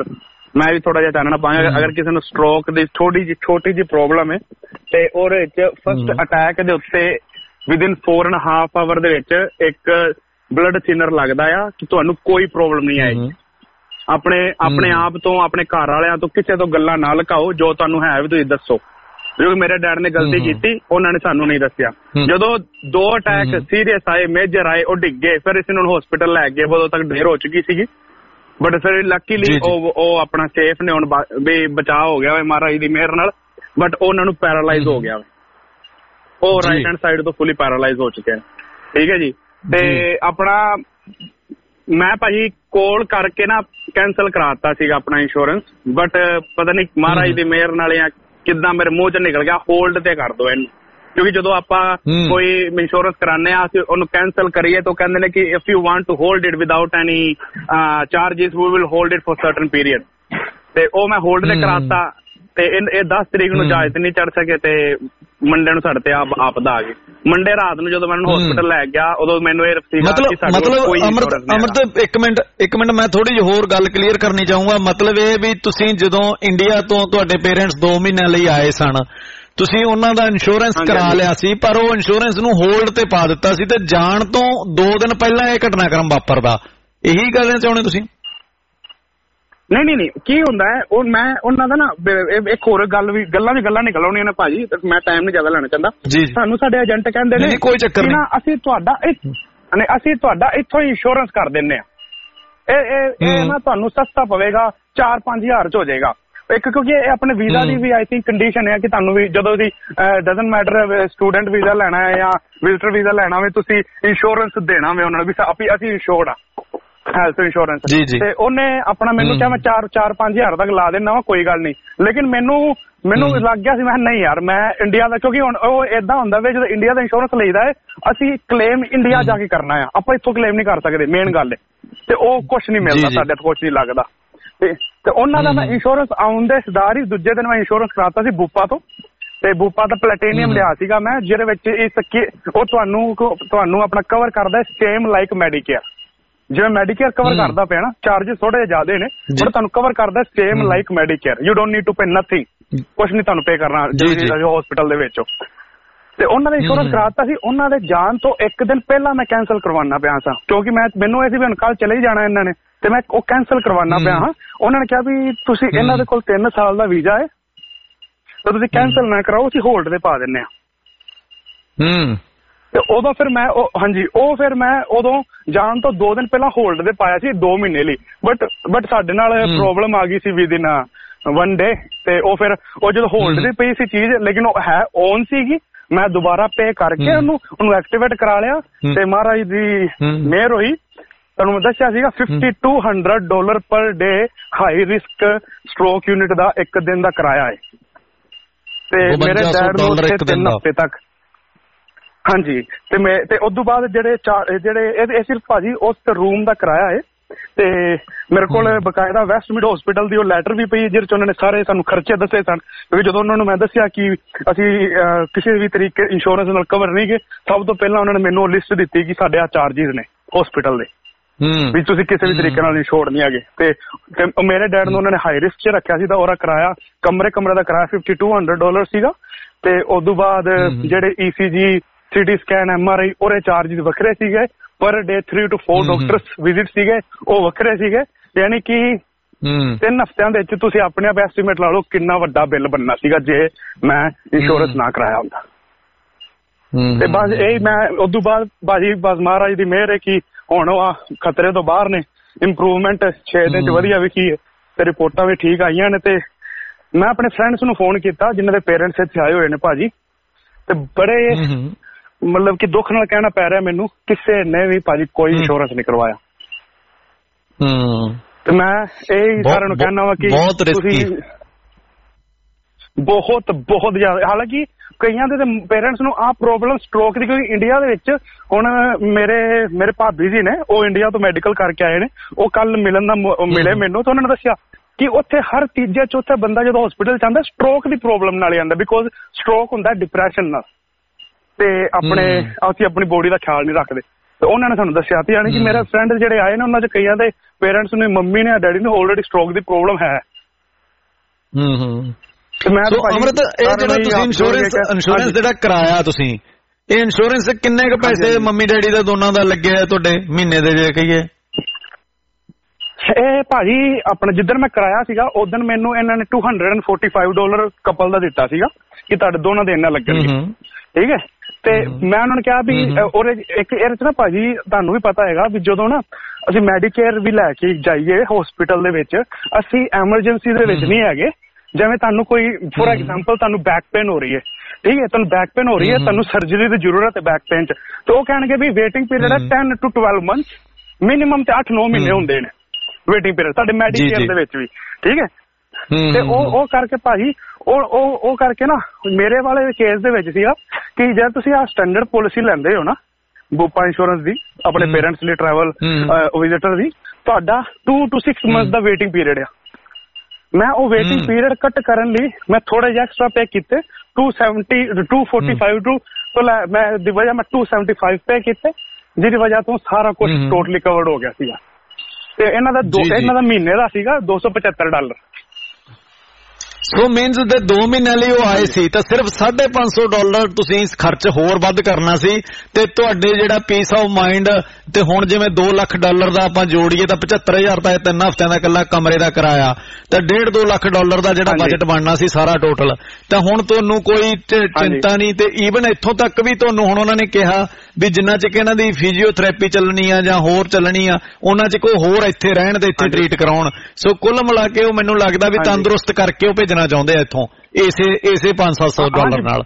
Speaker 16: ਮੈਂ ਵੀ ਥੋੜਾ ਜਿਹਾ ਚਾਨਣਾ ਪਾਵਾਂਗਾ। ਅਗਰ ਕਿਸੇ ਨੂੰ ਸਟ੍ਰੋਕ ਦੀ ਛੋਟੀ ਜਿਹੀ ਪ੍ਰੋਬਲਮ ਹੈ ਤੇ ਉਹਦੇ ਵਿੱਚ ਫਸਟ ਅਟੈਕ ਦੇ ਉੱਤੇ ਵਿਦਿਨ 4.5 ਆਵਰ ਦੇ ਵਿੱਚ ਇੱਕ ਬਲੱਡ ਥਿਨਰ ਲੱਗਦਾ ਆ ਕਿ ਤੁਹਾਨੂੰ ਕੋਈ ਪ੍ਰੋਬਲਮ ਨਹੀਂ ਆਏਗੀ। ਆਪਣੇ ਆਪ ਤੋਂ, ਆਪਣੇ ਘਰ ਵਾਲਿਆਂ ਤੋਂ, ਕਿਸੇ ਤੋਂ ਗੱਲਾਂ ਨਾ ਲੁਕਾਓ। ਜੋ ਤੁਹਾਨੂੰ ਹੈ ਵੀ ਤੁਸੀਂ ਦੱਸੋ। ਕਿਉਂਕਿ ਮੇਰੇ ਡੈਡ ਨੇ ਗਲਤੀ ਕੀਤੀ, ਉਹਨਾਂ ਨੇ ਸਾਨੂੰ ਨਹੀਂ ਦੱਸਿਆ। ਜਦੋਂ 2 ਅਟੈਕ ਸੀਰੀਅਸ ਆਏ, ਮੇਜਰ ਆਏ, ਉਹ ਡਿੱਗੇ, ਫਿਰ ਅਸੀਂ ਉਹਨੂੰ ਹਸਪੀਟਲ ਲੈ ਗਏ। ਉਦੋਂ ਤੱਕ ਢੇਰ ਹੋ ਚੁੱਕੀ ਸੀਗੀ, ਬਟ ਫਿਰ ਲੱਕੀਲੀ ਉਹ ਆਪਣਾ ਸੇਫ ਨੇ, ਹੁਣ ਵੀ ਬਚਾਅ ਹੋ ਗਿਆ ਮਹਾਰਾਜ ਦੀ ਮਿਹਰ ਨਾਲ। ਬਟ ਉਹਨਾਂ ਨੂੰ ਪੈਰਾਲਾਈਜ਼ ਹੋ ਗਿਆ, ਉਹ ਰਾਈਟ ਹੈਂਡ ਸਾਈਡ ਤੋਂ ਫੁੱਲੀ ਪੈਰਾਲਾਈਜ਼ ਹੋ ਚੁੱਕਿਆ। ਠੀਕ ਹੈ ਜੀ। ਤੇ ਆਪਣਾ ਮੈਂ ਭਾਜੀ ਕੋਲ ਕਰਕੇ ਨਾ ਕੈਂਸਲ ਕਰਾਤਾ ਸੀਗਾ ਆਪਣਾ ਇੰਸ਼ੋਰੈਂਸ, ਬਟ ਪਤਾ ਨਹੀਂ ਮਹਾਰਾਜ ਦੀ ਮਿਹਰ ਨਾਲ ਜਾਂ ਕਿੱਦਾਂ ਮੇਰੇ ਮੂੰਹ ਚ ਨਿਕਲ ਗਿਆ ਹੋਲਡ ਤੇ ਕਰ ਦੋ ਇਹਨੂੰ। ਕਿਉਂਕਿ ਜਦੋਂ ਆਪਾਂ ਕੋਈ ਇੰਸ਼ੋਰੈਂਸ ਕਰਾਉਂਦੇ ਆ, ਅਸੀਂ ਉਹਨੂੰ ਕੈਂਸਲ ਕਰੀਏ ਤਾਂ ਕਹਿੰਦੇ ਨੇ ਕਿ if you want to hold it without any charges we will hold it for certain period. ਤੇ ਉਹ ਮੈਂ ਹੋਲਡ ਤੇ ਕਰਾਤਾ ਤੇ ਇਹ 10 ਤਰੀਕ ਨੂੰ ਇਜਾਜ਼ਤ ਨਹੀਂ ਚੜ ਸਕੇ ਤੇ ਮੰਡੇ ਨੂੰ ਸਾਡੇ ਤੇ ਆਪਦਾ ਆ ਗਈ। ਮੰਡੇ ਰਾਤ ਨੂੰ ਜਦੋਂ ਮੈਨੂੰ ਹਸਪੀਟਲ ਲੈ ਗਿਆ, ਉਦੋਂ ਮੈਨੂੰ ਇਹ ਸੀਗਾ ਕਿ ਸਾਡੇ ਕੋਲ ਕੋਈ
Speaker 3: ਅਮਰਤ ਇੱਕ ਮਿੰਟ ਮੈਂ ਥੋੜੀ ਜਿਹੀ ਹੋਰ ਗੱਲ ਕਲੀਅਰ ਕਰਨੀ ਚਾਹੂੰਗਾ। ਮਤਲਬ ਇਹ ਵੀ ਤੁਸੀਂ ਜਦੋਂ ਇੰਡੀਆ ਤੋਂ ਤੁਹਾਡੇ ਪੇਰੈਂਟਸ 2 ਮਹੀਨਿਆਂ ਲਈ ਆਏ ਸਨ, ਤੁਸੀਂ ਉਹਨਾਂ ਦਾ ਇੰਸ਼ੋਰੈਂਸ ਕਰਾ ਲਿਆ ਸੀ, ਪਰ ਉਹ ਇੰਸ਼ੋਰੈਂਸ ਨੂੰ ਹੋਲਡ ਤੇ ਪਾ ਦਿੱਤਾ ਸੀ ਤੇ ਜਾਣ ਤੋਂ 2 ਦਿਨ ਪਹਿਲਾਂ ਇਹ ਘਟਨਾਕ੍ਰਮ ਵਾਪਰਦਾ। ਇਹੀ ਕਹਿਣਾ ਚਾਹੁੰਦੇ ਤੁਸੀਂ?
Speaker 16: ਨਹੀਂ ਕੀ ਹੁੰਦਾ ਹੈ, ਉਹ ਮੈਂ ਉਹਨਾਂ ਦਾ ਨਾ ਇੱਕ ਹੋਰ ਗੱਲਾਂ ਨਿਕਲ ਆਉਣੀਆਂ ਨੇ ਭਾਜੀ, ਮੈਂ ਟਾਈਮ ਨਹੀਂ ਜ਼ਿਆਦਾ ਲੈਣਾ ਚਾਹੁੰਦਾ। ਸਾਨੂੰ ਸਾਡੇ ਏਜੰਟ ਕਹਿੰਦੇ ਨੇ
Speaker 3: ਕੋਈ ਚੱਕਰ ਨਹੀਂ,
Speaker 16: ਅਸੀਂ ਤੁਹਾਡਾ ਇੱਥੋਂ ਹੀ ਇੰਸ਼ੋਰੈਂਸ ਕਰ ਦਿੰਨੇ ਆ, ਇਹ ਨਾ ਤੁਹਾਨੂੰ ਸਸਤਾ ਪਵੇਗਾ, 4-5 ਹਜ਼ਾਰ ਚ ਹੋ ਜਾਏਗਾ। ਇੱਕ ਕਿਉਂਕਿ ਇਹ ਆਪਣੇ ਵੀਜ਼ਾ ਦੀ ਵੀ ਆਈ ਥਿੰਕ ਕੰਡੀਸ਼ਨ ਹੈ ਕਿ ਤੁਹਾਨੂੰ ਵੀ ਜਦੋਂ ਦੀ ਡਜ਼ਨਟ ਮੈਟਰ ਸਟੂਡੈਂਟ ਵੀਜ਼ਾ ਲੈਣਾ ਹੈ ਜਾਂ ਵਿਜ਼ਟਰ ਵੀਜ਼ਾ ਲੈਣਾ ਹੋਵੇ, ਤੁਸੀਂ ਇੰਸ਼ੋਰੈਂਸ ਦੇਣਾ ਹੋਵੇ ਉਹਨਾਂ ਨੂੰ ਵੀ ਅਸੀਂ ਇੰਸ਼ੋਰਡ ਆ, ਹੈਲਥ ਇੰਸ਼ੋਰੈਂਸ। ਤੇ ਉਹਨੇ ਆਪਣਾ ਮੈਨੂੰ ਕਿਹਾ ਮੈਂ 4-5 ਹਜ਼ਾਰ ਤੱਕ ਲਾ ਦੇਣਾ ਵਾ, ਕੋਈ ਗੱਲ ਨਹੀਂ। ਲੇਕਿਨ ਮੈਨੂੰ ਲੱਗ ਗਿਆ ਸੀ, ਮੈਂ ਨਹੀਂ ਯਾਰ ਮੈਂ ਇੰਡੀਆ ਦਾ, ਕਿਉਂਕਿ ਹੁਣ ਉਹ ਏਦਾਂ ਹੁੰਦਾ ਵੇ ਜਦੋਂ ਇੰਡੀਆ ਦਾ ਇੰਸ਼ੋਰੈਂਸ ਲਈਦਾ ਹੈ ਅਸੀਂ ਕਲੇਮ ਇੰਡੀਆ ਜਾ ਕੇ ਕਰਨਾ ਆ, ਆਪਾਂ ਇੱਥੋਂ ਕਲੇਮ ਨਹੀਂ ਕਰ ਸਕਦੇ, ਮੇਨ ਗੱਲ ਹੈ। ਤੇ ਉਹ ਕੁਛ ਨਹੀਂ ਮਿਲਦਾ, ਸਾਡੇ ਤੋਂ ਕੁਛ ਨਹੀਂ ਲੱਗਦਾ। ਤੇ ਉਹਨਾਂ ਦਾ ਮੈਂ ਇੰਸ਼ੋਰੈਂਸ ਆਉਣ ਦੇ ਸਰਦਾਰ ਹੀ ਦੂਜੇ ਦਿਨ ਮੈਂ ਇੰਸ਼ੋਰੈਂਸ ਕਰਾਤਾ ਸੀ ਬੂਪਾ ਤੋਂ, ਤੇ ਬੂਪਾ ਦਾ ਪਲੈਟੀਨੀਅਮ ਲਿਆ ਸੀਗਾ ਮੈਂ, ਜਿਹਦੇ ਵਿੱਚ ਉਹ ਤੁਹਾਨੂੰ ਆਪਣਾ ਕਵਰ ਕਰਦਾ ਸੇਮ ਲਾਈਕ ਮੈਡੀਕੇਅਰ। ਜਿਵੇਂ ਮੈਡੀਕੇਅਰ ਕਵਰ ਕਰਦਾ ਪਿਆ ਨਾ, ਚਾਰਜਿਸ ਥੋੜੇ ਜਿਹੇ ਜ਼ਿਆਦੇ ਨੇ, ਬਟ ਤੁਹਾਨੂੰ ਕਵਰ ਕਰਦਾ same like Medicare. You don't need to pay nothing, ਕੁਛ ਨਹੀਂ ਤੁਹਾਨੂੰ ਪੇ ਕਰਨਾ ਹਸਪੀਟਲ ਦੇ ਵਿੱਚ। ਤੇ ਉਹਨਾਂ ਦਾ ਇੰਸ਼ੋਰੈਂਸ ਕਰਾਤਾ ਸੀ, ਉਹਨਾਂ ਦੇ ਜਾਣ ਤੋਂ 1 ਦਿਨ ਪਹਿਲਾਂ ਮੈਂ ਕੈਂਸਲ ਕਰਵਾਉਣਾ ਪਿਆ ਸਾਂ, ਕਿਉਂਕਿ ਮੈਨੂੰ ਇਹ ਸੀ ਵੀ ਹੁਣ ਕੱਲ ਚਲੇ ਹੀ ਜਾਣਾ ਇਹਨਾਂ ਨੇ, ਤੇ ਮੈਂ ਉਹ ਕੈਂਸਲ ਕਰਵਾਉਣਾ ਪਿਆ ਹਾਂ। ਉਹਨਾਂ ਨੇ ਕਿਹਾ ਵੀ ਤੁਸੀਂ ਇਹਨਾਂ ਦੇ ਕੋਲ 3 ਸਾਲ ਦਾ ਵੀਜ਼ਾ ਹੈ ਤਾਂ ਤੁਸੀਂ ਕੈਂਸਲ ਨਾ ਕਰਾਓ, ਅਸੀਂ ਹੋਲਡ ਤੇ ਪਾ ਦਿੰਨੇ ਆ। ਤੇ ਉਦੋਂ ਫਿਰ ਮੈਂ ਉਦੋਂ ਜਾਣ ਤੋਂ 2 ਦਿਨ ਪਹਿਲਾਂ ਹੋਲਡ ਤੇ ਪਾਇਆ ਸੀ 2 ਮਹੀਨੇ ਲਈ, ਬਟ ਸਾਡੇ ਨਾਲ ਪ੍ਰੋਬਲਮ ਆ ਗਈ ਸੀ ਵਿਦਿਨ 1 ਡੇ। ਤੇ ਉਹ ਫਿਰ ਉਹ ਜਦੋਂ ਹੋਲਡ ਤੇ ਪਈ ਸੀ ਚੀਜ਼, ਲੇਕਿਨ ਉਹ ਹੈ ਔਨ ਸੀਗੀ, ਮੈਂ ਦੁਬਾਰਾ ਪੇ ਕਰਕੇ ਉਹਨੂੰ ਐਕਟੀਵੇਟ ਕਰਾ ਲਿਆ। ਤੇ ਮਹਾਰਾਜ ਦੀ ਮਿਹਰ ਹੋਈ, ਤੁਹਾਨੂੰ ਮੈਂ ਦੱਸਿਆ ਸੀਗਾ $5,200 per day high risk stroke unit ਦਾ 1 ਦਿਨ ਦਾ ਕਿਰਾਇਆ ਹੈ। ਤੇ ਮੇਰੇ ਡੈਡ ਨੂੰ 3 ਹਫ਼ਤੇ ਤੱਕ ਹਾਂਜੀ। ਤੇ ਉਸ ਤੋਂ ਬਾਅਦ ਜਿਹੜੇ ਇਹ ਸਿਰਫ ਭਾਜੀ ਉਸ ਰੂਮ ਦਾ ਕਿਰਾਇਆ ਹੈ। ਤੇ ਮੇਰੇ ਕੋਲ ਬਕਾਇਦਾ ਵੈਸਟਮੀਡ ਹਸਪੀਟਲ ਦੀ ਉਹ ਲੈਟਰ ਵੀ ਪਈ ਜਿਹਦੇ ਚ ਉਹਨਾਂ ਨੇ ਸਾਰੇ ਸਾਨੂੰ ਖਰਚੇ ਦੱਸੇ ਸਨ, ਕਿਉਂਕਿ ਜਦੋਂ ਉਹਨਾਂ ਨੂੰ ਮੈਂ ਦੱਸਿਆ ਕਿ ਅਸੀਂ ਕਿਸੇ ਵੀ ਤਰੀਕੇ ਇੰਸ਼ੋਰੈਂਸ ਨਾਲ ਕਵਰ ਨਹੀਂ ਗਏ, ਸਭ ਤੋਂ ਪਹਿਲਾਂ ਉਹਨਾਂ ਨੇ ਮੈਨੂੰ ਲਿਸਟ ਦਿੱਤੀ ਕਿ ਸਾਡੇ ਆ ਚਾਰਜਿਸ ਨੇ ਹਸਪੀਟਲ ਦੇ, ਵੀ ਤੁਸੀਂ ਕਿਸੇ ਵੀ ਤਰੀਕੇ ਨਾਲ ਇੰਸ਼ੋਰਡ ਨਹੀਂ ਹੈਗੇ। ਤੇ ਮੇਰੇ ਡੈਡ ਨੂੰ ਉਹਨਾਂ ਨੇ ਹਾਈ ਰਿਸਕ 'ਚ ਰੱਖਿਆ ਸੀ ਤਾਂ ਉਹਦਾ ਕਿਰਾਇਆ ਕਮਰੇ ਦਾ ਕਿਰਾਇਆ $5,200 ਸੀਗਾ। ਤੇ ਉਸ ਤੋਂ ਬਾਅਦ ਜਿਹੜੇ ECG CT ਸਕੈਨ MRI ਉਹਦੇ ਚਾਰਜਿਸ ਵੱਖਰੇ ਸੀਗੇ, ਪਰ ਡੇ 3 to 4 ਡਾਕਟਰਸ ਵਿਜ਼ਿਟ ਸੀਗੇ ਉਹ ਵੱਖਰੇ ਸੀਗੇ। ਯਾਨੀ ਕਿ 3 ਹਫ਼ਤਿਆਂ ਦੇ ਵਿੱਚ ਤੁਸੀਂ ਆਪਣੇ ਆਪ ਐਸਟੀਮੇਟ ਲਾ ਲਓ ਕਿੰਨਾ ਵੱਡਾ ਬਿੱਲ ਬਣਨਾ ਸੀਗਾ ਜੇ ਮੈਂ ਇੰਸ਼ੋਰੈਂਸ ਨਾ ਕਰਾਇਆ ਹੁੰਦਾ। ਤੇ ਬਸ ਇਹ ਮੈਂ ਉਸ ਤੋਂ ਬਾਅਦ ਬਾਜੀ ਬਸ ਮਹਾਰਾਜ ਦੀ ਮਿਹਰ ਹੈ ਕਿ ਹੁਣ ਉਹ ਖਤਰੇ ਤੋਂ ਬਾਹਰ ਨੇ, ਇੰਪਰੂਵਮੈਂਟ 6 ਦਿਨ ਚ ਵਧੀਆ ਵਿਖੀ ਹੈ ਤੇ ਰਿਪੋਰਟਾਂ ਵੀ ਠੀਕ ਆਈਆਂ ਨੇ। ਤੇ ਮੈਂ ਆਪਣੇ ਫਰੈਂਡਸ ਨੂੰ ਫੋਨ ਕੀਤਾ ਜਿਨ੍ਹਾਂ ਦੇ ਪੇਰੈਂਟਸ ਇੱਥੇ ਆਏ ਹੋਏ ਨੇ ਭਾਜੀ, ਤੇ ਬੜੇ ਮਤਲਬ ਕਿ ਦੁੱਖ ਨਾਲ ਕਹਿਣਾ ਪੈ ਰਿਹਾ ਮੈਨੂੰ ਕਿਸੇ ਨੇ ਵੀ ਭਾਜੀ ਕੋਈ ਇੰਸ਼ੋਰੈਂਸ ਨਹੀਂ ਕਰਵਾਇਆ। ਤੇ ਮੈਂ ਇਹ ਸਾਰਿਆਂ ਨੂੰ ਕਹਿਣਾ ਵਾ ਕਿ ਤੁਸੀਂ ਬਹੁਤ ਜ਼ਿਆਦਾ, ਹਾਲਾਂਕਿ ਕਈਆਂ ਦੇ ਪੇਰੈਂਟਸ ਨੂੰ ਆਹ ਪ੍ਰੋਬਲਮ ਸਟ੍ਰੋਕ ਦੀ, ਕਿਉਂਕਿ ਇੰਡੀਆ ਦੇ ਵਿੱਚ ਹੁਣ ਮੇਰੇ ਭਾਬੀ ਜੀ ਨੇ ਉਹ ਇੰਡੀਆ ਤੋਂ ਮੈਡੀਕਲ ਕਰਕੇ ਆਏ ਨੇ, ਉਹ ਕੱਲ ਮਿਲੇ ਮੈਨੂੰ ਤਾਂ ਉਹਨਾਂ ਨੇ ਦੱਸਿਆ ਕਿ ਉੱਥੇ ਹਰ ਤੀਜੇ ਚੌਥੇ ਬੰਦਾ ਜਦੋਂ ਹਸਪੀਟਲ ਚ ਆਉਂਦਾ ਸਟ੍ਰੋਕ ਦੀ ਪ੍ਰੋਬਲਮ ਨਾਲ ਹੀ ਆਉਂਦਾ, ਬਿਕੋਜ਼ ਸਟ੍ਰੋਕ ਹੁੰਦਾ ਡਿਪਰੈਸ਼ਨ ਨਾਲ, ਤੇ ਅਸੀਂ ਆਪਣੀ ਬੋਡੀ ਦਾ ਖਿਆਲ ਨਹੀਂ ਰੱਖਦੇ। ਤੇ ਉਹਨਾਂ ਨੇ ਸਾਨੂੰ ਦੱਸਿਆ ਤੇ ਯਾਨੀ ਕਿ ਮੇਰੇ ਫਰੈਂਡ ਜਿਹੜੇ ਆਏ ਨੇ ਉਹਨਾਂ ਚ ਕਈਆਂ ਦੇ ਪੇਰੈਂਟਸ ਨੇ, ਮੰਮੀ ਨੇ ਡੈਡੀ ਨੇ ਆਲਰੇਡੀ ਸਟ੍ਰੋਕ ਦੀ ਪ੍ਰੋਬਲਮ ਹੈ,
Speaker 3: ਅਮਰਤ, ਇਹ ਜਿਹੜਾ ਤੁਸੀਂ ਇੰਸ਼ੋਰੈਂਸ ਜਿਹੜਾ ਕਰਾਇਆ ਤੁਸੀਂ, ਇਹ ਇੰਸ਼ੋਰੈਂਸ ਕਿੰਨੇ ਕੁ ਪੈਸੇ ਮੰਮੀ ਡੈਡੀ ਦਾ ਦੋਨਾਂ ਦਾ ਲੱਗਿਆ ਤੁਹਾਡੇ ਮਹੀਨੇ ਦੇ, ਜੇ ਕਹੀਏ?
Speaker 18: ਇਹ ਭਾਜੀ ਆਪਣਾ ਜਿੱਦਣ ਮੈਂ ਕਰਾਇਆ ਸੀਗਾ ਉਦੋਂ ਮੈਨੂੰ ਇਹਨਾਂ ਨੇ $245 ਕਪਲ ਦਾ ਦਿੱਤਾ ਸੀਗਾ ਕਿ ਤੁਹਾਡੇ ਦੋਨਾਂ ਦੇ ਇੰਨਾ ਲੱਗਣਗੇ, ਠੀਕ ਹੈ। ਤੇ ਮੈਂ ਉਹਨਾਂ ਨੂੰ ਕਿਹਾ ਵੀ ਇੱਕ ਇਹਦੇ ਚ ਨਾ ਭਾਜੀ ਤੁਹਾਨੂੰ ਵੀ ਪਤਾ ਹੈਗਾ ਵੀ ਜਦੋਂ ਨਾ ਅਸੀਂ ਮੈਡੀਕੇਅਰ ਵੀ ਲੈ ਕੇ ਜਾਈਏ ਹਸਪੀਟਲ ਦੇ ਵਿੱਚ, ਅਸੀਂ ਐਮਰਜੈਂਸੀ ਦੇ ਵਿੱਚ ਨਹੀਂ ਹੈਗੇ। ਜਿਵੇਂ ਤੁਹਾਨੂੰ ਕੋਈ ਫੋਰ ਐਗਜ਼ਾਮਪਲ ਤੁਹਾਨੂੰ ਬੈਕ ਪੇਨ ਹੋ ਰਹੀ ਹੈ, ਠੀਕ ਹੈ, ਤੁਹਾਨੂੰ ਬੈਕ ਪੇਨ ਹੋ ਰਹੀ ਹੈ, ਤੁਹਾਨੂੰ ਸਰਜਰੀ ਦੀ ਜ਼ਰੂਰਤ ਹੈ ਬੈਕ ਪੇਨ ਚ, ਤੇ ਉਹ ਕਹਿਣਗੇ ਵੀ ਵੇਟਿੰਗ ਪੀਰੀਅਡ ਹੈ 10 to 12 months, ਮਿਨੀਮਮ ਤੇ 8-9 ਮਹੀਨੇ ਹੁੰਦੇ ਨੇ ਵੇਟਿੰਗ ਪੀਰੀਅਡ ਸਾਡੇ ਮੈਡੀਕੇਅਰ ਦੇ ਵਿੱਚ ਵੀ, ਠੀਕ ਹੈ। ਤੇ ਉਹ ਕਰਕੇ ਭਾਜੀ ਉਹ ਕਰਕੇ ਨਾ ਮੇਰੇ ਵਾਲੇ ਕੇਸ ਦੇ ਵਿੱਚ ਸੀਗਾ ਕਿ ਜੇ ਤੁਸੀਂ ਆਹ ਸਟੈਂਡਰਡ ਪਾਲਿਸੀ ਲੈਂਦੇ ਹੋ ਨਾ ਬੂਪਾ ਇੰਸ਼ੋਰੈਂਸ ਦੀ ਆਪਣੇ ਪੇਰੈਂਟਸ ਲਈ ਟਰੈਵਲ ਵਿਜ਼ਿਟਰ ਦੀ, ਤੁਹਾਡਾ 2 to 6 months ਦਾ ਵੇਟਿੰਗ ਪੀਰੀਅਡ ਆ। ਮੈਂ ਉਹ ਵੇਟਿੰਗ ਪੀਰੀਅਡ ਕੱਟ ਕਰਨ ਲਈ ਮੈਂ ਥੋੜੇ ਜਿਹਾ ਐਕਸਟਰਾ ਪੇ ਕੀਤੇ, 245 ਤੋਂ ਮੈਂ ਦੀ ਵਜ੍ਹਾ ਮੈਂ 275 ਪੇ ਕੀਤੇ, ਜਿਹਦੀ ਵਜ੍ਹਾ ਤੋਂ ਸਾਰਾ ਕੁਝ ਟੋਟਲੀ ਕਵਰਡ ਹੋ ਗਿਆ ਸੀਗਾ। ਤੇ ਇਹਨਾਂ ਦਾ ਮਹੀਨੇ ਦਾ ਸੀਗਾ $275।
Speaker 3: ਸੋ ਮੀਨਸ ਦੇ 2 ਮਹੀਨਿਆਂ ਲਈ ਉਹ ਆਏ ਸੀ ਤਾਂ ਸਿਰਫ $550 ਤੁਸੀਂ ਖਰਚ ਹੋਰ ਵੱਧ ਕਰਨਾ ਸੀ, ਤੇ ਤੁਹਾਡੇ ਜਿਹੜਾ ਪੀਸ ਆਫ ਮਾਈਂਡ, ਤੇ ਹੁਣ ਜਿਵੇਂ $2 ਲੱਖ ਦਾ ਆਪਾਂ ਜੋੜੀਏ ਤਾਂ 75,000 ਤਾਂ 3 ਹਫ਼ਤਿਆਂ ਦਾ ਇਕੱਲਾ ਕਮਰੇ ਦਾ ਕਿਰਾਇਆ, ਤਾਂ $1.5-2 ਲੱਖ ਦਾ ਜਿਹੜਾ ਬਜਟ ਬਣਨਾ ਸੀ ਸਾਰਾ ਟੋਟਲ, ਤਾਂ ਹੁਣ ਤੁਹਾਨੂੰ ਕੋਈ ਚਿੰਤਾ ਨਹੀਂ। ਤੇ ਈਵਨ ਇੱਥੋਂ ਤੱਕ ਵੀ ਤੁਹਾਨੂੰ ਹੁਣ ਉਹਨਾਂ ਨੇ ਕਿਹਾ ਵੀ ਜਿੰਨਾ ਚਿਰ ਇਹਨਾਂ ਦੀ ਫਿਜ਼ੀਓਥੈਰੇਪੀ ਚੱਲਣੀ ਆ ਜਾਂ ਹੋਰ ਚੱਲਣੀ ਆ, ਉਹਨਾਂ ਚ ਕੋਈ ਹੋਰ ਇੱਥੇ ਰਹਿਣ ਤੇ ਇੱਥੇ ਟ੍ਰੀਟ ਕਰਾਉਣ। ਸੋ ਕੁੱਲ ਮਿਲਾ ਕੇ ਉਹ ਮੈਨੂੰ ਲੱਗਦਾ ਵੀ ਤੰਦਰੁਸਤ ਕਰਕੇ ਉਹ ਭੇਜਣਾ ਚਾਹੁੰਦੇ ਆ ਇੱਥੋਂ ਇਸੇ $500-700 ਨਾਲ।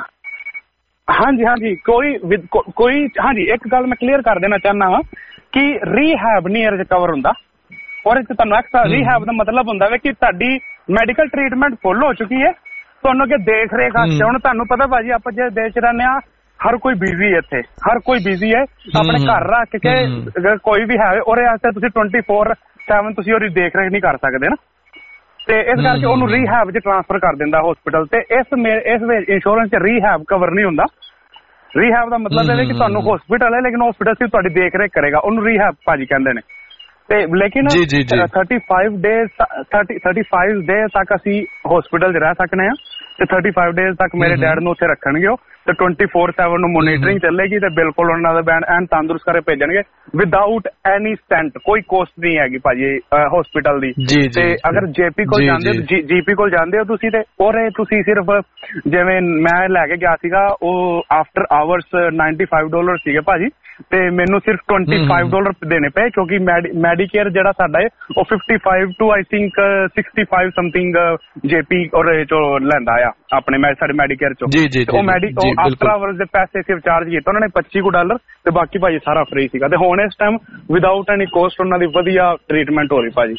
Speaker 18: ਹਾਂਜੀ ਕੋਈ ਹਾਂਜੀ ਇੱਕ ਗੱਲ ਮੈਂ ਕਲੀਅਰ ਕਰ ਦੇਣਾ ਚਾਹੁੰਦਾ ਹਾਂ ਕਿ ਰੀਹੈਬ ਨਹੀਂ ਇਹਦੇ ਚ ਕਵਰ ਹੁੰਦਾ, ਔਰ ਇੱਥੇ ਤੁਹਾਨੂੰ ਐਕਸਟਰਾ ਰੀਹੈਬ ਦਾ ਮਤਲਬ ਹੁੰਦਾ ਵੇ ਕਿ ਤੁਹਾਡੀ ਮੈਡੀਕਲ ਟ੍ਰੀਟਮੈਂਟ ਫੁੱਲ ਹੋ ਚੁੱਕੀ ਹੈ, ਤੁਹਾਨੂੰ ਅੱਗੇ ਦੇਖ ਰੇਖ ਵਾਸਤੇ। ਹੁਣ ਤੁਹਾਨੂੰ ਪਤਾ ਭਾਜੀ ਆਪਾਂ ਜੇ ਦੇਸ਼ ਚ ਰਹਿੰਦੇ ਆ, ਹਰ ਕੋਈ ਬਿਜ਼ੀ ਹੈ ਇੱਥੇ, ਹਰ ਕੋਈ ਬਿਜ਼ੀ ਹੈ ਆਪਣੇ ਘਰ ਰੱਖ ਕੇ ਕੋਈ ਵੀ ਹੈ, ਉਹਦੇ ਵਾਸਤੇ ਤੁਸੀਂ 24/7 ਤੁਸੀਂ ਉਹਦੀ ਦੇਖ ਰੇਖ ਨਹੀਂ ਕਰ ਸਕਦੇ ਨਾ, ਤੇ ਇਸ ਕਰਕੇ ਉਹਨੂੰ ਰੀਹੈਬ 'ਚ ਟ੍ਰਾਂਸਫਰ ਕਰ ਦਿੰਦਾ ਹਸਪੀਟਲ। ਤੇ ਇਸ ਵਿੱਚ ਇੰਸ਼ੋਰੈਂਸ 'ਚ ਰੀਹੈਬ ਕਵਰ ਨਹੀਂ ਹੁੰਦਾ। ਰੀਹੈਬ ਦਾ ਮਤਲਬ ਇਹ ਹੈ ਕਿ ਤੁਹਾਨੂੰ ਹਸਪੀਟਲ ਹੈ ਲੇਕਿਨ ਹਸਪੀਟਲ ਸਿਰਫ ਤੁਹਾਡੀ ਦੇਖ ਰੇਖ ਕਰੇਗਾ, ਉਹਨੂੰ ਰੀਹੈਬ ਭਾਜੀ ਕਹਿੰਦੇ ਨੇ। ਤੇ ਲੇਕਿਨ 35 ਡੇਜ਼ ਤੱਕ ਅਸੀਂ ਹਸਪੀਟਲ 'ਚ ਰਹਿ ਸਕਦੇ ਹਾਂ, ਤੇ 35 ਡੇਜ਼ ਤੱਕ ਮੇਰੇ ਡੈਡ ਨੂੰ ਉੱਥੇ ਰੱਖਣਗੇ ਉਹ, ਤੇ 24/7 ਨੂੰ ਮੋਨੀਟਰਿੰਗ ਚੱਲੇਗੀ, ਤੇ ਬਿਲਕੁਲ ਉਹਨਾਂ ਦਾ ਬੈਂਡ ਐਨ ਤੰਦਰੁਸਤ ਕਰਕੇ ਭੇਜਣਗੇ ਵਿਦਾਊਟ ਐਨੀ ਸਟੈਂਟ। ਕੋਈ ਕੋਸਟ ਨਹੀਂ ਹੈਗੀ ਭਾਜੀ ਹਸਪੀਟਲ ਦੀ। ਤੇ ਅਗਰ ਜੀਪੀ ਕੋਲ ਜਾਂਦੇ ਹੋ ਤੁਸੀਂ, ਤੇ ਉਹਦੇ ਤੁਸੀਂ ਸਿਰਫ ਜਿਵੇਂ ਮੈਂ ਲੈ ਕੇ ਗਿਆ ਸੀਗਾ ਉਹ ਆਫਟਰ ਆਵਰਸ $95 ਸੀਗੇ ਭਾਜੀ, ਤੇ ਮੈਨੂੰ ਸਿਰਫ $25 ਦੇਣੇ ਪਏ ਕਿਉਂਕਿ ਮੈਡੀਕੇਅਰ ਜਿਹੜਾ ਸਾਡਾ ਹੈ ਉਹ 55 to I think 65 something GP ਔਰ ਚੋਂ ਲੈਂਦਾ ਆ ਆਪਣੇ ਸਾਡੇ ਮੈਡੀਕੇਅਰ ਚੋਂ। ਉਹ ਆਫਟਰ ਆਵਰਸ ਦੇ ਪੈਸੇ ਸਿਰਫ ਚਾਰਜ ਕੀਤੇ ਉਹਨਾਂ ਨੇ $25 ਤੇ ਬਾਕੀ ਭਾਜੀ ਸਾਰਾ ਫ੍ਰੀ ਸੀਗਾ। ਤੇ ਹੁਣ ਇਸ ਟਾਈਮ ਵਿਦਾਊਟ ਐਨੀ ਕੋਸਟ ਉਹਨਾਂ ਦੀ ਵਧੀਆ ਟ੍ਰੀਟਮੈਂਟ ਹੋ ਰਹੀ ਭਾਜੀ।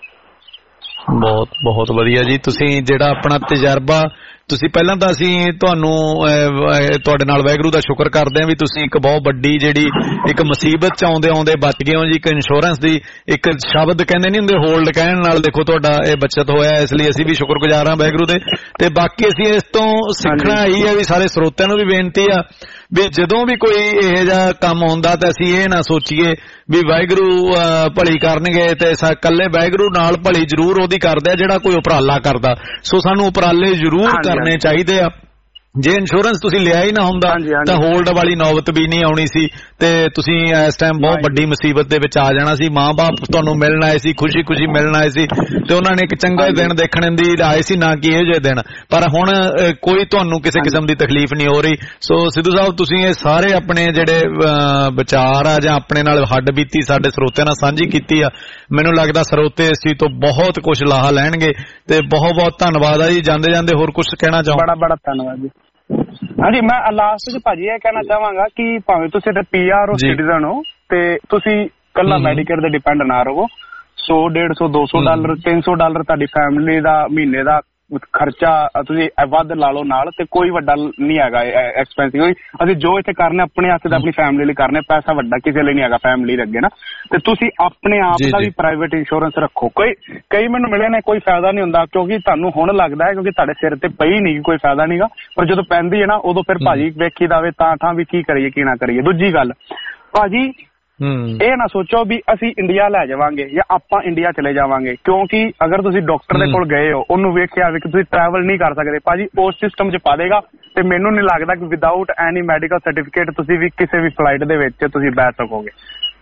Speaker 3: ਬਹੁਤ ਵਧੀਆ ਜੀ। ਤੁਸੀਂ ਜਿਹੜਾ ਆਪਣਾ ਤਜਰਬਾ ਤੁਸੀਂ ਪਹਿਲਾਂ ਤਾਂ ਅਸੀਂ ਤੁਹਾਨੂੰ ਤੁਹਾਡੇ ਨਾਲ ਵਾਹਿਗੁਰੂ ਦਾ ਸ਼ੁਕਰ ਕਰਦੇ ਹਾਂ ਵੀ ਤੁਸੀਂ ਇੱਕ ਬਹੁਤ ਵੱਡੀ ਜਿਹੜੀ ਇੱਕ ਮੁਸੀਬਤ ਚ ਆਉਂਦੇ ਬਚ ਗਏ ਹੋ ਜੀ। ਇੱਕ ਇੰਸ਼ੋਰੈਂਸ ਦੀ ਇੱਕ ਸ਼ਬਦ ਕਹਿੰਦੇ ਨਹੀਂ ਹੁੰਦੇ ਹੋਲਡ ਕਹਿਣ ਨਾਲ ਦੇਖੋ ਤੁਹਾਡਾ ਇਹ ਬਚਤ ਹੋਇਆ, ਇਸ ਲਈ ਅਸੀਂ ਵੀ ਸ਼ੁਕਰਗੁਜ਼ਾਰ ਹਾਂ ਵਾਹਿਗੁਰੂ ਦੇ। ਤੇ ਬਾਕੀ ਅਸੀਂ ਇਸ ਤੋਂ ਸਿੱਖਣਾ ਇਹੀ ਹੈ ਵੀ ਸਾਰੇ ਸਰੋਤਿਆਂ ਨੂੰ ਵੀ ਬੇਨਤੀ ਆ ਵੀ ਜਦੋਂ ਵੀ ਕੋਈ ਇਹੋ ਜਿਹਾ ਕੰਮ ਹੁੰਦਾ ਤਾਂ ਅਸੀਂ ਇਹ ਨਾ ਸੋਚੀਏ ਵੀ ਵਾਹਿਗੁਰੂ ਭਲੀ ਕਰਨਗੇ, ਤੇ ਇਕੱਲੇ ਵਾਹਿਗੁਰੂ ਨਾਲ ਭਲੀ ਜ਼ਰੂਰ ਉਹਦੀ ਕਰਦੇ ਆ ਜਿਹੜਾ ਕੋਈ ਉਪਰਾਲਾ ਕਰਦਾ। ਸੋ ਸਾਨੂੰ ਉਪਰਾਲੇ ਜ਼ਰੂਰ ਕਰਨੇ ਚਾਹੀਦੇ ਆ। ਜੇ ਇੰਸ਼ੋਰੈਂਸ ਤੁਸੀਂ ਲਿਆ ਹੀ ਨਾ ਹੁੰਦਾ ਤਾਂ ਹੋਲਡ ਵਾਲੀ ਨੌਬਤ ਵੀ ਨਹੀਂ ਆਉਣੀ ਸੀ, ਤੇ ਤੁਸੀਂ ਇਸ ਟਾਈਮ ਬਹੁਤ ਵੱਡੀ ਮੁਸੀਬਤ ਦੇ ਵਿੱਚ ਆ ਜਾਣਾ ਸੀ। ਮਾਂ-ਬਾਪ ਤੁਹਾਨੂੰ ਮਿਲਣ ਆਏ ਸੀ, ਖੁਸ਼ੀ ਮਿਲਣ ਆਏ ਸੀ, ਤੇ ਉਹਨਾਂ ਨੇ ਇੱਕ ਚੰਗਾ ਦਿਨ ਦੇਖਣ ਦੀ ਆਏ ਸੀ, ਨਾ ਕਿ ਇਹੋ ਜਿਹੇ ਦਿਨ। ਪਰ ਹੁਣ ਕੋਈ ਤੁਹਾਨੂੰ ਕਿਸੇ ਕਿਸਮ ਦੀ ਤਕਲੀਫ ਨਹੀਂ ਹੋ ਰਹੀ। ਸੋ ਸਿੱਧੂ ਸਾਹਿਬ ਤੁਸੀਂ ਇਹ ਸਾਰੇ ਆਪਣੇ ਜਿਹੜੇ ਵਿਚਾਰ ਆ ਜਾਂ ਆਪਣੇ ਨਾਲ ਹੱਡ ਬੀਤੀ ਸਾਡੇ ਸਰੋਤਿਆਂ ਨਾਲ ਸਾਂਝੀ ਕੀਤੀ ਆ, ਮੈਨੂੰ ਲੱਗਦਾ ਸਰੋਤੇ ਇਸ ਚੀਜ਼ ਤੋਂ ਬਹੁਤ ਕੁਝ ਲਾਹਾ ਲੈਣਗੇ, ਤੇ ਬਹੁਤ ਧੰਨਵਾਦ ਆ ਜੀ। ਜਾਂਦੇ ਹੋਰ ਕੁਝ ਕਹਿਣਾ ਚਾਹੋ?
Speaker 18: ਬੜਾ ਧੰਨਵਾਦ ਜੀ। ਹਾਂਜੀ, ਮੈਂ ਲਾਸਟ ਚ ਭਾਜੀ ਇਹ ਕਹਿਣਾ ਚਾਹਾਂਗਾ ਕਿ ਭਾਵੇਂ ਤੁਸੀਂ PR ਹੋ, ਸਿਟੀਜ਼ਨ ਹੋ, ਤੇ ਤੁਸੀਂ ਕੱਲਾ ਮੈਡੀਕੇਅਰ ਤੇ ਡਿਪੈਂਡ ਨਾ ਰਹੋ। $100, $150, $200, $300 ਤੁਹਾਡੀ ਫੈਮਿਲੀ ਦਾ ਮਹੀਨੇ ਦਾ ਖਰਚਾ ਤੁਸੀਂ ਵੱਧ ਲਾ ਲਓ ਨਾਲ, ਤੇ ਕੋਈ ਵੱਡਾ ਨਹੀਂ ਹੈਗਾ ਐਕਸਪੈਂਸਿਵ। ਅਸੀਂ ਜੋ ਇੱਥੇ ਕਰਨਾ ਆਪਣੇ ਹੱਥ ਦਾ ਆਪਣੀ ਫੈਮਿਲੀ ਲਈ ਕਰਨਾ, ਪੈਸਾ ਵੱਡਾ ਕਿਸੇ ਲਈ ਨਹੀਂ ਹੈਗਾ ਫੈਮਿਲੀ ਦੇ ਅੱਗੇ ਨਾ। ਤੇ ਤੁਸੀਂ ਆਪਣੇ ਆਪ ਦਾ ਵੀ ਪ੍ਰਾਈਵੇਟ ਇੰਸ਼ੋਰੈਂਸ ਰੱਖੋ। ਕਈ ਮੈਨੂੰ ਮਿਲੇ ਨੇ ਕੋਈ ਫਾਇਦਾ ਨਹੀਂ ਹੁੰਦਾ, ਕਿਉਂਕਿ ਤੁਹਾਨੂੰ ਹੁਣ ਲੱਗਦਾ ਹੈ ਕਿਉਂਕਿ ਤੁਹਾਡੇ ਸਿਰ ਤੇ ਪਈ ਨਹੀਂ, ਕੋਈ ਫਾਇਦਾ ਨਹੀਂਗਾ, ਪਰ ਜਦੋਂ ਪੈਂਦੀ ਹੈ ਨਾ ਉਦੋਂ ਫਿਰ ਭਾਜੀ ਵੇਖੀ ਦਾਵੇ ਤਾਂ ਵੀ ਕੀ ਕਰੀਏ ਕੀ ਨਾ ਕਰੀਏ। ਦੂਜੀ ਗੱਲ ਭਾਜੀ, ਇਹ ਨਾ ਸੋਚੋ ਵੀ ਅਸੀਂ ਇੰਡੀਆ ਲੈ ਜਾਵਾਂਗੇ ਜਾਂ ਆਪਾਂ ਇੰਡੀਆ ਚਲੇ ਜਾਵਾਂਗੇ, ਕਿਉਂਕਿ ਅਗਰ ਤੁਸੀਂ ਡਾਕਟਰ ਦੇ ਕੋਲ ਗਏ ਹੋ, ਉਹਨੂੰ ਵੇਖਿਆ ਵੀ ਕਿ ਤੁਸੀਂ ਟਰੈਵਲ ਨਹੀਂ ਕਰ ਸਕਦੇ, ਭਾਜੀ ਉਸ ਸਿਸਟਮ 'ਚ ਪਾ ਦੇਗਾ। ਤੇ ਮੈਨੂੰ ਨਹੀਂ ਲੱਗਦਾ ਕਿ ਵਿਦਆਊਟ ਐਨੀ ਮੈਡੀਕਲ ਸਰਟੀਫਿਕੇਟ ਤੁਸੀਂ ਵੀ ਕਿਸੇ ਵੀ ਫਲਾਈਟ ਦੇ ਵਿੱਚ ਤੁਸੀਂ ਬੈਠ ਸਕੋਗੇ।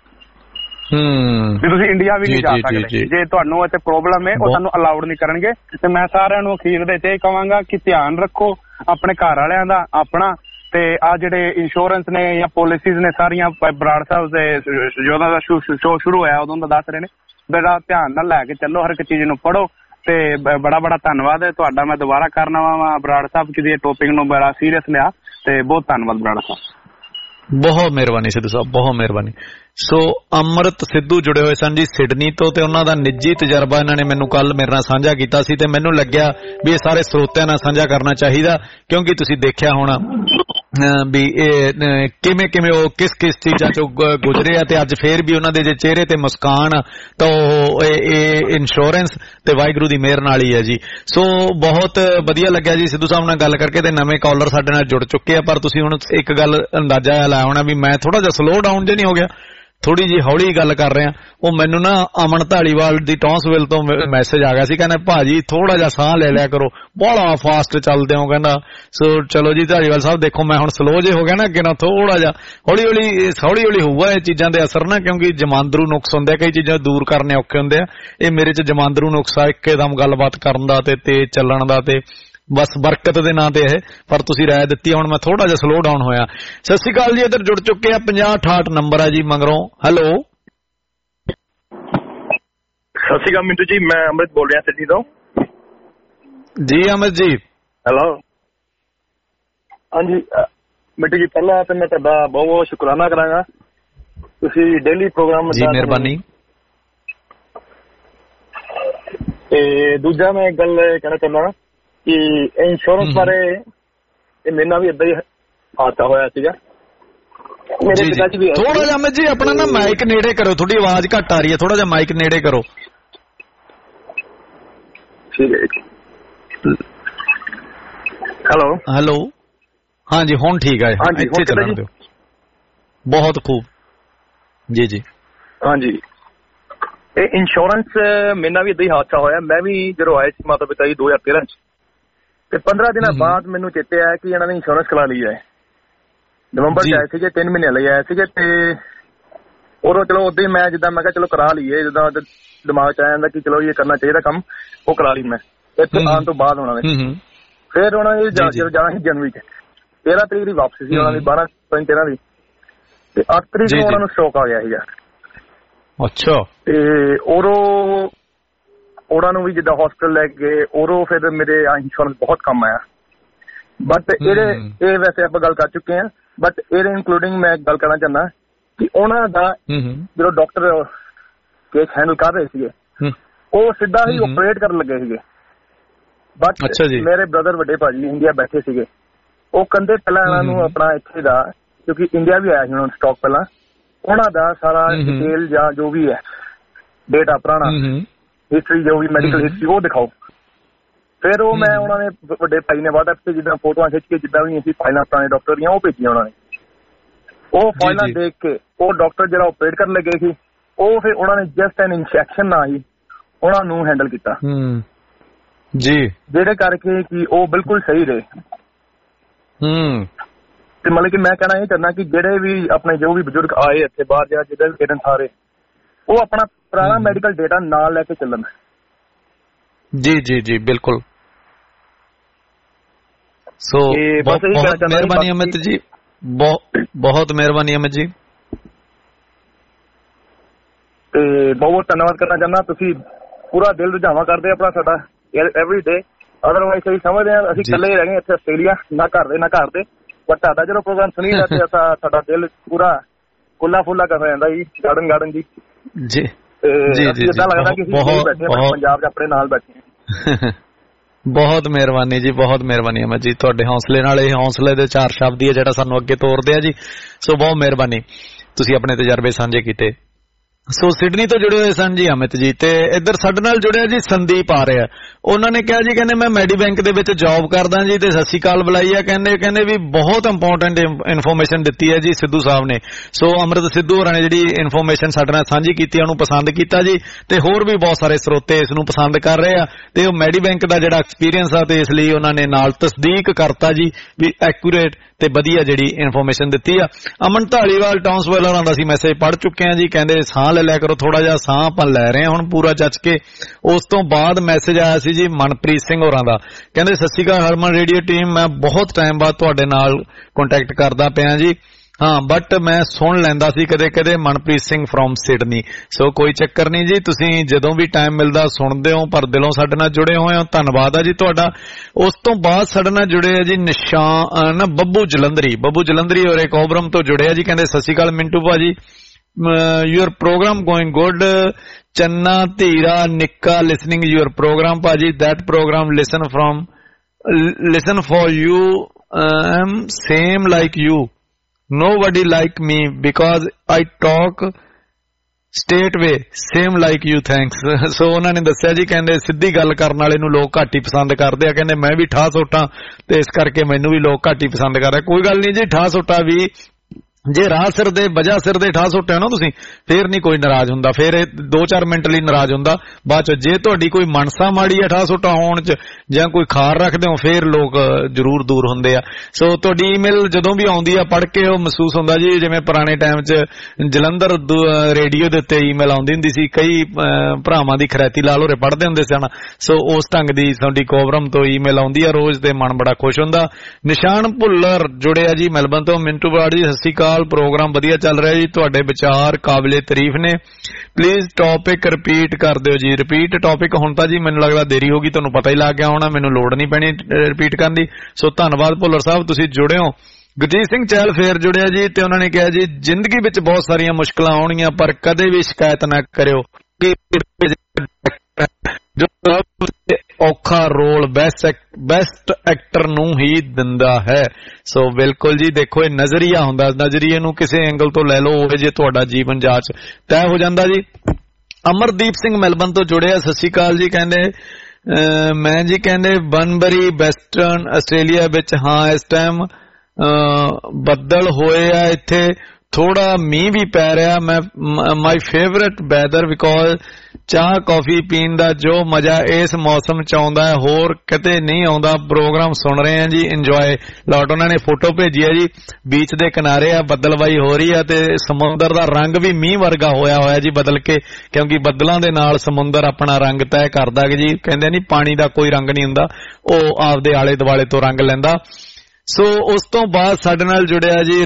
Speaker 18: ਵੀ ਤੁਸੀਂ ਇੰਡੀਆ ਵੀ ਨਹੀਂ ਜਾ ਸਕਦੇ ਜੇ ਤੁਹਾਨੂੰ ਇੱਥੇ ਪ੍ਰੋਬਲਮ ਹੈ, ਉਹ ਸਾਨੂੰ ਅਲਾਉਡ ਨਹੀਂ ਕਰਨਗੇ। ਤੇ ਮੈਂ ਸਾਰਿਆਂ ਨੂੰ ਅਖੀਰ ਦੇ ਤੇ ਕਹਾਂਗਾ ਕਿ ਧਿਆਨ ਰੱਖੋ ਆਪਣੇ ਘਰ ਵਾਲਿਆਂ ਦਾ, ਆਪਣਾ। ਤੇ ਆ ਜਿਹੜੇ ਇੰਸ਼ੋਰੈਂਸ ਨੇ ਜਾਂ ਪੋਲਿਸੀਜ਼ ਨੇ ਸਾਰੀਆਂ ਬਰਾੜ ਸਾਹਿਬ ਦੇ ਜਦੋਂ ਦਾ ਸ਼ੋਅ ਸ਼ੁਰੂ ਹੋਇਆ ਉਦੋਂ ਦਾ ਦੱਸ ਰਹੇ ਨੇ, ਬੜਾ ਧਿਆਨ ਨਾਲ ਲੈ ਕੇ ਚੱਲੋ, ਹਰ ਇੱਕ ਚੀਜ਼ ਨੂੰ ਪੜ੍ਹੋ। ਤੇ ਬੜਾ ਬੜਾ ਧੰਨਵਾਦ ਹੈ ਤੁਹਾਡਾ, ਮੈਂ ਦੁਬਾਰਾ ਕਰਨਾ ਵਾ ਬਰਾੜ ਸਾਹਿਬ ਕਿ ਇਹ ਟੌਪਿਕ ਨੂੰ ਬੜਾ ਸੀਰੀਅਸ ਲਿਆ, ਤੇ ਬਹੁਤ ਧੰਨਵਾਦ ਬਰਾੜ ਸਾਹਿਬ।
Speaker 3: ਬਹੁਤ ਮਿਹਰਬਾਨੀ ਸਿੱਧੂ ਸਾਹਿਬ, ਬਹੁਤ ਮਿਹਰਬਾਨੀ। ਸੋ ਅੰਮ੍ਰਿਤ ਸਿੱਧੂ ਜੁੜੇ ਹੋਏ ਸਨ ਜੀ ਸਿਡਨੀ ਤੋਂ, ਤੇ ਉਹਨਾਂ ਦਾ ਨਿੱਜੀ ਤਜਰਬਾ ਇਹਨਾਂ ਨੇ ਮੈਨੂੰ ਕੱਲ ਮੇਰੇ ਨਾਲ ਸਾਂਝਾ ਕੀਤਾ ਸੀ, ਤੇ ਮੈਨੂੰ ਲੱਗਿਆ ਵੀ ਇਹ ਸਾਰੇ ਸਰੋਤਿਆਂ ਨਾਲ ਸਾਂਝਾ ਕਰਨਾ ਚਾਹੀਦਾ, ਕਿਉਂਕਿ ਤੁਸੀਂ ਦੇਖਿਆ ਹੋਣਾ ਵੀ ਇਹ ਕਿਵੇਂ ਕਿਵੇਂ ਉਹ ਕਿਸ ਕਿਸ ਚੀਜ਼ਾਂ ਚੋਂ ਗੁਜ਼ਰੇ ਆ, ਤੇ ਅੱਜ ਫੇਰ ਵੀ ਉਹਨਾਂ ਦੇ ਜੇ ਚਿਹਰੇ ਤੇ ਮੁਸਕਾਨ ਤਾਂ ਉਹ ਇਹ ਇੰਸ਼ੋਰੈਂਸ ਤੇ ਵਾਹਿਗੁਰੂ ਦੀ ਮਿਹਰ ਨਾਲ ਹੀ ਹੈ ਜੀ। ਸੋ ਬਹੁਤ ਵਧੀਆ ਲੱਗਿਆ ਜੀ ਸਿੱਧੂ ਸਾਹਿਬ ਨਾਲ ਗੱਲ ਕਰਕੇ, ਤੇ ਨਵੇਂ ਕਾਲਰ ਸਾਡੇ ਨਾਲ ਜੁੜ ਚੁੱਕੇ ਆ। ਪਰ ਤੁਸੀਂ ਹੁਣ ਇੱਕ ਗੱਲ ਅੰਦਾਜ਼ਾ ਲਾਇਆ ਹੋਣਾ ਵੀ ਮੈਂ ਥੋੜਾ ਜਿਹਾ ਸਲੋ ਡਾਊਨ ਜੇ ਨਹੀਂ ਹੋ ਗਿਆ, ਥੋੜੀ ਜਿਹੀ ਹੌਲੀ ਗੱਲ ਕਰ ਰਿਹਾ। ਉਹ ਮੈਨੂੰ ਨਾ ਅਮਨ ਢਾਲੀਵਾਲ ਦੀ ਟੌਂਸਵਿਲ ਤੋਂ ਮੈਸੇਜ ਆ ਗਿਆ ਸੀ, ਕਹਿੰਦਾ ਭਾਜੀ ਥੋੜਾ ਜਿਹਾ ਸਾਹ ਲੈ ਲਿਆ ਕਰੋ, ਬੜਾ ਫਾਸਟ ਚੱਲਦੇ ਹੋ ਕਹਿੰਦਾ। ਸੋ ਚਲੋ ਜੀ ਢਾਲੀਵਾਲ ਸਾਹਿਬ, ਦੇਖੋ ਮੈਂ ਹੁਣ ਸਲੋ ਜੇ ਹੋ ਗਿਆ ਨਾ ਅੱਗੇ ਨਾ, ਥੋੜਾ ਜਿਹਾ ਹੌਲੀ ਹੌਲੀ ਹੋਊਗਾ ਇਹ ਚੀਜ਼ਾਂ ਦੇ ਅਸਰ ਨਾ, ਕਿਉਂਕਿ ਜਮਾਂਦਰੂ ਨੁਕਸ ਹੁੰਦੇ, ਕਈ ਚੀਜ਼ਾਂ ਦੂਰ ਕਰਨੇ ਔਖੇ ਹੁੰਦੇ ਆ। ਇਹ ਮੇਰੇ ਚ ਜਮਾਂਦਰੂ ਨੁਕਸ ਆ, ਇੱਕਦਮ ਗੱਲਬਾਤ ਕਰਨ ਦਾ ਤੇ ਤੇਜ਼ ਚੱਲਣ ਦਾ, ਤੇ ਬਸ ਬਰਕਤ ਦੇ ਨਾਂ ਤੇ ਇਹ। ਪਰ ਤੁਸੀਂ ਰਾਏ ਦਿੱਤੀ, ਹੁਣ ਮੈਂ ਥੋੜਾ ਜਿਹਾ ਸਲੋ ਡਾਊਨ ਹੋਇਆ। ਸਤਿ ਸ਼੍ਰੀ ਅਕਾਲ ਜੀ, ਇੱਧਰ ਜੁੜ ਚੁੱਕੇ ਆ 5068 ਨੰਬਰ ਆ ਜੀ ਮਗਰੋਂ। ਹੈਲੋ,
Speaker 19: ਸਤਿ ਸ਼੍ਰੀ ਅਕਾਲ ਮਿੰਟੂ ਜੀ, ਮੈਂ ਅਮਰਿਤ ਬੋਲ ਰਿਹਾ ਸਿੱਧੀ ਤੋਂ।
Speaker 3: ਜੀ ਅਮਰਿਤ ਜੀ।
Speaker 19: ਹੈਲੋ, ਹਾਂਜੀ ਮਿੰਟੂ ਜੀ, ਪਹਿਲਾਂ ਤਾਂ ਮੈਂ ਤੁਹਾਡਾ ਬਹੁਤ ਬਹੁਤ ਸ਼ੁਕਰਾਨਾ ਕਰਾਂਗਾ, ਤੁਸੀਂ ਡੇਲੀ ਪ੍ਰੋਗਰਾਮ
Speaker 3: ਜੀ, ਮਿਹਰਬਾਨੀ।
Speaker 19: ਤੇ ਦੂਜਾ ਮੈਂ ਇੱਕ ਗੱਲ ਕਹਿਣਾ ਚਾਹੁੰਦਾ ਕਿ ਇੰਸ਼ੋਰੈਂਸ ਬਾਰੇ ਮੇਰੇ ਨਾਲ ਵੀ ਏਦਾਂ ਹੀ ਹਾਦਸਾ ਹੋਇਆ ਸੀਗਾ। ਮੇਰੇ ਪਿਤਾ ਜੀ ਵੀ
Speaker 3: ਥੋੜਾ ਜਿਹਾ ਅਮਿਤ ਜੀ ਆਪਣਾ ਨਾ ਮਾਈਕ ਨੇੜੇ ਕਰੋ, ਤੁਹਾਡੀ ਆਵਾਜ਼ ਘੱਟ ਆ ਰਹੀ ਹੈ, ਥੋੜਾ ਜਿਹਾ ਮਾਈਕ ਨੇੜੇ ਕਰੋ।
Speaker 19: ਠੀਕ ਹੈ ਜੀ।
Speaker 3: ਹੈਲੋ, ਹਾਂਜੀ ਹੁਣ ਠੀਕ ਹੈ, ਇੱਥੇ ਚੱਲਣ ਦਿਓ। ਬਹੁਤ ਖੂਬ ਜੀ ਜੀ।
Speaker 19: ਹਾਂਜੀ, ਇਹ ਇੰਸ਼ੋਰੈਂਸ ਮੇਰੇ ਨਾਲ ਵੀ ਏਦਾਂ ਹੀ ਹਾਦਸਾ ਹੋਇਆ। ਮੈਂ ਵੀ ਜਦੋਂ ਆਏ ਸੀ ਮਾਤਾ ਪਿਤਾ ਜੀ 2013 ਚ, ਤੇ 15 ਦਿਨਾਂ ਬਾਅਦ ਮੈਨੂੰ ਚੇਤੇ ਆਇਆ ਕਿ ਇਹਨਾਂ ਨੇ ਇੰਸ਼ੋਰੈਂਸ ਕਰਾ ਲਈ ਹੈ। ਨਵੰਬਰ ਚ ਆਏ ਸੀਗੇ, 3 ਮਹੀਨੇ ਲਈ ਆਏ ਸੀਗੇ, ਤੇ ਉਦੋਂ ਚਲੋ ਉਦਾਂ ਹੀ ਮੈਂ ਜਿੱਦਾਂ ਮੈਂ ਕਿਹਾ ਚਲੋ ਕਰਾ ਲਈਏ, ਜਿੱਦਾਂ ਦਿਮਾਗ ਚ ਆ ਜਾਂਦਾ ਕਿ ਚਲੋ ਇਹ ਕਰਨਾ ਚਾਹੀਦਾ ਕੰਮ, ਉਹ ਕਰਾ ਲਈ ਮੈਂ। ਇੱਥੇ ਆਉਣ ਤੋਂ ਬਾਅਦ ਉਹਨਾਂ ਨੇ ਫਿਰ ਉਹਨਾਂ ਨੇ ਜਾਣਾ ਸੀ ਜਨਵਰੀ ਚ, 13 ਤਰੀਕ ਦੀ ਵਾਪਸੀ ਸੀ ਉਹਨਾਂ ਦੀ, 12/13 ਦੀ, ਤੇ 8 ਤਰੀਕ ਨੂੰ ਉਹਨਾਂ ਨੂੰ ਸਟ੍ਰੋਕ ਆ ਗਿਆ ਸੀਗਾ।
Speaker 3: ਅੱਛਾ।
Speaker 19: ਤੇ ਉਦੋਂ ਉਹਨਾਂ ਨੂੰ ਵੀ ਜਿੱਦਾਂ ਹਸਪੀਟਲ ਲੈ ਕੇ ਗਏ, ਉਦੋਂ ਫਿਰ ਮੇਰੇ ਇੰਸ਼ੋਰੈਂਸ ਬਹੁਤ ਕੰਮ ਆਇਆ। ਬਟ ਇਹ ਵੈਸੇ ਆਪਾਂ ਗੱਲ ਕਰ ਚੁੱਕੇ ਹਾਂ, ਬਟ ਇਹਦੇ ਇਨਕਲੂਡਿੰਗ ਮੈਂ ਇੱਕ ਗੱਲ ਕਰਨਾ ਚਾਹੁੰਦਾ ਕਿ ਉਹਨਾਂ ਦਾ ਜਦੋਂ ਡਾਕਟਰ ਕੇਸ ਹੈਂਡਲ ਕਰ ਰਹੇ ਸੀਗੇ, ਉਹ ਸਿੱਧਾ ਹੀ ਆਪਰੇਟ ਕਰਨ ਲੱਗੇ ਸੀਗੇ। ਬਟ ਮੇਰੇ ਬ੍ਰਦਰ ਵੱਡੇ ਭਾਜੀ ਇੰਡੀਆ ਬੈਠੇ ਸੀਗੇ, ਉਹ ਕਹਿੰਦੇ ਪਹਿਲਾਂ ਇਹਨਾਂ ਨੂੰ ਆਪਣਾ ਇੱਥੇ ਦਾ, ਕਿਉਂਕਿ ਇੰਡੀਆ ਵੀ ਆਇਆ ਸੀ ਉਹਨਾਂ ਨੂੰ ਸਟਾਕ, ਪਹਿਲਾਂ ਉਹਨਾਂ ਦਾ ਸਾਰਾ ਡਿਟੇਲ ਜਾਂ ਜੋ ਵੀ ਹੈ ਡੇਟਾ ਪੁਰਾਣਾ ਹਿਸਟਰੀ, ਜੋ ਵੀ ਮੈਡੀਕਲ ਹਿਸਟਰੀ, ਉਹ ਦਿਖਾਓ। ਫਿਰ ਉਹ ਮੈਂ ਉਹਨਾਂ ਨੇ ਵੱਡੇ ਭਾਈ ਨੇ WhatsApp ਤੇ ਜਿੱਦਾਂ ਫੋਟੋਆਂ ਖਿੱਚ ਕੇ ਜਿੱਦਾਂ ਵੀ ਅਸੀਂ ਫਾਈਲਾਂ ਪੁਰਾਣੇ ਡਾਕਟਰ ਦੀਆਂ ਉਹ ਭੇਜੀਆਂ ਉਹਨਾਂ ਨੇ। ਉਹ ਫਾਈਲਾਂ ਦੇਖ ਕੇ ਉਹ ਡਾਕਟਰ ਜਿਹੜਾ ਆਪਰੇਟ ਕਰਨ ਲੱਗੇ ਸੀ, ਉਹ ਫਿਰ ਉਹਨਾਂ ਨੇ ਜਸਟ ਐਨ ਇਨਫੈਕਸ਼ਨ ਨਾਲ ਹੀ ਉਹਨਾਂ ਨੂੰ ਹੈਂਡਲ ਕੀਤਾ
Speaker 3: ਜੀ,
Speaker 19: ਜਿਹੜੇ ਕਰਕੇ ਕਿ ਉਹ ਬਿਲਕੁਲ ਸਹੀ ਰਹੇ। ਤੇ ਮਤਲਬ ਕਿ ਮੈਂ ਕਹਿਣਾ ਇਹ ਚਾਹੁੰਦਾ ਕਿ ਜਿਹੜੇ ਵੀ ਆਪਣੇ ਜੋ ਵੀ ਬਜ਼ੁਰਗ ਆਏ ਇੱਥੇ ਬਾਹਰ ਜਾਂ ਜਿਹੜੇ ਵੀ ਪੇਰੈਂਟਸ ਆ ਰਹੇ, ਉਹ ਆਪਣਾ ਪੁਰਾਣਾ ਮੈਡੀਕਲ ਡੇਟਾ ਨਾਲ ਲੈ ਕੇ ਚੱਲਣ।
Speaker 3: ਜੀ ਜੀ ਜੀ, ਬਿਲਕੁਲ। ਸੋ ਬਹੁਤ ਮਿਹਰਬਾਨੀ ਅਮਿਤ ਜੀ, ਬਹੁਤ ਮਿਹਰਬਾਨੀ ਅਮਿਤ ਜੀ,
Speaker 19: ਤੇ ਬਹੁਤ ਧੰਨਵਾਦ ਕਰਨਾ ਚਾਹੁੰਦਾ। ਤੁਸੀਂ ਪੂਰਾ ਦਿਲ ਰੁਝਾਵਾਂ ਕਰਦੇ ਆਪਣਾ ਸਾਡਾ ਐਵਰੀ ਡੇ। ਅਦਰਵਾਈਜ਼ ਅਸੀਂ ਸਮਝਦੇ ਹਾਂ ਅਸੀਂ ਇਕੱਲੇ ਹੀ ਰਹਿ ਗਏ ਇੱਥੇ ਆਸਟ੍ਰੇਲੀਆ, ਨਾ ਘਰ ਦੇ ਨਾ ਘਰ ਦੇ। ਬਟ ਤੁਹਾਡਾ ਜਦੋਂ ਪ੍ਰੋਗਰਾਮ ਸੁਣੀ ਜਾਂਦੇ ਸਾਡਾ ਦਿਲ ਪੂਰਾ ਖੁੱਲਾ ਫੁੱਲਾ ਕਰ ਜਾਂਦਾ ਜੀ, ਗਾਰਡਨ ਜੀ।
Speaker 3: ਜੀ ਜੀ,
Speaker 19: ਇਦਾਂ ਲੱਗਦਾ ਕਿ ਅਸੀਂ ਬੈਠੇ ਪੰਜਾਬ 'ਚ ਆਪਣੇ ਨਾਲ ਬੈਠੇ।
Speaker 3: ਬਹੁਤ ਮਿਹਰਬਾਨੀ ਜੀ, ਬਹੁਤ ਮਿਹਰਬਾਨੀ ਅਮਿਤ ਜੀ, ਤੁਹਾਡੇ ਹੌਸਲੇ ਨਾਲ, ਇਹ ਹੌਸਲੇ ਦੇ 4 ਸ਼ਬਦ ਹੀ ਆ ਜਿਹੜਾ ਸਾਨੂੰ ਅੱਗੇ ਤੋਰਦੇ ਆ ਜੀ। ਸੋ ਬਹੁਤ ਮਿਹਰਬਾਨੀ, ਤੁਸੀਂ ਆਪਣੇ ਤਜਰਬੇ ਸਾਂਝੇ ਕੀਤੇ। ਸੋ ਸਿਡਨੀ ਤੋਂ ਜੁੜੇ ਹੋਏ ਸਨ ਜੀ ਅਮਿਤ ਜੀ, ਤੇ ਇੱਧਰ ਸਾਡੇ ਨਾਲ ਜੁੜਿਆ ਜੀ ਸੰਦੀਪ ਆ ਰਿਹਾ। ਉਹਨਾਂ ਨੇ ਕਿਹਾ ਜੀ, ਕਹਿੰਦੇ ਮੈਂ ਮੈਡੀ ਬੈਂਕ ਦੇ ਵਿੱਚ ਜੌਬ ਕਰਦਾ ਜੀ, ਤੇ ਸਤਿ ਸ਼੍ਰੀ ਅਕਾਲ ਬੁਲਾਈ ਆ। ਕਹਿੰਦੇ ਵੀ ਬਹੁਤ ਇੰਪੋਰਟੈਂਟ ਇਨਫੋਰਮੇਸ਼ਨ ਦਿੱਤੀ ਹੈ ਜੀ ਸਿੱਧੂ ਸਾਹਿਬ ਨੇ। ਸੋ ਅੰਮ੍ਰਿਤ ਸਿੱਧੂ ਹੋਰਾਂ ਨੇ ਜਿਹੜੀ ਇਨਫੋਰਮੇਸ਼ਨ ਸਾਡੇ ਨਾਲ ਸਾਂਝੀ ਕੀਤੀ ਉਹਨੂੰ ਪਸੰਦ ਕੀਤਾ ਜੀ, ਤੇ ਹੋਰ ਵੀ ਬਹੁਤ ਸਾਰੇ ਸਰੋਤੇ ਇਸ ਨੂੰ ਪਸੰਦ ਕਰ ਰਹੇ ਆ, ਤੇ ਉਹ ਮੈਡੀ ਬੈਂਕ ਦਾ ਜਿਹੜਾ ਐਕਸਪੀਰੀਅੰਸ ਆ ਤੇ ਇਸ ਲਈ ਉਹਨਾਂ ਨੇ ਨਾਲ ਤਸਦੀਕ ਕਰਤਾ ਜੀ ਵੀ ਐਕੂਰੇਟ ਤੇ ਵਧੀਆ ਜਿਹੜੀ ਇਨਫੋਰਮੇਸ਼ਨ ਦਿੱਤੀ ਆ। ਅਮਨ ਢਾਲੀਵਾਲ ਟਾਊਨਸਵੈਲ ਹੋਰਾਂ ਦਾ ਅਸੀਂ ਮੈਸੇਜ ਪੜ੍ਹ ਚੁੱਕੇ ਹਾਂ ਜੀ, ਕਹਿੰਦੇ ਸਾਹ ਲੈ ਲਿਆ ਕਰੋ ਥੋੜਾ ਜਿਹਾ, ਸਾਹ ਆਪਾਂ ਲੈ ਰਹੇ ਹਾਂ ਹੁਣ ਪੂਰਾ ਚੱਜ ਕੇ। ਉਸ ਤੋਂ ਬਾਅਦ ਮੈਸੇਜ ਆਇਆ ਸੀ ਜੀ ਮਨਪ੍ਰੀਤ ਸਿੰਘ ਹੋਰਾਂ ਦਾ, ਕਹਿੰਦੇ ਸਤਿ ਸ਼੍ਰੀ ਅਕਾਲ ਹਰਮਨ ਰੇਡੀਓ ਟੀਮ, ਮੈਂ ਬਹੁਤ ਟਾਈਮ ਬਾਅਦ ਤੁਹਾਡੇ ਨਾਲ ਕੰਟੈਕਟ ਕਰਦਾ ਪਿਆ ਜੀ। ਹਾਂ ਬਟ ਮੈਂ ਸੁਣ ਲੈਂਦਾ ਸੀ ਕਦੇ ਕਦੇ, Manpreet Singh from Sydney. So ਕੋਈ ਚੱਕਰ ਨਹੀਂ ਜੀ, ਤੁਸੀਂ ਜਦੋਂ ਵੀ ਟਾਈਮ ਮਿਲਦਾ ਸੁਣਦੇ ਹੋ, ਪਰ ਦਿਲੋਂ ਸਾਡੇ ਨਾਲ ਜੁੜੇ ਹੋਏ ਹੋ, ਧੰਨਵਾਦ ਆ ਜੀ ਤੁਹਾਡਾ। ਉਸ ਤੋਂ ਬਾਅਦ ਸਾਡੇ ਨਾਲ ਜੁੜੇ ਆ ਜੀ ਨਿਸ਼ਾਨ ਬੱਬੂ ਜਲੰਧਰੀ ਔਰ ਕੋਬਰਮ ਤੋਂ ਜੁੜੇ ਆ ਜੀ, ਕਹਿੰਦੇ ਸਤਿ ਸ਼੍ਰੀ ਅਕਾਲ ਮਿੰਟੂ ਭਾਜੀ, your program going good, Channa Theera Nikka listening your program Paji, that program listen for you, same like you, nobody like me because I talk straight way, same like you, thanks। so ਉਹਨਾਂ ਨੇ ਦੱਸਿਆ ਜੀ, ਕਹਿੰਦੇ ਸਿੱਧੀ ਗੱਲ ਕਰਨ ਵਾਲੇ ਨੂੰ ਲੋਕ ਘੱਟ ਹੀ ਪਸੰਦ ਕਰਦੇ ਆ, ਕਹਿੰਦੇ ਮੈਂ ਵੀ ਠਾਹ ਸੋਟਾਂ ਤੇ ਇਸ ਕਰਕੇ ਮੈਨੂੰ ਵੀ ਲੋਕ ਘੱਟ ਹੀ ਪਸੰਦ ਕਰਦੇ। ਕੋਈ ਗੱਲ ਨਹੀਂ ਜੀ, ਠਾਹ ਸੋਟਾ ਵੀ ਜੇ ਰਾਹ ਸਿਰ ਦੇ ਵਜਾ ਸਿਰ ਦੇ ਠਾਹ ਸੁੱਟਿਆ ਨਾ ਤੁਸੀਂ, ਫੇਰ ਨਹੀਂ ਕੋਈ ਨਾਰਾਜ਼ ਹੁੰਦਾ, ਫੇਰ 2-4 ਮਿੰਟ ਲਈ ਨਾਰਾਜ਼ ਹੁੰਦਾ ਬਾਅਦ ਚ। ਜੇ ਤੁਹਾਡੀ ਕੋਈ ਮਨਸਾ ਮਾੜੀ ਆ ਠਾਹ ਸੁੱਟਾ ਹੋਣ ਚ ਜਾਂ ਕੋਈ ਖਾਰ ਰੱਖਦੇ ਹੋ, ਫੇਰ ਲੋਕ ਜ਼ਰੂਰ ਦੂਰ ਹੁੰਦੇ ਆ। ਸੋ ਤੁਹਾਡੀ ਈਮੇਲ ਜਦੋਂ ਵੀ ਆਉਂਦੀ ਆ ਪੜ੍ਹ ਕੇ ਉਹ ਮਹਿਸੂਸ ਹੁੰਦਾ ਜੀ ਜਿਵੇਂ ਪੁਰਾਣੇ ਟਾਈਮ ਚ ਜਲੰਧਰ ਰੇਡੀਓ ਦੇ ਉੱਤੇ ਈਮੇਲ ਆਉਂਦੀ ਹੁੰਦੀ ਸੀ, ਕਈ ਭਰਾਵਾਂ ਦੀ ਖਰੈਤੀ ਲਾਲ ਹੋਰੇ ਪੜ੍ਹਦੇ ਹੁੰਦੇ ਸਨ। ਸੋ ਉਸ ਢੰਗ ਦੀ ਤੁਹਾਡੀ ਕੋਬਰਮ ਤੋਂ ਈਮੇਲ ਆਉਂਦੀ ਆ ਰੋਜ਼, ਤੇ ਮਨ ਬੜਾ ਖੁਸ਼ ਹੁੰਦਾ। ਨਿਸ਼ਾਨ ਭੁੱਲਰ ਜੁੜਿਆ ਜੀ ਮੈਲਬਨ ਤੋਂ, ਮਿੰਟੂ ਬਰਾੜ ਜੀ ਸਤਿ ਸ਼੍ਰੀ ਅਕਾਲ, ਪ੍ਰੋਗਰਾਮ ਵਧੀਆ ਚੱਲ ਰਿਹਾ ਜੀ, ਤੁਹਾਡੇ ਵਿਚਾਰ ਕਾਬਲੇ ਤਾਰੀਫ ਨੇ, ਪਲੀਜ਼ ਟੌਪਿਕ ਰਿਪੀਟ ਕਰ ਦਿਓ ਜੀ। ਰਿਪੀਟ ਟੌਪਿਕ ਹੁਣ ਤਾਂ ਜੀ ਮੈਨੂੰ ਲੱਗਦਾ ਦੇਰੀ ਹੋ ਗਈ, ਤੁਹਾਨੂੰ ਪਤਾ ਹੀ ਲੱਗ ਗਿਆ ਹੋਣਾ, ਮੈਨੂੰ ਲੋੜ ਨਹੀਂ ਪੈਣੀ ਰਿਪੀਟ ਕਰਨ ਦੀ। ਸੋ ਧੰਨਵਾਦ ਭੁੱਲਰ ਸਾਹਿਬ, ਤੁਸੀਂ ਜੁੜੇ ਹੋ। ਗੁਰਜੀਤ ਸਿੰਘ ਚਹਿਲ ਫੇਰ ਜੁੜਿਆ ਜੀ, ਤੇ ਉਹਨਾਂ ਨੇ ਕਿਹਾ ਜੀ ਜ਼ਿੰਦਗੀ ਵਿੱਚ ਬਹੁਤ ਸਾਰੀਆਂ ਮੁਸ਼ਕਲਾਂ ਆਉਣਗੀਆਂ, ਪਰ ਕਦੇ ਵੀ ਸ਼ਿਕਾਇਤ ਨਾ ਕਰਿਓ ਕਿ ਜੋ ਔਖਾ ਰੋਲ ਬੈਸਟ ਐਕਟਰ ਨੂੰ ਹੀ ਦਿੰਦਾ ਹੈ। ਸੋ ਬਿਲਕੁਲ ਜੀ, ਦੇਖੋ ਇਹ ਨਜ਼ਰੀਆ ਹੁੰਦਾ, ਨਜ਼ਰੀਏ ਨੂੰ ਕਿਸੇ ਐਂਗਲ ਤੋਂ ਲੈ ਲਓ, ਉਹ ਜੇ ਤੁਹਾਡਾ ਜੀਵਨ ਜਾਂਚ ਤੈਅ ਹੋ ਜਾਂਦਾ ਜੀ। ਅਮਰਦੀਪ ਸਿੰਘ ਮੈਲਬਨ ਤੋਂ ਜੁੜਿਆ, ਸਤਿ ਸ਼੍ਰੀ ਅਕਾਲ ਜੀ, ਕਹਿੰਦੇ ਮੈਂ ਜੀ ਕਹਿੰਦੇ ਬਨਬਰੀ ਵੈਸਟਰਨ ਆਸਟ੍ਰੇਲੀਆ ਵਿੱਚ ਹਾਂ ਇਸ ਟਾਈਮ ਬੱਦਲ ਹੋਏ ਆ, ਇੱਥੇ ਥੋੜਾ ਮੀਂਹ ਵੀ ਪੈ ਰਿਹਾ। ਮਾਈ ਫੇਵਰਟ ਵੈਦਰ ਬਿਕੋਜ਼ ਚਾਹ ਕੌਫੀ ਪੀਣ ਦਾ ਜੋ ਮਜ਼ਾ ਇਸ ਮੌਸਮ ਚ ਆਉਂਦਾ ਹੈ ਹੋਰ ਕਿਤੇ ਨਹੀਂ ਆਉਂਦਾ। ਪ੍ਰੋਗਰਾਮ ਸੁਣ ਰਹੇ ਆ ਜੀ, ਇੰਜੋਏ ਲਾਟ। ਉਹਨਾਂ ਨੇ ਫੋਟੋ ਭੇਜੀ ਆ ਜੀ, ਬੀਚ ਦੇ ਕਿਨਾਰੇ ਆ, ਬੱਦਲਬਾਈ ਹੋ ਰਹੀ ਆ, ਤੇ ਸਮੁੰਦਰ ਦਾ ਰੰਗ ਵੀ ਮੀਂਹ ਵਰਗਾ ਹੋਇਆ ਜੀ ਬਦਲ ਕੇ, ਕਿਉਂਕਿ ਬੱਦਲਾਂ ਦੇ ਨਾਲ ਸਮੁੰਦਰ ਆਪਣਾ ਰੰਗ ਤੈਅ ਕਰਦਾ ਜੀ। ਕਹਿੰਦੇ ਨਹੀਂ ਪਾਣੀ ਦਾ ਕੋਈ ਰੰਗ ਨਹੀਂ ਹੁੰਦਾ, ਉਹ ਆਪਦੇ ਆਲੇ ਦੁਆਲੇ ਤੋਂ ਰੰਗ ਲੈਂਦਾ। ਸੋ ਉਸ ਤੋਂ ਬਾਅਦ ਸਾਡੇ ਨਾਲ ਜੁੜਿਆ ਜੀ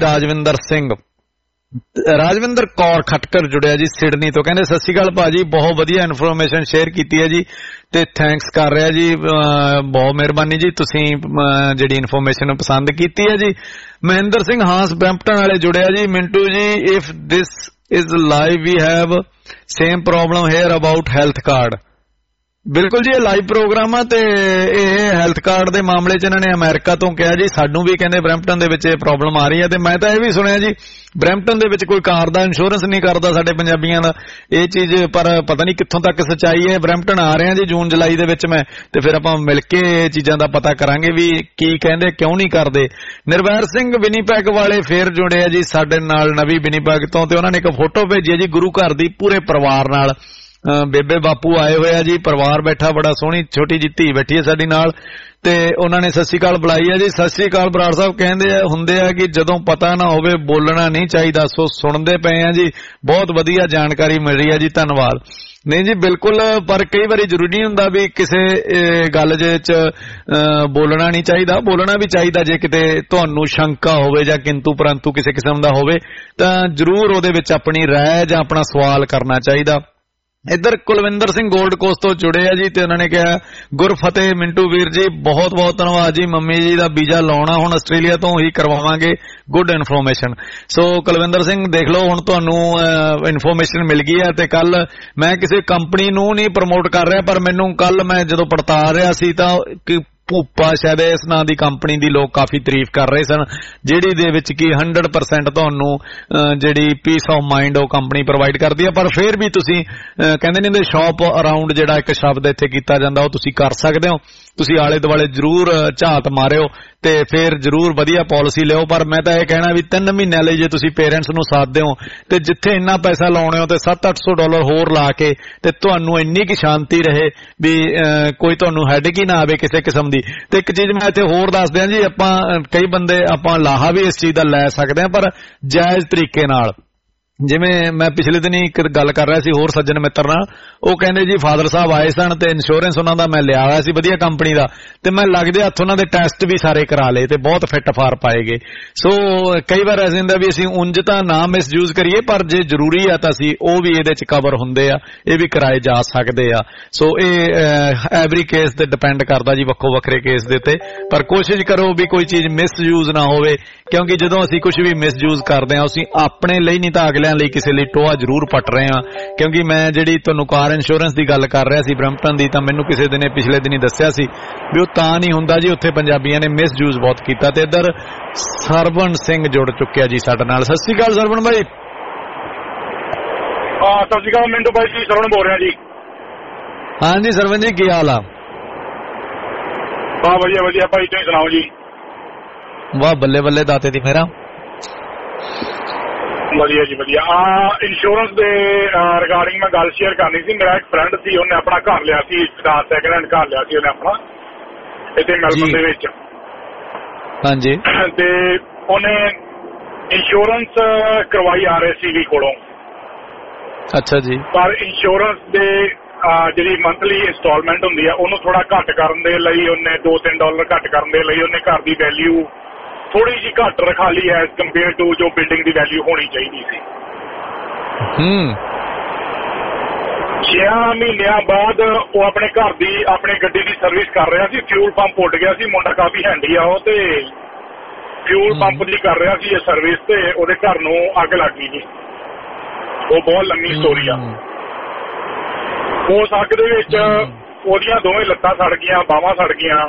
Speaker 3: ਰਾਜਵਿੰਦਰ ਕੌਰ ਖਟਕਰ ਜੁੜਿਆ ਜੀ ਸਿਡਨੀ ਤੋਂ, ਕਹਿੰਦੇ ਸਤਿ ਸ਼੍ਰੀ ਅਕਾਲ ਭਾਜੀ, ਬਹੁਤ ਵਧੀਆ ਇਨਫੋਰਮੇਸ਼ਨ ਸ਼ੇਅਰ ਕੀਤੀ ਹੈ ਜੀ, ਤੇ ਥੈਂਕਸ ਕਰ ਰਿਹਾ ਜੀ, ਬਹੁਤ ਮਿਹਰਬਾਨੀ ਜੀ, ਤੁਸੀਂ ਜਿਹੜੀ ਇਨਫੋਰਮੇਸ਼ਨ ਪਸੰਦ ਕੀਤੀ ਹੈ ਜੀ। ਮਹਿੰਦਰ ਸਿੰਘ ਹਾਂਸ ਬ੍ਰੈਂਪਟਨ ਵਾਲੇ ਜੁੜਿਆ ਜੀ, Mintu ji if this is live we have same problem here about health card. ਬਿਲਕੁਲ ਜੀ, ਇਹ ਲਾਈਵ ਪ੍ਰੋਗਰਾਮ ਆ, ਤੇ ਇਹ ਹੈਲਥ ਕਾਰਡ ਦੇ ਮਾਮਲੇ 'ਚ ਇਹਨਾਂ ਨੇ ਅਮਰੀਕਾ ਤੋਂ ਕਿਹਾ ਜੀ, ਸਾਨੂੰ ਵੀ ਕਹਿੰਦੇ ਬ੍ਰੈਂਪਟਨ ਦੇ ਵਿੱਚ ਇਹ ਪ੍ਰੋਬਲਮ ਆ ਰਹੀ ਹੈ। ਤੇ ਮੈਂ ਤਾਂ ਇਹ ਵੀ ਸੁਣਿਆ ਜੀ ਬ੍ਰੈਂਪਟਨ ਦੇ ਵਿੱਚ ਕੋਈ ਕਾਰ ਦਾ ਇੰਸ਼ੋਰੈਂਸ ਨਹੀਂ ਕਰਦਾ ਸਾਡੇ ਪੰਜਾਬੀਆਂ ਦਾ, ਇਹ ਚੀਜ਼ ਪਰ ਪਤਾ ਨਹੀਂ ਕਿੱਥੋਂ ਤੱਕ ਸੱਚਾਈ ਹੈ। ਬ੍ਰੈਂਪਟਨ ਆ ਰਹੇ ਆ ਜੀ ਜੂਨ ਜੁਲਾਈ ਦੇ ਵਿੱਚ ਮੈਂ, ਤੇ ਫਿਰ ਆਪਾਂ ਮਿਲ ਕੇ ਇਹ ਚੀਜ਼ਾਂ ਦਾ ਪਤਾ ਕਰਾਂਗੇ ਵੀ ਕੀ ਕਹਿੰਦੇ ਕਿਉਂ ਨਹੀਂ ਕਰਦੇ। ਨਿਰਵੈਰ ਸਿੰਘ ਵਿਨੀਪੈਗ ਵਾਲੇ ਫੇਰ ਜੁੜੇ ਆ ਜੀ ਸਾਡੇ ਨਾਲ ਨਵੀਂ ਵਿਨੀਪੈਗ ਤੋਂ, ਤੇ ਉਹਨਾਂ ਨੇ ਇੱਕ ਫੋਟੋ ਭੇਜੀ ਹੈ ਜੀ ਗੁਰੂ ਘਰ ਦੀ ਪੂਰੇ ਪਰਿਵਾਰ ਨਾਲ, ਬੇਬੇ ਬਾਪੂ ਆਏ ਹੋਏ ਆ ਜੀ, ਪਰਿਵਾਰ ਬੈਠਾ, ਬੜਾ ਸੋਹਣੀ ਛੋਟੀ ਜਿਹੀ ਧੀ ਬੈਠੀ ਹੈ ਸਾਡੀ ਨਾਲ, ਤੇ ਉਹਨਾਂ ਨੇ ਸਤਿ ਸ਼੍ਰੀ ਅਕਾਲ ਬੁਲਾਈ ਹੈ ਜੀ। ਸਤਿ ਸ਼੍ਰੀ ਅਕਾਲ ਬਰਾੜ ਸਾਹਿਬ, ਕਹਿੰਦੇ ਹੁੰਦੇ ਆ ਕਿ ਜਦੋਂ ਪਤਾ ਨਾ ਹੋਵੇ ਬੋਲਣਾ ਨਹੀਂ ਚਾਹੀਦਾ, ਸੋ ਸੁਣਦੇ ਪਏ ਆ ਜੀ, ਬਹੁਤ ਵਧੀਆ ਜਾਣਕਾਰੀ ਮਿਲ ਰਹੀ ਹੈ ਜੀ, ਧੰਨਵਾਦ। ਨਹੀਂ ਜੀ ਬਿਲਕੁਲ, ਪਰ ਕਈ ਵਾਰੀ ਜ਼ਰੂਰੀ ਨਹੀਂ ਹੁੰਦਾ ਵੀ ਕਿਸੇ ਗੱਲ ਦੇ ਵਿੱਚ ਬੋਲਣਾ ਨਹੀਂ ਚਾਹੀਦਾ, ਬੋਲਣਾ ਵੀ ਚਾਹੀਦਾ। ਜੇ ਕਿਤੇ ਤੁਹਾਨੂੰ ਸ਼ੰਕਾ ਹੋਵੇ ਜਾਂ ਕਿੰਤੂ ਪਰੰਤੂ ਕਿਸੇ ਕਿਸਮ ਦਾ ਹੋਵੇ ਤਾਂ ਜ਼ਰੂਰ ਉਹਦੇ ਵਿੱਚ ਆਪਣੀ ਰਾਏ ਜਾਂ ਆਪਣਾ ਸਵਾਲ ਕਰਨਾ ਚਾਹੀਦਾ। ਇੱਧਰ ਕੁਲਵਿੰਦਰ ਸਿੰਘ ਗੋਲਡ ਕੋਸਟ ਤੋਂ ਜੁੜੇ ਆ ਜੀ, ਤੇ ਉਹਨਾਂ ਨੇ ਕਿਹਾ ਗੁਰਫਤਿਹ ਮਿੰਟੂ ਵੀਰ ਜੀ, ਬਹੁਤ ਬਹੁਤ ਧੰਨਵਾਦ ਜੀ, ਮੰਮੀ ਜੀ ਦਾ ਵੀਜ਼ਾ ਲਾਉਣਾ ਹੁਣ ਆਸਟ੍ਰੇਲੀਆ ਤੋਂ ਹੀ ਕਰਵਾਵਾਂਗੇ, good information. So Kulwinder Singh ਦੇਖ ਲਓ, ਹੁਣ ਤੁਹਾਨੂੰ ਇਨਫੋਰਮੇਸ਼ਨ ਮਿਲ ਗਈ ਹੈ। ਤੇ ਕੱਲ ਮੈਂ ਕਿਸੇ ਕੰਪਨੀ ਨੂੰ ਨਹੀਂ ਪ੍ਰਮੋਟ ਕਰ ਰਿਹਾ, ਪਰ ਮੈਨੂੰ ਕੱਲ ਮੈਂ ਜਦੋਂ ਪੜਤਾਲ ਰਿਹਾ ਸੀ ਤਾਂ ਭੂਪਾ ਸ਼ਾਇਦ ਇਸ ਨਾਂ ਦੀ ਕੰਪਨੀ ਦੀ ਲੋਕ ਕਾਫੀ ਤਾਰੀਫ ਕਰ ਰਹੇ ਸਨ, ਜਿਹੜੀ ਦੇ ਵਿੱਚ ਕਿ 100% ਤੁਹਾਨੂੰ ਜਿਹੜੀ ਪੀਸ ਆਫ ਮਾਈਂਡ ਉਹ ਕੰਪਨੀ ਪ੍ਰੋਵਾਈਡ ਕਰਦੀ ਹੈ। ਪਰ ਫਿਰ ਵੀ ਤੁਸੀਂ ਕਹਿੰਦੇ ਨੇ ਸ਼ਾਪ ਅਰਾਊਂਡ ਜਿਹੜਾ ਇੱਕ ਸ਼ਬਦ ਇੱਥੇ ਕੀਤਾ ਜਾਂਦਾ ਉਹ ਤੁਸੀਂ ਕਰ ਸਕਦੇ ਹੋ। ਤੁਸੀਂ ਆਲੇ ਦੁਆਲੇ ਜ਼ਰੂਰ ਝਾਤ ਮਾਰਿਓ ਤੇ ਫਿਰ ਜ਼ਰੂਰ ਵਧੀਆ ਪਾਲਿਸੀ ਲਿਓ। ਪਰ ਮੈਂ ਤਾਂ ਇਹ ਕਹਿਣਾ ਵੀ 3 ਮਹੀਨਿਆਂ ਲਈ ਜੇ ਤੁਸੀਂ ਪੇਰੈਂਟਸ ਨੂੰ ਸਾਥਦੇ ਹੋ ਤੇ ਜਿੱਥੇ ਇੰਨਾ ਪੈਸਾ ਲਾਉਣੇ ਹੋ ਤੇ $700-800 ਹੋਰ ਲਾ ਕੇ ਤੇ ਤੁਹਾਨੂੰ ਇੰਨੀ ਕੀ ਸ਼ਾਂਤੀ ਰਹੇ ਵੀ ਕੋਈ ਤੁਹਾਨੂੰ ਹੈਡੇਕ ਹੀ ਨਾ ਆਵੇ ਕਿਸੇ ਕਿਸਮ ਦੀ। ਤੇ ਇੱਕ ਚੀਜ਼ ਮੈਂ ਇੱਥੇ ਹੋਰ ਦੱਸ ਦਿਆਂ ਜੀ, ਆਪਾਂ ਕਈ ਬੰਦੇ ਆਪਾਂ ਲਾਹਾ ਵੀ ਇਸ ਚੀਜ਼ ਦਾ ਲੈ ਸਕਦੇ ਹਾਂ ਪਰ ਜਾਇਜ਼ ਤਰੀਕੇ ਨਾਲ। ਜਿਵੇਂ ਮੈਂ ਪਿਛਲੇ ਦਿਨ ਇੱਕ ਗੱਲ ਕਰ ਰਿਹਾ ਸੀ ਹੋਰ ਸੱਜਣ ਮਿੱਤਰ ਨਾਲ, ਉਹ ਕਹਿੰਦੇ ਜੀ ਫਾਦਰ ਸਾਹਿਬ ਆਏ ਸਨ ਤੇ ਇੰਸ਼ੋਰੈਂਸ ਉਹਨਾਂ ਦਾ ਮੈਂ ਲਿਆ ਹੋਇਆ ਸੀ ਵਧੀਆ ਕੰਪਨੀ ਦਾ ਤੇ ਮੈਂ ਲੱਗਦੇ ਹੱਥ ਉਹਨਾਂ ਦੇ ਟੈਸਟ ਵੀ ਸਾਰੇ ਕਰਾ ਲਏ ਤੇ ਬਹੁਤ ਫਿੱਟ ਫਾਰ ਪਾਏ ਗਏ। ਸੋ ਕਈ ਵਾਰ ਐਸਾ ਹੁੰਦਾ ਵੀ ਅਸੀਂ ਉਂਝ ਤਾਂ ਨਾ ਮਿਸਯੂਜ਼ ਕਰੀਏ ਪਰ ਜੇ ਜ਼ਰੂਰੀ ਆ ਤਾਂ ਅਸੀਂ ਉਹ ਵੀ ਇਹਦੇ ਚ ਕਵਰ ਹੁੰਦੇ ਆ, ਇਹ ਵੀ ਕਰਾਏ ਜਾ ਸਕਦੇ ਆ। ਸੋ ਇਹ ਐਵਰੀ ਕੇਸ ਤੇ ਡਿਪੈਂਡ ਕਰਦਾ ਜੀ, ਵੱਖੋ ਵੱਖਰੇ ਕੇਸ ਦੇ ਉੱਤੇ। ਪਰ ਕੋਸ਼ਿਸ਼ ਕਰੋ ਵੀ ਕੋਈ ਚੀਜ਼ ਮਿਸਯੂਜ਼ ਨਾ ਹੋਵੇ, ਕਿਉਂਕਿ ਜਦੋਂ ਅਸੀਂ ਕੁਝ ਵੀ ਮਿਸਯੂਜ਼ ਕਰਦੇ ਹਾਂ ਅਸੀਂ ਆਪਣੇ ਲਈ ਨਹੀਂ ਤਾਂ ਅਗਲਿਆਂ ਲਈ ਕਿਸੇ ਲਈ ਟੋਆ ਜ਼ਰੂਰ ਪੱਟ ਰਹੇ ਹਾਂ। ਕਿਉਂਕਿ ਮੈਂ ਜਿਹੜੀ ਤੁਹਾਨੂੰ ਕਾਰ ਇੰਸ਼ੋਰੈਂਸ ਦੀ ਗੱਲ ਕਰ ਰਿਹਾ ਸੀ ਬਰੈਂਪਟਨ ਦੀ, ਤਾਂ ਮੈਨੂੰ ਕਿਸੇ ਦਿਨ ਪਿਛਲੇ ਦਿਨ ਹੀ ਦੱਸਿਆ ਸੀ ਵੀ ਉਹ ਤਾਂ ਨਹੀਂ ਹੁੰਦਾ ਜੀ, ਉੱਥੇ ਪੰਜਾਬੀਆਂ ਨੇ ਮਿਸਯੂਜ਼ ਬਹੁਤ ਕੀਤਾ। ਤੇ ਇੱਧਰ ਸਰਵਣ ਸਿੰਘ ਜੁੜ ਚੁੱਕਿਆ ਜੀ ਸਾਡੇ ਨਾਲ। ਸਤਿ ਸ਼੍ਰੀ ਅਕਾਲ ਸਰਵਣ ਬਾਈ।
Speaker 20: ਸਤਿ ਸ਼੍ਰੀ ਅਕਾਲ ਮਿੰਟੂ ਬਾਈ ਜੀ, ਸਰਵਣ ਬੋਲ ਰਿਹਾ ਜੀ।
Speaker 3: ਹਾਂਜੀ ਸਰਵਣ ਜੀ ਕੀ ਹਾਲ ਆ?
Speaker 20: ਵਧੀਆ ਵਧੀਆ ਭਾਈ, ਤੁਸੀਂ ਸੁਣਾਓ ਜੀ?
Speaker 3: ਵਾਹ ਬੱਲੇ ਬੱਲੇ ਦਾਤੇ ਦੀ ਮੇਰਾ।
Speaker 20: ਵਧੀਆ ਜੀ ਵਧੀਆ। ਇੰਸ਼ੋਰੈਂਸ ਦੇ ਰਿਗਾਰਡਿੰਗ ਮੈਂ ਗੱਲ ਸ਼ੇਅਰ ਕਰਨੀ ਸੀ। ਮੇਰਾ ਇੱਕ ਫਰੈਂਡ ਸੀ, ਉਹਨੇ ਆਪਣਾ ਘਰ ਲਿਆ ਸੀ, ਸੈਕਿੰਡ ਹੈਂਡ ਘਰ ਲਿਆ ਸੀ ਉਹਨੇ ਆਪਣਾ ਇੱਥੇ ਮੈਲਬਨ ਦੇ ਵਿੱਚ।
Speaker 3: ਹਾਂਜੀ।
Speaker 20: ਤੇ ਉਹਨੇ ਇੰਸ਼ੋਰੈਂਸ ਕਰਵਾਈ RSCB ਕੋਲੋਂ।
Speaker 3: ਅੱਛਾ ਜੀ।
Speaker 20: ਪਰ ਇੰਸ਼ੋਰੈਂਸ ਦੇ ਜਿਹੜੀ ਮੰਥਲੀ ਇੰਸਟਾਲਮੈਂਟ ਹੁੰਦੀ ਆ ਉਹਨੂੰ ਥੋੜਾ ਘੱਟ ਕਰਨ ਦੇ ਲਈ ਉਹਨੇ $2-3 ਘੱਟ ਕਰਨ ਦੇ ਲਈ ਉਹਨੇ ਘਰ ਦੀ ਵੈਲਿਊ ਥੋੜੀ ਜਿਹੀ ਘੱਟ ਰਖਾ ਲਈ ਐਜ਼ ਕੰਪੇਅਰ ਟੂ ਜੋ ਬਿਲਡਿੰਗ ਦੀ ਵੈਲਿਊ ਹੋਣੀ ਚਾਹੀਦੀ ਸੀ। 6 ਮਹੀਨਿਆਂ ਬਾਅਦ ਉਹ ਆਪਣੇ ਘਰ ਦੀ ਆਪਣੀ ਗੱਡੀ ਦੀ ਸਰਵਿਸ ਕਰ ਰਿਹਾ ਸੀ। ਫਿਊਲ ਪੰਪ ਉੱਡ ਗਿਆ ਸੀ, ਮੁੰਡਾ ਕਾਫੀ ਹੈਂਡੀ ਆ ਉਹ, ਤੇ ਫਿਊਲ ਪੰਪ ਦੀ ਕਰ ਰਿਹਾ ਸੀ ਇਹ ਸਰਵਿਸ ਤੇ ਉਹਦੇ ਘਰ ਨੂੰ ਅੱਗ ਲੱਗ ਗਈ ਜੀ। ਉਹ ਬਹੁਤ ਲੰਮੀ ਸਟੋਰੀ ਆ। ਉਸ ਅੱਗ ਦੇ ਵਿੱਚ ਉਹਦੀਆਂ ਦੋਵੇਂ ਲੱਤਾਂ ਸੜ ਗਈਆਂ, ਬਾਹਾਂ ਸੜ ਗਈਆਂ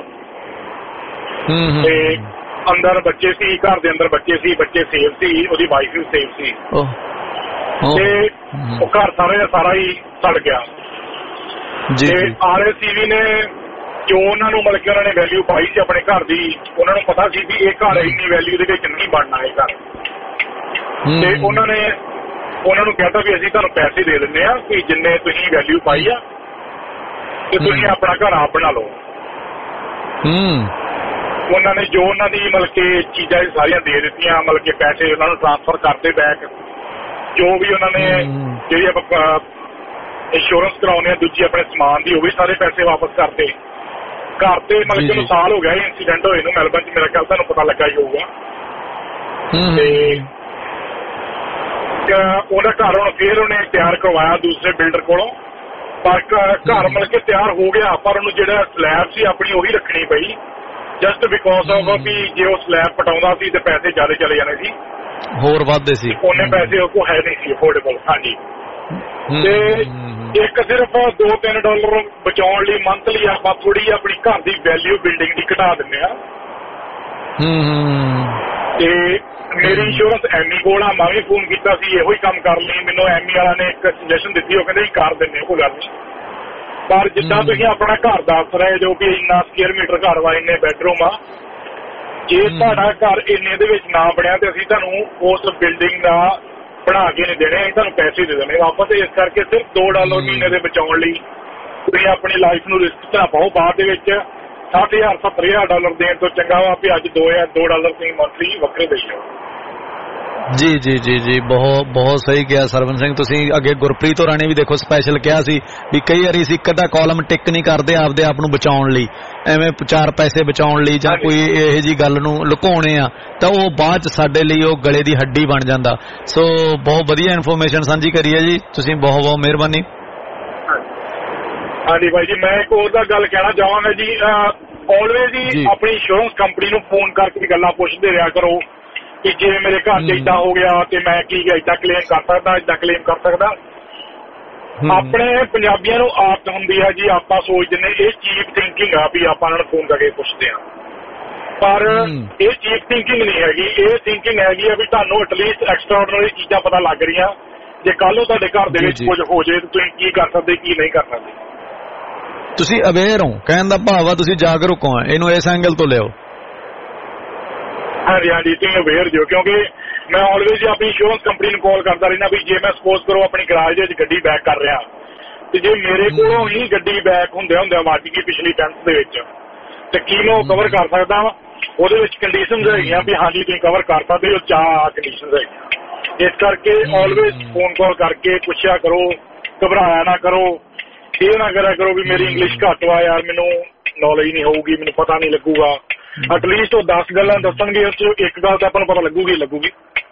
Speaker 20: ਤੇ ਅੰਦਰ ਬੱਚੇ ਸੀ, ਘਰ ਦੇ ਅੰਦਰ ਬੱਚੇ ਸੇਫ ਸੀ, ਉਹਦੀ ਵਾਈਫ ਵੀ ਸੇਫ ਸੀ ਤੇ ਉਹ ਘਰ ਸਾਰਾ ਹੀ ਸੜ ਗਿਆ। ਤੇ RSCB ਨੇ ਜੋ ਉਹਨਾਂ ਨੂੰ ਮਤਲਬ ਕਿ ਉਹਨਾਂ ਨੇ ਵੈਲਿਊ ਪਾਈ ਸੀ ਆਪਣੇ ਘਰ ਦੀ, ਉਹਨਾਂ ਨੂੰ ਪਤਾ ਸੀ ਵੀ ਇਹ ਘਰ ਇੰਨੀ ਵੈਲਿਊ ਦੇ ਵਿੱਚ ਨਹੀਂ ਬਣਨਾ ਇਹ ਘਰ, ਤੇ ਉਹਨਾਂ ਨੂੰ ਕਹਿੰਦਾ ਵੀ ਅਸੀਂ ਤੁਹਾਨੂੰ ਪੈਸੇ ਦੇ ਦਿੰਦੇ ਆ ਕਿ ਜਿੰਨੇ ਤੁਸੀਂ ਵੈਲਿਊ ਪਾਈ ਆ ਤੇ ਤੁਸੀਂ ਆਪਣਾ ਘਰ ਆਪ ਬਣਾ ਲਓ। ਉਹਨਾਂ ਨੇ ਜੋ ਉਹਨਾਂ ਦੀ ਮਤਲਬ ਕਿ ਚੀਜ਼ਾਂ ਸਾਰੀਆਂ ਦੇ ਦਿੱਤੀਆਂ, ਮਤਲਬ ਕਿ ਪੈਸੇ ਉਹਨਾਂ ਨੂੰ ਟ੍ਰਾਂਸਫਰ ਕਰਦੇ ਬੈਕ, ਜੋ ਵੀ ਉਹਨਾਂ ਨੇ ਜਿਹੜੀ ਆਪਾਂ ਇੰਸ਼ੋਰੈਂਸ ਕਰਾਉਂਦੇ ਆ ਦੂਜੀ ਆਪਣੇ ਸਮਾਨ ਦੀ, ਉਹ ਵੀ ਸਾਰੇ ਪੈਸੇ ਵਾਪਸ ਕਰਤੇ। ਘਰ ਤੇ ਮਤਲਬ ਕਿ ਸਾਲ ਹੋ ਗਿਆ ਇੰਸੀਡੈਂਟ ਹੋਏ ਨੂੰ ਮੈਲਬਨ ਚ, ਮੇਰਾ ਖਿਆਲ ਤੁਹਾਨੂੰ ਪਤਾ ਲੱਗਾ ਹੀ ਹੋਊਗਾ। ਤੇ ਉਹਦਾ ਘਰ ਹੁਣ ਫੇਰ ਉਹਨੇ ਤਿਆਰ ਕਰਵਾਇਆ ਦੂਸਰੇ ਬਿਲਡਰ ਕੋਲੋਂ, ਪਰ ਘਰ ਮਤਲਬ ਕਿ ਤਿਆਰ ਹੋ ਗਿਆ, ਪਰ ਉਹਨੂੰ ਜਿਹੜਾ ਸਲੈਬ ਸੀ ਆਪਣੀ ਉਹੀ ਰੱਖਣੀ ਪਈ, ਜਸਟ ਬਿਕੋਜ਼ ਆਫ ਵੀ ਜੇ ਉਹ ਸਲੈਬ ਪਟਾਉਂਦਾ ਸੀ ਤੇ ਪੈਸੇ ਜ਼ਿਆਦਾ ਚਲੇ ਜਾਣੇ ਸੀ, ਹੋਰ ਵੱਧਦੇ ਸੀ, ਉਹਨੇ ਪੈਸੇ ਉਹ ਕੋਲ ਹੈ ਨਹੀਂ ਸੀ ਅਫੋਰਡੇਬਲ। ਹਾਂਜੀ। ਤੇ ਇੱਕ ਸਿਰਫ $2-3 ਬਚਾਉਣ ਲਈ ਮੰਥਲੀ ਆਪਾਂ ਥੋੜੀ ਆਪਣੀ ਘਰ ਦੀ ਵੈਲਿਊ ਬਿਲਡਿੰਗ ਦੀ ਘਟਾ ਦਿੰਦੇ ਆ। ਤੇ ਮੇਰੀ ਇੰਸ਼ੋਰੈਂਸ ਐਮੀ ਕੋਲ ਆ, ਮੈਂ ਵੀ ਫੋਨ ਕੀਤਾ ਸੀ ਇਹੋ ਹੀ ਕੰਮ ਕਰ ਲਈ। ਮੈਨੂੰ ਐਮੀ ਵਾਲਾ ਨੇ ਇੱਕ ਸੁਜੈਸ਼ਨ ਦਿੱਤੀ, ਉਹ ਕਹਿੰਦੇ ਕਰ ਦਿੰਦੇ ਕੋਈ ਗੱਲ ਨਹੀਂ, ਪਰ ਜਿੱਦਾਂ ਤੁਸੀਂ ਆਪਣਾ ਘਰ ਦੱਸ ਰਹੇ ਜੋ ਕਿ ਇੰਨਾ ਸਕੁਅਰ ਮੀਟਰ ਘਰ ਵਾ, ਇੰਨੇ ਬੈਡਰੂਮ ਆ, ਜੇ ਤੁਹਾਡਾ ਘਰ ਇੰਨੇ ਦੇ ਵਿੱਚ ਨਾ ਬਣਿਆ ਤੇ ਅਸੀਂ ਤੁਹਾਨੂੰ ਉਸ ਬਿਲਡਿੰਗ ਦਾ ਬਣਾ ਕੇ ਨਹੀਂ ਦੇਣੇ, ਅਸੀਂ ਤੁਹਾਨੂੰ ਪੈਸੇ ਦੇ ਦੇਣੇ ਵਾਪਸ। ਇਸ ਕਰਕੇ ਸਿਰਫ $2 ਮਹੀਨੇ ਦੇ ਬਚਾਉਣ ਲਈ ਤੁਸੀਂ ਆਪਣੀ ਲਾਈਫ ਨੂੰ ਰਿਸਕ ਨਾ ਪਾਓ। ਬਾਅਦ ਦੇ ਵਿੱਚ $60,000-$70,000 ਦੇਣ ਤੋਂ ਚੰਗਾ ਵਾ ਵੀ ਅੱਜ $2 ਤੁਸੀਂ ਮੰਥਲੀ ਵੱਖਰੇ ਦੇਈ ਜਾਓ।
Speaker 3: ਜੀ ਜੀ ਜੀ ਜੀ, ਬਹੁਤ ਬਹੁਤ ਸਹੀ ਕਿਹਾ ਸਰਵਨ ਸਿੰਘ ਤੁਸੀਂ। ਅੱਗੇ ਗੁਰਪ੍ਰੀਤ ਹੋਰਾਂ ਨੇ ਵੀ ਦੇਖੋ ਸਪੈਸ਼ਲ ਕਿਹਾ ਸੀ ਵੀ ਕਈ ਵਾਰੀ ਅਸੀਂ ਇੱਕ ਅੱਧਾ ਕਾਲਮ ਟਿਕ ਨਹੀਂ ਕਰਦੇ ਆਪਦੇ ਆਪ ਨੂੰ ਬਚਾਉਣ ਲਈ, ਐਵੇਂ 4 ਪੈਸੇ ਬਚਾਉਣ ਲਈ ਜਾਂ ਕੋਈ ਇਹੋ ਜਿਹੀ ਗੱਲ ਨੂੰ ਲੁਕਾਉਣੇ ਆ ਤਾਂ ਉਹ ਬਾਅਦ ਚ ਸਾਡੇ ਲਈ ਉਹ ਗਲੇ ਦੀ ਹੱਡੀ ਬਣ ਜਾਂਦਾ। ਸੋ ਬਹੁਤ ਵਧੀਆ ਇਨਫੋਰਮੇਸ਼ਨ ਸਾਂਝੀ ਕਰੀ ਹੈ ਜੀ ਤੁਸੀਂ, ਬਹੁਤ ਬਹੁਤ ਮਿਹਰਬਾਨੀ।
Speaker 20: ਹਾਂਜੀ ਭਾਈ ਜੀ, ਮੈਂ ਇੱਕ ਹੋਰ ਦਾ ਗੱਲ ਕਹਿਣਾ ਚਾਹਾਂਗਾ ਜੀ, ਆਲਵੇਜ਼ ਹੀ ਆਪਣੀ ਇੰਸ਼ੋਰੈਂਸ ਕੰਪਨੀ ਨੂੰ ਫੋਨ ਕਰਕੇ ਗੱਲਾਂ ਪੁੱਛਦੇ ਰਿਹਾ ਕਰੋ ਕਿ ਜੇ ਮੇਰੇ ਘਰ 'ਚ ਏਦਾਂ ਹੋ ਗਿਆ ਤੇ ਮੈਂ ਕੀ ਏਦਾਂ ਕਲੇਮ ਕਰ ਸਕਦਾ, ਏਦਾਂ ਕਲੇਮ ਕਰ ਸਕਦਾ। ਆਪਣੇ ਪੰਜਾਬੀਆਂ ਨੂੰ ਆਦਤ ਹੁੰਦੀ ਹੈ ਜੀ, ਆਪਾਂ ਸੋਚਦੇ ਨੇ ਇਹ ਚੀਪ ਥਿੰਕਿੰਗ ਆ ਵੀ ਆਪਾਂ ਇਹਨਾਂ ਨੂੰ ਫੋਨ ਕਰਕੇ ਪੁੱਛਦੇ ਆ, ਪਰ ਇਹ ਚੀਪ ਥਿੰਕਿੰਗ ਨਹੀਂ ਹੈਗੀ। ਇਹ ਥਿੰਕਿੰਗ ਹੈਗੀ ਆ ਵੀ ਤੁਹਾਨੂੰ ਐਟਲੀਸਟ ਐਕਸਟਰਾਆਰਡੀਨਰੀ ਚੀਜ਼ਾਂ ਪਤਾ ਲੱਗ ਰਹੀਆਂ, ਜੇ ਕੱਲ ਨੂੰ ਤੁਹਾਡੇ ਘਰ ਦੇ ਵਿੱਚ ਕੁਝ ਹੋ ਜਾਏ ਤਾਂ ਤੁਸੀਂ ਕੀ ਕਰ ਸਕਦੇ ਕੀ ਨਹੀਂ ਕਰ ਸਕਦੇ।
Speaker 3: ਤੁਸੀਂ ਅਵੇਅਰ ਹੋ, ਕਹਿਣ ਦਾ ਭਾਵ ਆ ਤੁਸੀਂ ਜਾਗਰੂਕ ਹੋ, ਇਹਨੂੰ ਇਸ ਐਂਗਲ ਤੋਂ ਲਿਓ।
Speaker 20: ਹਾਂਜੀ ਹਾਂਜੀ, ਤੁਸੀਂ ਅਵੇਅਰ ਜੋ, ਕਿਉਂਕਿ ਮੈਂ ਆਲਵੇਜ਼ ਆਪਣੀ ਇੰਸ਼ੋਰੈਂਸ ਕੰਪਨੀ ਨੂੰ ਕਾਲ ਕਰਦਾ ਰਹਿਣਾ ਵੀ ਜੇ ਮੈਂ ਸਪੋਜ਼ ਕਰੋ ਆਪਣੀ ਗਰਾਜ ਦੇ ਵਿੱਚ ਗੱਡੀ ਬੈਕ ਕਰ ਰਿਹਾ ਤੇ ਜੇ ਮੇਰੇ ਕੋਲੋਂ ਹੀ ਗੱਡੀ ਬੈਕ ਹੁੰਦਿਆਂ ਵੱਜ ਗਈ ਪਿਛਲੀ ਟੈਂਸ ਦੇ ਵਿੱਚ ਤੇ ਕੀ ਮੈਂ ਉਹ ਕਵਰ ਕਰ ਸਕਦਾ ਵਾ? ਉਹਦੇ ਵਿੱਚ ਕੰਡੀਸ਼ਨਸ ਹੈਗੀਆਂ ਵੀ ਹਾਂਜੀ ਤੁਸੀਂ ਕਵਰ ਕਰ ਸਕਦੇ ਹੋ, 4 ਕੰਡੀਸ਼ਨਸ ਹੈਗੀਆਂ। ਇਸ ਕਰਕੇ ਆਲਵੇਜ਼ ਫੋਨ ਕਾਲ ਕਰਕੇ ਪੁੱਛਿਆ ਕਰੋ, ਘਬਰਾਇਆ ਨਾ ਕਰੋ, ਇਹ ਨਾ ਕਰਿਆ ਕਰੋ ਵੀ ਮੇਰੀ ਇੰਗਲਿਸ਼ ਘੱਟ ਵਾ ਯਾਰ, ਮੈਨੂੰ ਨੌਲੇਜ ਨਹੀਂ ਹੋਊਗੀ, ਮੈਨੂੰ ਪਤਾ ਨਹੀਂ ਲੱਗੂਗਾ। ਐਟਲੀਸਟ ਉਹ 10 ਗੱਲਾਂ ਦੱਸਣਗੇ, ਉਸ 'ਚ ਇੱਕ ਗੱਲ ਤਾਂ ਆਪਾਂ ਨੂੰ ਪਤਾ ਲੱਗੂਗੀ।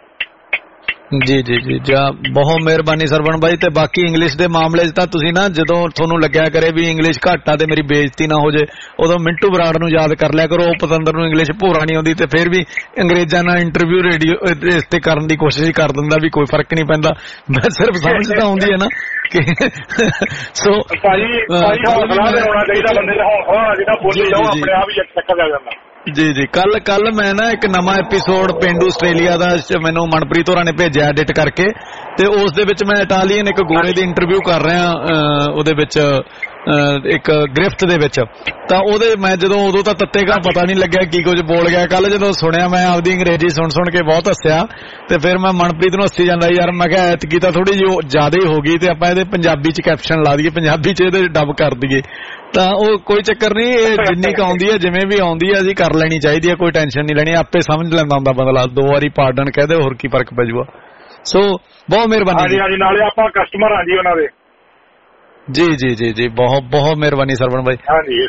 Speaker 3: ਜੀ ਜੀ ਜੀ, ਬਹੁਤ ਮਿਹਰਬਾਨੀ ਸਰਵਣ ਬਾਈ। ਤੇ ਬਾਕੀ ਇੰਗਲਿਸ਼ ਦੇ ਮਾਮਲੇ 'ਚ ਤਾਂ ਤੁਸੀਂ ਨਾ ਜਦੋਂ ਤੁਹਾਨੂੰ ਲੱਗਿਆ ਕਰੇ ਵੀ ਇੰਗਲਿਸ਼ ਘੱਟ ਆ ਤੇ ਮੇਰੀ ਬੇਇੱਜ਼ਤੀ ਨਾ ਹੋ ਜੇ, ਉਦੋਂ ਮਿੰਟੂ ਬਰਾੜ ਨੂੰ ਯਾਦ ਕਰ ਲਿਆ ਕਰੋ। ਉਹ ਪਤੰਦਰ ਨੂੰ ਇੰਗਲਿਸ਼ ਭੋਰਾ ਨਹੀਂ ਆਉਂਦੀ ਤੇ ਫਿਰ ਵੀ ਅੰਗਰੇਜ਼ਾਂ ਨਾਲ ਇੰਟਰਵਿਊ ਰੇਡੀਓ ਇਸ ਤੇ ਕਰਨ ਦੀ ਕੋਸ਼ਿਸ਼ ਕਰ ਦਿੰਦਾ, ਵੀ ਕੋਈ ਫਰਕ ਨਹੀਂ ਪੈਂਦਾ। ਮੈਂ ਸਿਰਫ ਸਮਝ ਤਾਂ ਆਉਂਦੀ ਹੈ ਨਾ ਕਿ ਸੋ
Speaker 20: ਹੌਸਲਾ ਹੋਣਾ ਚਾਹੀਦਾ ਬੰਦੇ ਦਾ, ਹੌਸਲਾ ਜਿਹੜਾ ਬੋਲੀ ਜਾਓ ਆਪਣੇ ਆਪ ਹੀ ਚੱਕਰ ਆ ਜਾਂਦਾ।
Speaker 3: ਜੀ ਜੀ, ਕੱਲ ਮੈਂ ਨਾ ਇੱਕ ਨਵਾਂ ਐਪੀਸੋਡ ਪੇਂਡੂ ਆਸਟ੍ਰੇਲੀਆ ਦਾ ਮੈਨੂੰ ਮਨਪ੍ਰੀਤ ਹੋਰਾਂ ਨੇ ਭੇਜਿਆ ਐਡਿਟ ਕਰਕੇ, ਤੇ ਉਸ ਦੇ ਵਿੱਚ ਮੈਂ ਇਟਾਲੀਅਨ ਇੱਕ ਗੋਰੇ ਦੀ ਇੰਟਰਵਿਊ ਕਰ ਰਿਹਾ, ਉਹਦੇ ਵਿੱਚ ਇੱਕ ਗ੍ਰਿਫਟ ਦੇ ਵਿੱਚ। ਤਾਂ ਉਹਦੇ ਮੈਂ ਉਦੋਂ ਤਾਂ ਤੱਤੇਗਾ ਪਤਾ ਨਹੀਂ ਲੱਗਿਆ ਕੀ ਕੁਝ ਬੋਲ ਗਿਆ। ਕੱਲ ਜਦੋਂ ਸੁਣਿਆ ਮੈਂ ਆਪਦੀ ਅੰਗਰੇਜ਼ੀ ਸੁਣ ਕੇ ਬਹੁਤ ਹੱਸਿਆ, ਤੇ ਫਿਰ ਮੈਂ ਮਨਪ੍ਰੀਤ ਨੂੰ ਹੱਸੀ ਜਾਂਦਾ ਯਾਰ, ਮੈਂ ਕਿਹਾ ਐਤਕੀ ਤਾਂ ਥੋੜੀ ਜਿਹੀ ਜ਼ਿਆਦਾ ਹੀ ਹੋ ਗਈ ਤੇ ਆਪਾਂ ਇਹਦੇ ਪੰਜਾਬੀ 'ਚ ਕੈਪਸ਼ਨ ਲਾ ਦਈਏ, ਪੰਜਾਬੀ 'ਚ ਇਹਦੇ ਡੱਬ ਕਰ ਦਈਏ। ਤਾਂ ਉਹ ਕੋਈ ਚੱਕਰ ਨਹੀਂ, ਇਹ ਜਿੰਨੀ ਕੁ ਆਉਂਦੀ ਹੈ ਜਿਵੇਂ ਵੀ ਆਉਂਦੀ ਹੈ ਅਸੀਂ ਕਰ ਲੈਣੀ ਚਾਹੀਦੀ ਹੈ, ਕੋਈ ਟੈਨਸ਼ਨ ਨਹੀਂ ਲੈਣੀ, ਆਪੇ ਸਮਝ ਲੈਂਦਾ ਹੁੰਦਾ ਬੰਦਾ। 2 ਵਾਰੀ ਪਾਰਡਨ ਕਹਦੇ ਹੋਰ ਕੀ ਫਰਕ ਪੈ ਜੂਗਾ। ਸੋ ਬਹੁਤ ਮਿਹਰਬਾਨੀ।
Speaker 20: ਹਾਂਜੀ, ਨਾਲੇ ਆਪਾਂ ਕਸਟਮਰ ਹਾਂ ਜੀ ਉਹਨਾਂ ਦੇ।
Speaker 3: ਜੀ ਜੀ ਜੀ ਜੀ, ਬਹੁਤ ਬਹੁਤ ਮਿਹਰਬਾਨੀ ਸਰਵਣ ਬਾਈ।
Speaker 20: ਹਾਂਜੀ।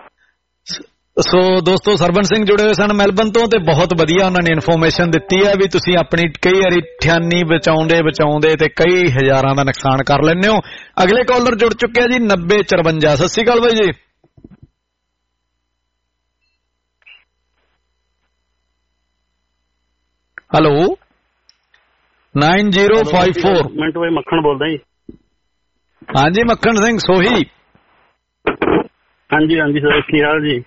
Speaker 3: ਸੋ ਦੋਸਤੋ, ਸਰਵਣ ਸਿੰਘ ਜੁੜੇ ਹੋਏ ਸਨ ਮੈਲਬਨ ਤੋਂ, ਤੇ ਬਹੁਤ ਵਧੀਆ ਉਹਨਾਂ ਨੇ ਇਨਫੋਰਮੇਸ਼ਨ ਦਿੱਤੀ ਹੈ ਵੀ ਤੁਸੀਂ ਆਪਣੀ ਕਈ ਵਾਰੀ ਠਿਆਨੀ ਬਚਾਉਂਦੇ ਤੇ ਕਈ ਹਜ਼ਾਰਾਂ ਦਾ ਨੁਕਸਾਨ ਕਰ ਲੈਂਦੇ ਹੋ। ਅਗਲੇ ਕਾਲਰ ਜੁੜ ਚੁੱਕਿਆ ਜੀ 9054। ਸਤਿ ਸ਼੍ਰੀ ਅਕਾਲ ਬਾਈ ਜੀ। ਹੈਲੋ 9054।
Speaker 21: ਮਿੰਟੂ ਬਾਈ ਮੱਖਣ ਬੋਲਦਾ ਜੀ।
Speaker 3: ਹਾਂਜੀ ਮੱਖਣ ਸਿੰਘ ਸੋਹੀ।
Speaker 21: ਹਾਂਜੀ ਹਾਂਜੀ ਸਰ, ਕੀ ਹਾਲ ਜੀ?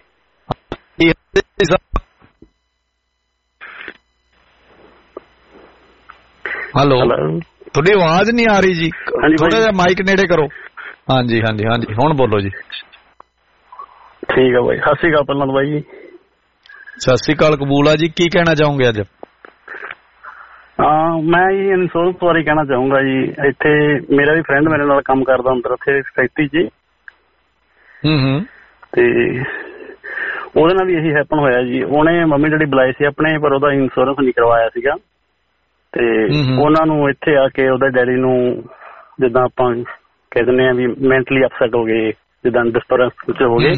Speaker 3: ਹੈਲੋ, ਤੁਹਾਡੀ ਆਵਾਜ਼ ਨਹੀਂ ਆ ਰਹੀ ਜੀ, ਥੋੜਾ ਜਿਹਾ ਮਾਈਕ ਨੇੜੇ ਕਰੋ। ਹਾਂਜੀ ਹਾਂਜੀ ਹਾਂਜੀ, ਹੁਣ ਬੋਲੋ ਜੀ।
Speaker 21: ਠੀਕ ਆ ਬਾਈ, ਸਤਿ ਸ਼੍ਰੀ ਅਕਾਲ ਪਹਿਲਾਂ ਬਾਈ ਜੀ।
Speaker 3: ਸਤਿ ਸ਼੍ਰੀ ਅਕਾਲ, ਕਬੂਲ ਆ ਜੀ। ਕੀ ਕਹਿਣਾ ਚਾਹੋਗੇ ਅੱਜ?
Speaker 21: ਮੈਂ ਜੀ ਇੰਸ਼ੋਰੈਂਸ ਬਾਰੇ ਕਹਿਣਾ ਚਾਹੂੰਗਾ ਜੀ। ਇੱਥੇ ਮੇਰਾ ਵੀ ਫਰੈਂਡ ਮੇਰੇ ਨਾਲ ਕੰਮ ਕਰਦਾ ਅੰਦਰ ਉੱਥੇ ਫੈਕਟਰੀ 'ਚ, ਤੇ ਉਹਦੇ ਨਾਲ ਵੀ ਇਹੀ ਹੈਪਨ ਹੋਇਆ ਜੀ। ਉਹਨੇ ਮੰਮੀ ਡੈਡੀ ਬੁਲਾਏ ਸੀ ਆਪਣੇ, ਪਰ ਉਹਦਾ ਇੰਸ਼ੋਰੈਂਸ ਨਹੀਂ ਕਰਵਾਇਆ ਸੀਗਾ, ਤੇ ਉਹਨਾਂ ਨੂੰ ਇੱਥੇ ਆ ਕੇ ਉਹਦੇ ਡੈਡੀ ਨੂੰ ਜਿੱਦਾਂ ਆਪਾਂ ਕਹਿ ਦਿੰਦੇ ਆ ਵੀ ਮੈਂਟਲੀ ਅਪਸੈਟ ਹੋ ਗਏ, ਜਿੱਦਾਂ ਡਿਸਟਰਬੈਂਸ ਹੋ ਗਏ,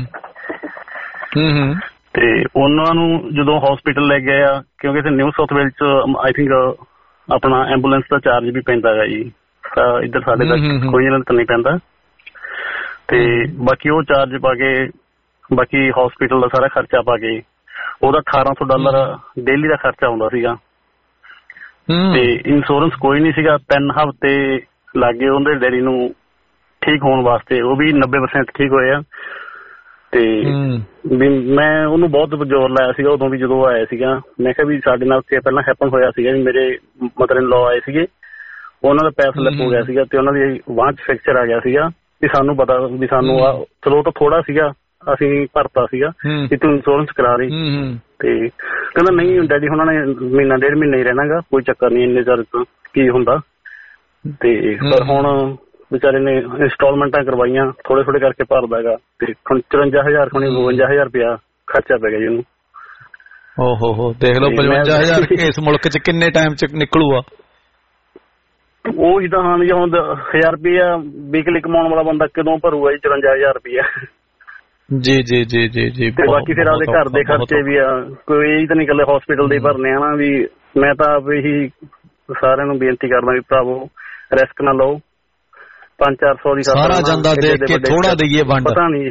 Speaker 21: ਤੇ ਉਹਨਾਂ ਨੂੰ ਜਦੋਂ ਹਸਪੀਟਲ ਲੈ ਗਏ ਆ, ਕਿਉਂਕਿ ਇੱਥੇ ਨਿਊ ਸਾਊਥ ਵੇਲਜ਼ 'ਚ ਆਈ ਥਿੰਕ ਆਪਣਾ ਐਂਬੂਲੈਂਸ ਦਾ ਚਾਰਜ ਵੀ ਪੈਂਦਾ ਹੈਗਾ ਜੀ, ਇੱਧਰ ਸਾਡੇ ਤੱਕ ਕੋਈ ਤਾਂ ਨਹੀਂ ਪੈਂਦਾ। ਤੇ ਬਾਕੀ ਉਹ ਚਾਰਜ ਪਾ ਕੇ, ਬਾਕੀ ਹਸਪੀਟਲ ਦਾ ਸਾਰਾ ਖਰਚਾ ਪਾ ਕੇ ਉਹਦਾ $1800 ਡੇਲੀ ਦਾ ਖਰਚਾ ਆਉਂਦਾ ਸੀਗਾ। ਤੇ ਇੰਸ਼ੋਰੈਂਸ ਕੋਈ ਨਹੀਂ ਸੀਗਾ। 3 ਹਫ਼ਤੇ ਲੱਗ ਗਏ ਉਹਦੇ ਡੈਡੀ ਨੂੰ ਠੀਕ ਹੋਣ ਵਾਸਤੇ, ਉਹ ਵੀ 90% ਠੀਕ ਹੋਏ ਆ। ਤੇ ਵੀ ਮੈਂ ਉਹਨੂੰ ਬਹੁਤ ਜ਼ੋਰ ਲਾਇਆ ਸੀਗਾ ਉਦੋਂ ਵੀ, ਜਦੋਂ ਆਇਆ ਸੀਗਾ। ਮੈਂ ਕਿਹਾ ਵੀ ਸਾਡੇ ਨਾਲ ਪਹਿਲਾਂ ਹੈਪਨ ਹੋਇਆ ਸੀਗਾ ਵੀ ਮੇਰੇ ਮਦਰ ਇਨ ਲਾਅ ਆਏ ਸੀਗੇ, ਉਹਨਾਂ ਦਾ ਪੈਰ ਸਲਿੱਪ ਹੋ ਗਿਆ ਸੀਗਾ ਤੇ ਉਹਨਾਂ ਦੀ ਬਾਂਹ 'ਚ ਫ੍ਰੈਕਚਰ ਆ ਗਿਆ ਸੀਗਾ। ਵੀ ਸਾਨੂੰ ਪਤਾ ਵੀ ਸਾਨੂੰ ਚਲੋ ਤਾਂ ਥੋੜਾ ਸੀਗਾ, ਅਸੀਂ ਭਰਤਾ ਸੀਗਾ ਕਿ ਤੂੰ ਇੰਸ਼ੋਰੈਂਸ ਕਰਾ ਰਹੀ। ਤੇ ਕਹਿੰਦਾ ਨਹੀਂ ਡੈਡੀ ਉਹਨਾਂ ਨੇ ਮਹੀਨਾ 1.5 ਮਹੀਨਾ ਹੀ ਰਹਿਣਾਗਾ, ਕੋਈ ਚੱਕਰ ਨਹੀਂ, ਇੰਨੇ ਚਿਰ ਕੀ ਹੁੰਦਾ। ਤੇ ਪਰ ਹੁਣ ਵਿਚਾਰੇ ਨੇ ਇੰਸਟਾਲਮੈਂਟਾਂ ਕਰਵਾਈਆਂ, ਥੋੜੇ ਕਰਕੇ ਭਰਦਾ ਹੈਗਾ, ਤੇ 54,000 52,000 ਰੁਪਇਆ ਖਰਚਾ ਪੈ ਗਿਆ ਜੀ ਉਹਨੂੰ।
Speaker 3: ਓਹੋ, ਦੇਖ ਲਓ 55,000 ਇਸ ਮੁਲਕ 'ਚ ਕਿੰਨੇ ਟਾਈਮ 'ਚ ਨਿਕਲੂਗਾ।
Speaker 21: ਉਹੀ ਤਾਂ ਹਾਂ ਜੀ, ਹੁਣ 1000 ਰੁਪਇਆ ਵੀਕਲੀ ਕਮਾਉਣ ਵਾਲਾ ਬੰਦਾ ਕਦੋਂ ਭਰੂਗਾ ਜੀ 54,000 ਰੁਪਇਆ।
Speaker 3: ਜੀ ਜੀ ਜੀ ਜੀ ਜੀ।
Speaker 21: ਤੇ ਬਾਕੀ ਫਿਰ ਆਪਦੇ ਘਰ ਦੇ ਖਰਚੇ ਵੀ ਆ, ਕੋਈ ਇਹ ਤਾਂ ਨਹੀਂ ਇਕੱਲੇ ਹਸਪੀਟਲ ਦੇ ਭਰਨੇ ਆ ਨਾ। ਵੀ ਮੈਂ ਤਾਂ ਆਪ ਇਹੀ ਸਾਰਿਆਂ ਨੂੰ ਬੇਨਤੀ ਕਰਦਾ ਵੀ ਭਰਾਵੋ ਰਿਸਕ ਨਾ ਲਓ। 500-400 ਦੀ ਸਾਰਾ ਜਾਂਦਾ ਦੇਖ ਕੇ ਥੋੜਾ ਦੇਈਏ ਵੰਡ, ਪਤਾ ਨਹੀਂ।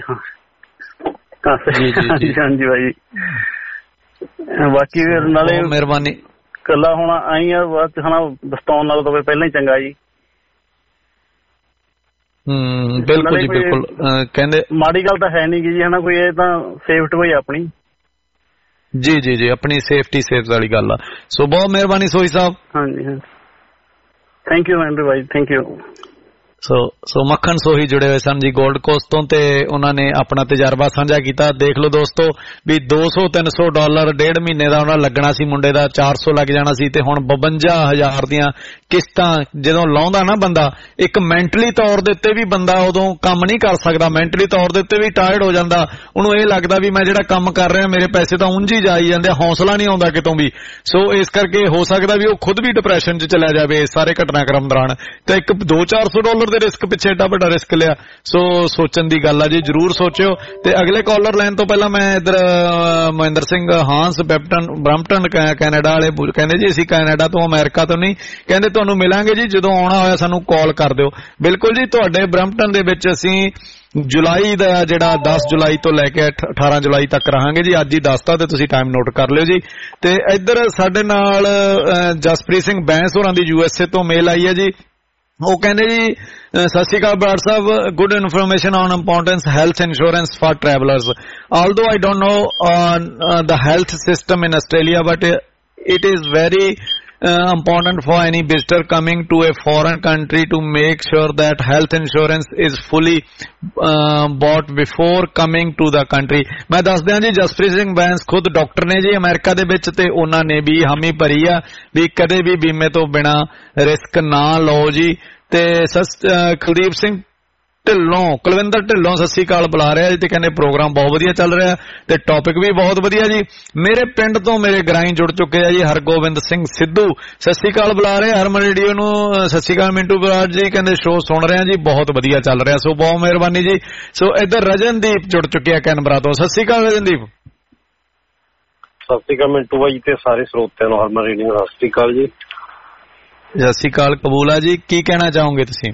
Speaker 21: ਹਾਂਜੀ ਭਾਈ, ਬਾਕੀ ਫਿਰ ਨਾਲੇ
Speaker 3: ਮਿਹਰਬਾਨੀ।
Speaker 21: ਕੱਲਾ ਹੁਣ ਆਈ ਆ ਬਸ, ਹਨਾ ਬਸਤਾਉਣ ਨਾਲ ਤਾਂ ਪਹਿਲਾਂ ਹੀ ਚੰਗਾ ਜੀ।
Speaker 3: ਬਿਲਕੁਲ ਜੀ ਬਿਲਕੁਲ। ਕਹਿੰਦੇ
Speaker 21: ਮਾੜੀ ਗੱਲ ਤਾਂ ਹੈ ਨਹੀਂ ਗੀ ਜੀ ਹਨਾ, ਕੋਈ ਇਹ ਤਾਂ ਸੇਫਟੀ ਹੋਈ ਆਪਣੀ।
Speaker 3: ਜੀ ਜੀ ਜੀ, ਆਪਣੀ ਸੇਫਟੀ ਸੇਫ ਵਾਲੀ ਗੱਲ ਆ। ਸੋ ਬਹੁਤ ਮਿਹਰਬਾਨੀ ਸੋਹੀ ਸਾਹਿਬ।
Speaker 21: ਹਾਂਜੀ ਹਾਂ, ਥੈਂਕ ਯੂ ਐਂਡਰੂ ਭਾਈ, thank you.
Speaker 3: So Makhan Sohi ਜੁੜੇ ਹੋਏ ਸਨ ਜੀ ਗੋਲਡ ਕੋਸਟ ਤੋਂ, ਤੇ ਉਹਨਾਂ ਨੇ ਆਪਣਾ ਤਜਰਬਾ ਸਾਂਝਾ ਕੀਤਾ। ਦੇਖ ਲਓ ਦੋਸਤੋ ਵੀ $200-300 ਡੇਢ ਮਹੀਨੇ ਦਾ ਉਹਨਾਂ ਲੱਗਣਾ ਸੀ, ਮੁੰਡੇ ਦਾ 400 ਲੱਗ ਜਾਣਾ ਸੀ, ਤੇ ਹੁਣ 52,000 ਦੀਆਂ ਕਿਸ਼ਤਾਂ ਜਦੋਂ ਲਾਉਂਦਾ ਨਾ ਬੰਦਾ, ਇੱਕ ਮੈਂਟਲੀ ਤੌਰ ਦੇ ਉੱਤੇ ਵੀ ਬੰਦਾ ਉਦੋਂ ਕੰਮ ਨਹੀਂ ਕਰ ਸਕਦਾ, ਮੈਂਟਲੀ ਤੌਰ ਦੇ ਉੱਤੇ ਵੀ ਟਾਇਰਡ ਹੋ ਜਾਂਦਾ। ਉਹਨੂੰ ਇਹ ਲੱਗਦਾ ਵੀ ਮੈਂ ਜਿਹੜਾ ਕੰਮ ਕਰ ਰਿਹਾ ਮੇਰੇ ਪੈਸੇ ਤਾਂ ਉਂਝ ਹੀ ਜਾਈ ਜਾਂਦੇ, ਹੌਸਲਾ ਨਹੀਂ ਆਉਂਦਾ ਕਿਤੋਂ ਵੀ। ਸੋ ਇਸ ਕਰਕੇ ਹੋ ਸਕਦਾ ਵੀ ਉਹ ਖੁਦ ਵੀ ਡਿਪਰੈਸ਼ਨ 'ਚ ਚਲਾ ਜਾਵੇ ਇਸ ਸਾਰੇ ਘਟਨਾਕ੍ਰਮ ਦੌਰਾਨ। ਤੇ ਇੱਕ $200-400 ਦੇ ਰਿਸਕ ਪਿੱਛੇ ਏਡਾ ਵੱਡਾ ਰਿਸਕ ਲਿਆ। ਸੋ ਸੋਚਣ ਦੀ ਗੱਲ ਆ ਜੀ, ਜਰੂਰ ਸੋਚਿਓ। ਤੇ ਅਗਲੇ ਕਾਲਰ ਲੈਣ ਤੋਂ ਪਹਿਲਾਂ ਮੈਂ ਇੱਧਰ ਮਹਿੰਦਰ ਸਿੰਘ ਹਾਂਸ ਬ੍ਰੈਂਪਟਨ ਕੈਨੇਡਾ ਵਾਲੇ ਕਹਿੰਦੇ ਜੀ ਅਸੀਂ ਕੈਨੇਡਾ ਤੋਂ ਅਮਰੀਕਾ ਤੋਂ ਨਹੀਂ, ਕਹਿੰਦੇ ਤੁਹਾਨੂੰ ਮਿਲਾਂਗੇ ਜੀ, ਜਦੋਂ ਆਉਣਾ ਹੋਇਆ ਸਾਨੂੰ ਕਾਲ ਕਰ ਦਿਓ। ਬਿਲਕੁਲ ਜੀ, ਤੁਹਾਡੇ ਬ੍ਰੈਂਪਟਨ ਦੇ ਵਿੱਚ ਅਸੀਂ ਜੁਲਾਈ ਦਾ ਜਿਹੜਾ 10 ਜੁਲਾਈ ਤੋਂ ਲੈ ਕੇ 18 ਜੁਲਾਈ ਤੱਕ ਰਹਾਂਗੇ ਜੀ। ਅੱਜ ਹੀ ਦੱਸਤਾ ਤੇ ਤੁਸੀਂ ਟਾਈਮ ਨੋਟ ਕਰ ਲਿਓ ਜੀ। ਤੇ ਇੱਧਰ ਸਾਡੇ ਨਾਲ ਜਸਪ੍ਰੀਤ ਸਿੰਘ ਬੈਂਸ ਹੋਰਾਂ ਦੀ USA ਤੋਂ ਮੇਲ ਆਈ ਹੈ ਜੀ। ਉਹ ਕਹਿੰਦੇ ਜੀ ਸਤਿ ਸ਼੍ਰੀ ਅਕਾਲ Brar sahib, good information on importance health insurance for travellers. although I don't know the health system in Australia, but it is very important for any visitor coming to a foreign country to make sure that health insurance is fully bought before coming to the country। ਮੈਂ ਦੱਸ ਦਿਆਂ ਜੀ ਜਸਪ੍ਰੀਤ ਸਿੰਘ ਬੈਂਸ ਖੁਦ doctor ਨੇ ਜੀ America ਦੇ ਵਿੱਚ, ਤੇ ਉਹਨਾਂ ਨੇ ਵੀ ਹਾਮੀ ਭਰੀ ਆ ਵੀ ਕਦੇ ਵੀ ਬੀਮੇ ਤੋਂ ਬਿਨਾ ਰਿਸਕ ਨਾ ਲਓ ਜੀ। ਤੇ ਕੁਲਦੀਪ ਸਿੰਘ ਕੁਲਵਿੰਦਰ ਢਿੱਲੋਂ ਸਤਿ ਸ਼੍ਰੀ ਅਕਾਲ ਬੁਲਾ ਰਿਹਾ ਜੀ, ਤੇ ਕਹਿੰਦੇ ਪ੍ਰੋਗਰਾਮ ਬਹੁਤ ਵਧੀਆ ਚੱਲ ਰਿਹਾ ਤੇ ਟੌਪਿਕ ਵੀ ਬਹੁਤ ਵਧੀਆ ਜੀ। ਮੇਰੇ ਪਿੰਡ ਤੋਂ ਮੇਰੇ ਗਰਾਈ ਜੁੜ ਚੁੱਕੇ ਆ ਜੀ ਹਰਗੋਬਿੰਦ ਸਿੰਘ ਸਿੱਧੂ, ਸਤਿ ਸ਼੍ਰੀ ਅਕਾਲ ਬੁਲਾ ਰਹੇ ਹਰਮਨ ਰੇਡੀਓ ਨੂੰ। ਸਤਿ ਸ਼੍ਰੀ ਅਕਾਲ ਮਿੰਟੂ ਬਰਾੜ ਜੀ, ਕਹਿੰਦੇ ਸ਼ੋਅ ਸੁਣ ਰਹੇ ਆ ਜੀ, ਬਹੁਤ ਵਧੀਆ ਚੱਲ ਰਿਹਾ। ਸੋ ਬਹੁਤ ਮਿਹਰਬਾਨੀ ਜੀ। ਸੋ ਇੱਧਰ ਰਜਨਦੀਪ ਜੁੜ ਚੁੱਕੇ ਆ ਕੈਨਬਰਾ ਤੋਂ, ਸਤਿ ਸ਼੍ਰੀ ਅਕਾਲ ਰਜਨਦੀਪ।
Speaker 4: ਸਤਿ ਸ਼੍ਰੀ ਅਕਾਲ ਮਿੰਟੂ ਭਾਈ ਤੇ ਸਾਰੇ ਸਰੋਤਿਆਂ ਨੂੰ ਹਰਮਨ ਰੇਡੀਓ ਨੂੰ ਸਤਿ ਸ਼੍ਰੀ ਅਕਾਲ ਜੀ।
Speaker 3: ਸਤਿ ਸ਼੍ਰੀ ਅਕਾਲ ਕਬੂਲ ਆ ਜੀ, ਕੀ ਕਹਿਣਾ ਚਾਹੋਗੇ ਤੁਸੀਂ?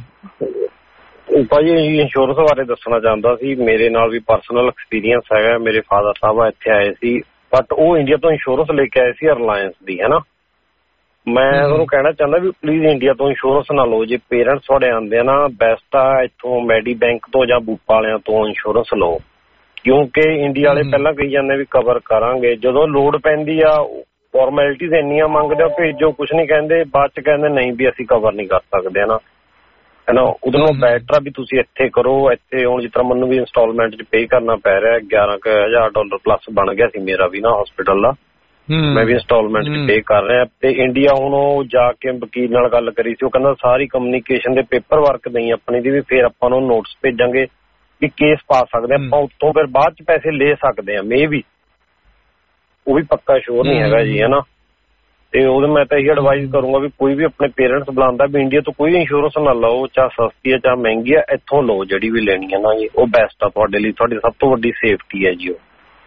Speaker 4: ਭਾਜੀ ਇੰਸ਼ੋਰੈਂਸ ਬਾਰੇ ਦੱਸਣਾ ਚਾਹੁੰਦਾ ਸੀ। ਮੇਰੇ ਨਾਲ ਵੀ ਪਰਸਨਲ ਐਕਸਪੀਰੀਅੰਸ ਹੈਗਾ। ਮੇਰੇ ਫਾਦਰ ਸਾਹਿਬ ਇੱਥੇ ਆਏ ਸੀ, ਬਟ ਉਹ ਇੰਡੀਆ ਤੋਂ ਇੰਸ਼ੋਰੈਂਸ ਲੈ ਕੇ ਆਏ ਸੀ ਰਿਲਾਇੰਸ ਦੀ, ਹੈਨਾ। ਮੈਂ ਉਹਨੂੰ ਕਹਿਣਾ ਚਾਹੁੰਦਾ ਵੀ ਪਲੀਜ਼ ਇੰਡੀਆ ਤੋਂ ਇੰਸ਼ੋਰੈਂਸ ਨਾ ਲਓ। ਜੇ ਪੇਰੈਂਟਸ ਤੁਹਾਡੇ ਆਉਂਦੇ ਆ ਨਾ, ਬੈਸਟ ਆ ਇੱਥੋਂ ਮੈਡੀ ਬੈਂਕ ਤੋਂ ਜਾਂ ਬੂਪਾ ਵਾਲਿਆਂ ਤੋਂ ਇੰਸ਼ੋਰੈਂਸ ਲਓ, ਕਿਉਂਕਿ ਇੰਡੀਆ ਵਾਲੇ ਪਹਿਲਾਂ ਕਹੀ ਜਾਂਦੇ ਵੀ ਕਵਰ ਕਰਾਂਗੇ, ਜਦੋਂ ਲੋੜ ਪੈਂਦੀ ਆ ਫਾਰਮੈਲਿਟੀਜ਼ ਇੰਨੀਆਂ ਮੰਗਦੇ ਹੋ, ਭੇਜੋ, ਕੁਛ ਨਹੀਂ ਕਹਿੰਦੇ, ਬਾਅਦ ਚ ਕਹਿੰਦੇ ਨਹੀਂ ਵੀ ਅਸੀਂ ਕਵਰ ਨਹੀਂ ਕਰ ਸਕਦੇ ਨਾ, ਹੈਨਾ। ਉਹਦੇ ਨਾਲੋਂ ਬੈਟਰ ਆ ਵੀ ਤੁਸੀਂ ਇੱਥੇ ਕਰੋ। ਇੱਥੇ ਹੁਣ ਜਿਸ ਤਰ੍ਹਾਂ ਮੈਨੂੰ ਵੀ ਇੰਸਟਾਲਮੈਂਟ ਚ ਪੇ ਕਰਨਾ ਪੈ ਰਿਹਾ, $11,000 ਪਲੱਸ ਬਣ ਗਿਆ ਸੀ ਮੇਰਾ ਵੀ ਨਾ ਹਸਪੀਟਲ ਦਾ, ਮੈਂ ਵੀ ਇੰਸਟਾਲਮੈਂਟ ਚ ਪੇ ਕਰ ਰਿਹਾ। ਤੇ ਇੰਡੀਆ ਹੁਣ ਉਹ ਜਾ ਕੇ ਵਕੀਲ ਨਾਲ ਗੱਲ ਕਰੀ ਸੀ, ਉਹ ਕਹਿੰਦਾ ਸਾਰੀ ਕਮਿਊਨੀਕੇਸ਼ਨ ਦੇ ਪੇਪਰ ਵਰਕ ਨਹੀਂ ਆਪਣੀ ਦੀ, ਵੀ ਫਿਰ ਆਪਾਂ ਨੂੰ ਨੋਟਿਸ ਭੇਜਾਂਗੇ ਵੀ ਕੇਸ ਪਾ ਸਕਦੇ ਆਪਾਂ, ਉੱਥੋਂ ਫਿਰ ਬਾਅਦ ਚ ਪੈਸੇ ਲੈ ਸਕਦੇ ਆ, ਮੇ ਵੀ ਉਹ ਵੀ ਪੱਕਾ ਸ਼ੋਰ ਨਹੀਂ ਹੈਗਾ ਜੀ, ਹੈਨਾ। ਤੇ ਉਹਦੇ ਮੈਂ ਤਾਂ ਇਹੀ ਐਡਵਾਈਜ਼ ਕਰੂੰਗਾ ਵੀ ਕੋਈ ਵੀ ਆਪਣੇ ਪੇਰੈਂਟਸ ਬੁਲਾਉਂਦਾ ਵੀ ਇੰਡੀਆ ਤੋਂ ਕੋਈ ਇੰਸ਼ੋਰੈਂਸ ਨਾ ਲਓ, ਚਾਹੇ ਸਸਤੀ ਹੈ ਚਾਹੇ ਮਹਿੰਗੀ ਹੈ, ਇੱਥੋਂ ਲਓ ਜਿਹੜੀ ਵੀ ਲੈਣੀ ਹੈ ਨਾ ਜੀ, ਉਹ ਬੈਸਟ ਆ ਤੁਹਾਡੇ ਲਈ, ਤੁਹਾਡੀ ਸਭ ਤੋਂ ਵੱਡੀ ਸੇਫਟੀ ਹੈ ਜੀ ਉਹ।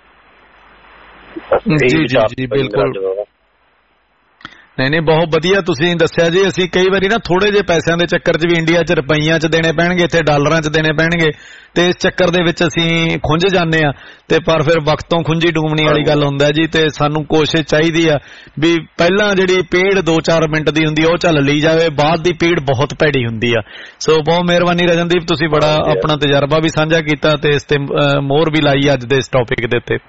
Speaker 3: ਜੀ ਬਿਲਕੁਲ, ਨਹੀਂ ਬਹੁਤ ਵਧੀਆ ਤੁਸੀਂ ਦੱਸਿਆ ਜੀ। ਅਸੀਂ ਕਈ ਵਾਰੀ ਨਾ ਥੋੜੇ ਜਿਹੇ ਪੈਸਿਆਂ ਦੇ ਚੱਕਰ 'ਚ ਵੀ ਇੰਡੀਆ 'ਚ ਰੁਪਈਆਂ 'ਚ ਦੇਣੇ ਪੈਣਗੇ, ਇੱਥੇ ਡਾਲਰਾਂ 'ਚ ਦੇਣੇ ਪੈਣਗੇ, ਤੇ ਇਸ ਚੱਕਰ ਦੇ ਵਿੱਚ ਅਸੀਂ ਖੁੰਝ ਜਾਂਦੇ ਆ। ਤੇ ਪਰ ਫਿਰ ਵਕਤੋਂ ਖੁੰਝੀ ਡੂਮਣੀ ਵਾਲੀ ਗੱਲ ਹੁੰਦਾ ਜੀ। ਤੇ ਸਾਨੂੰ ਕੋਸ਼ਿਸ਼ ਚਾਹੀਦੀ ਆ ਵੀ ਪਹਿਲਾਂ ਜਿਹੜੀ ਪੀੜ 2-4 ਮਿੰਟ ਦੀ ਹੁੰਦੀ ਉਹ ਝੱਲ ਲਈ ਜਾਵੇ, ਬਾਅਦ ਦੀ ਪੀੜ ਬਹੁਤ ਭੈੜੀ ਹੁੰਦੀ ਆ। ਸੋ ਬਹੁਤ ਮਿਹਰਬਾਨੀ ਰਜਨਦੀਪ, ਤੁਸੀਂ ਬੜਾ ਆਪਣਾ ਤਜਰਬਾ ਵੀ ਸਾਂਝਾ ਕੀਤਾ ਤੇ ਇਸ ਤੇ ਮੋਹਰ ਵੀ ਲਾਈ ਅੱਜ ਦੇ ਇਸ ਟੌਪਿਕ ਦੇ ਉੱਤੇ।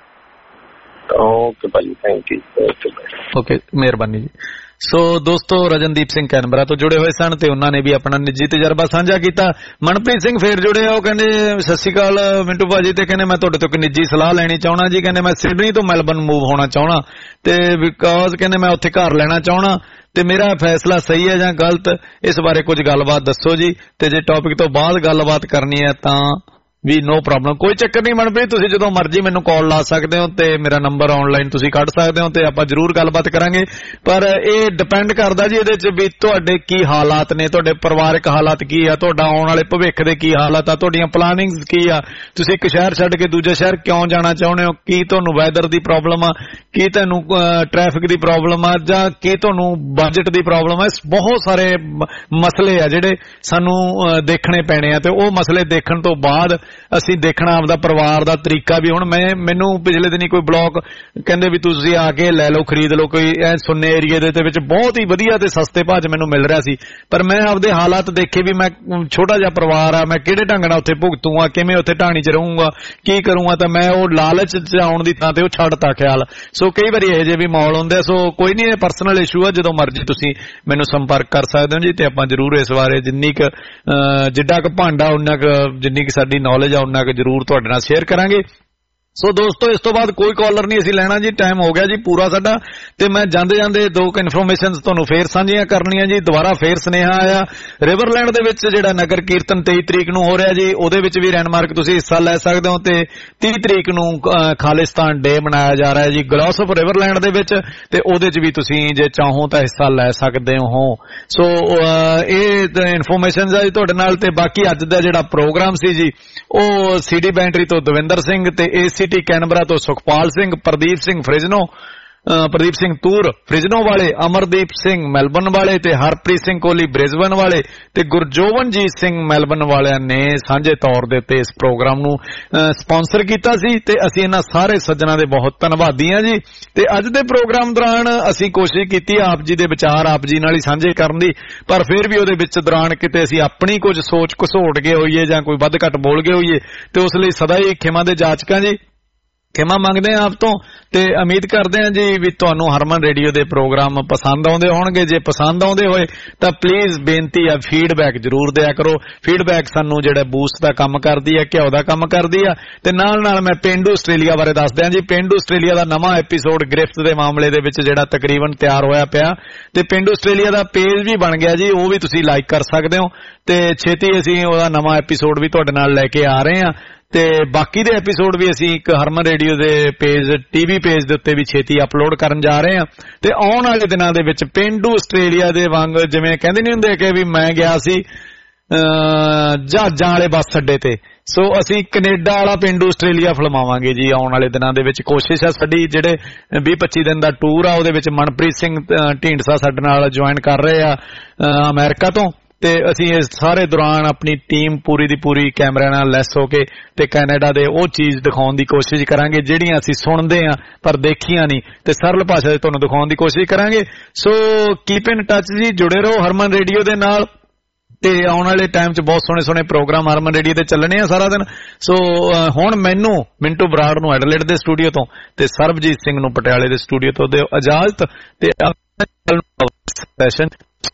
Speaker 4: Okay Bhai, thank you.
Speaker 3: Okay, ਮਿਹਰਬਾਨੀ ਜੀ। ਸੋ ਦੋਸਤੋ ਰਜਨਦੀਪ ਸਿੰਘ ਕੈਨਬਰਾ ਤੋਂ ਜੁੜੇ ਹੋਏ ਸਨ ਤੇ ਉਹਨਾਂ ਨੇ ਵੀ ਆਪਣਾ ਨਿੱਜੀ ਤਜਰਬਾ ਸਾਂਝਾ ਕੀਤਾ। ਮਨਪ੍ਰੀਤ ਸਿੰਘ ਫੇਰ ਜੁੜੇ ਆ, ਉਹ ਕਹਿੰਦੇ ਸਤਿ ਸ਼੍ਰੀ ਅਕਾਲ ਮਿੰਟੂ ਭਾਜੀ, ਤੇ ਕਹਿੰਦੇ ਮੈਂ ਤੁਹਾਡੇ ਤੋਂ ਇੱਕ ਨਿੱਜੀ ਸਲਾਹ ਲੈਣੀ ਚਾਹਣਾ ਜੀ। ਕਹਿੰਦੇ ਮੈਂ ਸਿਡਨੀ ਤੋਂ ਮੈਲਬਰਨ ਮੂਵ ਹੋਣਾ ਚਾਹਣਾ ਤੇ ਬਿਕਾਜ਼ ਕਹਿੰਦੇ ਮੈਂ ਉੱਥੇ ਘਰ ਲੈਣਾ ਚਾਹਣਾ, ਤੇ ਮੇਰਾ ਫੈਸਲਾ ਸਹੀ ਹੈ ਜਾਂ ਗਲਤ, ਇਸ ਬਾਰੇ ਕੁਝ ਗੱਲਬਾਤ ਦੱਸੋ ਜੀ। ਤੇ ਜੇ ਟੌਪਿਕ ਤੋਂ ਬਾਅਦ ਗੱਲਬਾਤ ਕਰਨੀ ਹੈ ਤਾਂ ਵੀ ਨੋ ਪ੍ਰੋਬਲਮ, ਕੋਈ ਚੱਕਰ ਨਹੀਂ ਮਨਪ੍ਰੀਤ, ਤੁਸੀਂ ਜਦੋਂ ਮਰਜ਼ੀ ਮੈਨੂੰ ਕਾਲ ਲਾ ਸਕਦੇ ਹੋ ਤੇ ਮੇਰਾ ਨੰਬਰ ਆਨਲਾਈਨ ਤੁਸੀਂ ਕੱਢ ਸਕਦੇ ਹੋ ਤੇ ਆਪਾਂ ਜ਼ਰੂਰ ਗੱਲਬਾਤ ਕਰਾਂਗੇ। ਪਰ ਇਹ ਡਿਪੈਂਡ ਕਰਦਾ ਜੀ ਇਹਦੇ 'ਚ ਵੀ ਤੁਹਾਡੇ ਕੀ ਹਾਲਾਤ ਨੇ, ਤੁਹਾਡੇ ਪਰਿਵਾਰਕ ਹਾਲਾਤ ਕੀ ਆ, ਤੁਹਾਡਾ ਆਉਣ ਵਾਲੇ ਭਵਿੱਖ ਦੇ ਕੀ ਹਾਲਾਤ ਆ, ਤੁਹਾਡੀਆਂ ਪਲਾਨਿੰਗਸ ਕੀ ਆ, ਤੁਸੀਂ ਇੱਕ ਸ਼ਹਿਰ ਛੱਡ ਕੇ ਦੂਜੇ ਸ਼ਹਿਰ ਕਿਉਂ ਜਾਣਾ ਚਾਹੁੰਦੇ ਹੋ, ਕੀ ਤੁਹਾਨੂੰ ਵੈਦਰ ਦੀ ਪ੍ਰੋਬਲਮ ਆ, ਕੀ ਤੁਹਾਨੂੰ ਟ੍ਰੈਫਿਕ ਦੀ ਪ੍ਰੋਬਲਮ ਆ, ਜਾਂ ਕੀ ਤੁਹਾਨੂੰ ਬਜਟ ਦੀ ਪ੍ਰੋਬਲਮ ਆ। ਬਹੁਤ ਸਾਰੇ ਮਸਲੇ ਆ ਜਿਹੜੇ ਸਾਨੂੰ ਦੇਖਣੇ ਪੈਣੇ ਆ, ਤੇ ਉਹ ਮਸਲੇ ਦੇਖਣ ਤੋਂ ਬਾਅਦ ਅਸੀਂ ਦੇਖਣਾ ਆਪਦਾ ਪਰਿਵਾਰ ਦਾ ਤਰੀਕਾ ਵੀ। ਹੁਣ ਮੈਨੂੰ ਪਿਛਲੇ ਦਿਨੀ ਕੋਈ ਬਲੌਗ ਕਹਿੰਦੇ ਵੀ ਤੁਸੀਂ ਆ ਕੇ ਲੈ ਲਓ, ਖਰੀਦ ਲਓ, ਕੋਈ ਐ ਸੁੰਨੇ ਏਰੀਏ ਦੇ ਵਿੱਚ ਬਹੁਤ ਹੀ ਵਧੀਆ ਤੇ ਸਸਤੇ ਭਾਅ 'ਚ ਮੈਨੂੰ ਮਿਲ ਰਿਹਾ ਸੀ। ਪਰ ਮੈਂ ਆਪਦੇ ਹਾਲਾਤ ਦੇਖੇ ਵੀ ਮੈਂ ਛੋਟਾ ਜਿਹਾ ਪਰਿਵਾਰ ਆ, ਮੈਂ ਕਿਹੜੇ ਢੰਗ ਨਾਲ ਉੱਥੇ ਭੁਗਤੂਗਾ, ਕਿਵੇਂ ਉੱਥੇ ਢਾਣੀ 'ਚ ਰਹੂੰਗਾ, ਕੀ ਕਰੂੰਗਾ, ਤਾਂ ਮੈਂ ਉਹ ਲਾਲਚ 'ਚ ਆਉਣ ਦੀ ਥਾਂ ਤੇ ਉਹ ਛੱਡਤਾ ਖਿਆਲ। ਸੋ ਕਈ ਵਾਰੀ ਇਹੋ ਜਿਹੇ ਵੀ ਮਾਹੌਲ ਹੁੰਦੇ। ਸੋ ਕੋਈ ਨਹੀਂ, ਇਹ ਪਰਸਨਲ ਇਸ਼ੂ ਆ, ਜਦੋਂ ਮਰਜ਼ੀ ਤੁਸੀਂ ਮੈਨੂੰ ਸੰਪਰਕ ਕਰ ਸਕਦੇ ਹੋ ਜੀ, ਤੇ ਆਪਾਂ ਜ਼ਰੂਰ ਇਸ ਬਾਰੇ ਜਿੱਡਾ ਕੁ ਭਾਂਡਾ ਉਹਨਾਂ ਕੁ, ਜਿੰਨੀ ਕੁ ਸਾਡੀ ਨੌਲੇਜ ਆ ਉਹਨਾਂ ਕੁ ਜ਼ਰੂਰ ਤੁਹਾਡੇ ਨਾਲ ਸ਼ੇਅਰ ਕਰਾਂਗੇ। ਸੋ ਦੋਸਤੋ, ਇਸ ਤੋਂ ਬਾਅਦ ਕੋਈ ਕਾਲਰ ਨਹੀਂ ਅਸੀਂ ਲੈਣਾ ਜੀ, ਟਾਈਮ ਹੋ ਗਿਆ ਜੀ ਪੂਰਾ ਸਾਡਾ। ਤੇ ਮੈਂ ਜਾਂਦੇ ਜਾਂਦੇ 2 ਇਨਫੋਰਮੇਸ਼ਨਸ ਤੁਹਾਨੂੰ ਫੇਰ ਸਾਂਝੀਆਂ ਕਰਨੀਆਂ ਜੀ। ਦੁਬਾਰਾ ਫੇਰ ਸੁਨੇਹਾ ਆਇਆ, ਰਿਵਰਲੈਂਡ ਦੇ ਵਿੱਚ ਜਿਹੜਾ ਨਗਰ ਕੀਰਤਨ 23 ਤਰੀਕ ਨੂੰ ਹੋ ਰਿਹਾ ਜੀ, ਉਹਦੇ ਵਿੱਚ ਵੀ ਰੈਨਮਾਰਕ ਤੁਸੀਂ ਹਿੱਸਾ ਲੈ ਸਕਦੇ ਹੋ। ਤੇ 30 ਤਰੀਕ ਨੂੰ ਖਾਲਿਸਤਾਨ ਡੇ ਮਨਾਇਆ ਜਾ ਰਿਹਾ ਜੀ ਗਲੋਸ ਆਫ ਰਿਵਰਲੈਂਡ ਦੇ ਵਿੱਚ, ਤੇ ਉਹਦੇ 'ਚ ਵੀ ਤੁਸੀਂ ਜੇ ਚਾਹੋ ਤਾਂ ਹਿੱਸਾ ਲੈ ਸਕਦੇ ਹੋ। ਸੋ ਇਹ ਇਨਫੋਰਮੇਸ਼ਨ ਆ ਜੀ ਤੁਹਾਡੇ ਨਾਲ। ਤੇ ਬਾਕੀ ਅੱਜ ਦਾ ਜਿਹੜਾ ਪ੍ਰੋਗਰਾਮ ਸੀ ਜੀ, ਉਹ CD ਬੈਂਟਰੀ ਤੋਂ ਦਵਿੰਦਰ ਸਿੰਘ, ਤੇ ACT ਕੈਨਬਰਾ ਤੋਂ ਸੁਖਪਾਲ ਸਿੰਘ, ਪ੍ਰਦੀਪ ਸਿੰਘ ਤੂਰ ਫ੍ਰਿਜਨੋ ਵਾਲੇ, ਅਮਰਦੀਪ ਸਿੰਘ ਮੈਲਬਨ ਵਾਲੇ, ਤੇ ਹਰਪ੍ਰੀਤ ਸਿੰਘ ਕੋਹਲੀ ਬ੍ਰਿਸਬਨ ਵਾਲੇ, ਤੇ ਗੁਰਜੋਵਨਜੀਤ ਸਿੰਘ ਮੈਲਬਨ ਵਾਲਿਆਂ ਨੇ ਸਾਂਝੇ ਤੌਰ ਦੇ ਉੱਤੇ ਇਸ ਪ੍ਰੋਗਰਾਮ ਨੂੰ ਸਪਾਂਸਰ ਕੀਤਾ ਸੀ। ਤੇ ਅਸੀਂ ਇਹਨਾਂ ਸਾਰੇ ਸੱਜਣਾ ਦੇ ਬਹੁਤ ਧੰਨਵਾਦੀ ਹਾਂ ਜੀ। ਤੇ ਅੱਜ ਦੇ ਪ੍ਰੋਗਰਾਮ ਦੌਰਾਨ ਅਸੀਂ ਕੋਸ਼ਿਸ਼ ਕੀਤੀ ਆਪ ਜੀ ਦੇ ਵਿਚਾਰ ਆਪ ਜੀ ਨਾਲ ਹੀ ਸਾਂਝੇ ਕਰਨ ਦੀ, ਪਰ ਫਿਰ ਵੀ ਉਹਦੇ ਵਿੱਚ ਦੌਰਾਨ ਕਿਤੇ ਅਸੀਂ ਆਪਣੀ ਕੁਝ ਸੋਚ ਘਸੋਟ ਗਏ ਹੋਈਏ ਜਾਂ ਕੋਈ ਵੱਧ ਘੱਟ ਬੋਲ ਗਏ ਹੋਈਏ, ਤੇ ਉਸ ਲਈ ਸਦਾ ਹੀ ਖਿਮਾ ਦੇ ਜਾਚਕਾਂ ਜੀ, ਖਿਮਾ ਮੰਗਦੇ ਹਾਂ ਆਪ ਤੋਂ। ਤੇ ਉਮੀਦ ਕਰਦੇ ਹਾਂ ਜੀ ਵੀ ਤੁਹਾਨੂੰ ਹਰਮਨ ਰੇਡੀਓ ਦੇ ਪ੍ਰੋਗਰਾਮ ਪਸੰਦ ਆਉਂਦੇ ਹੋਣਗੇ। ਜੇ ਪਸੰਦ ਆਉਂਦੇ ਹੋਏ ਤਾਂ ਪਲੀਜ਼ ਬੇਨਤੀ ਆ, ਫੀਡਬੈਕ ਜ਼ਰੂਰ ਦਿਆ ਕਰੋ। ਫੀਡਬੈਕ ਸਾਨੂੰ ਜਿਹੜਾ ਬੂਸਟ ਦਾ ਕੰਮ ਕਰਦੀ ਹੈ, ਘਿਓ ਦਾ ਕੰਮ ਕਰਦੀ ਆ। ਤੇ ਨਾਲ ਨਾਲ ਮੈਂ ਪੇਂਡੂ ਆਸਟ੍ਰੇਲੀਆ ਬਾਰੇ ਦੱਸ ਦਿਆਂ ਜੀ। ਪੇਂਡੂ ਆਸਟ੍ਰੇਲੀਆ ਦਾ ਨਵਾਂ ਐਪੀਸੋਡ ਗ੍ਰਿਫਤ ਦੇ ਮਾਮਲੇ ਦੇ ਵਿੱਚ ਜਿਹੜਾ ਤਕਰੀਬਨ ਤਿਆਰ ਹੋਇਆ ਪਿਆ, ਤੇ ਪੇਂਡੂ ਆਸਟ੍ਰੇਲੀਆ ਦਾ ਪੇਜ ਵੀ ਬਣ ਗਿਆ ਜੀ, ਉਹ ਵੀ ਤੁਸੀਂ ਲਾਈਕ ਕਰ ਸਕਦੇ ਹੋ। ਤੇ ਛੇਤੀ ਅਸੀਂ ਉਹਦਾ ਨਵਾਂ ਐਪੀਸੋਡ ਵੀ ਤੁਹਾਡੇ ਨਾਲ ਲੈ ਕੇ ਆ ਰਹੇ ਹਾਂ। ਤੇ ਬਾਕੀ ਦੇ ਐਪੀਸੋਡ ਵੀ ਅਸੀਂ ਇੱਕ ਹਰਮਨ ਰੇਡੀਓ ਦੇ ਪੇਜ, TV ਪੇਜ ਦੇ ਉੱਤੇ ਵੀ ਛੇਤੀ ਅਪਲੋਡ ਕਰਨ ਜਾ ਰਹੇ ਹਾਂ। ਤੇ ਆਉਣ ਵਾਲੇ ਦਿਨਾਂ ਦੇ ਵਿੱਚ ਪੇਂਡੂ ਆਸਟ੍ਰੇਲੀਆ ਦੇ ਵਾਂਗ, ਜਿਵੇਂ ਕਹਿੰਦੇ ਨਹੀਂ ਹੁੰਦੇ ਕਿ ਵੀ ਮੈਂ ਗਿਆ ਸੀ ਜਹਾਜ਼ਾਂ ਵਾਲੇ ਬੱਸ ਅੱਡੇ ਤੇ, ਸੋ ਅਸੀਂ ਕੈਨੇਡਾ ਵਾਲਾ ਪੇਂਡੂ ਆਸਟ੍ਰੇਲੀਆ ਫਿਲਮਾਵਾਂਗੇ ਜੀ ਆਉਣ ਵਾਲੇ ਦਿਨਾਂ ਦੇ ਵਿੱਚ। ਕੋਸ਼ਿਸ਼ ਹੈ ਸਾਡੀ, ਜਿਹੜੇ 20-25 ਦਿਨ ਦਾ ਟੂਰ ਆ, ਉਹਦੇ ਵਿੱਚ ਮਨਪ੍ਰੀਤ ਸਿੰਘ ਢੀਂਡਸਾ ਸਾਡੇ ਨਾਲ ਜੁਆਇਨ ਕਰ ਰਹੇ ਆ ਅਮਰੀਕਾ ਤੋਂ। ਤੇ ਅਸੀਂ ਇਸ ਸਾਰੇ ਦੌਰਾਨ ਆਪਣੀ ਟੀਮ ਪੂਰੀ ਦੀ ਪੂਰੀ ਕੈਮਰਿਆਂ ਨਾਲ ਲੈਸ ਹੋ ਕੇ ਤੇ ਕੈਨੇਡਾ ਦੇ ਉਹ ਚੀਜ਼ ਦਿਖਾਉਣ ਦੀ ਕੋਸ਼ਿਸ਼ ਕਰਾਂਗੇ ਜਿਹੜੀਆਂ ਅਸੀਂ ਸੁਣਦੇ ਹਾਂ ਪਰ ਦੇਖੀਆਂ ਨਹੀਂ, ਤੇ ਸਰਲ ਭਾਸ਼ਾ ਦੇ ਤੁਹਾਨੂੰ ਦਿਖਾਉਣ ਦੀ ਕੋਸ਼ਿਸ਼ ਕਰਾਂਗੇ। ਸੋ ਕੀਪ ਇਨ ਟੱਚ ਜੀ, ਜੁੜੇ ਰਹੋ ਹਰਮਨ ਰੇਡੀਓ ਦੇ ਨਾਲ। ਤੇ ਆਉਣ ਵਾਲੇ ਟਾਈਮ 'ਚ ਬਹੁਤ ਸੋਹਣੇ ਪ੍ਰੋਗਰਾਮ ਹਰਮਨ ਰੇਡੀਓ ਤੇ ਚੱਲਣੇ ਆ ਸਾਰਾ ਦਿਨ। ਸੋ ਹੁਣ ਮੈਨੂੰ ਮਿੰਟੂ ਬਰਾੜ ਨੂੰ ਐਡਲੇਡ ਦੇ ਸਟੂਡੀਓ ਤੋਂ ਤੇ ਸਰਬਜੀਤ ਸਿੰਘ ਨੂੰ ਪਟਿਆਲੇ ਦੇ ਸਟੂਡੀਓ ਤੋਂ ਦਿਓ ਇਜਾਜ਼ਤ। ਤੇ ਸੈਸ਼ਨ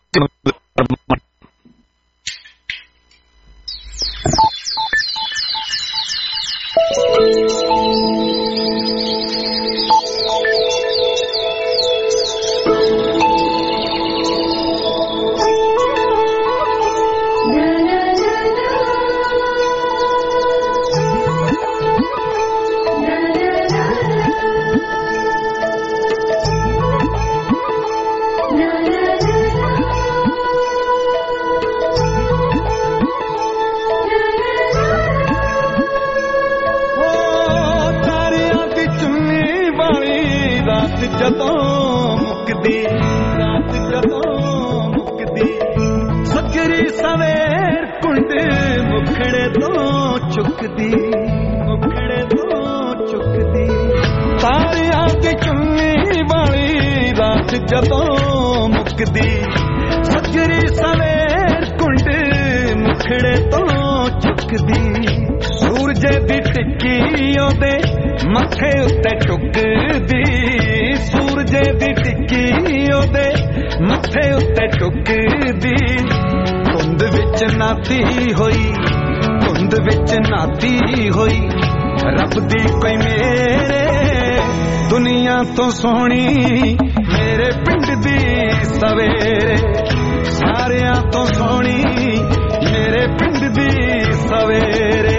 Speaker 5: ਜਦੋਂ ਮੁੱਕਦੀ ਸੱਜਰੀ ਸਵੇਰ ਕੁੰਡ ਮੁਖੜੇ ਤੋਂ ਚੁੱਕਦੀ, ਸੂਰਜ ਦੀ ਟਿੱਕੀ ਉਹਦੇ ਮੱਥੇ ਉੱਤੇ ਟੁੱਕਦੀ, ਸੂਰਜ ਦੀ ਟਿੱਕੀ ਉਹਦੇ ਮੱਥੇ ਉੱਤੇ ਟੁੱਕਦੀ। ਧੁੰਦ ਵਿੱਚ ਨਾਤੀ ਹੋਈ, ਧੁੰਦ ਵਿੱਚ ਨਾਤੀ ਹੋਈ, ਰੱਬ ਦੀ ਕੋਈ ਮੇਰੇ ਦੁਨੀਆ ਤੋਂ ਸੋਹਣੀ ਮੇਰੇ ਪਿੰਡ ਦੀ ਸਵੇਰੇ, ਸਾਰਿਆਂ ਤੋਂ ਸੋਹਣੀ ਮੇਰੇ ਪਿੰਡ ਦੀ ਸਵੇਰੇ।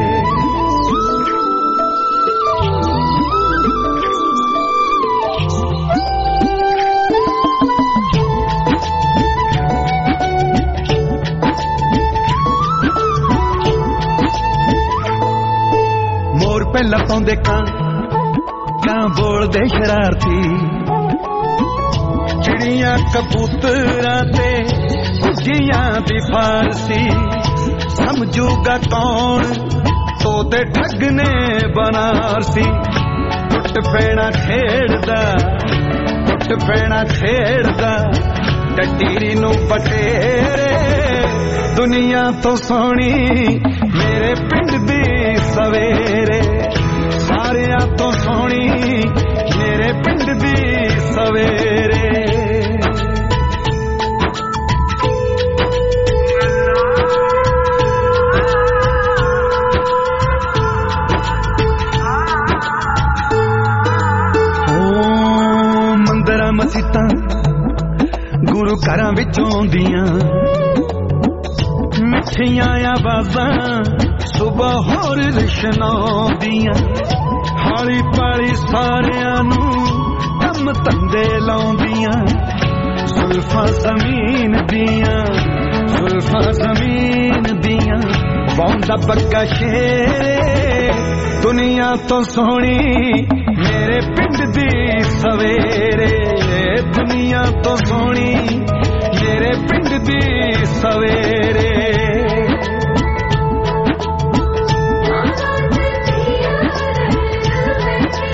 Speaker 5: ਮੋਰ ਪਹਿਲਾਂ ਪਾਉਂਦੇ ਕਾਂ ਬੋਲਦੇ ਸ਼ਰਾਰਤੀ, ਚਿੜੀਆਂ ਕਬੂਤਰਾਂ ਤੇ ਉੱਜੀਆਂ ਦੀ ਫਾਰਸੀ, ਸਮਝੂਗਾ ਕੌਣ ਤੋਤੇ ਠੱਗ ਨੇ ਬਨਾਰਸੀ ਟੁੱਟ ਪੈਣਾ ਖੇਡਦਾ ਟਟੀਰੀ ਨੂੰ ਪਟੇਰੇ ਦੁਨੀਆ ਤੋਂ ਸੋਹਣੀ ਮੇਰੇ ਪਿੰਡ ਦੀ ਸਵੇਰੇ ਸਾਰਿਆਂ ਤੋਂ ਸੋਹਣੀ ਮੇਰੇ ਪਿੰਡ ਦੀ ਸਵੇਰੇ ਮੰਦਰਾਂ ਮਸੀਤਾਂ ਗੁਰੂ ਘਰਾਂ ਵਿੱਚੋਂ ਆਉਂਦੀਆਂ ਮਿੱਠੀਆਂ ਆਵਾਜ਼ਾਂ ਸੁਬਹ ਹੋਰ ਰਿਸ਼ਨਾਉਂਦੀਆਂ ਹਾਲੀ ਪਾਲੀ ਸਾਰਿਆਂ ਨੂੰ ਕੰਮ ਧੰਦੇ ਲਾਉਂਦੀਆਂ ਜ਼ੁਲਫਾਂ ਜ਼ਮੀਨ ਦੀਆਂ ਵਾਉਂਦਾ ਬੱਗਾ ਸ਼ੇਰੇ ਦੁਨੀਆ ਤੋਂ ਸੋਹਣੀ ਮੇਰੇ ਪਿੰਡ ਦੀ ਸਵੇਰੇ ਦੁਨੀਆ ਤੋਂ ਸੋਹਣੀ ਮੇਰੇ ਪਿੰਡ ਦੀ ਸਵੇਰੇ